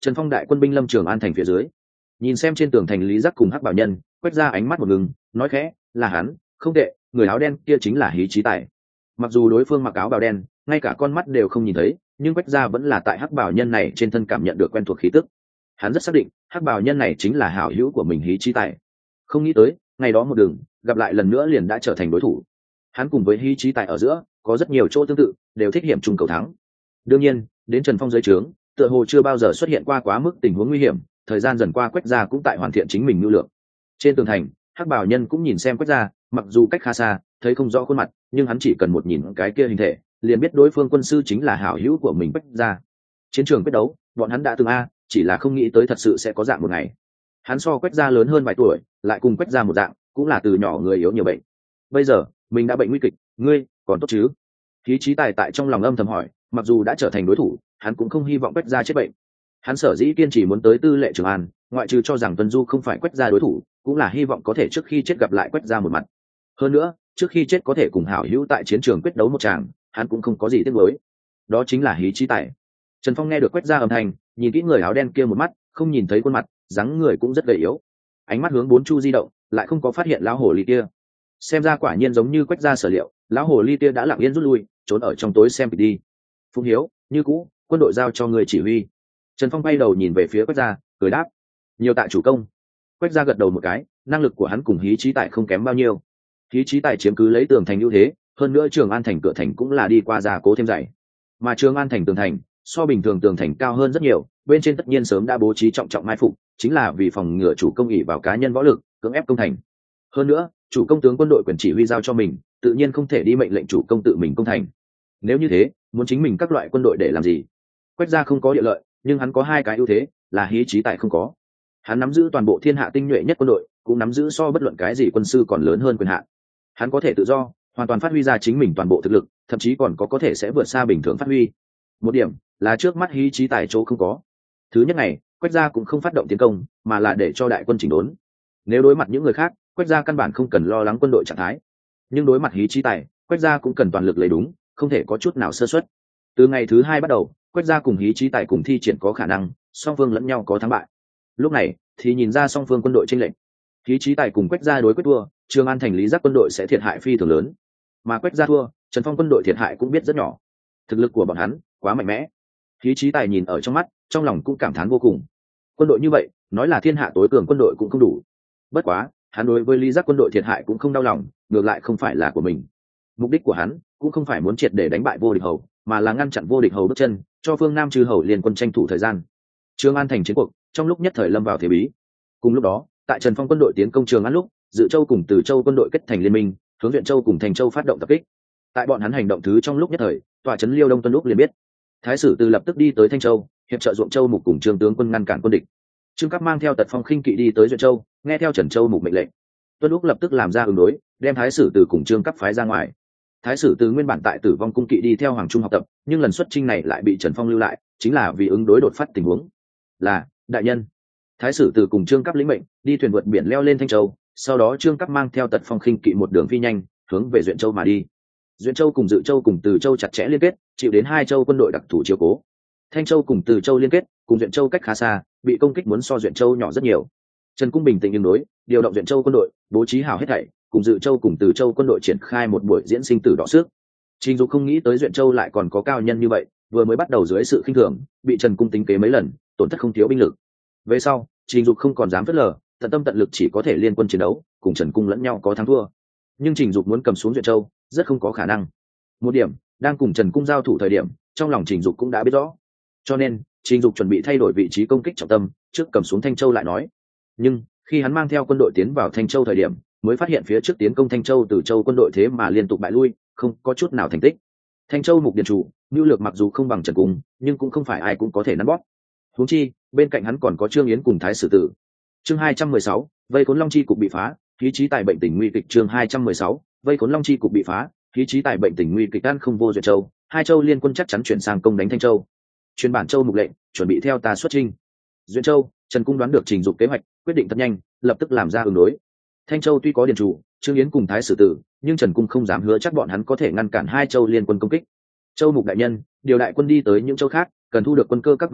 Trần Phong đại quân binh lâm Trường An thành phía dưới, nhìn xem trên tường thành Lý Giác cùng Hắc Bảo Nhân, quét ra ánh mắt một ngừng, nói khẽ, là hắn, không tệ, người áo đen kia chính là Hí Chí Tài. Mặc dù đối phương mặc áo bào đen, ngay cả con mắt đều không nhìn thấy, nhưng quét ra vẫn là tại Hắc Bảo Nhân này trên thân cảm nhận được quen thuộc khí tức. Hắn rất xác định, Hắc Bảo Nhân này chính là hảo hữu của mình Hí Chí Tài. Không nghĩ tới, ngày đó một đường gặp lại lần nữa liền đã trở thành đối thủ. Hắn cùng với Hí Chí Tài ở giữa có rất nhiều chỗ tương tự, đều thích hiểm chung cầu thắng. Đương nhiên, đến Trần Phong dưới trướng, tựa hồ chưa bao giờ xuất hiện qua quá mức tình huống nguy hiểm, thời gian dần qua quét ra cũng tại hoàn thiện chính mình nhu lượng. Trên tường thành, Hắc Bảo Nhân cũng nhìn xem quét ra, mặc dù cách khá xa, thấy không rõ khuôn mặt, nhưng hắn chỉ cần một nhìn cái kia hình thể, liền biết đối phương quân sư chính là hảo hữu của mình quét ra. Chiến trường quyết đấu, bọn hắn đã từng a, chỉ là không nghĩ tới thật sự sẽ có dạng một ngày. Hắn so quét ra lớn hơn vài tuổi, lại cùng quét ra một dạng, cũng là từ nhỏ người yếu nhiều bệnh. Bây giờ, mình đã bệnh nguy kịch, ngươi còn tốt chứ? Hí Chí Tài tại trong lòng âm thầm hỏi, mặc dù đã trở thành đối thủ, hắn cũng không hy vọng quét ra chết bệnh. Hắn sở dĩ kiên trì muốn tới Tư Lệ Trường An, ngoại trừ cho rằng Tuân Du không phải quét ra đối thủ, cũng là hy vọng có thể trước khi chết gặp lại quét ra một mặt. Hơn nữa, trước khi chết có thể cùng hảo hữu tại chiến trường quyết đấu một tràng, hắn cũng không có gì tiếc nuối. Đó chính là Hí Chí Tài. Trần Phong nghe được quét ra âm thanh, nhìn kỹ người áo đen kia một mắt, không nhìn thấy khuôn mặt, dáng người cũng rất gầy yếu. Ánh mắt hướng bốn chu di động, lại không có phát hiện lão hồ ly kia. Xem ra quả nhiên giống như quét ra sở liệu, lão hồ ly kia đã lặng yên rút lui, trốn ở trong tối xem kịch đi. Phùng Hiếu, như cũ, quân đội giao cho người chỉ huy. Trần Phong bay đầu nhìn về phía quét ra, cười đáp, nhiều tạ chủ công. Quét ra gật đầu một cái, năng lực của hắn cùng Hí Chí Tài không kém bao nhiêu. Hí Chí Tài chiếm cứ lấy tường thành ưu thế, hơn nữa Trường An thành cửa thành cũng là đi qua gia cố thêm dày, mà Trường An thành tường thành so bình thường tường thành cao hơn rất nhiều, bên trên tất nhiên sớm đã bố trí trọng trọng mai phục, chính là vì phòng ngừa chủ công ỷ vào cá nhân võ lực cưỡng ép công thành. Hơn nữa, chủ công tướng quân đội quyền chỉ huy giao cho mình, tự nhiên không thể đi mệnh lệnh chủ công tự mình công thành. Nếu như thế, muốn chính mình các loại quân đội để làm gì? Quét ra không có địa lợi, nhưng hắn có hai cái ưu thế, là Hí Chí Tài không có. Hắn nắm giữ toàn bộ thiên hạ tinh nhuệ nhất quân đội, cũng nắm giữ so bất luận cái gì quân sư còn lớn hơn quyền hạn. Hắn có thể tự do, hoàn toàn phát huy ra chính mình toàn bộ thực lực, thậm chí còn có có thể sẽ vượt xa bình thường phát huy. Một điểm là trước mắt Hí Chí Tài chỗ không có. Thứ nhất này, Quét ra cũng không phát động tiến công, mà là để cho đại quân chỉnh đốn. Nếu đối mặt những người khác, Quét ra căn bản không cần lo lắng quân đội trạng thái. Nhưng đối mặt Hí Chí Tài, Quét ra cũng cần toàn lực lấy đúng, không thể có chút nào sơ suất. Từ ngày thứ hai bắt đầu, Quét ra cùng Hí Chí Tài cùng thi triển có khả năng, song phương lẫn nhau có thắng bại. Lúc này thì nhìn ra song phương quân đội chênh lệch. Hí Chí Tài cùng Quét ra đối quyết thua, Trường An thành Lý Giác quân đội sẽ thiệt hại phi thường lớn, mà Quét ra thua, Trần Phong quân đội thiệt hại cũng biết rất nhỏ. Thực lực của bọn hắn quá mạnh mẽ. Hí Chí Tài nhìn ở trong mắt, trong lòng cũng cảm thán vô cùng. Quân đội như vậy, nói là thiên hạ tối cường quân đội cũng không đủ. Bất quá, hắn đối với Lý Giác quân đội thiệt hại cũng không đau lòng, ngược lại không phải là của mình. Mục đích của hắn cũng không phải muốn triệt để đánh bại vô địch hầu, mà là ngăn chặn vô địch hầu bước chân, cho phương Nam chư hầu liên quân tranh thủ thời gian. Trường An thành chiến cuộc trong lúc nhất thời lâm vào thế bí. Cùng lúc đó, tại Trần Phong quân đội tiến công Trường An lúc, Dự Châu cùng Từ Châu quân đội kết thành liên minh, hướng Duyện Châu cùng Thành Châu phát động tập kích. Tại bọn hắn hành động thứ trong lúc nhất thời, tòa trấn Liêu Đông Tuân lúc liền biết. Thái sử Từ lập tức đi tới Thanh Châu, hiệp trợ Ruộng Châu Mục cùng Trương tướng quân ngăn cản quân địch. Trương Cấp mang theo Tật Phong khinh kỵ đi tới Duyện Châu, nghe theo Trần Châu Mục mệnh lệnh. Tuân lúc lập tức làm ra ứng đối, đem Thái sử Từ cùng Trương Cấp phái ra ngoài. Thái sử Từ nguyên bản tại Tử Vong cung kỵ đi theo Hoàng Trung học tập, nhưng lần xuất chinh này lại bị Trần Phong lưu lại, chính là vì ứng đối đột phát tình huống. Là, đại nhân. Thái sử Từ cùng Trương Cấp lĩnh mệnh, đi thuyền vượt biển leo lên Thanh Châu, sau đó Trương Cấp mang theo Tật Phong khinh kỵ một đường phi nhanh, hướng về Duyện Châu mà đi. Duyện Châu cùng Dự Châu cùng Từ Châu chặt chẽ liên kết, chịu đến hai châu quân đội đặc thù chiếu cố. Thanh Châu cùng Từ Châu liên kết, cùng Duyện Châu cách khá xa, bị công kích muốn so Duyện Châu nhỏ rất nhiều. Trần Cung bình tĩnh ứng đối, điều động Duyện Châu quân đội, bố trí hào hết thảy, cùng Dự Châu cùng Từ Châu quân đội triển khai một buổi diễn sinh tử đọ sức. Trình Dục không nghĩ tới Duyện Châu lại còn có cao nhân như vậy, vừa mới bắt đầu dưới sự khinh thường, bị Trần Cung tính kế mấy lần, tổn thất không thiếu binh lực. Về sau, Trình Dục không còn dám phớt lờ, tận tâm tận lực chỉ có thể liên quân chiến đấu, cùng Trần Cung lẫn nhau có thắng thua. Nhưng Trình Dục muốn cầm xuống Duyện Châu, rất không có khả năng. Một điểm, đang cùng Trần Cung giao thủ thời điểm, trong lòng Trình Dục cũng đã biết rõ. Cho nên, Trình Dục chuẩn bị thay đổi vị trí công kích trọng tâm, trước cầm xuống Thanh Châu lại nói. Nhưng, khi hắn mang theo quân đội tiến vào Thanh Châu thời điểm, mới phát hiện phía trước tiến công Thanh Châu Từ Châu quân đội thế mà liên tục bại lui, không có chút nào thành tích. Thanh Châu Mục Điền chủ, nhu lược mặc dù không bằng Trần Cung, nhưng cũng không phải ai cũng có thể nắm bóp. Huống chi, bên cạnh hắn còn có Trương Yến cùng Thái sử Tử. Chương hai trăm mười sáu, vây khốn Long Chi cục bị phá, Hí Chí Tài bệnh tình nguy kịch. Chương hai trăm mười sáu, vây khốn Long Chi cục bị phá, Hí Chí Tài bệnh tình nguy kịch. An không vô Duyện Châu, hai châu liên quân chắc chắn chuyển sang công đánh Thanh Châu. Truyền bản Châu Mục lệnh, chuẩn bị theo ta xuất chinh. Duyện Châu, Trần Cung đoán được Trình Dục kế hoạch, quyết định thật nhanh, lập tức làm ra ứng đối. Thanh Châu tuy có Điền chủ, Trương Yến cùng Thái sử Tử, nhưng Trần Cung không dám hứa chắc bọn hắn có thể ngăn cản hai châu liên quân công kích. Châu Mục đại nhân, điều đại quân đi tới những châu khác, cần thu được quân cơ các văn thư,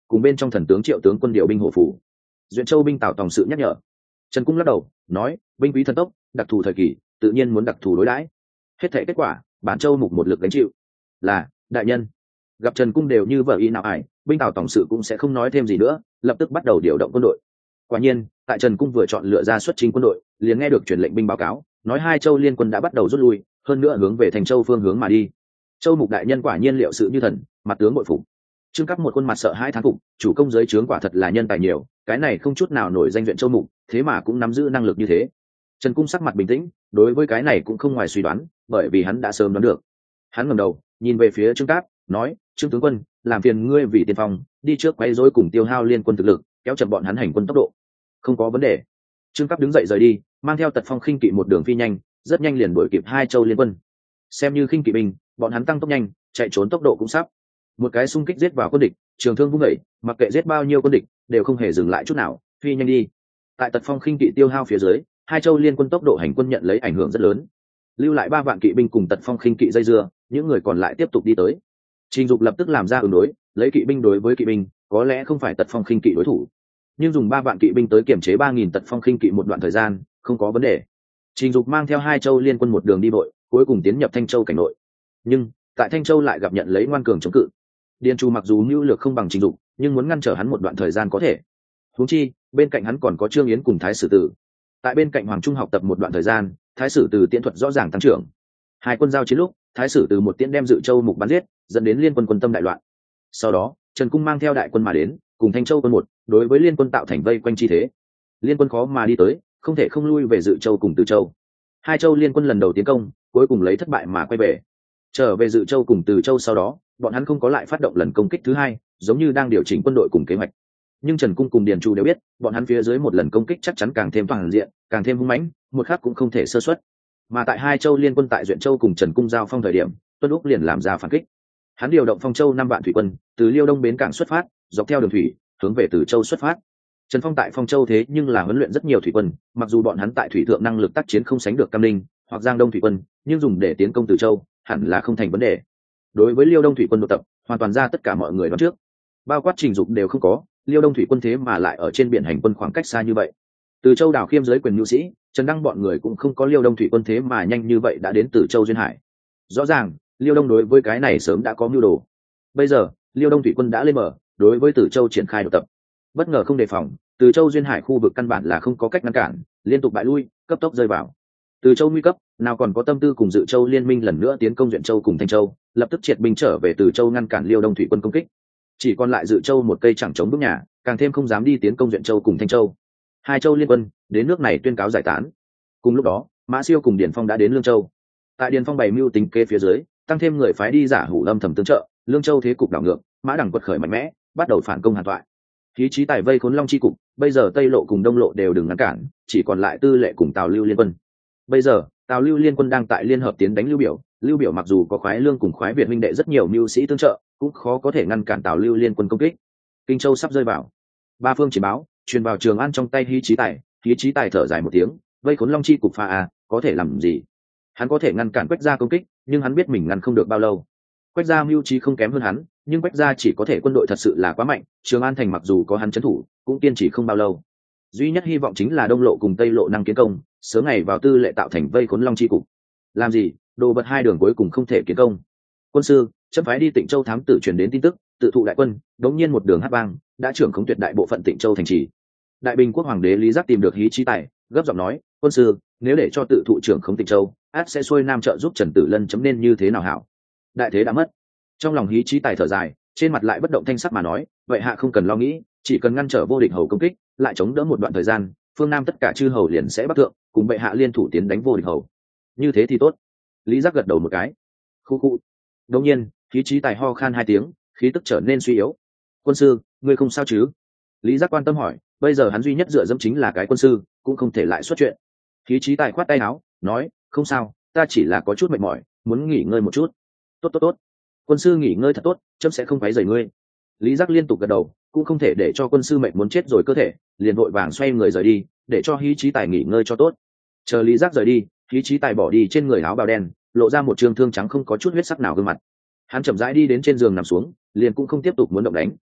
cùng bên trong thần tướng triệu tướng quân điều binh hộ phủ. Duyện Châu binh Tào tòng sự nhắc nhở. Trần Cung lắc đầu nói, binh quý thần tốc, đặc thù thời kỳ tự nhiên muốn đặc thù đối đãi. Hết thể kết quả bản châu mục một lực gánh chịu. Là đại nhân. Gặp Trần Cung đều như vợ y nào ải, binh Tào tổng sự cũng sẽ không nói thêm gì nữa, lập tức bắt đầu điều động quân đội. Quả nhiên tại Trần Cung vừa chọn lựa ra xuất trình quân đội, liền nghe được truyền lệnh binh báo cáo, nói hai châu liên quân đã bắt đầu rút lui, hơn nữa hướng về thành châu phương hướng mà đi. Châu mục đại nhân quả nhiên liệu sự như thần, mặt tướng bội phục. Trương Cấp một khuôn mặt sợ hãi thán phục, chủ công giới trướng quả thật là nhân tài nhiều, cái này không chút nào nổi danh Duyện Châu mục, thế mà cũng nắm giữ năng lực như thế. Trần Cung sắc mặt bình tĩnh, đối với cái này cũng không ngoài suy đoán, bởi vì hắn đã sớm đoán được. Hắn ngẩng đầu nhìn về phía Trương Cáp, nói, Trương tướng quân, làm phiền ngươi vì tiên phong đi trước quấy rối cùng tiêu hao liên quân thực lực, kéo chậm bọn hắn hành quân tốc độ. Không có vấn đề. Trương Cáp đứng dậy rời đi, mang theo Tật Phong khinh kỵ một đường phi nhanh, rất nhanh liền đuổi kịp hai châu liên quân. Xem như khinh kỵ binh, bọn hắn tăng tốc nhanh, chạy trốn tốc độ cũng sắp. Một cái xung kích giết vào quân địch, trường thương vung dậy, mặc kệ giết bao nhiêu quân địch, đều không hề dừng lại chút nào, phi nhanh đi. Tại Tật Phong khinh kỵ tiêu hao phía dưới, hai châu liên quân tốc độ hành quân nhận lấy ảnh hưởng rất lớn. Lưu lại ba vạn kỵ binh cùng Tật Phong khinh kỵ dây dưa, những người còn lại tiếp tục đi tới. Trình Dục lập tức làm ra ứng đối, lấy kỵ binh đối với kỵ binh, có lẽ không phải Tật Phong khinh kỵ đối thủ, nhưng dùng ba vạn kỵ binh tới kiểm chế ba nghìn Tật Phong khinh kỵ một đoạn thời gian, không có vấn đề. Trình Dục mang theo hai châu liên quân một đường đi vội, cuối cùng tiến nhập Thanh Châu cảnh nội. Nhưng tại Thanh Châu lại gặp nhận lấy ngoan cường chống cự. Điền Chu mặc dù mưu lược không bằng Trình Dục, nhưng muốn ngăn trở hắn một đoạn thời gian có thể. Huống chi, bên cạnh hắn còn có Trương Yến cùng Thái Sử Tử. Tại bên cạnh Hoàng Trung học tập một đoạn thời gian, Thái Sử Tử tiễn thuật rõ ràng tăng trưởng. Hai quân giao chiến lúc, Thái Sử Tử một tiễn đem Dự Châu mục bắn giết, dẫn đến liên quân quân tâm đại loạn. Sau đó, Trần Cung mang theo đại quân mà đến, cùng Thanh Châu quân một, đối với liên quân tạo thành vây quanh chi thế. Liên quân khó mà đi tới, không thể không lui về Dự Châu cùng Từ Châu. Hai châu liên quân lần đầu tiến công, cuối cùng lấy thất bại mà quay về. Trở về Dự Châu cùng Từ Châu sau đó, bọn hắn không có lại phát động lần công kích thứ hai, giống như đang điều chỉnh quân đội cùng kế hoạch. Nhưng Trần Cung cùng Điền Chu đều biết, bọn hắn phía dưới một lần công kích chắc chắn càng thêm toàn diện, càng thêm hung mãnh, một khắc cũng không thể sơ suất. Mà tại hai châu liên quân tại Duyện Châu cùng Trần Cung giao phong thời điểm, Tuân Úc liền làm ra phản kích. Hắn điều động Phong Châu năm vạn thủy quân, từ Liêu Đông bến cảng xuất phát, dọc theo đường thủy, hướng về Từ Châu xuất phát. Trần Phong tại Phong Châu thế nhưng là huấn luyện rất nhiều thủy quân, mặc dù bọn hắn tại thủy thượng năng lực tác chiến không sánh được Cam Ninh hoặc Giang Đông thủy quân, nhưng dùng để tiến công Từ Châu, hẳn là không thành vấn đề. Đối với Liêu Đông thủy quân độ tập, hoàn toàn ra tất cả mọi người đoán trước. Bao quát Trình Dục đều không có, Liêu Đông thủy quân thế mà lại ở trên biển hành quân khoảng cách xa như vậy. Từ Châu đảo khiêm dưới quyền nhu sĩ, Trần Đăng bọn người cũng không có Liêu Đông thủy quân thế mà nhanh như vậy đã đến Từ Châu duyên hải. Rõ ràng, Liêu Đông đối với cái này sớm đã có mưu đồ. Bây giờ, Liêu Đông thủy quân đã lên mở, đối với Từ Châu triển khai đột tập. Bất ngờ không đề phòng, Từ Châu duyên hải khu vực căn bản là không có cách ngăn cản, liên tục bại lui, cấp tốc rơi vào. Từ Châu nguy cấp, nào còn có tâm tư cùng Dự Châu liên minh lần nữa tiến công Duyện Châu cùng Thanh Châu, lập tức triệt binh trở về Từ Châu ngăn cản Liêu Đông thủy quân công kích. Chỉ còn lại Dự Châu một cây chẳng chống bước nhà, càng thêm không dám đi tiến công Duyện Châu cùng Thanh Châu. Hai châu liên quân đến nước này tuyên cáo giải tán. Cùng lúc đó, Mã Siêu cùng Điền Phong đã đến Lương Châu. Tại Điền Phong bày mưu tính kế phía dưới, tăng thêm người phái đi giả hủ lâm thầm tương trợ, Lương Châu thế cục đảo ngược, Mã Đẳng quật khởi mạnh mẽ, bắt đầu phản công Hàn Toại. Khí trí tài vây khốn Long chi cục, bây giờ Tây Lộ cùng Đông Lộ đều đừng ngăn cản, chỉ còn lại Tư Lệ cùng Tào Lưu liên quân. Bây giờ, Tào Lưu liên quân đang tại liên hợp tiến đánh Lưu Biểu, Lưu Biểu mặc dù có khoái lương cùng khoái Việt huynh đệ rất nhiều mưu sĩ tương trợ, cũng khó có thể ngăn cản Tào Lưu liên quân công kích. Kinh Châu sắp rơi vào. Ba phương chỉ báo, truyền vào Trường An trong tay Hí Chí Tài, Hí Chí Tài thở dài một tiếng, vây khốn Long chi cục pha à, có thể làm gì? Hắn có thể ngăn cản Quách gia công kích, nhưng hắn biết mình ngăn không được bao lâu. Quách gia mưu trí không kém hơn hắn, nhưng Quách gia chỉ có thể quân đội thật sự là quá mạnh, Trường An thành mặc dù có hắn trấn thủ, cũng kiên trì không bao lâu. Duy nhất hy vọng chính là Đông Lộ cùng Tây Lộ năng kiến công, sớm ngày vào Tư Lệ tạo thành vây khốn Long chi cục. Làm gì? Đồ vật hai đường cuối cùng không thể kiến công. Quân sư, chấm phái đi Tịnh Châu thám tử truyền đến tin tức, tự thụ đại quân, đống nhiên một đường hát vang, đã trưởng khống tuyệt đại bộ phận Tịnh Châu thành trì. Đại Bình quốc hoàng đế Lý Giác tìm được Hí Chí Tài, gấp giọng nói, quân sư, nếu để cho tự thụ trưởng khống Tịnh Châu, át sẽ xuôi nam trợ giúp Trần Tử Lân chấm nên như thế nào hảo? Đại thế đã mất. Trong lòng Hí Chí Tài thở dài, trên mặt lại bất động thanh sắc mà nói, vậy hạ không cần lo nghĩ, chỉ cần ngăn trở vô địch hầu công kích, lại chống đỡ một đoạn thời gian, phương nam tất cả chư hầu liền sẽ bắc thượng, cùng bệ hạ liên thủ tiến đánh vô địch hầu. Như thế thì tốt. Lý Giác gật đầu một cái. Khu khu. Đột nhiên, Hí Chí Tài ho khan hai tiếng, khí tức trở nên suy yếu. Quân sư, ngươi không sao chứ? Lý Giác quan tâm hỏi, bây giờ hắn duy nhất dựa dẫm chính là cái quân sư, cũng không thể lại xuất chuyện. Hí Chí Tài khoát tay áo, nói, không sao, ta chỉ là có chút mệt mỏi, muốn nghỉ ngơi một chút. Tốt tốt tốt. Quân sư nghỉ ngơi thật tốt, chấm sẽ không quấy rầy ngươi. Lý Giác liên tục gật đầu, cũng không thể để cho quân sư mệt muốn chết rồi cơ thể, liền vội vàng xoay người rời đi, để cho Hí Chí Tài nghỉ ngơi cho tốt. Chờ Lý Giác rời đi, Hí Chí Tài bỏ đi trên người áo bào đen, lộ ra một trường thương trắng không có chút huyết sắc nào gương mặt. Hắn chậm rãi đi đến trên giường nằm xuống, liền cũng không tiếp tục muốn động đánh.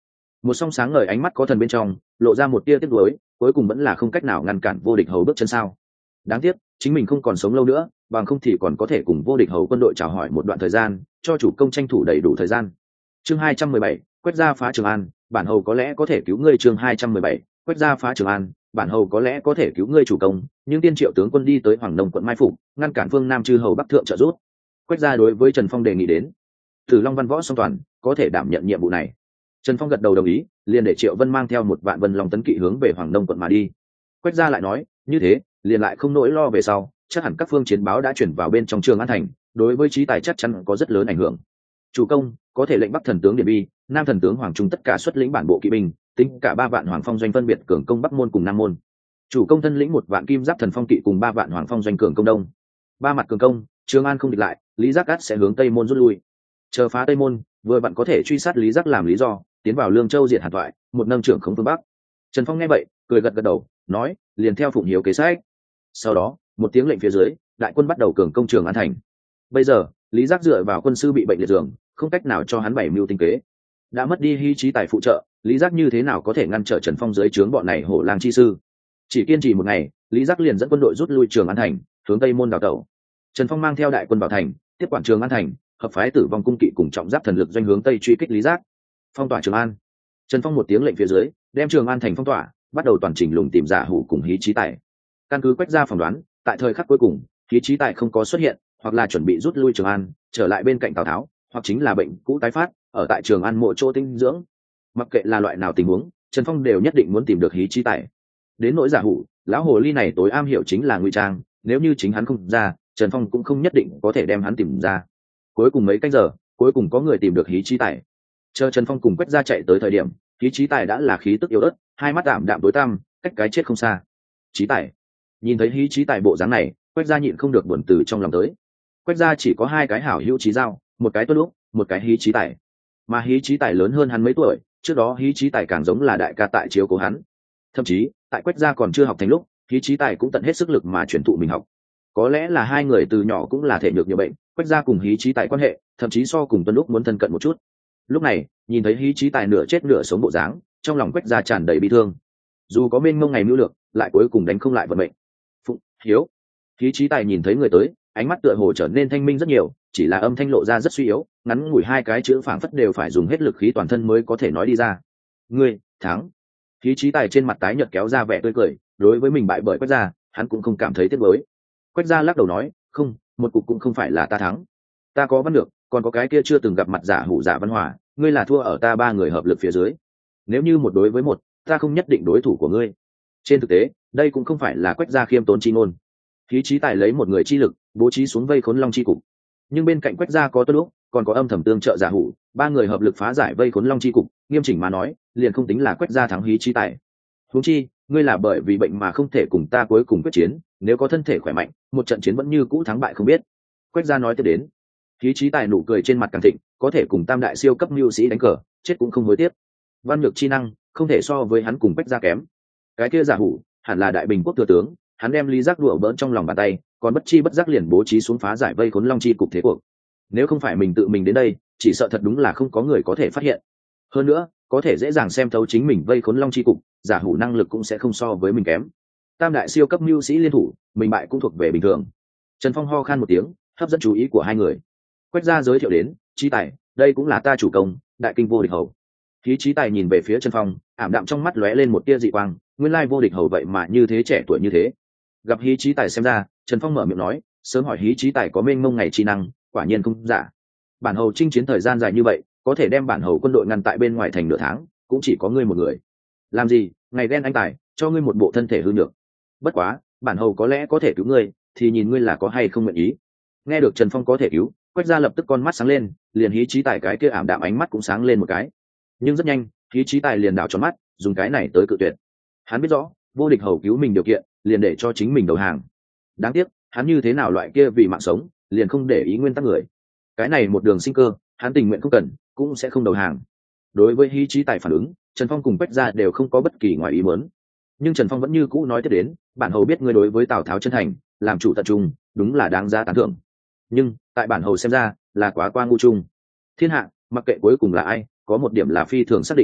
Một song sáng ngời ánh mắt có thần bên trong, lộ ra một tia tiếc nuối, cuối cùng vẫn là không cách nào ngăn cản vô địch hầu bước chân sao. Đáng tiếc chính mình không còn sống lâu nữa, bằng không thì còn có thể cùng vô địch hầu quân đội chào hỏi một đoạn thời gian, cho chủ công tranh thủ đầy đủ thời gian. Chương hai trăm mười bảy, quét ra phá Trường An, bản hầu có lẽ có thể cứu ngươi. Chương hai trăm mười bảy, quét ra phá Trường An, bản hầu có lẽ có thể cứu ngươi chủ công, nhưng tiên triệu tướng quân đi tới Hoàng Đông quận Mai Phục, ngăn cản phương Nam chư hầu Bắc thượng trợ giúp. Quét ra đối với Trần Phong đề nghị đến, Tử Long Văn Võ song toàn có thể đảm nhận nhiệm vụ này. Trần Phong gật đầu đồng ý, liền để Triệu Vân mang theo một vạn Vân Long tấn kỵ hướng về Hoàng Đông quận mà đi. Quét ra lại nói, như thế, liền lại không nỗi lo về sau, chắc hẳn các phương chiến báo đã chuyển vào bên trong Trường An thành, đối với trí tài chắc chắn có rất lớn ảnh hưởng. Chủ công có thể lệnh Bắc thần tướng Điện Bi, Nam thần tướng Hoàng Trung tất cả xuất lĩnh bản bộ kỵ binh, tính cả ba vạn Hoàng Phong doanh phân biệt cường công Bắc môn cùng Nam môn. Chủ công thân lĩnh một vạn Kim Giáp thần phong kỵ cùng ba vạn Hoàng Phong doanh cường công đông. Ba mặt cường công, Trường An không địch lại, Lý Giác Cát sẽ hướng Tây môn rút lui. Chờ phá Tây môn, vừa vặn có thể truy sát Lý Giác làm lý do, tiến vào Lương Châu diệt Hàn Toại, một nâng trưởng khống phương Bắc. Trần Phong nghe vậy, cười gật gật đầu, nói, liền theo Phụng Hiếu kế sách. Sau đó, một tiếng lệnh phía dưới, đại quân bắt đầu cường công Trường An thành. Bây giờ, Lý Giác dựa vào quân sư bị bệnh liệt giường, không cách nào cho hắn bảy mưu tinh kế. Đã mất đi hy trí tài phụ trợ, Lý Giác như thế nào có thể ngăn trở Trần Phong dưới trướng bọn này hổ lang chi sư? Chỉ kiên trì một ngày, Lý Giác liền dẫn quân đội rút lui Trường An thành, hướng Tây môn đào tẩu. Trần Phong mang theo đại quân vào thành, tiếp quản Trường An thành, hợp phái Tử Vong cung kỵ cùng trọng giáp thần lực doanh hướng Tây truy kích Lý Giác. Phong tỏa Trường An. Trần Phong một tiếng lệnh phía dưới, đem Trường An thành phong tỏa, bắt đầu toàn chỉnh lùng tìm giả hủ cùng hí trí tài. Căn cứ Quách Gia phỏng đoán, tại thời khắc cuối cùng, hí trí tài không có xuất hiện, hoặc là chuẩn bị rút lui Trường An, trở lại bên cạnh Tào Tháo, hoặc chính là bệnh cũ tái phát, ở tại Trường An mộ chỗ tinh dưỡng. Mặc kệ là loại nào tình huống, Trần Phong đều nhất định muốn tìm được hí trí tài. Đến nỗi giả hủ, lão hồ ly này tối am hiểu chính là ngụy trang, nếu như chính hắn không ra, Trần Phong cũng không nhất định có thể đem hắn tìm ra. Cuối cùng mấy canh giờ, cuối cùng có người tìm được hí trí tài. Chờ Trần Phong cùng Quách Gia chạy tới thời điểm, hí trí tài đã là khí tức yếu ớt, hai mắt ảm đạm tối tăm, cách cái chết không xa. Trí tài. Nhìn thấy hí trí tài bộ dáng này, Quách Gia nhịn không được buồn từ trong lòng tới. Quách Gia chỉ có hai cái hảo hữu trí giao, một cái Tuân Lúc, một cái hí trí tài. Mà hí trí tài lớn hơn hắn mấy tuổi, trước đó hí trí tài càng giống là đại ca tại chiếu cố hắn. Thậm chí, tại Quách Gia còn chưa học thành lúc, hí trí tài cũng tận hết sức lực mà truyền thụ mình học. Có lẽ là hai người từ nhỏ cũng là thể nhược nhiều bệnh, Quách Gia cùng hí trí tài quan hệ, thậm chí so cùng Tuân Lúc muốn thân cận một chút. Lúc này, nhìn thấy hí trí tài nửa chết nửa sống bộ dáng, trong lòng Quách Gia tràn đầy bi thương. Dù có mênh mông ngày mưu lược, lại cuối cùng đánh không lại vận mệnh. Phụng Hiếu. Hí trí tài nhìn thấy người tới, ánh mắt tựa hồ trở nên thanh minh rất nhiều, chỉ là âm thanh lộ ra rất suy yếu, ngắn ngủi hai cái chữ phảng phất đều phải dùng hết lực khí toàn thân mới có thể nói đi ra. Ngươi thắng. Hí trí tài trên mặt tái nhợt kéo ra vẻ tươi cười, đối với mình bại bởi Quách Gia, hắn cũng không cảm thấy tiếc nuối. Quách Gia lắc đầu nói, không, một cục cũng không phải là ta thắng, ta có văn được, còn có cái kia chưa từng gặp mặt giả hủ giả Văn Hòa, ngươi là thua ở ta ba người hợp lực phía dưới. Nếu như một đối với một, ta không nhất định đối thủ của ngươi. Trên thực tế, đây cũng không phải là Quách Gia khiêm tốn chi ngôn. Hí trí tài lấy một người chi lực, bố trí xuống vây khốn long chi cục, nhưng bên cạnh Quách Gia có Tuân Lúc, còn có âm thầm tương trợ giả hủ, ba người hợp lực phá giải vây khốn long chi cục, nghiêm chỉnh mà nói, liền không tính là Quách Gia thắng hí trí tài. Huống chi, ngươi là bởi vì bệnh mà không thể cùng ta cuối cùng quyết chiến, nếu có thân thể khỏe mạnh, một trận chiến vẫn như cũ thắng bại không biết. Quách Gia nói tiếp đến. Hí trí tài nụ cười trên mặt càng thịnh, có thể cùng tam đại siêu cấp mưu sĩ đánh cờ, chết cũng không hối tiếc. Văn nhược chi năng, không thể so với hắn cùng Quách Gia kém. Cái kia giả hủ, hẳn là đại bình quốc thừa tướng, hắn đem Lý Giác đùa bỡn trong lòng bàn tay, còn bất chi bất giác liền bố trí xuống phá giải vây khốn long chi cục thế cuộc. Nếu không phải mình tự mình đến đây, chỉ sợ thật đúng là không có người có thể phát hiện. Hơn nữa, có thể dễ dàng xem thấu chính mình vây khốn long chi cục, giả hủ năng lực cũng sẽ không so với mình kém. Tam đại siêu cấp mưu sĩ liên thủ, mình bại cũng thuộc về bình thường. Trần Phong ho khan một tiếng, hấp dẫn chú ý của hai người. Quách Gia giới thiệu đến, trí tài, đây cũng là ta chủ công, đại kinh vô địch hầu. Khí trí tài nhìn về phía Trần Phong, ảm đạm trong mắt lóe lên một tia dị quang, nguyên lai vô địch hầu vậy mà như thế trẻ tuổi như thế. Gặp hí trí tài xem ra, Trần Phong mở miệng nói, sớm hỏi hí trí tài có mênh mông ngày chi năng, quả nhiên không giả. Bản hầu chinh chiến thời gian dài như vậy, có thể đem bản hầu quân đội ngăn tại bên ngoài thành nửa tháng, cũng chỉ có ngươi một người. Làm gì, ngày đen anh tài, cho ngươi một bộ thân thể hư nhược. Bất quá, bản hầu có lẽ có thể cứu ngươi, thì nhìn ngươi là có hay không nguyện ý. Nghe được Trần Phong có thể cứu, Quách Gia lập tức con mắt sáng lên, liền hí trí tài cái kia ảm đạm ánh mắt cũng sáng lên một cái. Nhưng rất nhanh, hí trí tài liền đảo tròn mắt, dùng cái này tới cự tuyệt. Hắn biết rõ, vô địch hầu cứu mình điều kiện, liền để cho chính mình đầu hàng. Đáng tiếc, hắn như thế nào loại kia vì mạng sống, liền không để ý nguyên tắc người. Cái này một đường sinh cơ, hắn tình nguyện không cần, cũng sẽ không đầu hàng. Đối với hí trí tài phản ứng, Trần Phong cùng Quách Gia đều không có bất kỳ ngoài ý muốn. Nhưng Trần Phong vẫn như cũ nói tiếp đến, bản hầu biết ngươi đối với Tào Tháo chân thành, làm chủ tận trung, đúng là đáng giá tán thưởng. Nhưng tại bản hầu xem ra, là quá qua ngu trung. Thiên hạ, mặc kệ cuối cùng là ai, có một điểm là phi thường xác định.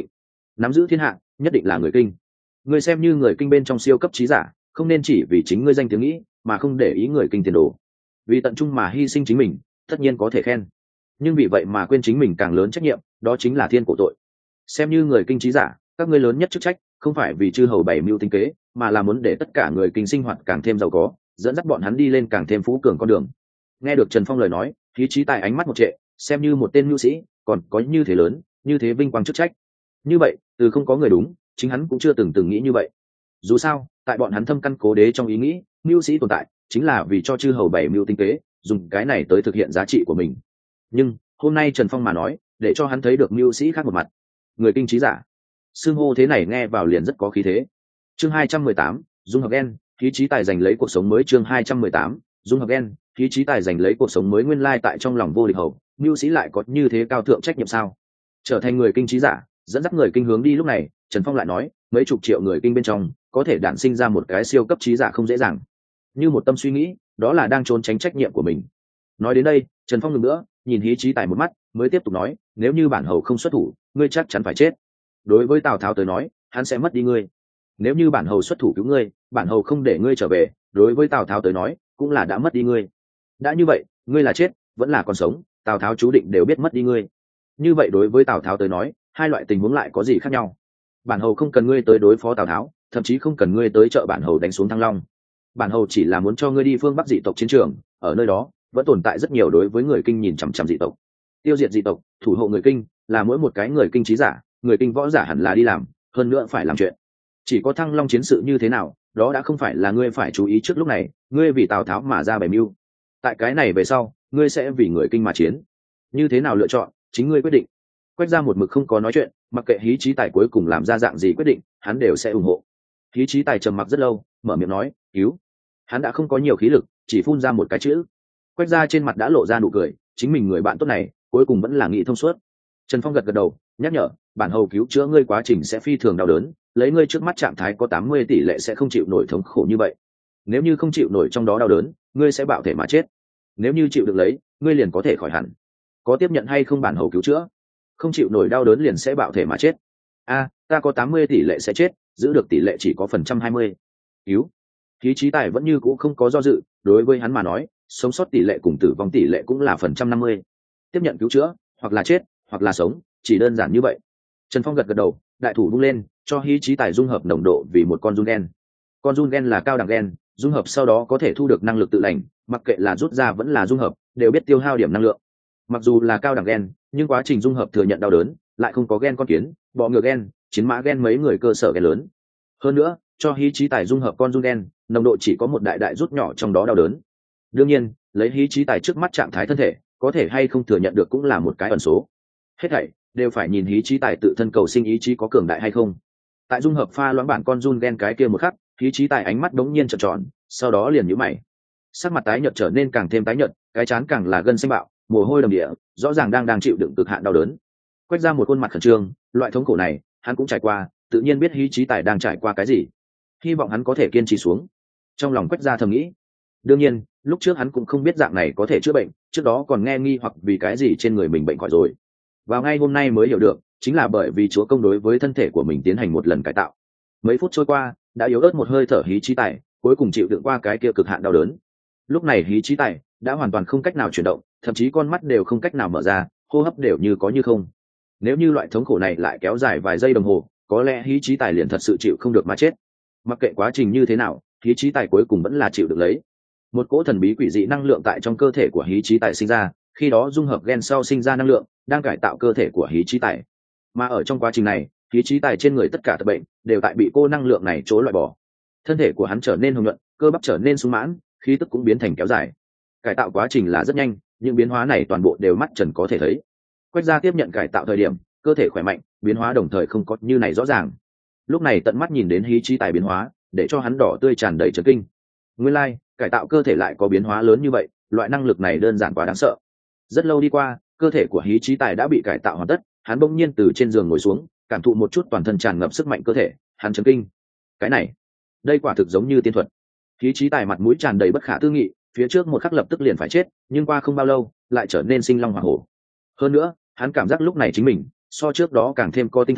nắm giữ thiên hạ nhất định là người kinh. Ngươi xem như người kinh bên trong siêu cấp trí giả, không nên chỉ vì chính ngươi danh tiếng nghĩ mà không để ý người kinh tiền đồ. Vì tận trung mà hy sinh chính mình, tất nhiên có thể khen, nhưng vì vậy mà quên chính mình càng lớn trách nhiệm, đó chính là thiên cổ tội. Xem như người kinh trí giả, các ngươi lớn nhất chức trách không phải vì chư hầu bảy mưu tính kế, mà là muốn để tất cả người kinh sinh hoạt càng thêm giàu có, dẫn dắt bọn hắn đi lên càng thêm phú cường con đường. Nghe được Trần Phong lời nói, Khí Chí Tài ánh mắt một trệ, xem như một tên nhu sĩ còn có như thế lớn như thế vinh quang chức trách. Như vậy từ không có người đúng, chính hắn cũng chưa từng từng nghĩ như vậy. Dù sao tại bọn hắn thâm căn cố đế trong ý nghĩ, nhu sĩ tồn tại chính là vì cho chư hầu bảy mưu tinh kế, dùng cái này tới thực hiện giá trị của mình. Nhưng hôm nay Trần Phong mà nói, để cho hắn thấy được nhu sĩ khác một mặt. Người kinh trí giả, xưng hô thế này nghe vào liền rất có khí thế. Chương hai trăm mười tám, dung hợp gen, Khí Chí Tài giành lấy cuộc sống mới. Chương hai trăm mười tám, dung hợp gen, Khí Chí Tài giành lấy cuộc sống mới. Nguyên lai tại trong lòng vô địch hầu, nhu sĩ lại có như thế cao thượng trách nhiệm sao? Trở thành người kinh trí giả, dẫn dắt người kinh hướng đi. Lúc này Trần Phong lại nói, mấy chục triệu người kinh bên trong có thể đản sinh ra một cái siêu cấp trí giả không dễ dàng. Như một tâm suy nghĩ, đó là đang trốn tránh trách nhiệm của mình. Nói đến đây, Trần Phong ngừng nữa, nhìn Khí Chí Tài một mắt, mới tiếp tục nói, nếu như bản hầu không xuất thủ, ngươi chắc chắn phải chết. Đối với Tào Tháo tới nói, hắn sẽ mất đi ngươi. Nếu như bản hầu xuất thủ cứu ngươi, bản hầu không để ngươi trở về, đối với Tào Tháo tới nói, cũng là đã mất đi ngươi. Đã như vậy, ngươi là chết vẫn là còn sống, Tào Tháo chú định đều biết mất đi ngươi. Như vậy đối với Tào Tháo tới nói, hai loại tình huống lại có gì khác nhau? Bản hầu không cần ngươi tới đối phó Tào Tháo, thậm chí không cần ngươi tới trợ bản hầu đánh xuống Thăng Long. Bản hầu chỉ là muốn cho ngươi đi phương Bắc dị tộc chiến trường, ở nơi đó vẫn tồn tại rất nhiều đối với người kinh nhìn chằm chằm dị tộc. Tiêu diệt dị tộc, thủ hộ người kinh, là mỗi một cái người kinh trí giả, người kinh võ giả hẳn là đi làm, hơn nữa phải làm chuyện. Chỉ có Thăng Long chiến sự như thế nào, đó đã không phải là ngươi phải chú ý trước. Lúc này ngươi vì Tào Tháo mà ra bày mưu, tại cái này về sau ngươi sẽ vì người kinh mà chiến. Như thế nào lựa chọn, chính ngươi quyết định. Quách ra một mực không có nói chuyện, mặc kệ Hí Chí Tài cuối cùng làm ra dạng gì quyết định, hắn đều sẽ ủng hộ. Hí Chí Tài trầm mặc rất lâu, mở miệng nói, cứu. Hắn đã không có nhiều khí lực, chỉ phun ra một cái chữ. Quách ra trên mặt đã lộ ra nụ cười, chính mình người bạn tốt này cuối cùng vẫn là nghĩ thông suốt. Trần Phong gật gật đầu, nhắc nhở, bản hầu cứu chữa ngươi quá trình sẽ phi thường đau đớn, lấy ngươi trước mắt trạng thái có tám mươi tỷ lệ sẽ không chịu nổi thống khổ như vậy. Nếu như không chịu nổi trong đó đau đớn, ngươi sẽ bạo thể mà chết. Nếu như chịu được lấy, ngươi liền có thể khỏi hẳn. Có tiếp nhận hay không bản hầu cứu chữa? Không chịu nổi đau đớn liền sẽ bạo thể mà chết. A, ta có tám mươi tỷ lệ sẽ chết, giữ được tỷ lệ chỉ có phần trăm hai mươi. Cứu. Khí Chí Tài vẫn như cũ không có do dự, đối với hắn mà nói, sống sót tỷ lệ cùng tử vong tỷ lệ cũng là phần trăm năm mươi. Tiếp nhận cứu chữa, hoặc là chết, hoặc là sống, chỉ đơn giản như vậy. Trần Phong gật gật đầu, đại thủ vung lên, cho Hí Chí Tài dung hợp nồng độ vì một con giun gen. Con giun gen là cao đẳng gen, dung hợp sau đó có thể thu được năng lực tự lành, mặc kệ là rút ra vẫn là dung hợp, đều biết tiêu hao điểm năng lượng. Mặc dù là cao đẳng gen, nhưng quá trình dung hợp thừa nhận đau đớn, lại không có gen con kiến, bọ ngựa gen, chiến mã gen mấy người cơ sở gen lớn. Hơn nữa, cho Hí Chí Tài dung hợp con giun gen, nồng độ chỉ có một đại đại rút nhỏ trong đó đau đớn. Đương nhiên, lấy Hí Chí Tài trước mắt trạng thái thân thể, có thể hay không thừa nhận được cũng là một cái ẩn số. Hết thảy đều phải nhìn Hí Chí Tài tự thân cầu sinh ý chí có cường đại hay không. Tại dung hợp pha loãng bản con giun gen cái kia một khắc, Hí Chí Tài ánh mắt đống nhiên trợn tròn, sau đó liền nhíu mày. Sắc mặt tái nhợt trở nên càng thêm tái nhợt, cái trán càng là gân xanh bạo, mồ hôi đầm địa, rõ ràng đang đang chịu đựng cực hạn đau đớn. Quách ra một khuôn mặt khẩn trương, loại thống khổ này hắn cũng trải qua, tự nhiên biết Hí Chí Tài đang trải qua cái gì. Hy vọng hắn có thể kiên trì xuống. Trong lòng Quách ra thầm nghĩ. Đương nhiên, lúc trước hắn cũng không biết dạng này có thể chữa bệnh, trước đó còn nghe nghi hoặc vì cái gì trên người mình bệnh khỏi rồi. Vào ngay hôm nay mới hiểu được, chính là bởi vì Chúa Công đối với thân thể của mình tiến hành một lần cải tạo. Mấy phút trôi qua, đã yếu ớt một hơi thở Hí Chí Tài, cuối cùng chịu đựng qua cái kia cực hạn đau đớn. Lúc này Hí Chí Tài đã hoàn toàn không cách nào chuyển động, thậm chí con mắt đều không cách nào mở ra, hô hấp đều như có như không. Nếu như loại thống khổ này lại kéo dài vài giây đồng hồ, có lẽ Hí Chí Tài liền thật sự chịu không được mà chết. Mặc kệ quá trình như thế nào, Hí Chí Tài cuối cùng vẫn là chịu được lấy. Một cỗ thần bí quỷ dị năng lượng tại trong cơ thể của Hí Chí Tài sinh ra, khi đó dung hợp gen sau sinh ra năng lượng, đang cải tạo cơ thể của Hí Chí Tài. Mà ở trong quá trình này, Hí Chí Tài trên người tất cả tật bệnh đều tại bị cô năng lượng này chối loại bỏ. Thân thể của hắn trở nên hùng nhuận, cơ bắp trở nên sung mãn, khí tức cũng biến thành kéo dài. Cải tạo quá trình là rất nhanh, những biến hóa này toàn bộ đều mắt trần có thể thấy. Quách gia tiếp nhận cải tạo thời điểm, cơ thể khỏe mạnh, biến hóa đồng thời không có như này rõ ràng. Lúc này tận mắt nhìn đến Hí Chí Tài biến hóa, để cho hắn đỏ tươi tràn đầy chấn kinh. Nguyên lai, like, cải tạo cơ thể lại có biến hóa lớn như vậy, loại năng lực này đơn giản quá đáng sợ. Rất lâu đi qua, cơ thể của Hí Chí Tài đã bị cải tạo hoàn tất, hắn bỗng nhiên từ trên giường ngồi xuống, cảm thụ một chút toàn thân tràn ngập sức mạnh cơ thể, hắn chấn kinh. Cái này, đây quả thực giống như tiên thuật. Hí Chí Tài mặt mũi tràn đầy bất khả tư nghị, phía trước một khắc lập tức liền phải chết, nhưng qua không bao lâu, lại trở nên sinh long hỏa hổ. Hơn nữa, hắn cảm giác lúc này chính mình so trước đó càng thêm có tinh thần,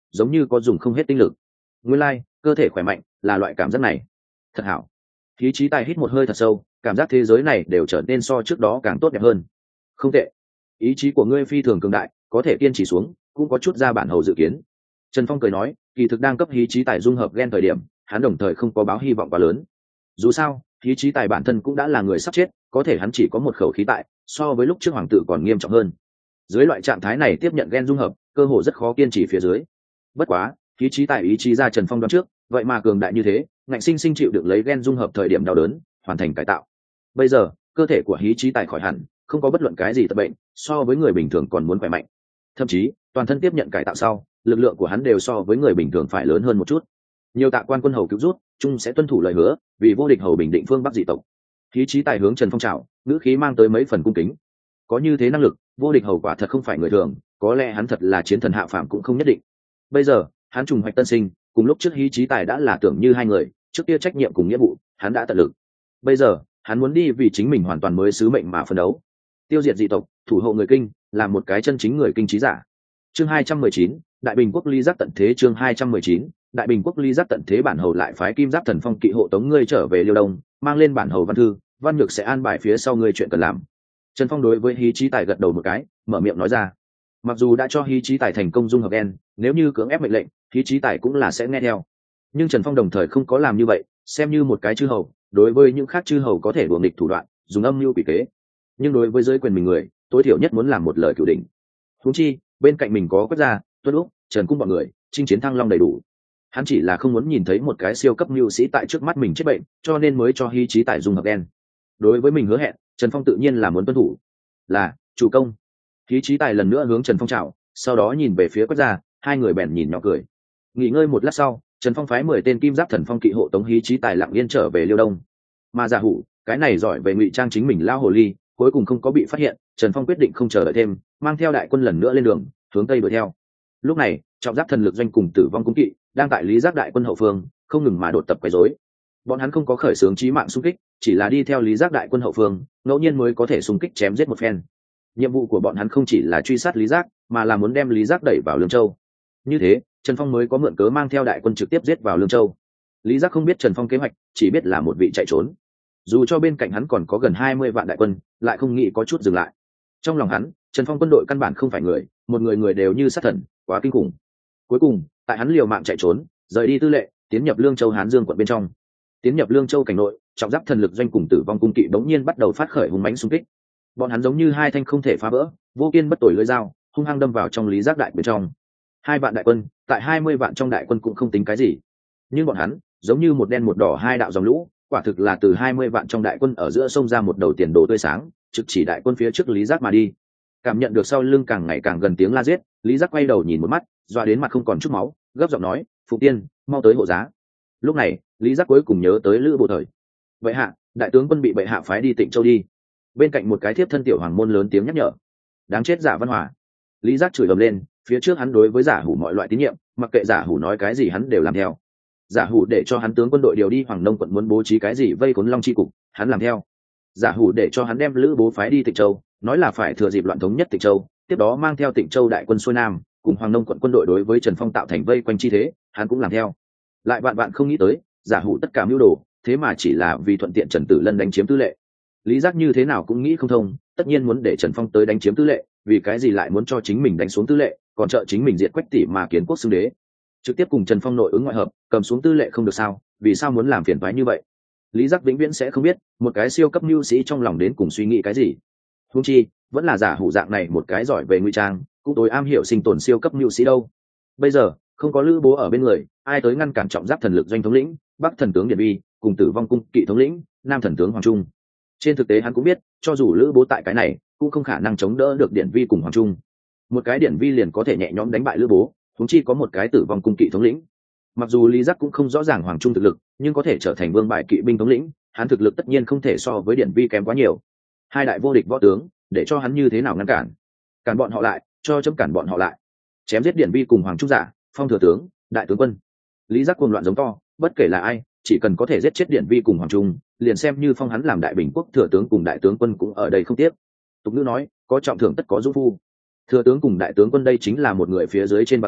giống như có dùng không hết tinh lực. Nguyên lai, cơ thể khỏe mạnh là loại cảm giác này. Thật hảo. Khí trí tài hít một hơi thật sâu, cảm giác thế giới này đều trở nên so trước đó càng tốt đẹp hơn. Không tệ. Ý chí của ngươi phi thường cường đại, có thể kiên trì xuống, cũng có chút ra bản hầu dự kiến. Trần Phong cười nói, kỳ thực đang cấp khí trí tài dung hợp gen thời điểm, hắn đồng thời không có báo hy vọng quá lớn. Dù sao, khí trí tài bản thân cũng đã là người sắp chết, có thể hắn chỉ có một khẩu khí tại, so với lúc trước hoàng tử còn nghiêm trọng hơn. Dưới loại trạng thái này tiếp nhận gen dung hợp, cơ hội rất khó kiên trì phía dưới. Bất quá, khí trí tài ý chí ra Trần Phong đoán trước, vậy mà cường đại như thế, ngạnh sinh sinh chịu được lấy gen dung hợp thời điểm đau đớn, hoàn thành cải tạo. Bây giờ, cơ thể của khí trí tài khỏi hẳn, không có bất luận cái gì tật bệnh, so với người bình thường còn muốn khỏe mạnh. Thậm chí, toàn thân tiếp nhận cải tạo sau, lực lượng của hắn đều so với người bình thường phải lớn hơn một chút. Nhiều tạ quan quân hầu cứu rút, trung sẽ tuân thủ lời hứa, vì vô địch hầu bình định phương Bắc dị tộc. Khí trí tài hướng Trần Phong chào, ngữ khí mang tới mấy phần cung kính. Có như thế năng lực, vô địch hầu quả thật không phải người thường, có lẽ hắn thật là chiến thần hạ phàm cũng không nhất định. Bây giờ, hắn trùng hoạch tân sinh, cùng lúc trước khí trí tài đã là tưởng như hai người, trước kia trách nhiệm cùng nghĩa vụ, hắn đã tận lực. Bây giờ, hắn muốn đi vì chính mình hoàn toàn mới sứ mệnh mà phấn đấu. Tiêu diệt dị tộc, thủ hộ người Kinh, làm một cái chân chính người Kinh trí giả. Chương hai trăm mười chín, Đại Bình quốc ly giác tận thế. Chương hai trăm mười chín, Đại Bình quốc ly giác tận thế. Bản hầu lại phái Kim Giáp Thần Phong kỵ hộ tống ngươi trở về Liêu Đông, mang lên bản hầu văn thư, văn nhược sẽ an bài phía sau ngươi chuyện cần làm. Trần Phong đối với Hí Chí Tài gật đầu một cái, mở miệng nói ra. Mặc dù đã cho Hí Chí Tài thành công dung hợp gen, nếu như cưỡng ép mệnh lệnh, Hí Chí Tài cũng là sẽ nghe theo. Nhưng Trần Phong đồng thời không có làm như vậy, xem như một cái chư hầu, đối với những khác chư hầu có thể đùa nghịch thủ đoạn, dùng âm mưu quỷ kế. Nhưng đối với giới quyền mình người, tối thiểu nhất muốn làm một lời cửu đỉnh. Huống chi, bên cạnh mình có Quách gia, Tuân Úc, Trần Cung bọn người, chinh chiến Thăng Long đầy đủ. Hắn chỉ là không muốn nhìn thấy một cái siêu cấp mưu sĩ tại trước mắt mình chết bệnh, cho nên mới cho Hí Chí Tài dung hợp gen. Đối với mình hứa hẹn, Trần Phong tự nhiên là muốn tuân thủ. Là, chủ công. Hí Chí Tài lần nữa hướng Trần Phong chào, sau đó nhìn về phía Quách gia, hai người bèn nhìn nhỏ cười. Nghỉ ngơi một lát sau, Trần Phong phái mười tên Kim Giáp Thần Phong kỵ hộ tống Hí Chí Tài lặng yên trở về Liêu Đông. Mà Giả Hủ, cái này giỏi về ngụy trang chính mình lao hồ ly, cuối cùng không có bị phát hiện. Trần Phong quyết định không chờ đợi thêm, mang theo đại quân lần nữa lên đường, hướng tây đuổi theo. Lúc này, trọng giáp thần lực doanh cùng Tử Vong cung kỵ đang tại Lý Giác đại quân hậu phương, không ngừng mà đột tập quấy rối. Bọn hắn không có khởi xướng chí mạng xung kích, chỉ là đi theo Lý Giác đại quân hậu phương, ngẫu nhiên mới có thể xung kích chém giết một phen. Nhiệm vụ của bọn hắn không chỉ là truy sát Lý Giác, mà là muốn đem Lý Giác đẩy vào Lương Châu. Như thế, Trần Phong mới có mượn cớ mang theo đại quân trực tiếp giết vào Lương Châu. Lý Giác không biết Trần Phong kế hoạch, chỉ biết là một vị chạy trốn. Dù cho bên cạnh hắn còn có gần hai mươi vạn đại quân, lại không nghĩ có chút dừng lại. Trong lòng hắn, Trần Phong quân đội căn bản không phải người, một người người đều như sát thần, quá kinh khủng. Cuối cùng, tại hắn liều mạng chạy trốn, rời đi tư lệ, tiến nhập Lương Châu Hán Dương quận bên trong. Tiến nhập Lương Châu cảnh nội, trọng giáp thần lực doanh cùng Tử Vong cung kỵ bỗng nhiên bắt đầu phát khởi hùng mãnh xung kích. Bọn hắn giống như hai thanh không thể phá vỡ, vô kiên bất tồi lưỡi dao, hung hăng đâm vào trong Lý Giác đại bên trong. Hai vạn đại quân, tại hai mươi vạn trong đại quân cũng không tính cái gì. Nhưng bọn hắn, giống như một đen một đỏ hai đạo dòng lũ, quả thực là từ hai mươi vạn trong đại quân ở giữa sông ra một đầu tiền đồ tươi sáng, trực chỉ đại quân phía trước Lý Giác mà đi. Cảm nhận được sau lưng càng ngày càng gần tiếng la giết, Lý Giác quay đầu nhìn một mắt, doa đến mặt không còn chút máu, gấp giọng nói, "Phụ tiên, mau tới hộ giá." Lúc này, Lý Giác cuối cùng nhớ tới Lữ Bố thời. "Vậy hạ, đại tướng quân bị bệ hạ phái đi Tịnh Châu đi." Bên cạnh một cái thiếp thân tiểu hoàng môn lớn tiếng nhắc nhở. "Đáng chết Giả Văn Hòa." Lý Giác chửi ầm lên, phía trước hắn đối với Giả Hủ mọi loại tín nhiệm, mặc kệ Giả Hủ nói cái gì hắn đều làm theo. Giả Hủ để cho hắn tướng quân đội điều đi Hoàng Nông quận muốn bố trí cái gì vây khốn Long chi cục, hắn làm theo. Giả Hủ để cho hắn đem Lữ Bố phái đi Tịnh Châu, nói là phải thừa dịp loạn thống nhất Tịnh Châu, tiếp đó mang theo Tịnh Châu đại quân xuôi nam, cùng Hoàng Nông quận quân đội đối với Trần Phong tạo thành vây quanh chi thế, hắn cũng làm theo. Lại vạn vạn không nghĩ tới, Giả Hủ tất cả mưu đồ, thế mà chỉ là vì thuận tiện Trần Tử Lân đánh chiếm tư lệ. Lý Giác như thế nào cũng nghĩ không thông, tất nhiên muốn để Trần Phong tới đánh chiếm tư lệ, vì cái gì lại muốn cho chính mình đánh xuống tư lệ, còn trợ chính mình diệt Quách tỷ mà kiến quốc xưng đế. Trực tiếp cùng Trần Phong nội ứng ngoại hợp, cầm xuống tư lệ không được sao, vì sao muốn làm phiền toái như vậy? Lý Giác vĩnh viễn sẽ không biết, một cái siêu cấp mưu sĩ trong lòng đến cùng suy nghĩ cái gì. Huống chi, vẫn là Giả Hủ dạng này một cái giỏi về ngụy trang, cũng tối am hiểu sinh tồn siêu cấp mưu sĩ đâu. Bây giờ, không có Lữ Bố ở bên người, ai tới ngăn cản trọng giáp thần lực doanh thống lĩnh, Bắc thần tướng Điện Vi, cùng Tử Vong cung kỵ thống lĩnh, Nam thần tướng Hoàng Trung. Trên thực tế hắn cũng biết, cho dù Lữ Bố tại cái này, cũng không khả năng chống đỡ được Điện Vi cùng Hoàng Trung. Một cái Điện Vi liền có thể nhẹ nhõm đánh bại Lữ Bố, huống chi có một cái Tử Vong cung kỵ thống lĩnh. Mặc dù Lý Giác cũng không rõ ràng Hoàng Trung thực lực, nhưng có thể trở thành vương bại kỵ binh thống lĩnh, hắn thực lực tất nhiên không thể so với Điện Vi kém quá nhiều. Hai đại vô địch võ tướng, để cho hắn như thế nào ngăn cản? Cản bọn họ lại, cho chấm cản bọn họ lại. Chém giết Điện Vi cùng Hoàng Trung giả, phong thừa tướng, đại tướng quân. Lý Giác cuồng loạn giống to, bất kể là ai, chỉ cần có thể giết chết Điện Vi cùng Hoàng Trung, liền xem như phong hắn làm đại bình quốc thừa tướng cùng đại tướng quân cũng ở đây không tiếp. Tục ngữ nói, có trọng thưởng tất có dũng phu. Thừa tướng cùng đại tướng quân đây chính là một người phía dưới trên ba người,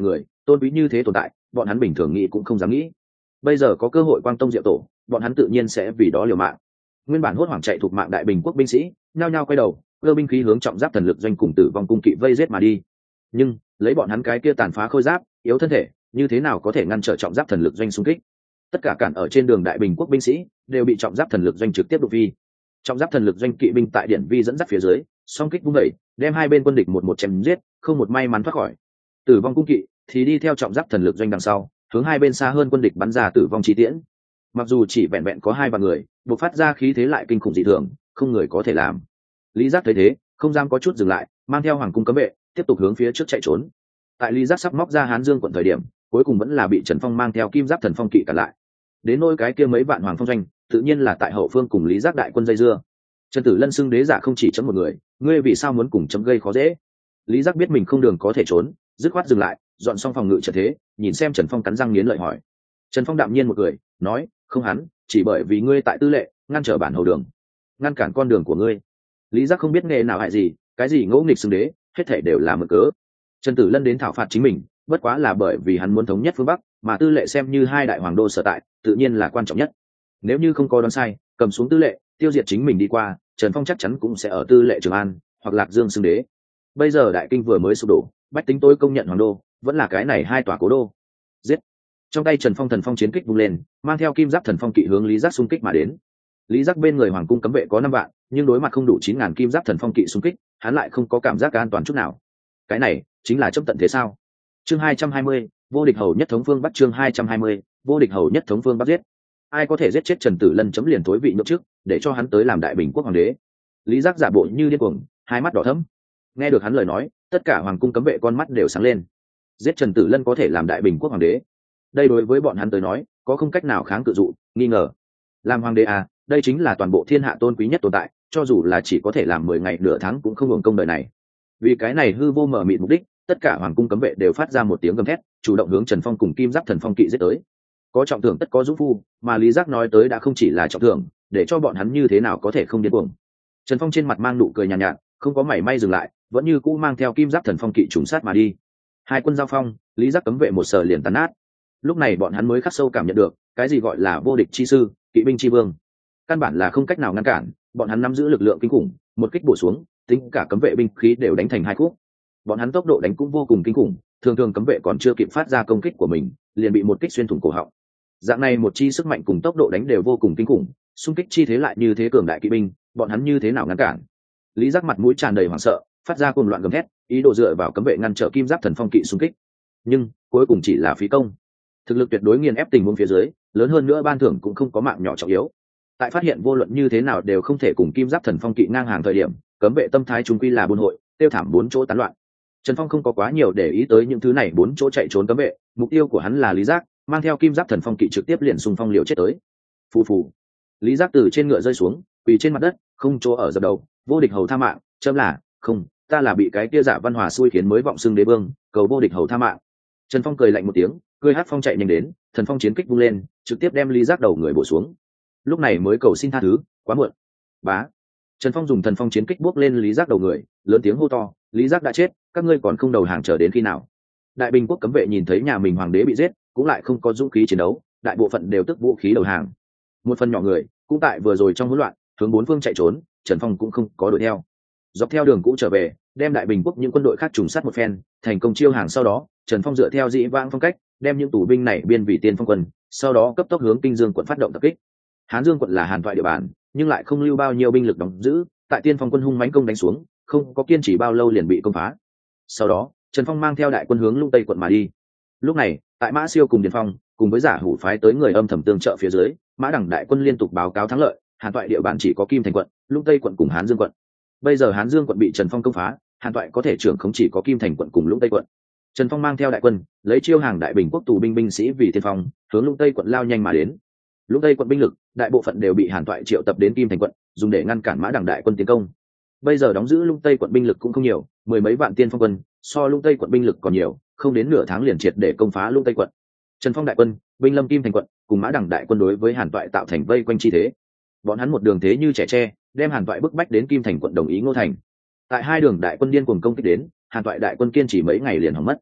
tôn quý như thế tồn tại bọn hắn bình thường nghĩ cũng không dám nghĩ. Bây giờ có cơ hội quang tông diệu tổ, bọn hắn tự nhiên sẽ vì đó liều mạng. Nguyên bản hốt hoảng chạy thuộc mạng đại bình quốc binh sĩ nhao nhao quay đầu, cơ binh khí hướng trọng giáp thần lực doanh cùng tử vong cung kỵ vây giết mà đi. Nhưng lấy bọn hắn cái kia tàn phá khôi giáp yếu thân thể, như thế nào có thể ngăn trở trọng giáp thần lực doanh xung kích? Tất cả cản ở trên đường đại bình quốc binh sĩ đều bị trọng giáp thần lực doanh trực tiếp đục vi. Trọng giáp thần lực doanh kỵ binh tại điện vi dẫn dắt phía dưới, song kích vung đẩy, đem hai bên quân địch một một chém giết, không một may mắn thoát khỏi. Tử vong cung kỵ thì đi theo trọng giáp thần lực doanh đằng sau, hướng hai bên xa hơn quân địch bắn ra tử vong chi tiễn. Mặc dù chỉ vẹn vẹn có hai ba người, bộc phát ra khí thế lại kinh khủng dị thường, không người có thể làm. Lý Giác thấy thế, không dám có chút dừng lại, mang theo hoàng cung cấm vệ tiếp tục hướng phía trước chạy trốn. Tại Lý Giác sắp móc ra Hán Dương quận thời điểm, cuối cùng vẫn là bị Trần Phong mang theo kim giáp thần phong kỵ cản lại. Đến nỗi cái kia mấy vạn hoàng phong doanh, tự nhiên là tại hậu phương cùng Lý Giác đại quân dây dưa. Trần Tử Lân xưng đế giả không chỉ chấm một người, ngươi vì sao muốn cùng chấm gây khó dễ? Lý Giác biết mình không đường có thể trốn, dứt khoát dừng lại, dọn xong phòng ngự trận thế, nhìn xem Trần Phong cắn răng nghiến lợi hỏi. Trần Phong đạm nhiên một cười, nói, không hắn, chỉ bởi vì ngươi tại tư lệ, ngăn trở bản hầu đường, ngăn cản con đường của ngươi. Lý Giác không biết nghề nào hại gì, cái gì ngỗ nghịch xưng đế, hết thảy đều là mượn cớ. Trần Tử Lân đến thảo phạt chính mình, bất quá là bởi vì hắn muốn thống nhất phương Bắc, mà tư lệ xem như hai đại hoàng đô sở tại, tự nhiên là quan trọng nhất. Nếu như không có đoán sai, cầm xuống tư lệ, tiêu diệt chính mình đi qua, Trần Phong chắc chắn cũng sẽ ở tư lệ Trường An hoặc Lạc Dương xưng đế. Bây giờ đại kinh vừa mới sụp đổ, bách tính tôi công nhận hoàng đô, vẫn là cái này hai tòa cố đô. Giết! Trong tay Trần Phong thần phong chiến kích vung lên, mang theo kim giáp thần phong kỵ hướng Lý Giác xung kích mà đến. Lý Giác bên người hoàng cung cấm vệ có năm vạn, nhưng đối mặt không đủ chín ngàn kim giáp thần phong kỵ xung kích, hắn lại không có cảm giác an toàn chút nào. Cái này chính là chấp tận thế sao? Chương hai trăm hai mươi, vô địch hầu nhất thống phương Bắc. Chương hai trăm hai mươi, vô địch hầu nhất thống phương Bắc. Giết! Ai có thể giết chết Trần Tử Lân chấm liền tối vị nhượng trước, để cho hắn tới làm đại bình quốc hoàng đế. Lý Giác giả bộ như điên cuồng, hai mắt đỏ thẫm. Nghe được hắn lời nói, tất cả hoàng cung cấm vệ con mắt đều sáng lên. Giết Trần Tử Lân có thể làm đại bình quốc hoàng đế, đây đối với bọn hắn tới nói có không cách nào kháng cự dụ nghi ngờ. Làm hoàng đế à, đây chính là toàn bộ thiên hạ tôn quý nhất tồn tại, cho dù là chỉ có thể làm mười ngày nửa tháng cũng không hưởng công đời này. Vì cái này hư vô mở mịt mục đích, tất cả hoàng cung cấm vệ đều phát ra một tiếng gầm thét, chủ động hướng Trần Phong cùng kim giáp thần phong kỵ giết tới. Có trọng thưởng tất có dũng phu, mà Lý Giác nói tới đã không chỉ là trọng thưởng, để cho bọn hắn như thế nào có thể không điên cuồng. Trần Phong trên mặt mang nụ cười nhàn nhạt, nhạt, không có mảy may dừng lại, vẫn như cũ mang theo kim giáp thần phong kỵ trùng sát mà đi. Hai quân giao phong, Lý Giác cấm vệ một sờ liền tàn nát. Lúc này bọn hắn mới khắc sâu cảm nhận được cái gì gọi là vô địch chi sư, kỵ binh chi vương. Căn bản là không cách nào ngăn cản, bọn hắn nắm giữ lực lượng kinh khủng, một kích bổ xuống, tính cả cấm vệ binh khí đều đánh thành hai khúc. Bọn hắn tốc độ đánh cũng vô cùng kinh khủng, thường thường cấm vệ còn chưa kịp phát ra công kích của mình, liền bị một kích xuyên thủng cổ họng. Dạng này một chi sức mạnh cùng tốc độ đánh đều vô cùng kinh khủng, xung kích chi thế lại như thế cường đại kỵ binh, bọn hắn như thế nào ngăn cản? Lý Giác mặt mũi tràn đầy hoảng sợ, phát ra cuồng loạn gầm thét, ý đồ dựa vào cấm vệ ngăn trở kim giáp thần phong kỵ xung kích. Nhưng cuối cùng chỉ là phí công. Thực lực tuyệt đối nghiền ép tình huống phía dưới, lớn hơn nữa ban thưởng cũng không có mạng nhỏ trọng yếu. Tại phát hiện vô luận như thế nào đều không thể cùng kim giáp thần phong kỵ ngang hàng thời điểm, cấm vệ tâm thái trung quy là buôn hội, tiêu thảm bốn chỗ tán loạn. Trần Phong không có quá nhiều để ý tới những thứ này bốn chỗ chạy trốn cấm vệ, mục tiêu của hắn là Lý Giác, mang theo kim giáp thần phong kỵ trực tiếp liền xung phong liều chết tới. Phù phù. Lý Giác từ trên ngựa rơi xuống, quỳ trên mặt đất, không chỗ ở dập đầu, vô địch hầu tha mạng, chấm là, không, ta là bị cái kia giả văn hòa xui khiến mới vọng xưng đế vương, cầu vô địch hầu tha mạng. Trần Phong cười lạnh một tiếng, cười hát phong chạy nhanh đến, thần phong chiến kích vung lên, trực tiếp đem Lý Giác đầu người bổ xuống. Lúc này mới cầu xin tha thứ, quá muộn. Bá. Trần Phong dùng thần phong chiến kích bước lên Lý Giác đầu người, lớn tiếng hô to, Lý Giác đã chết, các ngươi còn không đầu hàng chờ đến khi nào? Đại bình quốc cấm vệ nhìn thấy nhà mình hoàng đế bị giết, cũng lại không có dũng khí chiến đấu, đại bộ phận đều tức vũ khí đầu hàng. Một phần nhỏ người cũng tại vừa rồi trong hỗn loạn hướng bốn phương chạy trốn, Trần Phong cũng không có đuổi theo, dọc theo đường cũ trở về, đem đại bình quốc những quân đội khác trùng sát một phen, thành công chiêu hàng. Sau đó Trần Phong dựa theo dĩ vãng phong cách, đem những tù binh này biên vì tiên phong quân, sau đó cấp tốc hướng Kinh Dương quận phát động tập kích. Hán Dương quận là Hàn Toại địa bàn, nhưng lại không lưu bao nhiêu binh lực đóng giữ, tại tiên phong quân hung mãnh công đánh xuống, không có kiên trì bao lâu liền bị công phá. Sau đó Trần Phong mang theo đại quân hướng Lũng Tây quận mà đi. Lúc này tại Mã Siêu cùng Điền Phong cùng với Giả Hủ phái tới người âm thầm tương trợ phía dưới, Mã Đẳng đại quân liên tục báo cáo thắng lợi. Hàn Toại địa bàn chỉ có Kim Thành quận, Lũng Tây quận cùng Hán Dương quận. Bây giờ Hán Dương quận bị Trần Phong công phá, Hàn Toại có thể trưởng không chỉ có Kim Thành quận cùng Lũng Tây quận. Trần Phong mang theo đại quân, lấy chiêu hàng đại bình quốc tù binh binh sĩ vì tiên phong, hướng Lũng Tây quận lao nhanh mà đến. Lũng Tây quận binh lực, đại bộ phận đều bị Hàn Toại triệu tập đến Kim Thành quận, dùng để ngăn cản Mã Đẳng đại quân tiến công. Bây giờ đóng giữ Lũng Tây quận binh lực cũng không nhiều, mười mấy vạn tiên phong quân, so Lũng Tây quận binh lực còn nhiều, không đến nửa tháng liền triệt để công phá Lũng Tây quận. Trần Phong đại quân, binh lâm Kim Thành quận, cùng Mã Đẳng đại quân đối với Hàn Toại tạo thành vây quanh chi thế. Bọn hắn một đường thế như trẻ tre, đem Hàn Toại bức bách đến Kim Thành quận đồng ý Ngô Thành. Tại hai đường đại quân điên cuồng công kích đến, Hàn Toại đại quân kiên trì mấy ngày liền hỏng mất.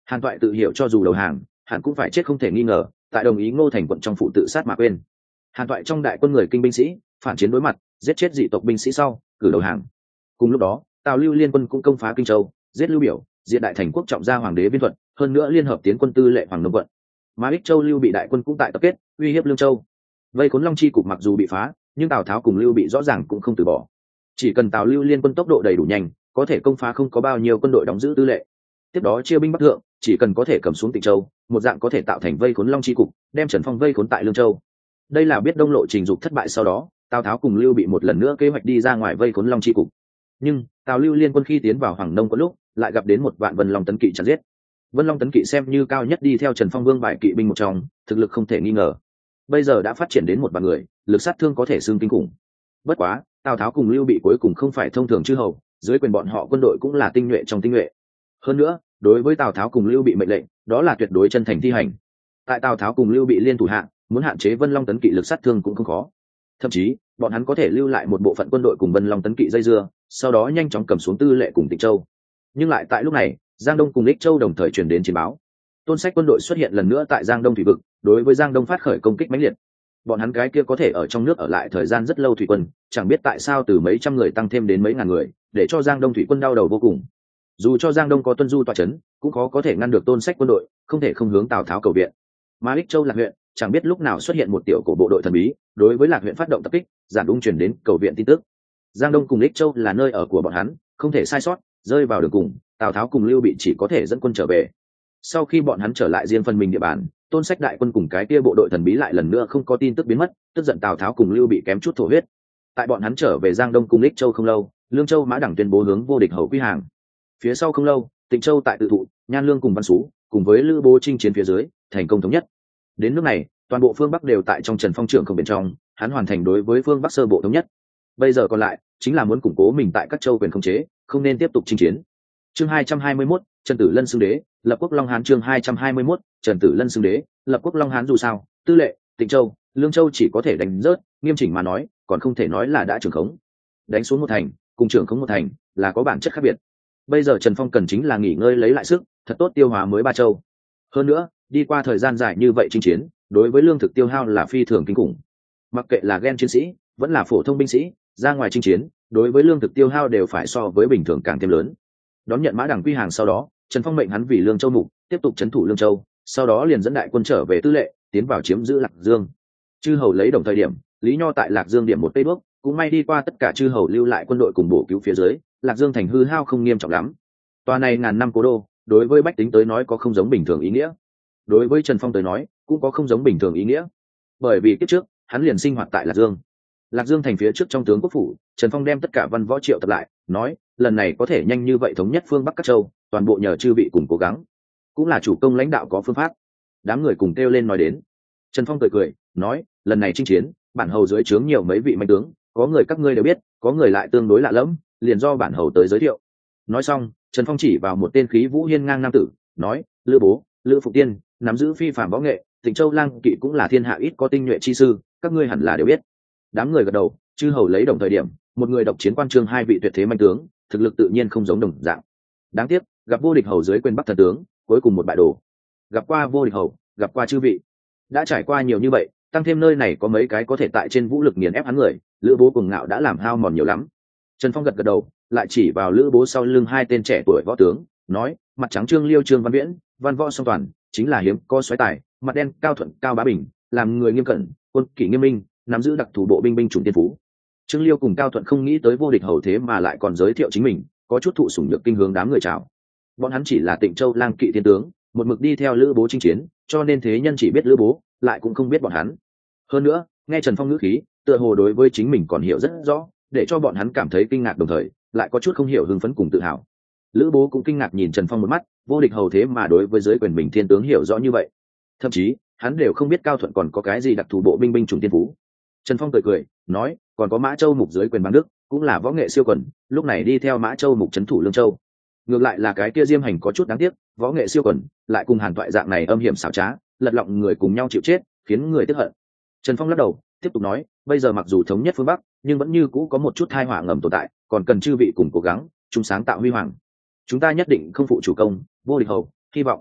Hàn Toại tự hiểu cho dù đầu hàng hẳn cũng phải chết không thể nghi ngờ, tại đồng ý Ngô Thành quận trong phụ tự sát mà quên. Hàn Toại trong đại quân người kinh binh sĩ phản chiến đối mặt, giết chết dị tộc binh sĩ sau cử đầu hàng. Cùng lúc đó Tào Lưu liên quân cũng công phá Kinh Châu, giết Lưu Biểu, diệt đại thành quốc trọng gia hoàng đế Viên Thuật, hơn nữa liên hợp tiến quân tư lệ Hoàng Nông quận. Mà Ích Châu Lưu bị đại quân cũng tại tập kết, uy hiếp Lương Châu. Vây khốn Long Chi cục mặc dù bị phá, nhưng Tào Tháo cùng Lưu Bị rõ ràng cũng không từ bỏ. Chỉ cần Tào Lưu liên quân tốc độ đầy đủ nhanh, có thể công phá không có bao nhiêu quân đội đóng giữ tư lệ. Tiếp đó chia binh bắc thượng, chỉ cần có thể cầm xuống Tịnh Châu, một dạng có thể tạo thành vây khốn Long Chi cục, đem Trần Phong vây khốn tại Lương Châu. Đây là biết Đông Lộ trình dục thất bại sau đó, Tào Tháo cùng Lưu Bị một lần nữa kế hoạch đi ra ngoài vây khốn Long Chi cục. Nhưng Tào Lưu liên quân khi tiến vào Hoàng Nông có lúc, lại gặp đến một vạn Vân Long tấn kỵ chặn giết. Vân Long tấn kỵ xem như cao nhất đi theo Trần Phong vương bài kỵ binh một trong, thực lực không thể nghi ngờ. Bây giờ đã phát triển đến một vạn người, lực sát thương có thể xương kinh khủng. Bất quá, Tào Tháo cùng Lưu Bị cuối cùng không phải thông thường chư hầu, dưới quyền bọn họ quân đội cũng là tinh nhuệ trong tinh nhuệ. Hơn nữa, đối với Tào Tháo cùng Lưu Bị mệnh lệnh, đó là tuyệt đối chân thành thi hành. Tại Tào Tháo cùng Lưu Bị liên thủ hạ, muốn hạn chế Vân Long tấn kỵ lực sát thương cũng không khó. Thậm chí, bọn hắn có thể lưu lại một bộ phận quân đội cùng Vân Long tấn kỵ dây dưa, sau đó nhanh chóng cầm xuống tư lệ cùng Tịnh Châu. Nhưng lại tại lúc này, Giang Đông cùng Ích Châu đồng thời truyền đến chiến báo. Tôn Sách quân đội xuất hiện lần nữa tại Giang Đông thủy vực, đối với Giang Đông phát khởi công kích mãnh liệt. Bọn hắn cái kia có thể ở trong nước ở lại thời gian rất lâu thủy quân, chẳng biết tại sao từ mấy trăm người tăng thêm đến mấy ngàn người, để cho Giang Đông thủy quân đau đầu vô cùng. Dù cho Giang Đông có tuân du tọa chấn, cũng khó có thể ngăn được Tôn Sách quân đội, không thể không hướng Tào Tháo cầu viện. Mà Ích Châu Lạc huyện, chẳng biết lúc nào xuất hiện một tiểu cổ bộ đội thần bí, đối với Lạc huyện phát động tập kích, giản ung truyền đến cầu viện tin tức. Giang Đông cùng Ích Châu là nơi ở của bọn hắn, không thể sai sót, rơi vào đường cùng, Tào Tháo cùng Lưu Bị chỉ có thể dẫn quân trở về. Sau khi bọn hắn trở lại riêng phần mình địa bàn, Tôn Sách đại quân cùng cái kia bộ đội thần bí lại lần nữa không có tin tức biến mất, tức giận Tào Tháo cùng Lưu Bị kém chút thổ huyết. Tại bọn hắn trở về Giang Đông cùng Ích Châu không lâu, Lương Châu Mã Đẳng tuyên bố hướng vô địch hầu quy hàng. Phía sau không lâu, Tịnh Châu tại Tự Thụ, Nhan Lương cùng Văn Sú, cùng với Lữ Bố chinh chiến phía dưới, thành công thống nhất. Đến nước này, toàn bộ phương Bắc đều tại trong Trần Phong trưởng không bên trong, hắn hoàn thành đối với phương Bắc sơ bộ thống nhất. Bây giờ còn lại chính là muốn củng cố mình tại các châu quyền khống chế, không nên tiếp tục chinh chiến. Chương hai trăm hai mươi mốt, Trần Tử Lân xưng đế, lập quốc Long Hán. Chương hai trăm hai mươi mốt, Trần Tử Lân xưng đế, lập quốc Long Hán. Dù sao, Tư Lệ, Tịnh Châu, Lương Châu chỉ có thể đánh rớt, nghiêm chỉnh mà nói, còn không thể nói là đã trưởng khống. Đánh xuống một thành, cùng trưởng khống một thành, là có bản chất khác biệt. Bây giờ Trần Phong cần chính là nghỉ ngơi lấy lại sức, thật tốt tiêu hóa mới ba châu. Hơn nữa, đi qua thời gian dài như vậy chinh chiến, đối với lương thực tiêu hao là phi thường kinh khủng. Mặc kệ là gen chiến sĩ, vẫn là phổ thông binh sĩ, ra ngoài chinh chiến, đối với lương thực tiêu hao đều phải so với bình thường càng thêm lớn. Đón nhận Mã Đẳng quy hàng sau đó, Trần Phong mệnh hắn vì Lương Châu mục, tiếp tục trấn thủ Lương Châu, sau đó liền dẫn đại quân trở về Tư Lệ, tiến vào chiếm giữ Lạc Dương. Chư hầu lấy đồng thời điểm, Lý Nho tại Lạc Dương điểm một cây đuốc, cũng may đi qua tất cả chư hầu lưu lại quân đội cùng bổ cứu phía dưới, Lạc Dương thành hư hao không nghiêm trọng lắm. Tòa này ngàn năm cố đô, đối với bách tính tới nói có không giống bình thường ý nghĩa. Đối với Trần Phong tới nói, cũng có không giống bình thường ý nghĩa. Bởi vì kiếp trước, hắn liền sinh hoạt tại Lạc Dương. Lạc Dương thành phía trước trong tướng quốc phủ, Trần Phong đem tất cả văn võ triệu tập lại, nói, lần này có thể nhanh như vậy thống nhất phương Bắc các châu, toàn bộ nhờ chư vị cùng cố gắng. Cũng là chủ công lãnh đạo có phương pháp. Đám người cùng kêu lên nói đến. Trần Phong cười cười, nói, lần này chinh chiến, bản hầu dưới trướng nhiều mấy vị mạnh tướng, có người các ngươi đều biết, có người lại tương đối lạ lẫm, liền do bản hầu tới giới thiệu. Nói xong, Trần Phong chỉ vào một tên khí vũ hiên ngang nam tử, nói, Lữ Bố, Lữ Phục Tiên, nắm giữ phi phàm võ nghệ, Tịnh Châu Lang Kỵ cũng là thiên hạ ít có tinh nhuệ chi sư, các ngươi hẳn là đều biết. Đám người gật đầu, chư hầu lấy đồng thời điểm, một người độc chiến quan trương hai vị tuyệt thế mạnh tướng, thực lực tự nhiên không giống đồng dạng. Đáng tiếc, gặp vô địch hầu dưới quyền Bắc thần tướng, cuối cùng một bại đồ. Gặp qua vô địch hầu, gặp qua chư vị. Đã trải qua nhiều như vậy, tăng thêm nơi này có mấy cái có thể tại trên vũ lực nghiền ép hắn người, Lữ Bố cùng ngạo đã làm hao mòn nhiều lắm. Trần Phong gật gật đầu, lại chỉ vào Lữ Bố sau lưng hai tên trẻ tuổi võ tướng, nói, mặt trắng Trương Liêu Trương Văn Viễn, văn võ song toàn, chính là hiếm có xoáy tài, mặt đen Cao Thuận Cao Bá Bình, làm người nghiêm cẩn, quân kỷ nghiêm minh, nắm giữ đặc thù bộ binh binh chủng tiên phú. Trương Liêu cùng Cao Thuận không nghĩ tới vô địch hầu thế mà lại còn giới thiệu chính mình, có chút thụ sủng nhược kinh hướng đám người chào. Bọn hắn chỉ là Tịnh Châu Lang Kỵ thiên tướng, một mực đi theo Lữ Bố chinh chiến, cho nên thế nhân chỉ biết Lữ Bố, lại cũng không biết bọn hắn. Hơn nữa, nghe Trần Phong ngữ khí, tựa hồ đối với chính mình còn hiểu rất rõ, để cho bọn hắn cảm thấy kinh ngạc đồng thời, lại có chút không hiểu hưng phấn cùng tự hào. Lữ Bố cũng kinh ngạc nhìn Trần Phong một mắt, vô địch hầu thế mà đối với giới quyền mình thiên tướng hiểu rõ như vậy. Thậm chí, hắn đều không biết Cao Thuận còn có cái gì đặc thù bộ binh binh chủng tiên phú. Trần Phong cười cười, nói, còn có Mã Châu mục dưới quyền Bang Đức, cũng là võ nghệ siêu quần, lúc này đi theo Mã Châu mục trấn thủ Lương Châu. Ngược lại là cái kia Diêm Hành có chút đáng tiếc, võ nghệ siêu quần, lại cùng Hàn Toại dạng này âm hiểm xảo trá, lật lọng người cùng nhau chịu chết, khiến người tức hận. Trần Phong lắc đầu, tiếp tục nói, bây giờ mặc dù thống nhất phương Bắc, nhưng vẫn như cũ có một chút tai họa ngầm tồn tại, còn cần chư vị cùng cố gắng, chung sáng tạo huy hoàng. Chúng ta nhất định không phụ chủ công, vô địch hầu, hy vọng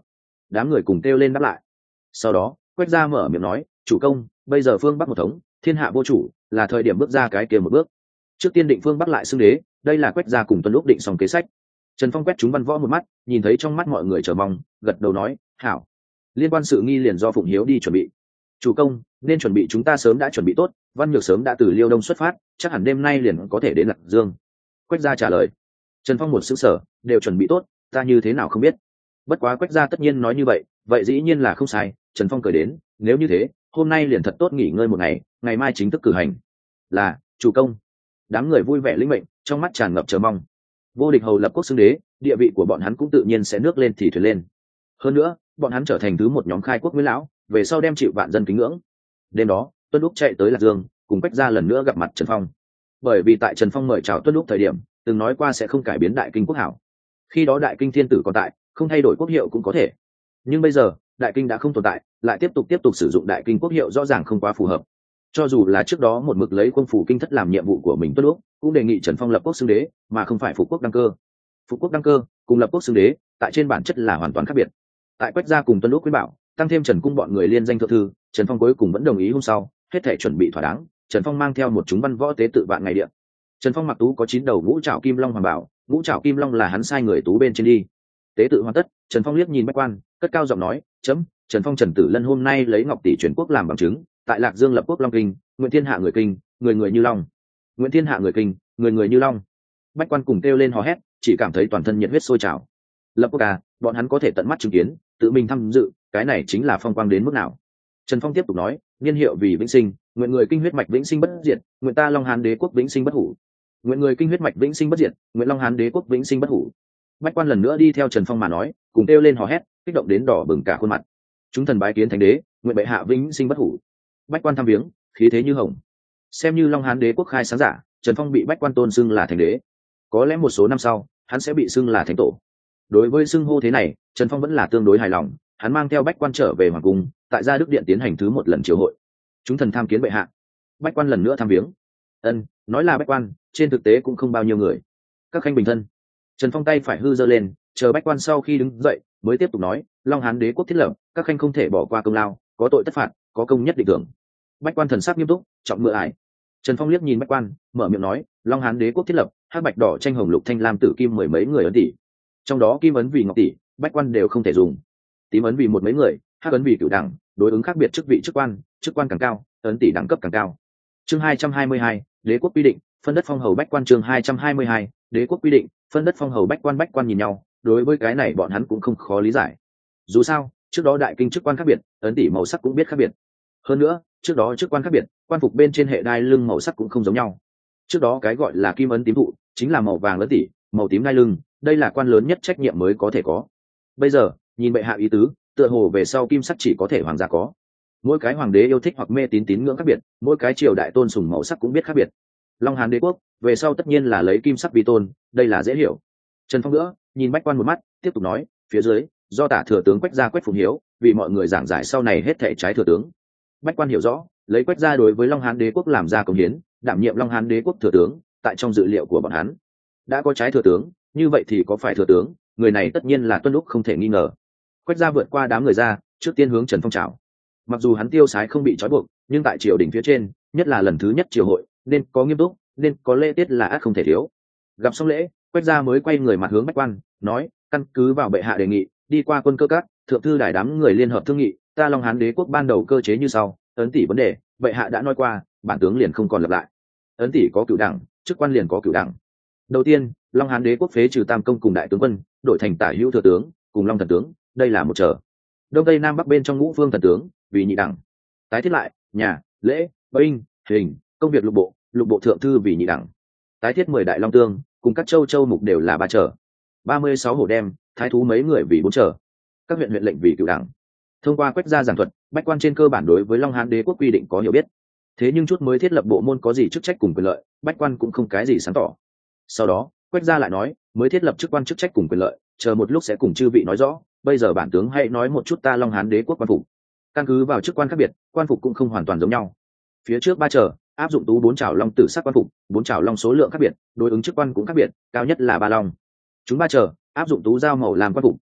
đám người cùng kêu lên đáp lại. Sau đó Quách gia mở miệng nói, chủ công, bây giờ phương bắc một thống, thiên hạ vô chủ, là thời điểm bước ra cái kia một bước. Trước tiên định phương bắc lại xưng đế, đây là Quách gia cùng Tuân Lúc định xong kế sách. Trần Phong quét chúng văn võ một mắt, nhìn thấy trong mắt mọi người chờ mong, gật đầu nói, hảo. Liên quan sự nghi liền do Phụng Hiếu đi chuẩn bị. Chủ công, nên chuẩn bị chúng ta sớm đã chuẩn bị tốt, Văn Nhược sớm đã từ Liêu Đông xuất phát, chắc hẳn đêm nay liền có thể đến Lạc Dương. Quách gia trả lời. Trần Phong một sững sờ, đều chuẩn bị tốt, ta như thế nào không biết. Bất quá Quách gia tất nhiên nói như vậy, vậy dĩ nhiên là không sai. Trần Phong cười đến, nếu như thế, hôm nay liền thật tốt nghỉ ngơi một ngày, ngày mai chính thức cử hành. Là, chủ công. Đám người vui vẻ lĩnh mệnh, trong mắt tràn ngập chờ mong. Vô địch hầu lập quốc xưng đế, địa vị của bọn hắn cũng tự nhiên sẽ nước lên thì thuyền lên. Hơn nữa, bọn hắn trở thành thứ một nhóm khai quốc nguyên lão, về sau đem chịu vạn dân kính ngưỡng. Đêm đó, Tuân Lúc chạy tới Lạc Dương, cùng Quách gia lần nữa gặp mặt Trần Phong. Bởi vì tại Trần Phong mời chào Tuân Lúc thời điểm, từng nói qua sẽ không cải biến Đại Kinh quốc hảo. Khi đó Đại Kinh thiên tử còn tại, không thay đổi quốc hiệu cũng có thể. Nhưng bây giờ, Đại Kinh đã không tồn tại, lại tiếp tục tiếp tục sử dụng Đại Kinh quốc hiệu rõ ràng không quá phù hợp. Cho dù là trước đó một mực lấy quân phủ kinh thất làm nhiệm vụ của mình Tuân Lúc, cũng đề nghị Trần Phong lập quốc xưng đế, mà không phải phục quốc đăng cơ. Phục quốc đăng cơ cùng lập quốc xưng đế, tại trên bản chất là hoàn toàn khác biệt. Tại Quách gia cùng Tuân Lúc khuyên bảo, tăng thêm Trần cung bọn người liên danh thượng thư, Trần Phong cuối cùng vẫn đồng ý. Hôm sau, hết thể chuẩn bị thỏa đáng, Trần Phong mang theo một chúng văn võ tế tự vạn ngày điện. Trần Phong mặc tú có chín đầu ngũ trảo kim long hoàng bảo, ngũ trảo kim long là hắn sai người tú bên trên đi. Tế tự hoàn tất, Trần Phong liếc nhìn bách quan, cất cao giọng nói, chấm, Trần Phong Trần Tử Lân hôm nay lấy ngọc tỷ truyền quốc làm bằng chứng, tại Lạc Dương lập quốc long kinh, nguyện thiên hạ người kinh, người người như long. Nguyện thiên hạ người kinh, người người như long. Bách quan cùng kêu lên hò hét, chỉ cảm thấy toàn thân nhiệt huyết sôi trào. Lập quốc à, bọn hắn có thể tận mắt chứng kiến, tự mình tham dự, cái này chính là phong quang đến mức nào. Trần Phong tiếp tục nói, niên hiệu vì vĩnh sinh, nguyện người kinh huyết mạch vĩnh sinh bất diệt, nguyện ta Long Hán đế quốc vĩnh sinh bất hủ. Nguyện người kinh huyết mạch vĩnh sinh bất diệt, nguyện Long Hán đế quốc vĩnh sinh bất hủ. Bách quan lần nữa đi theo Trần Phong mà nói, cùng kêu lên hò hét, kích động đến đỏ bừng cả khuôn mặt. Chúng thần bái kiến thánh đế, nguyện bệ hạ vĩnh sinh bất hủ. Bách quan tham viếng, khí thế như hồng. Xem như Long Hán đế quốc khai sáng giả, Trần Phong bị bách quan tôn xưng là thánh đế. Có lẽ một số năm sau, hắn sẽ bị xưng là thánh tổ. Đối với xưng hô thế này, Trần Phong vẫn là tương đối hài lòng. Hắn mang theo bách quan trở về hoàng cung, tại gia đức điện tiến hành thứ một lần triều hội. Chúng thần tham kiến bệ hạ. Bách quan lần nữa tham viếng. Ân, nói là bách quan, trên thực tế cũng không bao nhiêu người. Các khanh bình thân. Trần Phong tay phải hư giơ lên, chờ bách quan sau khi đứng dậy, mới tiếp tục nói, Long Hán đế quốc thiết lập, các khanh không thể bỏ qua công lao, có tội tất phạt, có công nhất định thưởng. Bách quan thần sắc nghiêm túc, trọng mưa ải. Trần Phong liếc nhìn bách quan, mở miệng nói, Long Hán đế quốc thiết lập, hắc bạch đỏ tranh hồng lục thanh lam tử kim mười mấy người ấn tỷ. Trong đó kim ấn vì ngọc tỷ, bách quan đều không thể dùng. Tím ấn vì một mấy người, hắc ấn vì cửu đẳng, đối ứng khác biệt chức vị chức quan, chức quan càng cao, ấn tỷ đẳng cấp càng cao. Chương hai trăm hai mươi hai, đế quốc quy định, phân đất phong hầu bách quan. Chương hai trăm hai mươi hai, đế quốc quy định, phân đất phong hầu bách quan. Bách quan nhìn nhau, đối với cái này bọn hắn cũng không khó lý giải. Dù sao, trước đó đại kinh chức quan khác biệt, ấn tỷ màu sắc cũng biết khác biệt. Hơn nữa, trước đó chức quan khác biệt, quan phục bên trên hệ đai lưng màu sắc cũng không giống nhau. Trước đó cái gọi là kim ấn tím thụ, chính là màu vàng ấn tỷ, màu tím đai lưng, đây là quan lớn nhất trách nhiệm mới có thể có. Bây giờ, nhìn bệ hạ ý tứ, tựa hồ về sau kim sắc chỉ có thể hoàng gia có. Mỗi cái hoàng đế yêu thích hoặc mê tín tín ngưỡng khác biệt, mỗi cái triều đại tôn sùng màu sắc cũng biết khác biệt. Long Hán đế quốc về sau tất nhiên là lấy kim sắc vi tôn, đây là dễ hiểu. Trần Phong nữa nhìn bách quan một mắt, tiếp tục nói, phía dưới do tả thừa tướng Quách gia Quách Phụng Hiếu vì mọi người giảng giải sau này hết thảy trái thừa tướng. Bách quan hiểu rõ, lấy Quách gia đối với Long Hán đế quốc làm ra công hiến, đảm nhiệm Long Hán đế quốc thừa tướng, tại trong dự liệu của bọn hắn đã có trái thừa tướng, như vậy thì có phải thừa tướng, người này tất nhiên là Tuân Lúc không thể nghi ngờ. Quách gia vượt qua đám người ra, trước tiên hướng Trần Phong chào. Mặc dù hắn tiêu sái không bị trói buộc, nhưng tại triều đình phía trên, nhất là lần thứ nhất triều hội, nên có nghiêm túc, nên có lễ tiết là ắt không thể thiếu. Gặp xong lễ, Quách gia mới quay người mặt hướng bách quan, nói, căn cứ vào bệ hạ đề nghị, đi qua quân cơ các, thượng thư đài đám người liên hợp thương nghị, ta Long Hán đế quốc ban đầu cơ chế như sau, ấn tỷ vấn đề, bệ hạ đã nói qua, bản tướng liền không còn lặp lại. Ấn tỷ có cửu đẳng, chức quan liền có cửu đẳng. Đầu tiên, Long Hán đế quốc phế trừ tam công cùng đại tướng quân, đổi thành tả hữu thừa tướng, cùng Long thần tướng, đây là một trở. Đông tây nam bắc bên trong ngũ phương thần tướng, vì nhị đẳng. Tái thiết lại, nhà, lễ, binh, hình, công việc lục bộ, lục bộ thượng thư vì nhị đẳng. Tái thiết mười đại long tương, cùng các châu châu mục đều là ba trở. ba mươi sáu hổ đem, thái thú mấy người vì bốn trở. Các huyện huyện lệnh vì cửu đẳng. Thông qua Quách gia giảng thuật, bách quan trên cơ bản đối với Long Hán đế quốc quy định có hiểu biết. Thế nhưng chút mới thiết lập bộ môn có gì chức trách cùng quyền lợi, bách quan cũng không cái gì sáng tỏ. Sau đó, Quách gia lại nói, mới thiết lập chức quan chức trách cùng quyền lợi, chờ một lúc sẽ cùng chư vị nói rõ. Bây giờ bản tướng hãy nói một chút ta Long Hán đế quốc quan phục. Căn cứ vào chức quan khác biệt, quan phục cũng không hoàn toàn giống nhau. Phía trước ba trở áp dụng tú bốn trảo long tử sắc quan phục, bốn trảo long số lượng khác biệt, đối ứng chức quan cũng khác biệt, cao nhất là ba long. Chúng ba trở áp dụng tú dao màu làm quan phục,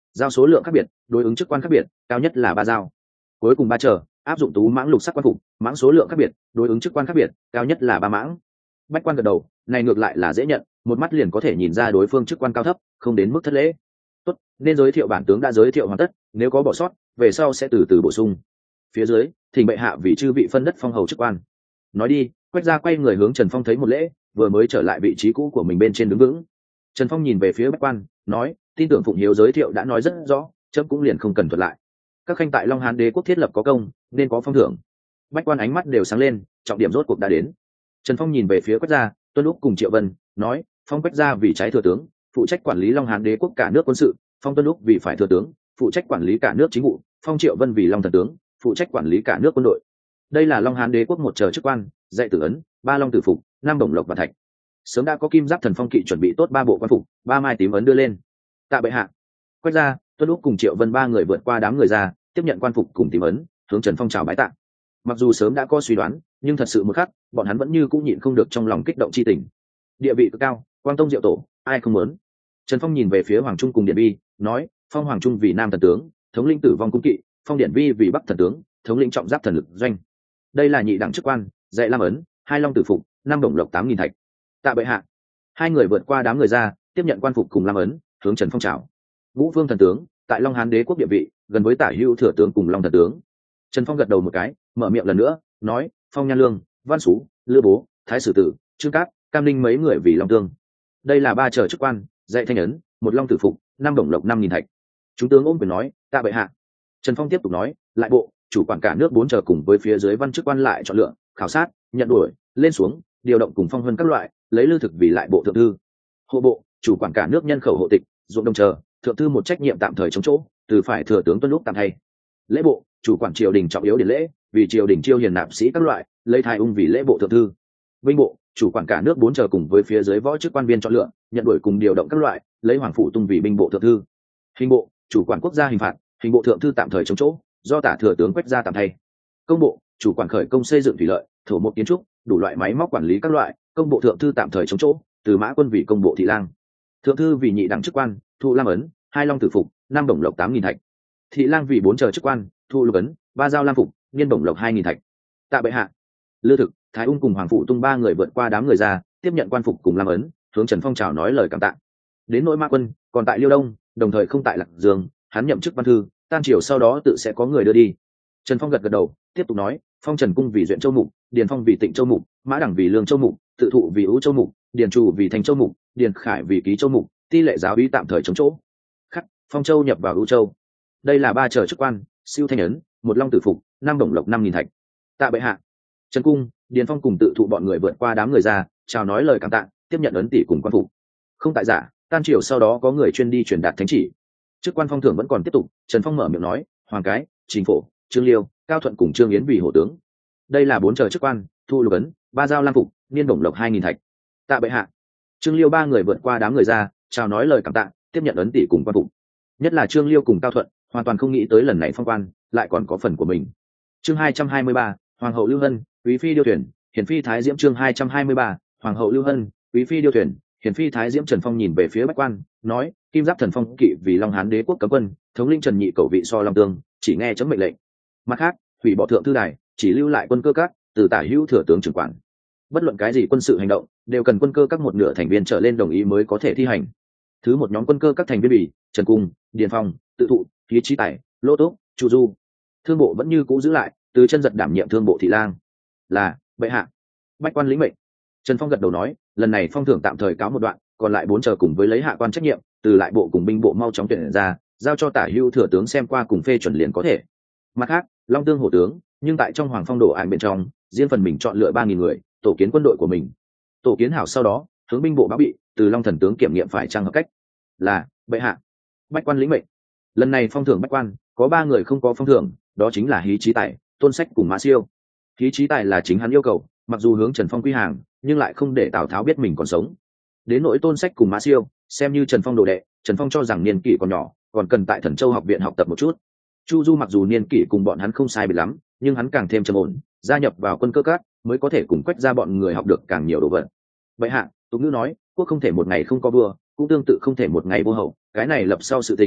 giao số lượng khác biệt đối ứng chức quan khác biệt, cao nhất là ba giao. Cuối cùng ba chờ áp dụng tú mãng lục sắc quan phục, mãng số lượng khác biệt đối ứng chức quan khác biệt, cao nhất là ba mãng. Bách quan gật đầu, này ngược lại là dễ nhận, một mắt liền có thể nhìn ra đối phương chức quan cao thấp, không đến mức thất lễ. Tốt, nên giới thiệu bản tướng đã giới thiệu hoàn tất, nếu có bỏ sót về sau sẽ từ từ bổ sung. Phía dưới thỉnh bệ hạ vì chư vị phân đất phong hầu chức quan. Nói đi, Quách gia quay người hướng Trần Phong thấy một lễ, vừa mới trở lại vị trí cũ của mình bên trên đứng vững. Trần Phong nhìn về phía Bách quan, nói, tin tưởng Phụng Hiếu giới thiệu đã nói rất rõ, chấm cũng liền không cần thuật lại. Các khanh tại Long Hán Đế quốc thiết lập có công, nên có phong thưởng. Bách quan ánh mắt đều sáng lên, trọng điểm rốt cuộc đã đến. Trần Phong nhìn về phía Quách gia, Tuân Lúc cùng Triệu Vân, nói, phong Quách gia vì trái thừa tướng, phụ trách quản lý Long Hán Đế quốc cả nước quân sự, phong Tuân Lúc vì phải thừa tướng, phụ trách quản lý cả nước chính vụ, phong Triệu Vân vì Long thần tướng, phụ trách quản lý cả nước quân đội. Đây là Long Hán Đế quốc một chờ chức quan, dạy tử ấn, ba long tử phục, năm đồng lộc và thạch. Sớm đã có Kim Giáp Thần Phong kỵ chuẩn bị tốt ba bộ quan phục, ba mai tím ấn đưa lên. Tạ bệ hạ. Quách gia, Tuân Lúc cùng Triệu Vân ba người vượt qua đám người ra, tiếp nhận quan phục cùng tím ấn, hướng Trần Phong chào bái tạ. Mặc dù sớm đã có suy đoán, nhưng thật sự một khắc, bọn hắn vẫn như cũng nhịn không được trong lòng kích động chi tình. Địa vị cực cao, quang tông diệu tổ, ai không muốn. Trần Phong nhìn về phía Hoàng Trung cùng Điện Vi, nói, phong Hoàng Trung vì nam thần tướng, thống lĩnh tử vong cung kỵ, phong Điện Vi vì bắc thần tướng, thống lĩnh trọng giáp thần lực doanh. Đây là nhị đẳng chức quan, dạy lam ấn, hai long tử phục, năm đồng lộc tám nghìn thạch. Tạ bệ hạ. Hai người vượt qua đám người ra, tiếp nhận quan phục cùng lam ấn, hướng Trần Phong chào. Ngũ vương thần tướng, tại Long Hán Đế quốc địa vị gần với Tả Hữu thừa tướng cùng Long thần tướng. Trần Phong gật đầu một cái, mở miệng lần nữa, nói, phong Nhan Lương, Văn Sú, Lữ Bố, Thái Sử Tử, Trương Cáp, Cam Ninh mấy người vì Long Tương. Đây là ba chờ chức quan, dạy thanh ấn, một long tử phục, năm đồng lộc năm nghìn thạch. Chúng tướng ôm quyền nói, tạ bệ hạ. Trần Phong tiếp tục nói, lại bộ chủ quản cả nước bốn chờ cùng với phía dưới văn chức quan lại chọn lựa, khảo sát, nhận đuổi, lên xuống, điều động cùng phong vân các loại, lấy lương thực vì lại bộ thượng thư. Hộ bộ chủ quản cả nước nhân khẩu hộ tịch, ruộng đồng chờ, thượng thư một trách nhiệm tạm thời chống chỗ, từ phải thừa tướng Tuân Lúc tạm thay. Lễ bộ chủ quản triều đình trọng yếu điển lễ, vì triều đình chiêu hiền nạp sĩ các loại, lấy thái ung vì lễ bộ thượng thư. Binh bộ chủ quản cả nước bốn chờ cùng với phía dưới võ chức quan viên chọn lựa, nhận đuổi cùng điều động các loại, lấy hoàng phủ tung vì binh bộ thượng thư. Hình bộ chủ quản quốc gia hình phạt, hình bộ thượng thư tạm thời chống chỗ, do Tả thừa tướng Quách gia tạm thay. Công bộ chủ quản khởi công xây dựng thủy lợi, thổ mộc kiến trúc, đủ loại máy móc quản lý các loại, công bộ thượng thư tạm thời chống chỗ, từ mã quân vì công bộ thị lang. Thượng thư vì nhị đẳng chức quan, thu lam ấn, hai long tử phục, năm đồng lộc tám nghìn thạch. Thị lang vì bốn chờ chức quan, thu lục ấn, ba giao lam phục, niên đồng lộc hai nghìn thạch. Tạ bệ hạ. Lư Thực, Thái Ung cùng Hoàng Phụ Tung ba người vượt qua đám người ra, tiếp nhận quan phục cùng lam ấn, hướng Trần Phong chào nói lời cảm tạ. Đến nỗi Mã Quân, còn tại Liêu Đông, đồng thời không tại Lạc Dương, hắn nhậm chức văn thư, tan triều sau đó tự sẽ có người đưa đi. Trần Phong gật gật đầu, tiếp tục nói, phong Trần Cung vì Duyện Châu Mục, Điền Phong vì Tịnh Châu Mục, Mã Đẳng vì Lương Châu Mục, Tự Thụ vì Ú Châu Mục, Điền Trù vì Thành Châu Mục, Điền Khải vì Ký Châu Mục, ti lệ giáo úy tạm thời chống chỗ. Khắc, Phong Châu nhập vào Ú Châu. Đây là ba chờ chức quan, siêu thanh ấn, một long tử phục, năm đồng lộc năm nghìn thạch. Tạ bệ hạ. Trần Cung, Điền Phong cùng Tự Thụ bọn người vượt qua đám người ra, chào nói lời cảm tạ, tiếp nhận ấn tỷ cùng quan phục. Không tại giả, tan triều sau đó có người chuyên đi truyền đạt thánh chỉ. Chức quan phong thưởng vẫn còn tiếp tục, Trần Phong mở miệng nói, Hoàng Cái, Trình Phổ, Trương Liêu, Cao Thuận cùng Trương Yến vì hổ tướng. Đây là bốn chờ chức quan, thu lục ấn, ba giao lam phục, niên đồng lộc hai nghìn thạch. Tạ bệ hạ. Trương Liêu ba người vượt qua đám người ra, chào nói lời cảm tạ, tiếp nhận ấn tỷ cùng quan phục. Nhất là Trương Liêu cùng Cao Thuận, hoàn toàn không nghĩ tới lần này phong quan lại còn có phần của mình. Chương hai trăm hai mươi ba, Hoàng hậu Lưu Hân, Quý phi điêu thuyền, Hiển phi Thái Diễm. Chương hai trăm hai mươi ba, Hoàng hậu Lưu Hân, Quý phi điêu thuyền, Hiển phi Thái Diễm. Trần Phong nhìn về phía Bách quan, nói, Kim Giáp Thần Phong kỵ vì Long Hán Đế quốc cấm quân, thống lĩnh Trần Nhị cầu vị so Long Tương, chỉ nghe chấm mệnh lệnh. Mặt khác, hủy bỏ thượng thư đài, chỉ lưu lại quân cơ các, từ Tả Hữu thừa tướng trưởng quản. Bất luận cái gì quân sự hành động, đều cần quân cơ các một nửa thành viên trở lên đồng ý mới có thể thi hành. Thứ một nhóm quân cơ các thành viên bỉ, Trần Cung, Điền Phong, Tự Thụ, Khí Trí Tài, Lô Túc, Chu Du. Thương bộ vẫn như cũ giữ lại, từ chân giật đảm nhiệm thương bộ thị lang. Là bệ hạ. Bách quan lĩnh mệnh. Trần Phong gật đầu nói, lần này phong thưởng tạm thời cáo một đoạn, còn lại bốn chờ cùng với lấy hạ quan trách nhiệm, từ lại bộ cùng binh bộ mau chóng tuyển ra, giao cho Tả Hữu thừa tướng xem qua cùng phê chuẩn liền có thể. Mặt khác, Long Tương hổ tướng, nhưng tại trong Hoàng Phong đổ ảnh bên trong, riêng phần mình chọn lựa ba nghìn người, tổ kiến quân đội của mình. Tổ kiến hảo sau đó, hướng binh bộ báo bị, từ Long thần tướng kiểm nghiệm phải trang hợp cách. Là bệ hạ. Bách quan lĩnh mệnh. Lần này phong thưởng bách quan, có ba người không có phong thưởng, đó chính là Hí Trí Tài, Tôn Sách cùng Mã Siêu. Hí Trí Tài là chính hắn yêu cầu, mặc dù hướng Trần Phong quy hàng, nhưng lại không để Tào Tháo biết mình còn sống. Đến nỗi Tôn Sách cùng Mã Siêu, xem như Trần Phong đồ đệ, Trần Phong cho rằng niên kỷ còn nhỏ, còn cần tại Thần Châu học viện học tập một chút. Chu Du mặc dù niên kỷ cùng bọn hắn không sai biệt lắm, nhưng hắn càng thêm trầm ổn, gia nhập vào quân cơ cát, mới có thể cùng Quách ra bọn người học được càng nhiều đồ vật. Vậy hạ, tục ngữ nói, quốc không thể một ngày không có vua, cũng tương tự không thể một ngày vô hậu, cái này lập sau sự tình,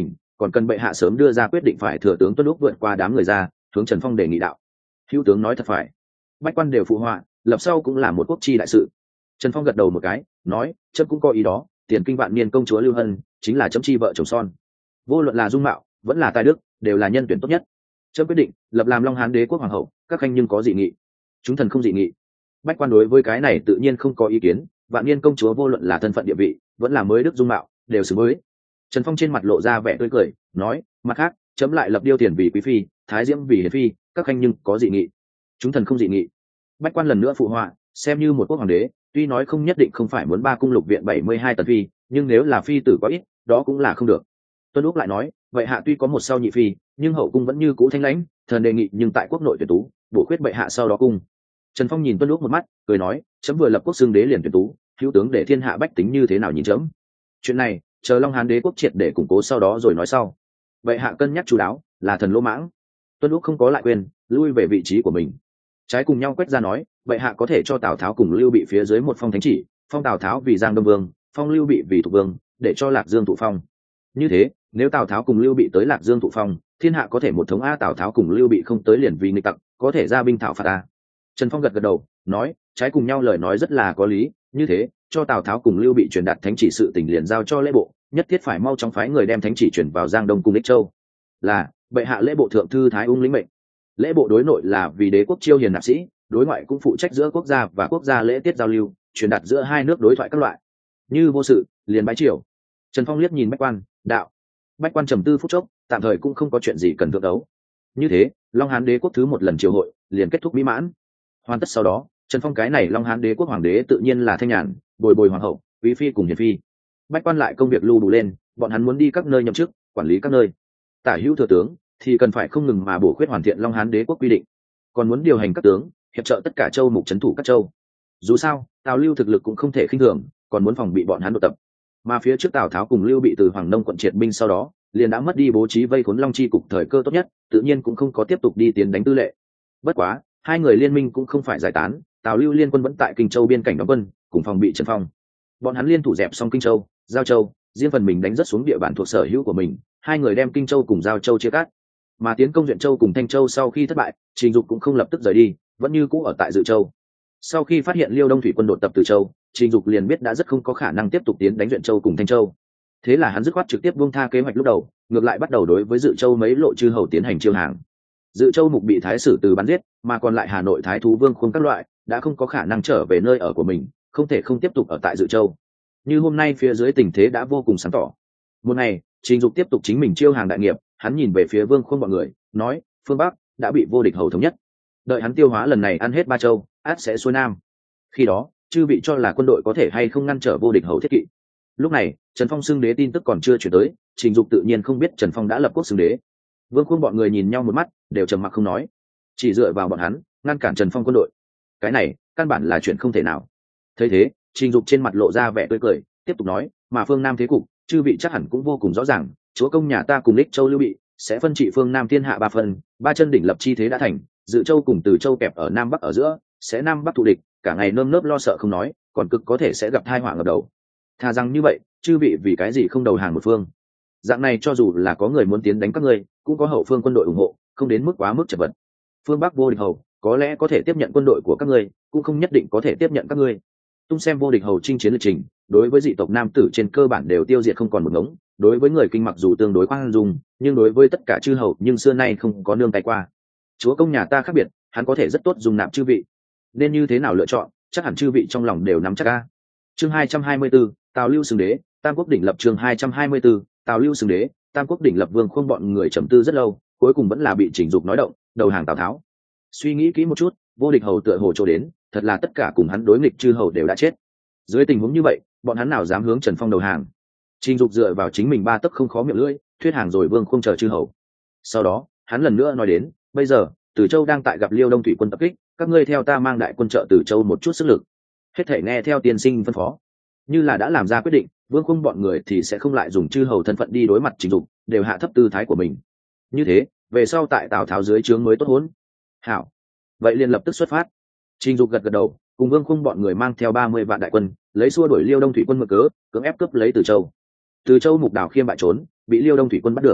còn cần bệ hạ sớm đưa ra quyết định phải thừa tướng Tuân Lúc vượt qua đám người ra hướng Trần Phong đề nghị đạo. Hữu tướng nói thật phải. Bách quan đều phụ họa, lập sau cũng là một quốc chi đại sự. Trần Phong gật đầu một cái, nói, chấm cũng có ý đó, tiền kinh vạn niên công chúa Lưu Hân chính là chấm chi vợ chồng son. Vô luận là dung mạo, vẫn là tài đức, đều là nhân tuyển tốt nhất. Chấm quyết định lập làm Long Hán Đế quốc hoàng hậu, các khanh nhưng có dị nghị. Chúng thần không dị nghị. Bách quan đối với cái này tự nhiên không có ý kiến, vạn niên công chúa vô luận là thân phận địa vị, vẫn là mới đức dung mạo, đều xứng với. Trần Phong trên mặt lộ ra vẻ tươi cười, nói, mặt khác, chấm lại lập Điêu Tiền vì quý phi, Thái Diễm vì hiền phi, các khanh nhưng có dị nghị. Chúng thần không dị nghị. Bách quan lần nữa phụ họa, xem như một quốc hoàng đế, tuy nói không nhất định không phải muốn ba cung lục viện bảy mươi hai tần phi, nhưng nếu là phi tử quá ít, đó cũng là không được. Tuân Lúc lại nói, vậy hạ tuy có một sau nhị phi, nhưng hậu cung vẫn như cũ thanh lãnh, thần đề nghị nhưng tại quốc nội tuyển tú, bổ khuyết bệ hạ sau đó cung. Trần Phong nhìn Tuân Lúc một mắt, cười nói, chấm vừa lập quốc xưng đế liền tuyển tú, hữu tướng để thiên hạ bách tính như thế nào nhìn chấm. Chuyện này, chờ Long Hán Đế quốc triệt để củng cố sau đó rồi nói sau. Bệ hạ cân nhắc chú đáo, là thần lỗ mãng. Tuân Lúc không có lại quên, lui về vị trí của mình. Trái cùng nhau quét ra nói, bệ hạ có thể cho Tào Tháo cùng Lưu Bị phía dưới một phong thánh chỉ, phong Tào Tháo vì Giang Đông Vương, phong Lưu Bị vì Thục Vương, để cho Lạc Dương thụ phong. Như thế, nếu Tào Tháo cùng Lưu Bị tới Lạc Dương thụ phong, thiên hạ có thể một thống a. Tào Tháo cùng Lưu Bị không tới liền vì nghịch tặc, có thể ra binh thảo phạt a. Trần Phong gật gật đầu, nói, trái cùng nhau lời nói rất là có lý, như thế, cho Tào Tháo cùng Lưu Bị truyền đạt thánh chỉ sự tình liền giao cho lễ bộ, nhất thiết phải mau chóng phái người đem thánh chỉ chuyển vào Giang Đông cùng Ích Châu. Là, bệ hạ lễ bộ thượng thư Thái Ung lĩnh mệnh. Lễ bộ đối nội là vì đế quốc chiêu hiền nạp sĩ, đối ngoại cũng phụ trách giữa quốc gia và quốc gia lễ tiết giao lưu, truyền đạt giữa hai nước đối thoại các loại. Như vô sự, liền bái triều. Trần Phong liếc nhìn Bách quan, đạo. Bách quan trầm tư phút chốc, tạm thời cũng không có chuyện gì cần thượng đấu. Như thế, Long Hán Đế quốc thứ một lần triều hội liền kết thúc mỹ mãn. Hoàn tất sau đó, Trần Phong cái này Long Hán Đế quốc hoàng đế tự nhiên là thanh nhàn, bồi bồi hoàng hậu, quý phi cùng hiền phi. Bách quan lại công việc lưu đủ lên, bọn hắn muốn đi các nơi nhậm chức, quản lý các nơi. Tả hữu thừa tướng thì cần phải không ngừng mà bổ khuyết hoàn thiện Long Hán Đế quốc quy định, còn muốn điều hành các tướng, hiệp trợ tất cả châu mục trấn thủ các châu. Dù sao, Tào Lưu thực lực cũng không thể khinh thường, còn muốn phòng bị bọn hắn đột tập. Mà phía trước Tào Tháo cùng Lưu Bị từ Hoàng Nông quận triệt binh sau đó, liền đã mất đi bố trí vây khốn Long Chi cục thời cơ tốt nhất, tự nhiên cũng không có tiếp tục đi tiến đánh Tư Lệ. Bất quá, hai người liên minh cũng không phải giải tán, Tào Lưu liên quân vẫn tại Kinh Châu biên cảnh đóng quân, cùng phòng bị Trần Phong. Bọn hắn liên thủ dẹp xong Kinh Châu, Giao Châu, riêng phần mình đánh rất xuống địa bàn thuộc sở hữu của mình, hai người đem Kinh Châu cùng Giao Châu chia cắt. Mà tiến công Duyện Châu cùng Thanh Châu sau khi thất bại, Trình Dục cũng không lập tức rời đi, vẫn như cũ ở tại Dự Châu. Sau khi phát hiện Liêu Đông thủy quân đột tập từ Châu, Trình Dục liền biết đã rất không có khả năng tiếp tục tiến đánh Duyện Châu cùng Thanh Châu. Thế là hắn dứt khoát trực tiếp buông tha kế hoạch lúc đầu, ngược lại bắt đầu đối với Dự Châu mấy lộ chư hầu tiến hành chiêu hàng. Dự Châu mục bị thái sử từ bắn giết, mà còn lại Hà Nội thái thú Vương Khuông các loại đã không có khả năng trở về nơi ở của mình, không thể không tiếp tục ở tại Dự Châu. Như hôm nay phía dưới tình thế đã vô cùng sáng tỏ. Một ngày, Trình Dục tiếp tục chính mình chiêu hàng đại nghiệp, hắn nhìn về phía Vương Khuông bọn người, nói: phương Bắc đã bị vô địch hầu thống nhất, đợi hắn tiêu hóa lần này ăn hết ba châu, át sẽ xuôi nam. Khi đó, chư vị cho là quân đội có thể hay không ngăn trở vô địch hầu thiết kỵ. Lúc này, Trần Phong xưng đế tin tức còn chưa chuyển tới, Trình Dục tự nhiên không biết Trần Phong đã lập quốc xưng đế. Vương Khuông bọn người nhìn nhau một mắt, đều trầm mặc không nói. Chỉ dựa vào bọn hắn, ngăn cản Trần Phong quân đội, cái này căn bản là chuyện không thể nào. Thấy thế, Trình Dục trên mặt lộ ra vẻ tươi cười, tiếp tục nói: mà phương Nam thế cục, chư vị chắc hẳn cũng vô cùng rõ ràng, chúa công nhà ta cùng Ích Châu Lưu Bị sẽ phân trị phương Nam thiên hạ ba phần, ba chân đỉnh lập chi thế đã thành, Dự Châu cùng Từ Châu kẹp ở Nam Bắc ở giữa, sẽ Nam Bắc thù địch, cả ngày nơm nớp lo sợ không nói, còn cực có thể sẽ gặp tai họa ngập đầu. Thà rằng như vậy, chư vị vì cái gì không đầu hàng một phương? Dạng này cho dù là có người muốn tiến đánh các ngươi, cũng có hậu phương quân đội ủng hộ, không đến mức quá mức chật vật. Phương Bắc vô địch hầu có lẽ có thể tiếp nhận quân đội của các ngươi, cũng không nhất định có thể tiếp nhận các ngươi. Tung xem vô địch hầu chinh chiến lịch trình, đối với dị tộc nam tử trên cơ bản đều tiêu diệt không còn một ngống, đối với người Kinh mặc dù tương đối khoan dung, nhưng đối với tất cả chư hầu nhưng xưa nay không có nương tay qua. Chúa công nhà ta khác biệt, hắn có thể rất tốt dùng nạp chư vị, nên như thế nào lựa chọn, chắc hẳn chư vị trong lòng đều nắm chắc a. Chương hai trăm hai mươi tư, Tào Lưu xưng đế, Tam Quốc đỉnh lập. Chương hai trăm hai mươi tư, Tào Lưu xưng đế, Tam Quốc đỉnh lập. Vương Khuông bọn người trầm tư rất lâu, cuối cùng vẫn là bị Trình Dục nói động, đầu hàng Tào Tháo. Suy nghĩ kỹ một chút, vô địch hầu tựa hồ trổ đến, thật là tất cả cùng hắn đối nghịch chư hầu đều đã chết. Dưới tình huống như vậy, bọn hắn nào dám hướng Trần Phong đầu hàng? Trình Dục dựa vào chính mình ba tấc không khó miệng lưỡi, thuyết hàng rồi Vương Khuông chờ chư hầu. Sau đó, hắn lần nữa nói đến, bây giờ, Từ Châu đang tại gặp Liêu Đông thủy quân tập kích, các ngươi theo ta mang đại quân trợ Từ Châu một chút sức lực. Hết thể nghe theo tiên sinh phân phó. Như là đã làm ra quyết định, Vương Khuông bọn người thì sẽ không lại dùng chư hầu thân phận đi đối mặt Trình Dục, đều hạ thấp tư thái của mình. Như thế, về sau tại Tào Tháo dưới trướng mới tốt hỗn. Hảo, vậy liền lập tức xuất phát. Trình Dục gật gật đầu, cùng Vương Khuông bọn người mang theo ba mươi vạn đại quân, lấy xua đuổi Liêu Đông thủy quân mượn cớ, cưỡng ép cướp lấy Từ Châu. Từ Châu mục đảo khiêm bại trốn, bị Liêu Đông thủy quân bắt được,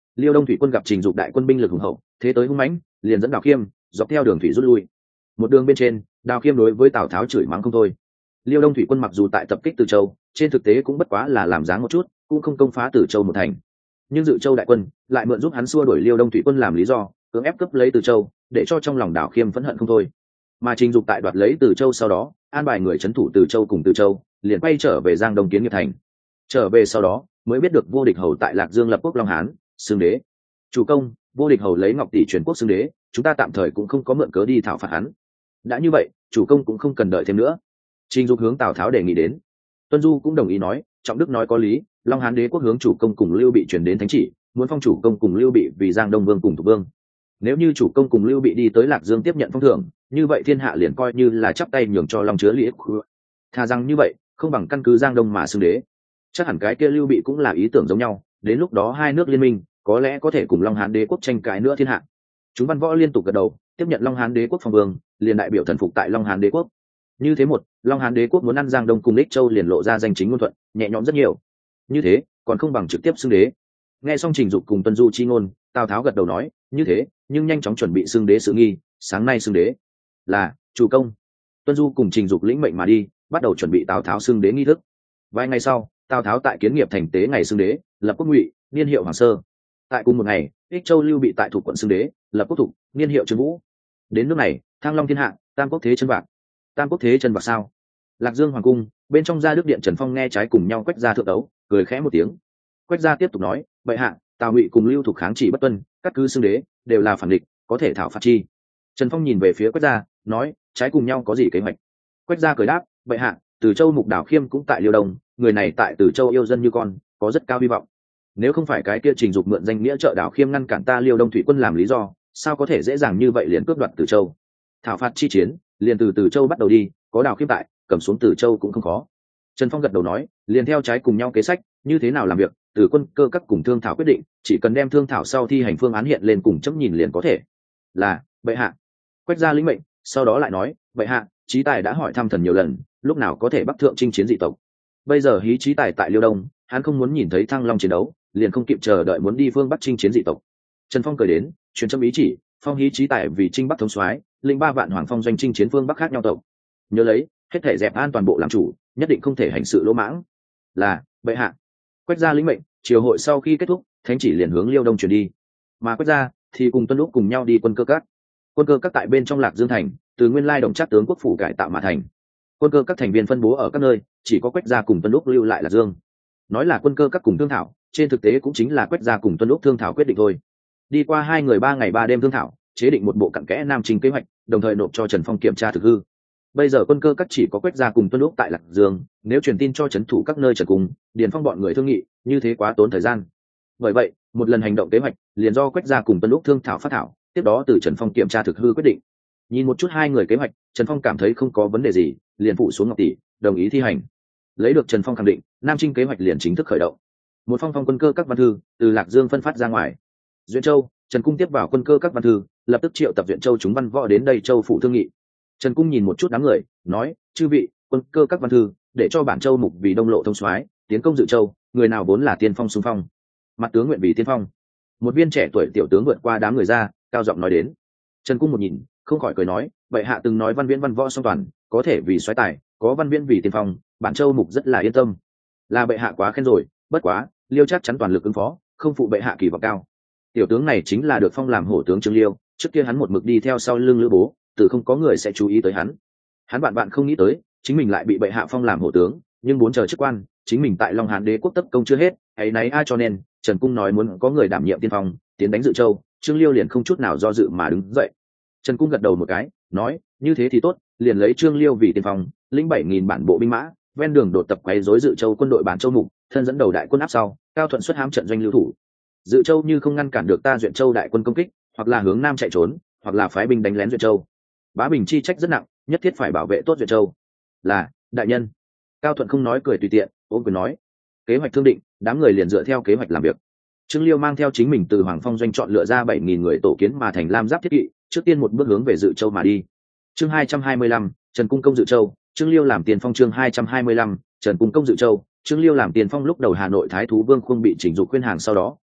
Liêu Đông thủy quân gặp Trình Dục đại quân binh lực hùng hậu, thế tới hung mãnh, liền dẫn Đào Khiêm dọc theo đường thủy rút lui. Một đường bên trên, Đào Khiêm đối với Tào Tháo chửi mắng không thôi. Liêu Đông thủy quân mặc dù tại tập kích Từ Châu, trên thực tế cũng bất quá là làm dáng một chút, cũng không công phá Từ Châu một thành. Nhưng Dự Châu đại quân lại mượn giúp hắn xua đuổi Liêu Đông thủy quân làm lý do, cưỡng ép cướp lấy Từ Châu, để cho trong lòng Đào Khiêm phẫn hận không thôi. Mà Trình Dục tại đoạt lấy Từ Châu sau đó, an bài người trấn thủ Từ Châu cùng Từ Châu, liền quay trở về Giang Đông kiến nghiệp thành. Trở về sau đó, mới biết được vô địch hầu tại Lạc Dương lập quốc Long Hán, xưng đế. Chủ công, vô địch hầu lấy Ngọc tỷ truyền quốc xưng đế, chúng ta tạm thời cũng không có mượn cớ đi thảo phạt hắn. Đã như vậy, chủ công cũng không cần đợi thêm nữa. Trình Dục hướng Tào Tháo đề nghị đến. Tuân Du cũng đồng ý nói, Trọng Đức nói có lý, Long Hán đế quốc hướng chủ công cùng Lưu Bị truyền đến thánh chỉ, muốn phong chủ công cùng Lưu Bị vì Giang Đông vương cùng thuộc vương. Nếu như chủ công cùng Lưu Bị đi tới Lạc Dương tiếp nhận phong thưởng, như vậy thiên hạ liền coi như là chắp tay nhường cho Long chứa lý. Thà rằng như vậy, không bằng căn cứ Giang Đông mà xưng đế. Chắc hẳn cái kia Lưu Bị cũng là ý tưởng giống nhau, đến lúc đó hai nước liên minh, có lẽ có thể cùng Long Hán đế quốc tranh cãi nữa thiên hạ. Chúng văn võ liên tục gật đầu, tiếp nhận Long Hán đế quốc phong vương, liền đại biểu thần phục tại Long Hán đế quốc. Như thế một, Long Hán đế quốc muốn ăn Giang Đông cùng Lích Châu liền lộ ra danh chính ngôn thuận, nhẹ nhõm rất nhiều. Như thế, còn không bằng trực tiếp xưng đế. Nghe xong Trình Dục cùng Tuân Du chi ngôn, Tào Tháo gật đầu nói, như thế, nhưng nhanh chóng chuẩn bị xưng đế sự nghi, sáng nay xưng đế. Là, chủ công. Tuân Du cùng Trình Dục lĩnh mệnh mà đi, bắt đầu chuẩn bị Tào Tháo xưng đế nghi thức. Vài ngày sau, Tào Tháo tại kiến nghiệp thành tế ngày xưng đế, lập quốc ngụy, niên hiệu Hoàng Sơ. Tại cùng một ngày, Ích Châu Lưu Bị tại thuộc quận xưng đế, lập quốc thục, niên hiệu Trương Vũ. Đến nước này, Thăng Long thiên hạ, tam quốc thế chân bạc. Tam quốc thế chân bạc sao? Lạc Dương hoàng cung, bên trong gia đức điện Trần Phong nghe trái cùng nhau Quách gia thượng đấu, cười khẽ một tiếng. Quách gia tiếp tục nói, bệ hạ, Tào Ngụy cùng Lưu Thục kháng chỉ bất tuân, các cứ xưng đế đều là phản địch, có thể thảo phạt chi. Trần Phong nhìn về phía Quách gia, nói, trái cùng nhau có gì kế hoạch? Quách gia cười đáp, bệ hạ, Từ Châu Mục Đảo Khiêm cũng tại Liêu Đông, người này tại Từ Châu yêu dân như con, có rất cao hy vọng. Nếu không phải cái kia Trình Dục mượn danh nghĩa trợ Đảo Khiêm ngăn cản ta Liêu Đông thủy quân làm lý do, sao có thể dễ dàng như vậy liền cướp đoạt Từ Châu? Thảo phạt chi chiến, liền từ Từ Châu bắt đầu đi, có Đảo Khiêm tại, cầm xuống Từ Châu cũng không khó. Trần Phong gật đầu nói, liền theo trái cùng nhau kế sách, như thế nào làm việc, từ quân cơ các cùng thương thảo quyết định, chỉ cần đem thương thảo sau thi hành phương án hiện lên cùng chấm nhìn liền có thể. Là, bệ hạ. Quách gia lĩnh mệnh, sau đó lại nói, bệ hạ, Chí Tài đã hỏi thăm thần nhiều lần, lúc nào có thể bắc thượng chinh chiến dị tộc. Bây giờ hí Chí Tài tại Liêu Đông, hắn không muốn nhìn thấy Thăng Long chiến đấu, liền không kịp chờ đợi muốn đi phương bắc chinh chiến dị tộc. Trần Phong cười đến, truyền chấm ý chỉ, phong hí Chí Tài vì chinh bắc thống soái, linh ba vạn hoàng phong doanh chinh chiến phương bắc khác nhau tộc. Nhớ lấy, hết thể dẹp an toàn bộ làm chủ, nhất định không thể hành sự lỗ mãng. Là, bệ hạ. Quách gia lĩnh mệnh, triều hội sau khi kết thúc, thánh chỉ liền hướng Liêu Đông chuyển đi. Mà Quách gia thì cùng Tuân Lúc cùng nhau đi quân cơ các. Quân cơ các tại bên trong Lạc Dương thành, từ nguyên lai Đồng Trác tướng quốc phủ cải tạo mà thành. Quân cơ các thành viên phân bố ở các nơi, chỉ có Quách gia cùng Tuân Lúc lưu lại Lạc Dương. Nói là quân cơ các cùng thương thảo, trên thực tế cũng chính là Quách gia cùng Tuân Lúc thương thảo quyết định thôi. Đi qua hai người ba ngày ba đêm thương thảo, chế định một bộ cặn kẽ nam trình kế hoạch, đồng thời nộp cho Trần Phong kiểm tra thực hư. Bây giờ quân cơ các chỉ có Quách gia cùng Tuân Lúc tại Lạc Dương, nếu truyền tin cho trấn thủ các nơi Trần Cung, Điền Phong bọn người thương nghị, như thế quá tốn thời gian. Bởi vậy, một lần hành động kế hoạch liền do Quách gia cùng Tuân Lúc thương thảo phát thảo, tiếp đó từ Trần Phong kiểm tra thực hư quyết định. Nhìn một chút hai người kế hoạch, Trần Phong cảm thấy không có vấn đề gì, liền phụ xuống Ngọc tỷ, đồng ý thi hành. Lấy được Trần Phong khẳng định, Nam Trinh kế hoạch liền chính thức khởi động. Một phong phong quân cơ các văn thư từ Lạc Dương phân phát ra ngoài. Duyện Châu, Trần Cung tiếp vào quân cơ các văn thư, lập tức triệu tập Duyện Châu chúng văn võ đến đây châu phụ thương nghị. Trần Cung nhìn một chút đám người, nói, chư vị, quân cơ các văn thư, để cho bản châu mục vì đông lộ thông soái, tiến công Dự Châu, người nào vốn là tiên phong xung phong. Mặt tướng nguyện vì tiên phong. Một viên trẻ tuổi tiểu tướng vượt qua đám người ra, cao giọng nói đến. Trần Cung một nhìn, không khỏi cười nói, vậy hạ từng nói văn viễn văn võ song toàn, có thể vì soái tài, có văn viễn vì tiên phong, bản châu mục rất là yên tâm. Là bệ hạ quá khen rồi, bất quá, Liêu chắc chắn toàn lực ứng phó, không phụ bệ hạ kỳ vọng cao. Tiểu tướng này chính là được phong làm hổ tướng Trương Liêu, trước kia hắn một mực đi theo sau lưng Lữ Bố, từ không có người sẽ chú ý tới hắn. Hắn bạn bạn không nghĩ tới, chính mình lại bị bệ hạ phong làm hổ tướng, nhưng muốn chờ chức quan, chính mình tại Long Hán đế quốc tất công chưa hết, ấy nấy ai cho nên, Trần Cung nói muốn có người đảm nhiệm tiên phong, tiến đánh Dự Châu, Trương Liêu liền không chút nào do dự mà đứng dậy. Trần Cung gật đầu một cái, nói, như thế thì tốt, liền lấy Trương Liêu vì tiên phong, lĩnh bảy nghìn bản bộ binh mã, ven đường đột tập quấy rối Dự Châu quân đội bản châu mục, thân dẫn đầu đại quân áp sau, cao thuận xuất hãm trận doanh lưu thủ. Dự Châu như không ngăn cản được ta Duyện Châu đại quân công kích, hoặc là hướng nam chạy trốn, hoặc là phái binh đánh lén Duyện Châu. Bá Bình chi trách rất nặng, nhất thiết phải bảo vệ tốt Duyện Châu. Là, đại nhân. Cao Thuận không nói cười tùy tiện, ôm quyền nói. Kế hoạch thương định, đám người liền dựa theo kế hoạch làm việc. Trương Liêu mang theo chính mình từ Hoàng Phong doanh chọn lựa ra bảy nghìn người tổ kiến mà thành lam giáp thiết kỵ, trước tiên một bước hướng về Dự Châu mà đi. Chương hai trăm hai mươi lăm, Trần Cung công Dự Châu, Trương Liêu làm tiền phong. Chương hai trăm hai mươi lăm, Trần Cung công Dự Châu, Trương Liêu làm tiền phong. Lúc đầu Hà Nội Thái thú Vương Khung bị chỉnh dục khuyên hàng sau đó,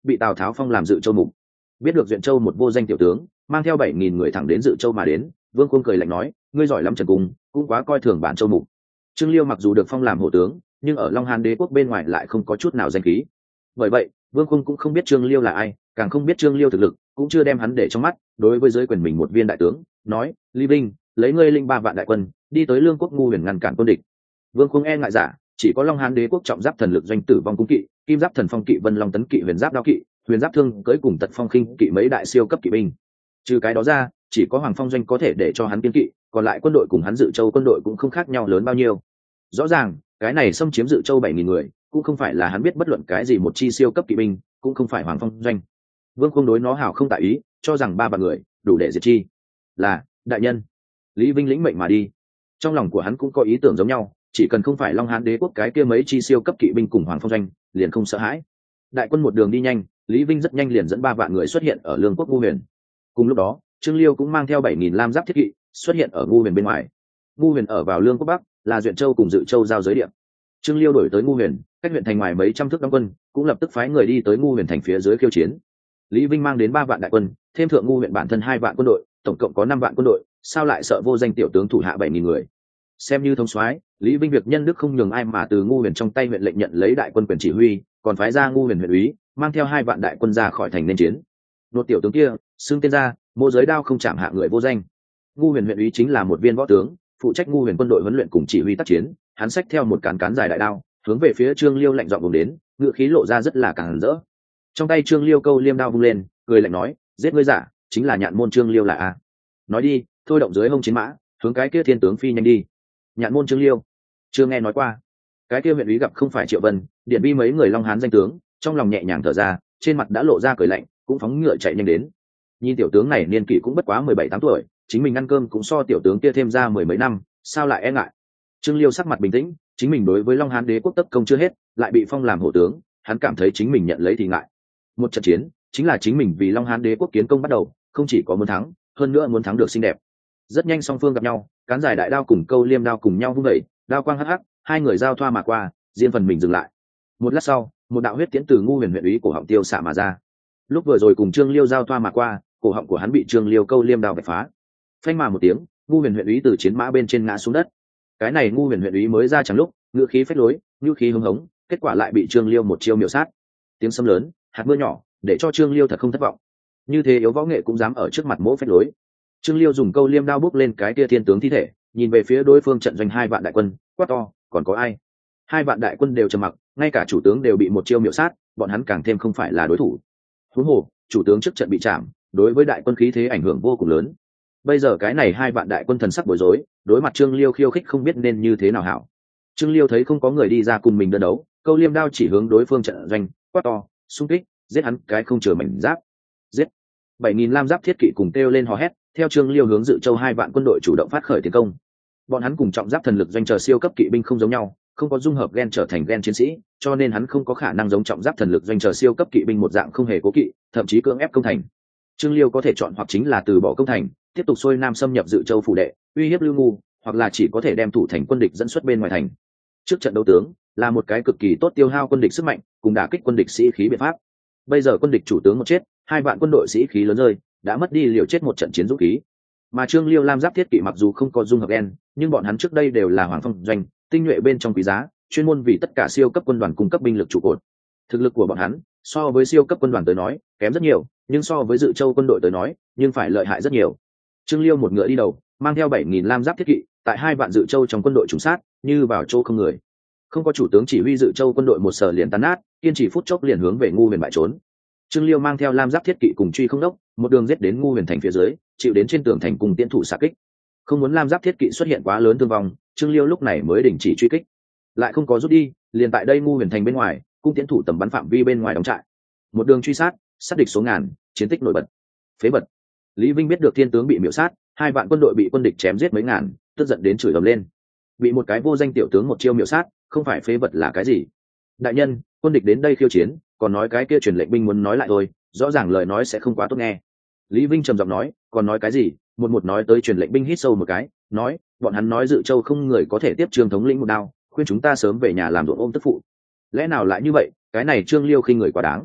bị tào tháo phong làm dự châu mục. Biết được duyện châu một vô danh tiểu tướng mang theo bảy nghìn người thẳng đến dự châu mà đến, Vương Khung cười lạnh nói, ngươi giỏi lắm Trần Cung, cũng quá coi thường bản châu mục. Trương Liêu mặc dù được phong làm hổ tướng, nhưng ở Long Hán đế quốc bên ngoài lại không có chút nào danh khí. Bởi vậy Vương Khung cũng không biết Trương Liêu là ai, càng không biết Trương Liêu thực lực, cũng chưa đem hắn để trong mắt. Đối với dưới quyền mình một viên đại tướng, nói, Lý Vinh, lấy ngươi linh ba vạn đại quân đi tới Lương quốc Ngu Huyền ngăn cản quân địch. Vương Khung e ngại giả, chỉ có Long Hán đế quốc trọng giáp thần lực doanh tử vong cung kỵ, kim giáp thần phong kỵ, vân long tấn kỵ, huyền giáp đao kỵ, huyền giáp thương cưỡi cùng tật phong khinh kỵ mấy đại siêu cấp kỵ binh. Trừ cái đó ra, chỉ có Hoàng Phong doanh có thể để cho hắn kiên kỵ, còn lại quân đội cùng hắn Dự Châu quân đội cũng không khác nhau lớn bao nhiêu. Rõ ràng cái này xâm chiếm Dự Châu bảy nghìn người cũng không phải là hắn biết bất luận cái gì một chi siêu cấp kỵ binh, cũng không phải Hoàng Phong doanh. Vương Khung đối nó hảo không tại ý, cho rằng ba vạn người đủ để diệt chi. Là đại nhân. Lý Vinh lĩnh mệnh mà đi. Trong lòng của hắn cũng có ý tưởng giống nhau, chỉ cần không phải Long Hán đế quốc cái kia mấy chi siêu cấp kỵ binh cùng Hoàng Phong doanh, liền không sợ hãi. Đại quân một đường đi nhanh, Lý Vinh rất nhanh liền dẫn ba vạn người xuất hiện ở Lương quốc Ngu Huyền. Cùng lúc đó, Trương Liêu cũng mang theo bảy nghìn lam giáp thiết kỵ xuất hiện ở Ngu Huyền bên ngoài. Ngu Huyền ở vào Lương quốc Bắc, là Duyện Châu cùng Dự Châu giao giới địa. Trương Liêu đổi tới Ngu Huyền, cách huyện thành ngoài mấy trăm thước đóng quân, cũng lập tức phái người đi tới Ngu Huyền thành phía dưới khiêu chiến. Lý Vinh mang đến ba vạn đại quân, thêm thượng Ngu Huyền bản thân hai vạn quân đội, tổng cộng có năm vạn quân đội, sao lại sợ vô danh tiểu tướng thủ hạ bảy nghìn người. Xem như thống soái, Lý Vinh việc nhân đức không nhường ai mà từ Ngu Huyền trong tay huyện lệnh nhận lấy đại quân quyền chỉ huy, còn phái ra Ngu Huyền huyện úy mang theo hai vạn đại quân ra khỏi thành nên chiến. Nột tiểu tướng kia xưng tên ra, mô giới đao không chạm hạ người vô danh. Ngu Huyền huyện úy chính là một viên võ tướng, phụ trách Ngu Huyền quân đội huấn luyện cùng chỉ huy tác chiến. Hắn xách theo một cán cán dài đại đao, hướng về phía Trương Liêu lạnh giọng vùng đến, ngựa khí lộ ra rất là càng rỡ. Trong tay Trương Liêu câu liêm đao vung lên, cười lạnh nói, giết ngươi giả, chính là Nhạn môn Trương Liêu là a. Nói đi, thôi động dưới hông chiến mã, hướng cái kia thiên tướng phi nhanh đi. Nhạn môn Trương Liêu, chưa nghe nói qua. Cái kia huyện úy gặp không phải Triệu Vân, điện bi mấy người Long Hán danh tướng, trong lòng nhẹ nhàng thở ra, trên mặt đã lộ ra cười lạnh, cũng phóng ngựa chạy nhanh đến. Nhìn tiểu tướng này niên kỷ cũng bất quá mười bảy tám tuổi, chính mình ăn cơm cũng so tiểu tướng kia thêm ra mười mấy năm, sao lại e ngại. Trương Liêu sắc mặt bình tĩnh, chính mình đối với Long Hán đế quốc tất công chưa hết, lại bị phong làm hổ tướng, hắn cảm thấy chính mình nhận lấy thì ngại. Một trận chiến, chính là chính mình vì Long Hán đế quốc kiến công bắt đầu, không chỉ có muốn thắng, hơn nữa muốn thắng được xinh đẹp. Rất nhanh song phương gặp nhau, cán dài đại đao cùng câu liêm đao cùng nhau vung đẩy, đao quang hắc hắc, hai người giao thoa mà qua, riêng phần mình dừng lại. Một lát sau, một đạo huyết tiễn từ Ngu Huyền huyện úy cổ họng tiêu xạ mà ra. Lúc vừa rồi cùng Trương Liêu giao thoa mà qua, cổ họng của hắn bị Trương Liêu câu liêm đao bạch phá. Phanh mà một tiếng, Ngu Huyền huyện úy từ chiến mã bên trên ngã xuống đất. Cái này Ngu Huyền huyện úy mới ra chẳng lúc, ngữ khí phách lối, ngữ khí hưng hống, kết quả lại bị Trương Liêu một chiêu miểu sát. Tiếng sấm lớn, hạt mưa nhỏ, để cho Trương Liêu thật không thất vọng. Như thế yếu võ nghệ cũng dám ở trước mặt mỗ phách lối. Trương Liêu dùng câu liêm đao bước lên cái kia thiên tướng thi thể, nhìn về phía đối phương trận doanh hai vạn đại quân, quát to, còn có ai? Hai vạn đại quân đều trầm mặc, ngay cả chủ tướng đều bị một chiêu miểu sát, bọn hắn càng thêm không phải là đối thủ. Huống hồ, chủ tướng trước trận bị chạm, đối với đại quân khí thế ảnh hưởng vô cùng lớn. Bây giờ cái này hai vạn đại quân thần sắc bối rối, đối mặt Trương Liêu khiêu khích không biết nên như thế nào hảo. Trương Liêu thấy không có người đi ra cùng mình đơn đấu, câu liêm đao chỉ hướng đối phương trận doanh, quát to, xung kích, giết hắn cái không chừa mảnh giáp. Giết. bảy nghìn lam giáp thiết kỵ cùng kêu lên hò hét, theo Trương Liêu hướng Dự Châu hai vạn quân đội chủ động phát khởi tiến công. Bọn hắn cùng trọng giáp thần lực doanh chờ siêu cấp kỵ binh không giống nhau, không có dung hợp gen trở thành gen chiến sĩ, cho nên hắn không có khả năng giống trọng giáp thần lực doanh chờ siêu cấp kỵ binh một dạng không hề cố kỵ, thậm chí cưỡng ép công thành. Trương Liêu có thể chọn hoặc chính là từ bỏ công thành, tiếp tục xuôi nam xâm nhập Dự Châu phủ đệ, uy hiếp Lưu Ngu, hoặc là chỉ có thể đem thủ thành quân địch dẫn xuất bên ngoài thành. Trước trận đấu tướng là một cái cực kỳ tốt tiêu hao quân địch sức mạnh, cùng đả kích quân địch sĩ khí biện pháp. Bây giờ quân địch chủ tướng một chết, hai vạn quân đội sĩ khí lớn rơi, đã mất đi liều chết một trận chiến dũng khí. Mà Trương Liêu lam giáp thiết kỵ mặc dù không có dung hợp gen, nhưng bọn hắn trước đây đều là Hoàng Phong doanh, tinh nhuệ bên trong quý giá, chuyên môn vì tất cả siêu cấp quân đoàn cung cấp binh lực trụ cột. Thực lực của bọn hắn so với siêu cấp quân đoàn tới nói kém rất nhiều, nhưng so với Dự Châu quân đội tới nói nhưng phải lợi hại rất nhiều. Trương Liêu một ngựa đi đầu, mang theo bảy nghìn lam giáp thiết kỵ, tại hai vạn Dự Châu trong quân đội trùng sát, như vào chỗ không người. Không có chủ tướng chỉ huy Dự Châu quân đội một sở liền tan nát, kiên trì phút chốc liền hướng về Ngu Huyền bại trốn. Trương Liêu mang theo lam giáp thiết kỵ cùng truy không đốc, một đường giết đến Ngu Huyền thành phía dưới, chịu đến trên tường thành cùng tiến thủ xạ kích. Không muốn lam giáp thiết kỵ xuất hiện quá lớn thương vong, Trương Liêu lúc này mới đình chỉ truy kích, lại không có rút đi, liền tại đây Ngu Huyền thành bên ngoài, cung tiến thủ tầm bắn phạm vi bên ngoài đóng trại. Một đường truy sát, sát địch số ngàn, chiến tích nổi bật. Phế vật. Lý Vinh biết được thiên tướng bị miểu sát, hai vạn quân đội bị quân địch chém giết mấy ngàn, tức giận đến chửi ầm lên. Bị một cái vô danh tiểu tướng một chiêu miểu sát, không phải phế vật là cái gì? Đại nhân, quân địch đến đây khiêu chiến, còn nói cái kia truyền lệnh binh muốn nói lại thôi, rõ ràng lời nói sẽ không quá tốt nghe. Lý Vinh trầm giọng nói, còn nói cái gì? Một một nói tới truyền lệnh binh hít sâu một cái, nói, bọn hắn nói Dự Châu không người có thể tiếp Trương thống lĩnh một đao, khuyên chúng ta sớm về nhà làm ruộng ôm tức phụ. Lẽ nào lại như vậy? Cái này Trương Liêu khinh người quá đáng.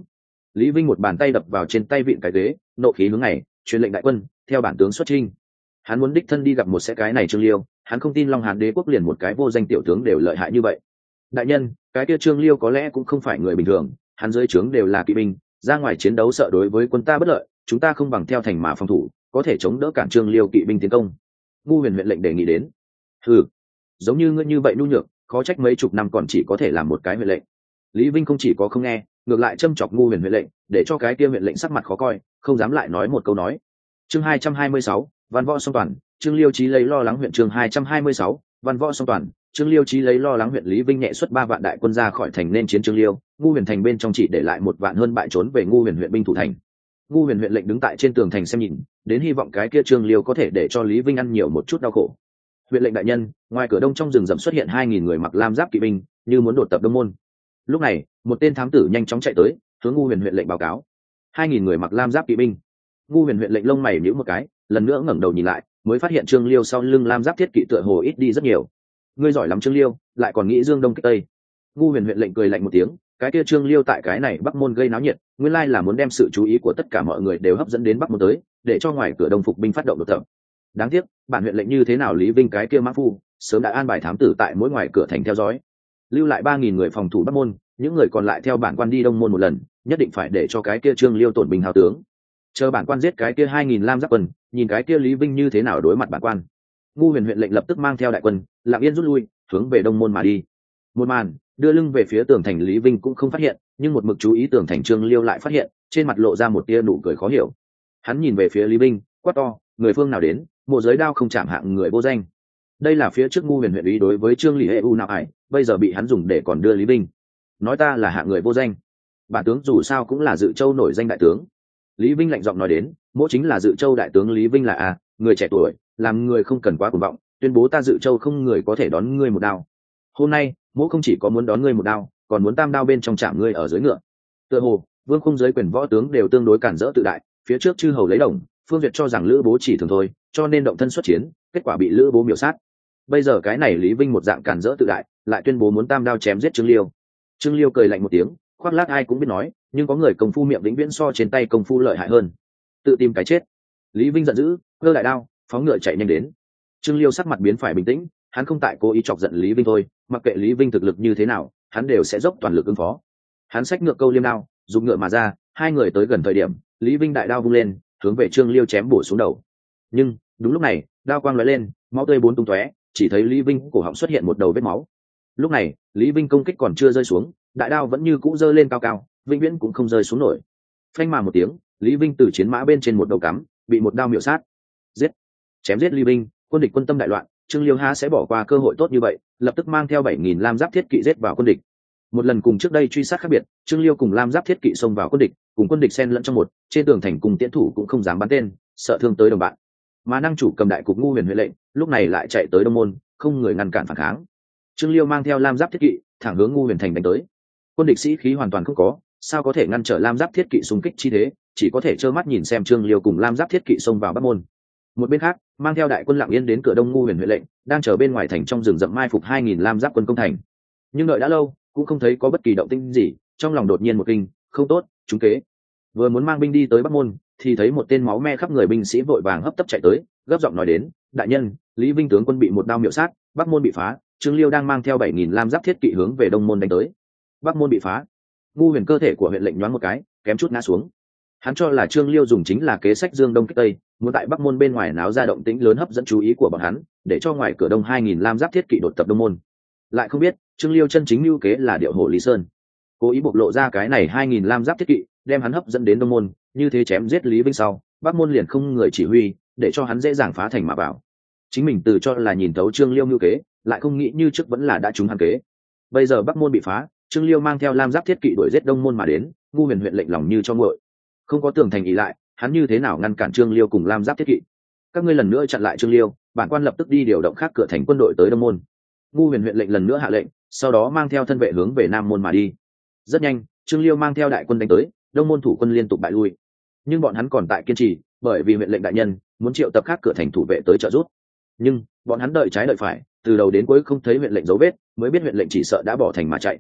Lý Vinh một bàn tay đập vào trên tay vịn cái ghế, nộ khí hướng này, truyền lệnh đại quân, theo bản tướng xuất chinh. Hắn muốn đích thân đi gặp một sẽ cái này Trương Liêu, hắn không tin Long Hán Đế quốc liền một cái vô danh tiểu tướng đều lợi hại như vậy. Đại nhân, cái kia Trương Liêu có lẽ cũng không phải người bình thường, hắn dưới trướng đều là kỵ binh, ra ngoài chiến đấu sợ đối với quân ta bất lợi, chúng ta không bằng theo thành mà phòng thủ, có thể chống đỡ cản Trương Liêu kỵ binh tiến công. Ngu Huyền huyện lệnh đề nghị đến. Ừ, giống như ngươi như vậy nhu nhược, khó trách mấy chục năm còn chỉ có thể làm một cái huyện lệnh. Lý Vinh không chỉ có không nghe, ngược lại châm chọc Ngu Huyền huyện lệnh, để cho cái kia huyện lệnh sắc mặt khó coi, không dám lại nói một câu nói. Chương hai trăm hai mươi sáu, Văn Võ Song Toàn, Trương Liêu Chí lấy lo lắng huyện. Chương hai trăm hai mươi sáu, Văn Võ Song Toàn, Trương Liêu Chí lấy lo lắng huyện. Lý Vinh nhẹ xuất ba vạn đại quân ra khỏi thành nên chiến Trương Liêu, Ngu Huyền thành bên trong chỉ để lại một vạn hơn bại trốn về Ngu Huyền huyện binh thủ thành. Ngu Huyền huyện lệnh đứng tại trên tường thành xem nhìn, đến hy vọng cái kia Trương Liêu có thể để cho Lý Vinh ăn nhiều một chút đau khổ. Huyện lệnh đại nhân, ngoài cửa đông trong rừng rậm xuất hiện hai nghìn người mặc lam giáp kỵ binh, như muốn đột tập Đông môn. Lúc này, một tên thám tử nhanh chóng chạy tới, hướng Ngu Huyền huyện lệnh báo cáo. Hai nghìn người mặc lam giáp kỵ binh. Ngu Huyền huyện lệnh lông mày nhíu một cái, lần nữa ngẩng đầu nhìn lại, mới phát hiện Trương Liêu sau lưng lam giáp thiết kỵ tựa hồ ít đi rất nhiều. Ngươi giỏi lắm Trương Liêu, lại còn nghĩ dương đông kích tây. Ngu Huyền huyện lệnh cười lạnh một tiếng, cái kia Trương Liêu tại cái này Bắc môn gây náo nhiệt, nguyên lai là muốn đem sự chú ý của tất cả mọi người đều hấp dẫn đến Bắc môn tới, để cho ngoài cửa đông phục binh phát động đột tập. Đáng tiếc, bản huyện lệnh như thế nào Lý Vinh cái kia mã phu, sớm đã an bài thám tử tại mỗi ngoài cửa thành theo dõi, lưu lại ba nghìn người phòng thủ Bắc môn, những người còn lại theo bản quan đi Đông môn một lần, nhất định phải để cho cái kia Trương Liêu tổn binh hao tướng. Chờ bản quan giết cái kia hai nghìn lam giáp quân, nhìn cái kia Lý Vinh như thế nào đối mặt bản quan. Ngu Huyền huyện lệnh lập tức mang theo đại quân, lặng yên rút lui, hướng về Đông môn mà đi. Một màn, đưa lưng về phía tường thành Lý Vinh cũng không phát hiện, nhưng một mực chú ý tường thành Trương Liêu lại phát hiện, trên mặt lộ ra một tia nụ cười khó hiểu. Hắn nhìn về phía Lý Vinh, quát to, người phương nào đến, mộ giới đao không chạm hạng người vô danh. Đây là phía trước Ngu Huyền huyện ý đối với Trương Lý Hệ U nào ải, bây giờ bị hắn dùng để còn đưa Lý Vinh. Nói ta là hạng người vô danh. Bản tướng dù sao cũng là Dự Châu nổi danh đại tướng. Lý Vinh lạnh giọng nói đến, mỗ chính là Dự Châu đại tướng Lý Vinh là a, người trẻ tuổi, làm người không cần quá cuồng vọng, tuyên bố ta Dự Châu không người có thể đón ngươi một đao. Hôm nay, mỗ không chỉ có muốn đón ngươi một đao, còn muốn tam đao bên trong chạm ngươi ở dưới ngựa. Tựa hồ, vương khung giới quyền võ tướng đều tương đối cản rỡ tự đại, phía trước chư hầu lấy đồng, Phương Việt cho rằng Lữ Bố chỉ thường thôi, cho nên động thân xuất chiến, kết quả bị Lữ Bố miểu sát. Bây giờ cái này Lý Vinh một dạng cản rỡ tự đại, lại tuyên bố muốn tam đao chém giết Trương Liêu. Trương Liêu cười lạnh một tiếng, khoác lác ai cũng biết nói, nhưng có người công phu miệng vĩnh viễn so trên tay công phu lợi hại hơn. Tự tìm cái chết. Lý Vinh giận dữ, cơ đại đao, phóng ngựa chạy nhanh đến. Trương Liêu sắc mặt biến phải bình tĩnh, hắn không tại cố ý chọc giận Lý Vinh thôi, mặc kệ Lý Vinh thực lực như thế nào, hắn đều sẽ dốc toàn lực ứng phó. Hắn xách ngựa câu liêm đao, dùng ngựa mà ra, hai người tới gần thời điểm, Lý Vinh đại đao vung lên, hướng về Trương Liêu chém bổ xuống đầu. Nhưng đúng lúc này, đao quang lóe lên, máu tươi bốn tung tóe, chỉ thấy Lý Vinh cổ họng xuất hiện một đầu vết máu. Lúc này, Lý Vinh công kích còn chưa rơi xuống, đại đao vẫn như cũ giơ lên cao cao, vĩnh viễn cũng không rơi xuống nổi. Phanh mà một tiếng, Lý Vinh từ chiến mã bên trên một đầu cắm, bị một đao miểu sát. Giết, chém giết Lý Vinh, quân địch quân tâm đại loạn, Trương Liêu há sẽ bỏ qua cơ hội tốt như vậy, lập tức mang theo bảy nghìn lam giáp thiết kỵ giết vào quân địch. Một lần cùng trước đây truy sát khác biệt, Trương Liêu cùng lam giáp thiết kỵ xông vào quân địch, cùng quân địch xen lẫn trong một, trên tường thành cùng tiễn thủ cũng không dám bắn tên, sợ thương tới đồng bạn. Mà năng chủ cầm đại cục Ngu Huyền huệ lệnh, lúc này lại chạy tới Đông môn, không người ngăn cản phản kháng. Trương Liêu mang theo lam giáp thiết kỵ, thẳng hướng Ngu Huyền thành đánh tới. Quân địch sĩ khí hoàn toàn không có, sao có thể ngăn trở lam giáp thiết kỵ xung kích chi thế, chỉ có thể trơ mắt nhìn xem Trương Liêu cùng lam giáp thiết kỵ xông vào Bắc môn. Một bên khác, mang theo đại quân lặng yên đến cửa đông Ngu Huyền huệ lệnh, đang chờ bên ngoài thành trong rừng rậm mai phục hai nghìn lam giáp quân công thành. Nhưng đợi đã lâu, cũng không thấy có bất kỳ động tĩnh gì, trong lòng đột nhiên một kinh, không tốt, trúng kế. Vừa muốn mang binh đi tới Bắc môn, thì thấy một tên máu me khắp người binh sĩ vội vàng hấp tấp chạy tới, gấp giọng nói đến, đại nhân, Lý Vinh tướng quân bị một đao miểu sát, Bắc môn bị phá, Trương Liêu đang mang theo bảy nghìn lam giáp thiết kỵ hướng về Đông môn đánh tới. Bắc môn bị phá. Ngu Huyền cơ thể của huyện lệnh nhoáng một cái, kém chút ngã xuống. Hắn cho là Trương Liêu dùng chính là kế sách dương đông kích tây, muốn tại Bắc môn bên ngoài náo ra động tĩnh lớn hấp dẫn chú ý của bọn hắn, để cho ngoài cửa đông hai nghìn lam giáp thiết kỵ đột tập Đông môn. Lại không biết, Trương Liêu chân chính mưu kế là điệu hổ Lý Sơn, cố ý bộc lộ ra cái này hai nghìn lam giáp thiết kỵ, đem hắn hấp dẫn đến Đông môn, như thế chém giết Lý Vinh sau, Bắc môn liền không người chỉ huy, để cho hắn dễ dàng phá thành mà vào. Chính mình từ cho là nhìn thấu Trương Liêu mưu kế, lại không nghĩ như trước vẫn là đã trúng hắn kế. Bây giờ Bắc môn bị phá, Trương Liêu mang theo lam giáp thiết kỵ đuổi giết Đông môn mà đến, Ngu Huyền huyện lệnh lòng như cho nguội. Không có tường thành ỷ lại, hắn như thế nào ngăn cản Trương Liêu cùng lam giáp thiết kỵ? Các ngươi lần nữa chặn lại Trương Liêu, bản quan lập tức đi điều động khác cửa thành quân đội tới Đông môn. Ngu Huyền huyện lệnh lần nữa hạ lệnh, sau đó mang theo thân vệ hướng về Nam môn mà đi. Rất nhanh, Trương Liêu mang theo đại quân đánh tới, Đông môn thủ quân liên tục bại lui. Nhưng bọn hắn còn tại kiên trì, bởi vì huyện lệnh đại nhân muốn triệu tập khác cửa thành thủ vệ tới trợ giúp. Nhưng bọn hắn đợi trái đợi phải, từ đầu đến cuối không thấy huyện lệnh dấu vết, mới biết huyện lệnh chỉ sợ đã bỏ thành mà chạy.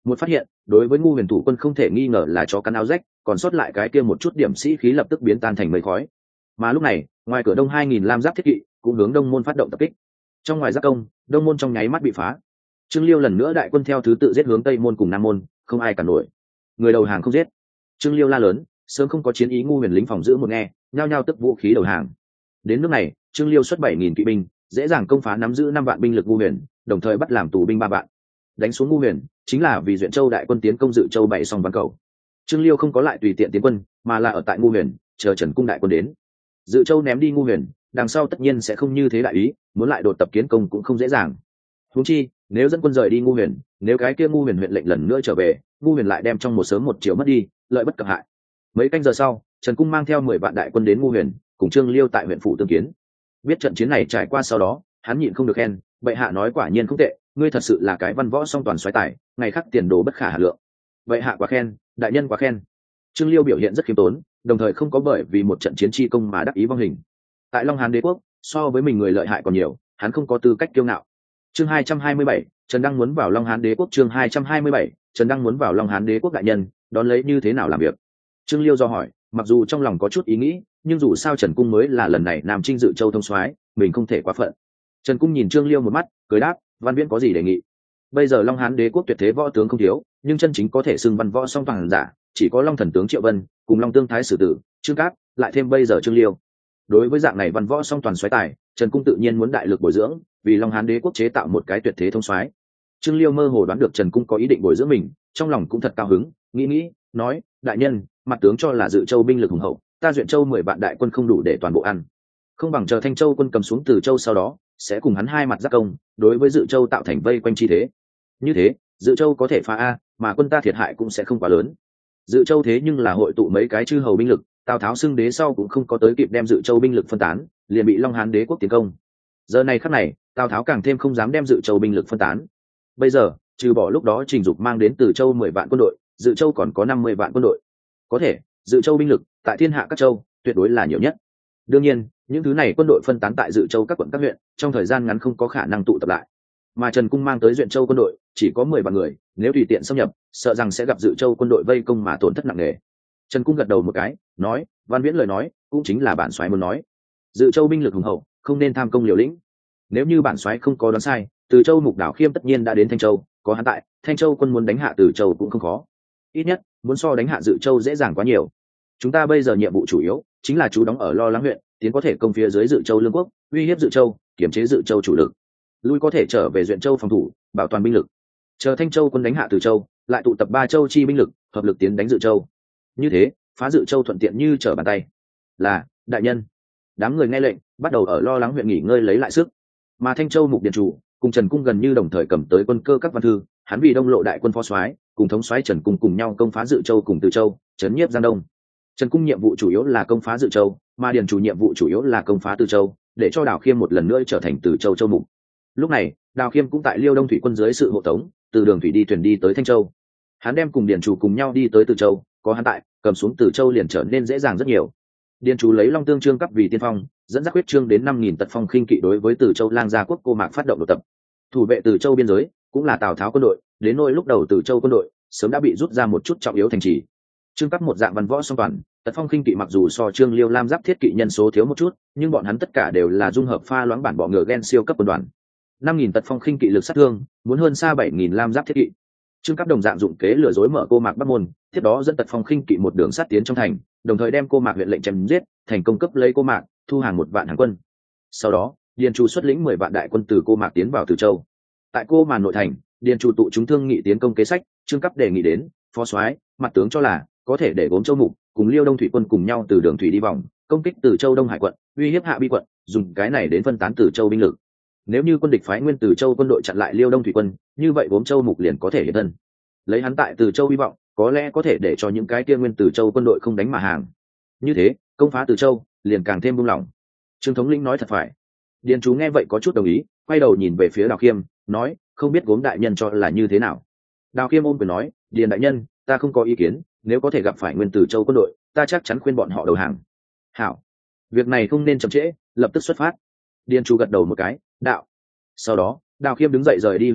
một phát hiện đối với ngu huyền thủ quân không thể nghi ngờ là chó cắn áo rách, còn sót lại cái kia một chút điểm sĩ khí lập tức biến tan thành mây khói. Mà lúc này ngoài cửa đông hai nghìn lam giáp thiết kỵ cũng hướng đông môn phát động tập kích. Trong ngoài giáp công, đông môn trong nháy mắt bị phá. Trương Liêu lần nữa đại quân theo thứ tự giết hướng tây môn cùng nam môn, không ai cản nổi. Người đầu hàng không giết. Trương Liêu la lớn, sớm không có chiến ý ngu huyền lính phòng giữ một nghe, nhao nhao tức vũ khí đầu hàng. Đến nước này, Trương Liêu xuất bảy nghìn kỵ binh, dễ dàng công phá nắm giữ năm vạn binh lực ngu huyền, đồng thời bắt làm tù binh ba vạn. Đánh xuống ngu huyền, chính là vì Duyện Châu đại quân tiến công Dự Châu bảy song văn cầu. Trương Liêu không có lại tùy tiện tiến quân, mà là ở tại ngu huyền, chờ Trần Cung đại quân đến. Dự Châu ném đi ngu huyền, đằng sau tất nhiên sẽ không như thế đại ý, muốn lại đột tập kiến công cũng không dễ dàng. Huống chi, nếu dẫn quân rời đi ngu huyền, nếu cái kia ngu huyền huyện lệnh lần nữa trở về, ngu huyền lại đem trong một sớm một chiều mất đi, lợi bất cập hại. Mấy canh giờ sau, Trần Cung mang theo mười vạn đại quân đến ngu huyền, cùng Trương Liêu tại huyện phủ tương kiến. Biết trận chiến này trải qua sau đó, hắn nhịn không được khen, bệ hạ nói quả nhiên không tệ, ngươi thật sự là cái văn võ song toàn soái tài, ngày khắc tiền đồ bất khả hà lượng. Bệ hạ quá khen, đại nhân quá khen. Trương Liêu biểu hiện rất khiêm tốn, đồng thời không có bởi vì một trận chiến chi công mà đắc ý vong hình. Tại Long Hán Đế quốc, so với mình người lợi hại còn nhiều, hắn không có tư cách kiêu ngạo. Chương hai trăm hai mươi bảy, Trần Đăng muốn vào Long Hán Đế quốc. Chương hai trăm hai mươi bảy, Trần Đăng muốn vào Long Hán Đế quốc. Đại nhân, đón lấy như thế nào làm việc? Trương Liêu do hỏi, mặc dù trong lòng có chút ý nghĩ, nhưng dù sao Trần Cung mới là lần này Nam Trinh Dự Châu thông soái, mình không thể quá phận. Trần Cung nhìn Trương Liêu một mắt, cười đáp, Văn Viễn có gì đề nghị? Bây giờ Long Hán Đế quốc tuyệt thế võ tướng không thiếu, nhưng chân chính có thể xưng văn võ song toàn giả, chỉ có Long Thần tướng Triệu Vân, cùng Long Tương Thái Sử Tử, Trương Cáp, lại thêm bây giờ Trương Liêu. Đối với dạng này văn võ song toàn soái tài, Trần Cung tự nhiên muốn đại lực bồi dưỡng, vì Long Hán Đế quốc chế tạo một cái tuyệt thế thông soái. Trương Liêu mơ hồ đoán được Trần Cung có ý định bồi dưỡng mình, trong lòng cũng thật cao hứng, nghĩ nghĩ, nói, đại nhân, mặt tướng cho là Dự Châu binh lực hùng hậu, ta Duyện Châu mười vạn đại quân không đủ để toàn bộ ăn, không bằng chờ Thanh Châu quân cầm xuống Từ Châu sau đó, sẽ cùng hắn hai mặt giáp công, đối với Dự Châu tạo thành vây quanh chi thế. Như thế, Dự Châu có thể phá a, mà quân ta thiệt hại cũng sẽ không quá lớn. Dự Châu thế nhưng là hội tụ mấy cái chư hầu binh lực, Tào Tháo xưng đế sau cũng không có tới kịp đem Dự Châu binh lực phân tán, liền bị Long Hán Đế quốc tiến công. Giờ này khắc này, Tào Tháo càng thêm không dám đem Dự Châu binh lực phân tán. Bây giờ, trừ bỏ lúc đó Trình Dục mang đến Từ Châu mười vạn quân đội, Dự Châu còn có năm mươi vạn quân đội. Có thể, Dự Châu binh lực tại thiên hạ các châu tuyệt đối là nhiều nhất. Đương nhiên, những thứ này quân đội phân tán tại Dự Châu các quận các huyện, trong thời gian ngắn không có khả năng tụ tập lại. Mà Trần Cung mang tới Duyện Châu quân đội chỉ có mười vạn người, nếu tùy tiện xâm nhập, sợ rằng sẽ gặp Dự Châu quân đội vây công mà tổn thất nặng nề. Trần Cung gật đầu một cái, nói, Văn Viễn lời nói cũng chính là bản soái muốn nói. Dự Châu binh lực hùng hậu, không nên tham công liều lĩnh. Nếu như bản soái không có đoán sai, Từ Châu Mục Đảo Khiêm tất nhiên đã đến Thanh Châu, có hắn tại, Thanh Châu quân muốn đánh hạ Từ Châu cũng không khó. Ít nhất, muốn so đánh hạ Dự Châu dễ dàng quá nhiều. Chúng ta bây giờ nhiệm vụ chủ yếu chính là trú đóng ở Lo Lắng huyện, tiến có thể công phía dưới Dự Châu lương quốc, uy hiếp Dự Châu, kiểm chế Dự Châu chủ lực. Lui có thể trở về Duyện Châu phòng thủ, bảo toàn binh lực. Chờ Thanh Châu quân đánh hạ Từ Châu, lại tụ tập ba châu chi binh lực, hợp lực tiến đánh Dự Châu. Như thế, phá Dự Châu thuận tiện như trở bàn tay. Là, đại nhân. Đám người nghe lệnh, bắt đầu ở Lo Lắng huyện nghỉ ngơi lấy lại sức. Mà Thanh Châu Mục Điện chủ cùng Trần Cung gần như đồng thời cầm tới quân cơ các văn thư, hắn vì Đông Lộ đại quân phó soái, cùng thống soái Trần Cung cùng nhau công phá Dự Châu cùng Từ Châu, trấn nhiếp Giang Đông. Trần Cung nhiệm vụ chủ yếu là công phá Dự Châu, mà Điền chủ nhiệm vụ chủ yếu là công phá Từ Châu, để cho Đào Khiêm một lần nữa trở thành Từ Châu châu mục. Lúc này, Đào Khiêm cũng tại Liêu Đông thủy quân dưới sự hộ tống, từ đường thủy đi thuyền đi tới Thanh Châu. Hắn đem cùng Điền chủ cùng nhau đi tới Từ Châu, có hắn tại, cầm xuống Từ Châu liền trở nên dễ dàng rất nhiều. Điền chủ lấy Long Tương Trương cấp vì tiên phong, dẫn dắt huyết trương đến năm nghìn tật phong khinh kỵ đối với Từ Châu lang gia quốc Cô Mạc phát động đột tập. Thủ vệ Từ Châu biên giới cũng là Tào Tháo quân đội, đến nỗi lúc đầu Từ Châu quân đội sớm đã bị rút ra một chút trọng yếu thành trì. Trương cấp một dạng văn võ song toàn, tật phong khinh kỵ mặc dù so Trương Liêu Lam giáp thiết kỵ nhân số thiếu một chút, nhưng bọn hắn tất cả đều là dung hợp pha loãng bản bọ ngựa gen siêu cấp quân đoàn. năm nghìn tật phong khinh kỵ lực sát thương, muốn hơn xa bảy nghìn Lam giáp thiết kỵ. Trương cấp đồng dạng dụng kế lừa dối mở Cô Mạc Bắc môn, tiếp đó dẫn tật phong khinh kỵ một đường sát tiến trong thành, đồng thời đem Cô Mạc huyện lệnh chém giết, thành công cấp lấy Cô Mạc, thu hàng một vạn hàng quân. Sau đó, Điền Chu xuất lĩnh mười vạn đại quân từ Cô Mạc tiến vào Từ Châu. Tại Cô Mạc nội thành, Điền Chu tụ chúng thương nghị tiến công kế sách, Trương cấp đề nghị đến, phó soái, mặt tướng cho là có thể để Gốm Châu Mục cùng Liêu Đông thủy quân cùng nhau từ đường thủy đi vòng, công kích Từ Châu Đông Hải quận, uy hiếp Hạ Bi quận, dùng cái này đến phân tán Từ Châu binh lực. Nếu như quân địch phái nguyên Từ Châu quân đội chặn lại Liêu Đông thủy quân, như vậy Gốm Châu Mục liền có thể hiện thân. Lấy hắn tại Từ Châu hy vọng, có lẽ có thể để cho những cái kia nguyên Từ Châu quân đội không đánh mà hàng. Như thế, công phá Từ Châu liền càng thêm buông lỏng. Trương thống lĩnh nói thật phải. Điền Chú nghe vậy có chút đồng ý, quay đầu nhìn về phía Đào Khiêm, nói, không biết Gốm đại nhân cho là như thế nào. Đào Khiêm ôm quyền nói, Điền đại nhân, ta không có ý kiến, nếu có thể gặp phải nguyên Từ Châu quân đội, ta chắc chắn khuyên bọn họ đầu hàng. Hảo, việc này không nên chậm trễ, lập tức xuất phát. Điền Chú gật đầu một cái, đạo. Sau đó, Đào Khiêm đứng dậy rời đi huyện phủ,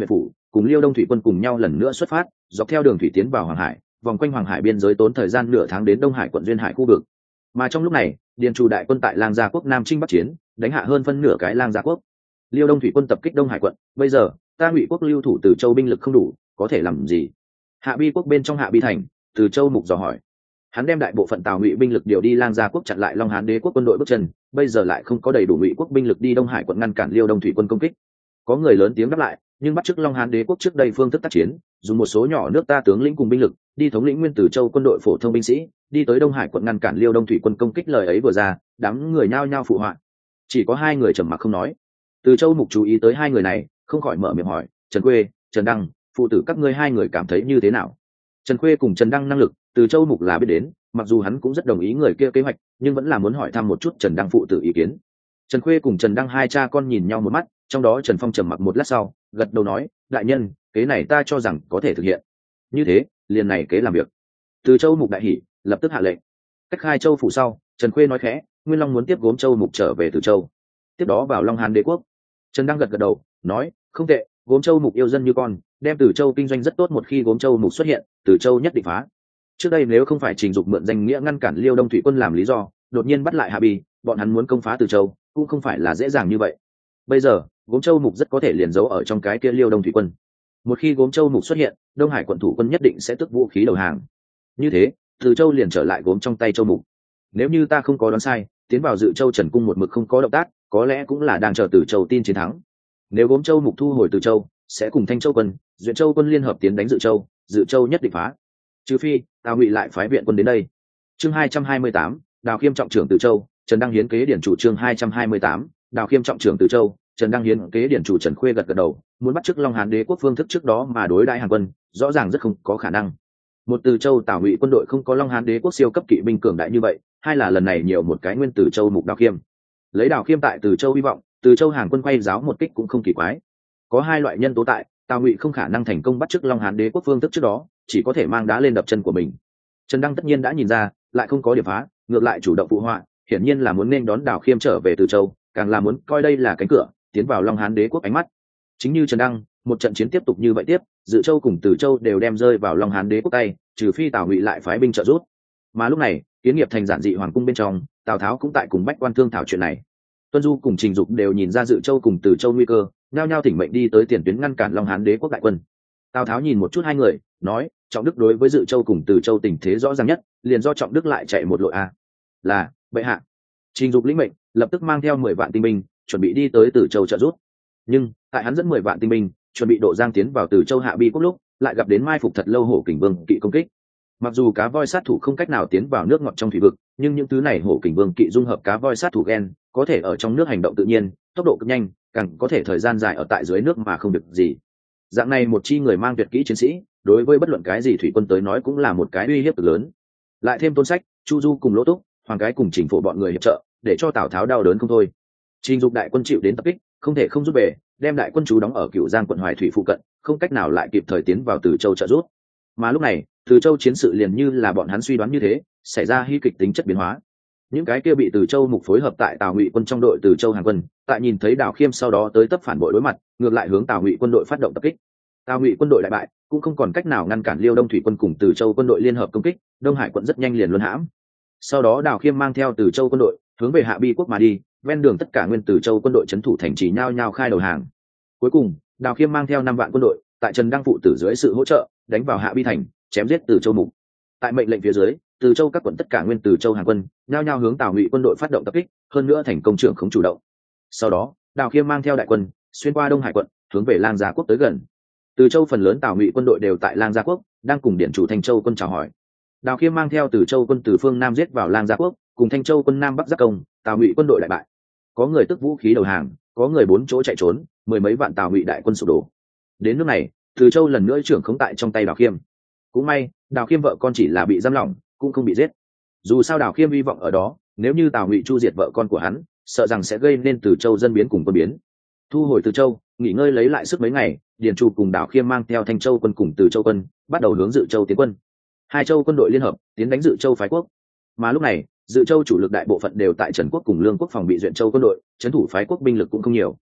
cùng Liêu Đông thủy quân cùng nhau lần nữa xuất phát, dọc theo đường thủy tiến vào Hoàng Hải, vòng quanh Hoàng Hải biên giới tốn thời gian nửa tháng đến Đông Hải quận duyên hải khu vực. Mà trong lúc này, Điền Trù đại quân tại Lang Gia quốc Nam Trinh Bắc chiến, đánh hạ hơn phân nửa cái Lang Gia quốc. Liêu Đông thủy quân tập kích Đông Hải quận, bây giờ, ta Ngụy quốc lưu thủ Từ Châu binh lực không đủ, có thể làm gì? Hạ Bi quốc bên trong Hạ Bi thành, Từ Châu Mục dò hỏi. Hắn đem đại bộ phận Tào Ngụy binh lực điều đi Lang Gia quốc chặn lại Long Hán Đế quốc quân đội bước chân, bây giờ lại không có đầy đủ Ngụy quốc binh lực đi Đông Hải quận ngăn cản Liêu Đông thủy quân công kích. Có người lớn tiếng đáp lại, nhưng bắt chước Long Hán Đế quốc trước đây phương thức tác chiến, dùng một số nhỏ nước ta tướng lĩnh cùng binh lực, đi thống lĩnh Nguyên Tử Châu quân đội phổ thông binh sĩ, đi tới Đông Hải quận ngăn cản Liêu Đông thủy quân công kích. Lời ấy vừa ra, đám người nhao nhao phụ họa. Chỉ có hai người trầm mặc không nói. Từ Châu Mục chú ý tới hai người này, không khỏi mở miệng hỏi, Trần Khuê, Trần Đăng, phụ tử các ngươi hai người cảm thấy như thế nào? Trần Khuê cùng Trần Đăng năng lực, Từ Châu Mục là biết đến, mặc dù hắn cũng rất đồng ý người kia kế hoạch, nhưng vẫn là muốn hỏi thăm một chút Trần Đăng phụ tử ý kiến. Trần Khuê cùng Trần Đăng hai cha con nhìn nhau một mắt, trong đó Trần Phong trầm mặc một lát sau, gật đầu nói, đại nhân, kế này ta cho rằng có thể thực hiện. Như thế, liền này kế làm việc. Từ Châu Mục đại hỉ, lập tức hạ lệnh. Cách khai Châu phủ sau, Trần Khuê nói khẽ, Nguyên Long muốn tiếp Gốm Châu Mục trở về Từ Châu, tiếp đó vào Long Hán Đế quốc. Trần Đăng gật gật đầu, nói, không tệ, Gốm Châu Mục yêu dân như con, đem Từ Châu kinh doanh rất tốt, một khi Gốm Châu Mục xuất hiện, Từ Châu nhất định phá. Trước đây nếu không phải Trình Dục mượn danh nghĩa ngăn cản Liêu Đông thủy quân làm lý do, đột nhiên bắt lại Hạ Bi, bọn hắn muốn công phá Từ Châu, cũng không phải là dễ dàng như vậy. Bây giờ, Gốm Châu Mục rất có thể liền giấu ở trong cái kia Liêu Đông thủy quân. Một khi Gốm Châu Mục xuất hiện, Đông Hải quận thủ quân nhất định sẽ tước vũ khí đầu hàng. Như thế, Từ Châu liền trở lại gốm trong tay Châu Mục. Nếu như ta không có đoán sai, tiến vào Dự Châu Trần cung một mực không có động tác, có lẽ cũng là đang chờ Từ Châu tin chiến thắng. Nếu Gốm Châu Mục thu hồi Từ Châu, sẽ cùng Thanh Châu quân, Duyện Châu quân liên hợp tiến đánh Dự Châu, Dự Châu nhất định phá. Trừ phi, Tào Ngụy lại phái viện quân đến đây. Chương hai trăm hai mươi tám, Đào Khiêm trọng trưởng Từ Châu, Trần Đăng hiến kế điển chủ. Chương hai trăm hai mươi tám, Đào Khiêm trọng trưởng Từ Châu, Trần Đăng hiến kế điển chủ. Trần Khuê gật gật đầu, muốn bắt chước Long Hán Đế quốc phương thức trước đó mà đối đãi Hàn quân, rõ ràng rất không có khả năng. Một Từ Châu Tào Ngụy quân đội không có Long Hán Đế quốc siêu cấp kỵ binh cường đại như vậy, hai là lần này nhiều một cái Nguyên Từ Châu Mục Đào Khiêm. Lấy Đào Khiêm tại Từ Châu hy vọng, Từ Châu Hàn quân quay giáo một kích cũng không kỳ quái. Có hai loại nhân tố tại, Tào Ngụy không khả năng thành công bắt chước Long Hán Đế quốc phương thức trước đó, chỉ có thể mang đá lên đập chân của mình. Trần Đăng tất nhiên đã nhìn ra, lại không có điểm phá, ngược lại chủ động phụ họa, hiển nhiên là muốn nên đón Đào Khiêm trở về Từ Châu, càng là muốn coi đây là cánh cửa tiến vào Long Hán Đế quốc ánh mắt. Chính như Trần Đăng, một trận chiến tiếp tục như vậy tiếp, Dự Châu cùng Từ Châu đều đem rơi vào Long Hán Đế quốc tay, trừ phi Tào Ngụy lại phái binh trợ giúp. Mà lúc này, Kiến Nghiệp thành giản dị hoàng cung bên trong, Tào Tháo cũng tại cùng Bách Quan thương thảo chuyện này. Tuân Du cùng Trình Dục đều nhìn ra Dự Châu cùng Từ Châu nguy cơ, nhao nhao thỉnh mệnh đi tới tiền tuyến ngăn cản Long Hán Đế quốc đại quân. Tào Tháo nhìn một chút hai người, nói, Trọng Đức đối với Dự Châu cùng Từ Châu tình thế rõ ràng nhất, liền do Trọng Đức lại chạy một lội a. Là, bệ hạ. Trình Dục lĩnh mệnh, lập tức mang theo mười vạn tinh binh, chuẩn bị đi tới Từ Châu trợ giúp. Nhưng, tại hắn dẫn mười vạn tinh binh, chuẩn bị độ Giang tiến vào Từ Châu Hạ Bi quốc lúc, lại gặp đến mai phục thật lâu Hổ Kình Vương kỵ công kích. Mặc dù cá voi sát thủ không cách nào tiến vào nước ngọt trong thủy vực, nhưng những thứ này Hổ Kình Vương kỵ dung hợp cá voi sát thủ gen, có thể ở trong nước hành động tự nhiên, tốc độ cực nhanh, càng có thể thời gian dài ở tại dưới nước mà không việc gì. Dạng này một chi người mang tuyệt kỹ chiến sĩ, đối với bất luận cái gì thủy quân tới nói cũng là một cái uy hiếp cực lớn. Lại thêm Tôn Sách, Chu Du cùng Lỗ Túc, Hoàng Cái cùng Trình Phổ bọn người hiệp trợ, để cho Tào Tháo đau đớn không thôi. Trình Dục đại quân chịu đến tập kích, không thể không rút về, đem đại quân trú đóng ở Cửu Giang quận Hoài Thủy phụ cận, không cách nào lại kịp thời tiến vào Từ Châu trợ giúp. Mà lúc này, Từ Châu chiến sự liền như là bọn hắn suy đoán như thế, xảy ra hy kịch tính chất biến hóa. Những cái kia bị Từ Châu Mục phối hợp tại Tào Ngụy quân trong đội Từ Châu Hàn quân, tại nhìn thấy Đào Khiêm sau đó tới tấp phản bội đối mặt, ngược lại hướng Tào Ngụy quân đội phát động tập kích. Tào Ngụy quân đội đại bại, cũng không còn cách nào ngăn cản Liêu Đông thủy quân cùng Từ Châu quân đội liên hợp công kích, Đông Hải quận rất nhanh liền luân hãm. Sau đó Đào Khiêm mang theo Từ Châu quân đội hướng về Hạ Bi quốc mà đi, ven đường tất cả nguyên Từ Châu quân đội trấn thủ thành trì nhao nhao khai đầu hàng. Cuối cùng, Đào Khiêm mang theo năm vạn quân đội, tại Trần Đăng phụ tử dưới sự hỗ trợ, đánh vào Hạ Bi thành, chém giết Từ Châu Mục. Tại mệnh lệnh phía dưới, Từ Châu các quận tất cả nguyên Từ Châu Hàn quân, nhao nhao hướng Tào Ngụy quân đội phát động tập kích, hơn nữa thành công trưởng không chủ động. Sau đó, Đào Khiêm mang theo đại quân, xuyên qua Đông Hải quận, hướng về Lang Gia quốc tới gần. Từ Châu phần lớn Tào Ngụy quân đội đều tại Lang Gia quốc, đang cùng điển chủ Thanh Châu quân chào hỏi. Đào Khiêm mang theo Từ Châu quân từ phương Nam giết vào Lang Gia quốc, cùng Thanh Châu quân Nam Bắc giáp công, Tào Ngụy quân đội đại bại. Có người tức vũ khí đầu hàng, có người bốn chỗ chạy trốn, mười mấy vạn Tào Ngụy đại quân sụp đổ. Đến lúc này, Từ Châu lần nữa trưởng khống tại trong tay Đào Khiêm. Cũng may, Đào Khiêm vợ con chỉ là bị giam lỏng, cũng không bị giết. Dù sao Đào Khiêm hy vọng ở đó, nếu như Tào Ngụy chu diệt vợ con của hắn, sợ rằng sẽ gây nên Từ Châu dân biến cùng quân biến. Thu hồi Từ Châu, nghỉ ngơi lấy lại sức mấy ngày, Điền Trù cùng Đào Khiêm mang theo Thanh Châu quân cùng Từ Châu quân, bắt đầu hướng Dự Châu tiến quân. Hai châu quân đội liên hợp, tiến đánh Dự Châu phái quốc. Mà lúc này, Dự Châu chủ lực đại bộ phận đều tại Trần quốc cùng Lương quốc phòng bị Duyện Châu quân đội, trấn thủ phái quốc binh lực cũng không nhiều.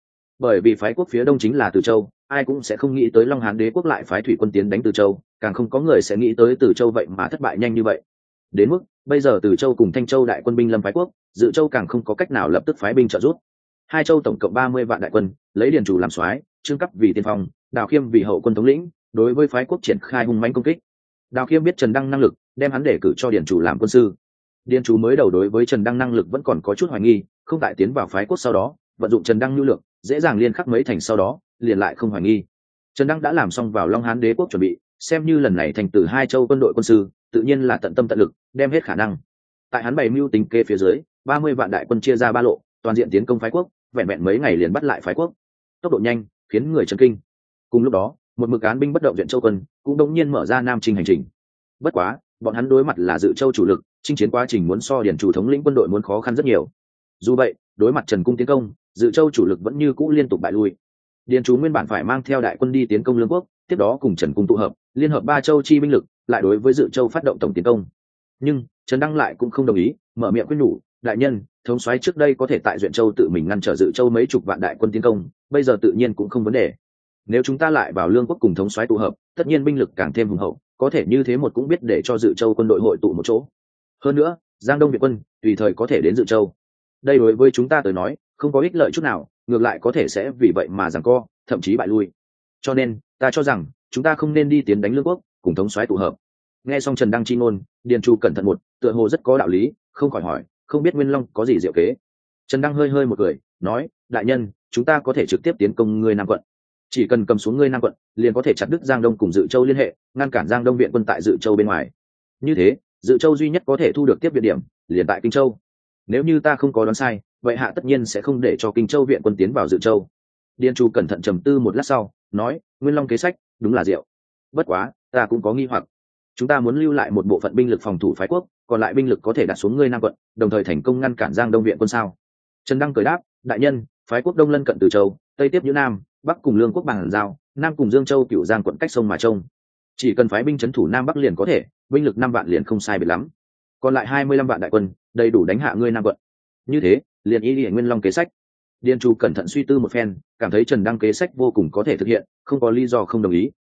bởi vì phái quốc phía đông chính là Từ Châu, ai cũng sẽ không nghĩ tới Long Hán đế quốc lại phái thủy quân tiến đánh Từ Châu, càng không có người sẽ nghĩ tới Từ Châu vậy mà thất bại nhanh như vậy. Đến mức bây giờ Từ Châu cùng Thanh Châu đại quân binh lâm phái quốc, Dự Châu càng không có cách nào lập tức phái binh trợ giúp. Hai châu tổng cộng ba mươi vạn đại quân, lấy Điền Chủ làm soái, Trương Cấp vì tiên phong, Đào Khiêm vì hậu quân thống lĩnh, đối với phái quốc triển khai hung mãnh công kích. Đào Khiêm biết Trần Đăng năng lực, đem hắn để cử cho Điền Chủ làm quân sư. Điền Chủ mới đầu đối với Trần Đăng năng lực vẫn còn có chút hoài nghi, không tại tiến vào phái quốc sau đó, vận dụng Trần Đăng nhu lược, dễ dàng liên khắc mấy thành sau đó, liền lại không hoài nghi. Trần Đăng đã làm xong vào Long Hán đế quốc chuẩn bị, xem như lần này thành từ hai châu quân đội quân sư, tự nhiên là tận tâm tận lực, đem hết khả năng. Tại hắn bày mưu tính kế phía dưới, ba mươi vạn đại quân chia ra ba lộ, toàn diện tiến công phái quốc, vẹn vẹn mấy ngày liền bắt lại phái quốc. Tốc độ nhanh, khiến người chấn kinh. Cùng lúc đó, một mực án binh bất động viện châu quân cũng đống nhiên mở ra nam chinh hành trình. Bất quá, bọn hắn đối mặt là Dự Châu chủ lực, chinh chiến quá trình muốn so Điền Chủ thống lĩnh quân đội muốn khó khăn rất nhiều. Dù vậy, đối mặt Trần Cung tiến công, Dự Châu chủ lực vẫn như cũ liên tục bại lui. Điền Chủ nguyên bản phải mang theo đại quân đi tiến công Lương quốc, tiếp đó cùng Trần Cung tụ hợp, liên hợp ba châu chi binh lực, lại đối với Dự Châu phát động tổng tiến công. Nhưng Trần Đăng lại cũng không đồng ý, mở miệng khuyên nhủ, đại nhân, thống soái trước đây có thể tại Duyện Châu tự mình ngăn trở Dự Châu mấy chục vạn đại quân tiến công, bây giờ tự nhiên cũng không vấn đề. Nếu chúng ta lại vào Lương quốc cùng thống soái tụ hợp, tất nhiên binh lực càng thêm hùng hậu, có thể như thế một cũng biết để cho Dự Châu quân đội hội tụ một chỗ. Hơn nữa, Giang Đông Việt quân tùy thời có thể đến Dự Châu. Đây đối với chúng ta tới nói, không có ích lợi chút nào, ngược lại có thể sẽ vì vậy mà giằng co, thậm chí bại lui. Cho nên, ta cho rằng, chúng ta không nên đi tiến đánh Lương quốc, cùng thống soái tụ hợp. Nghe xong Trần Đăng chi ngôn, Điền Chu cẩn thận một, tựa hồ rất có đạo lý, không khỏi hỏi, không biết Nguyên Long có gì diệu kế. Trần Đăng hơi hơi một cười, nói, đại nhân, chúng ta có thể trực tiếp tiến công ngươi Nam quận. Chỉ cần cầm xuống ngươi Nam quận, liền có thể chặt đứt Giang Đông cùng Dự Châu liên hệ, ngăn cản Giang Đông viện quân tại Dự Châu bên ngoài. Như thế, Dự Châu duy nhất có thể thu được tiếp viện điểm, liền tại Kinh Châu. Nếu như ta không có đoán sai, vậy hạ tất nhiên sẽ không để cho Kinh Châu viện quân tiến vào Dự Châu. Điền Chu cẩn thận trầm tư một lát sau, nói, Nguyên Long kế sách, đúng là diệu. Bất quá, ta cũng có nghi hoặc. Chúng ta muốn lưu lại một bộ phận binh lực phòng thủ phái quốc, còn lại binh lực có thể đặt xuống ngươi Nam quận, đồng thời thành công ngăn cản Giang Đông viện quân sao? Trần Đăng cười đáp, đại nhân, phái quốc đông lân cận Từ Châu, tây tiếp Nhữ Nam, bắc cùng Lương quốc bằng giao, nam cùng Dương Châu Cửu Giang quận cách sông mà trông. Chỉ cần phái binh trấn thủ Nam Bắc liền có thể, binh lực năm vạn liền không sai biệt lắm. Còn lại hai mươi lăm vạn đại quân, đầy đủ đánh hạ ngươi Nam quận. Như thế, liền y Nguyên Long kế sách. Điền Chu cẩn thận suy tư một phen, cảm thấy Trần Đăng kế sách vô cùng có thể thực hiện, không có lý do không đồng ý.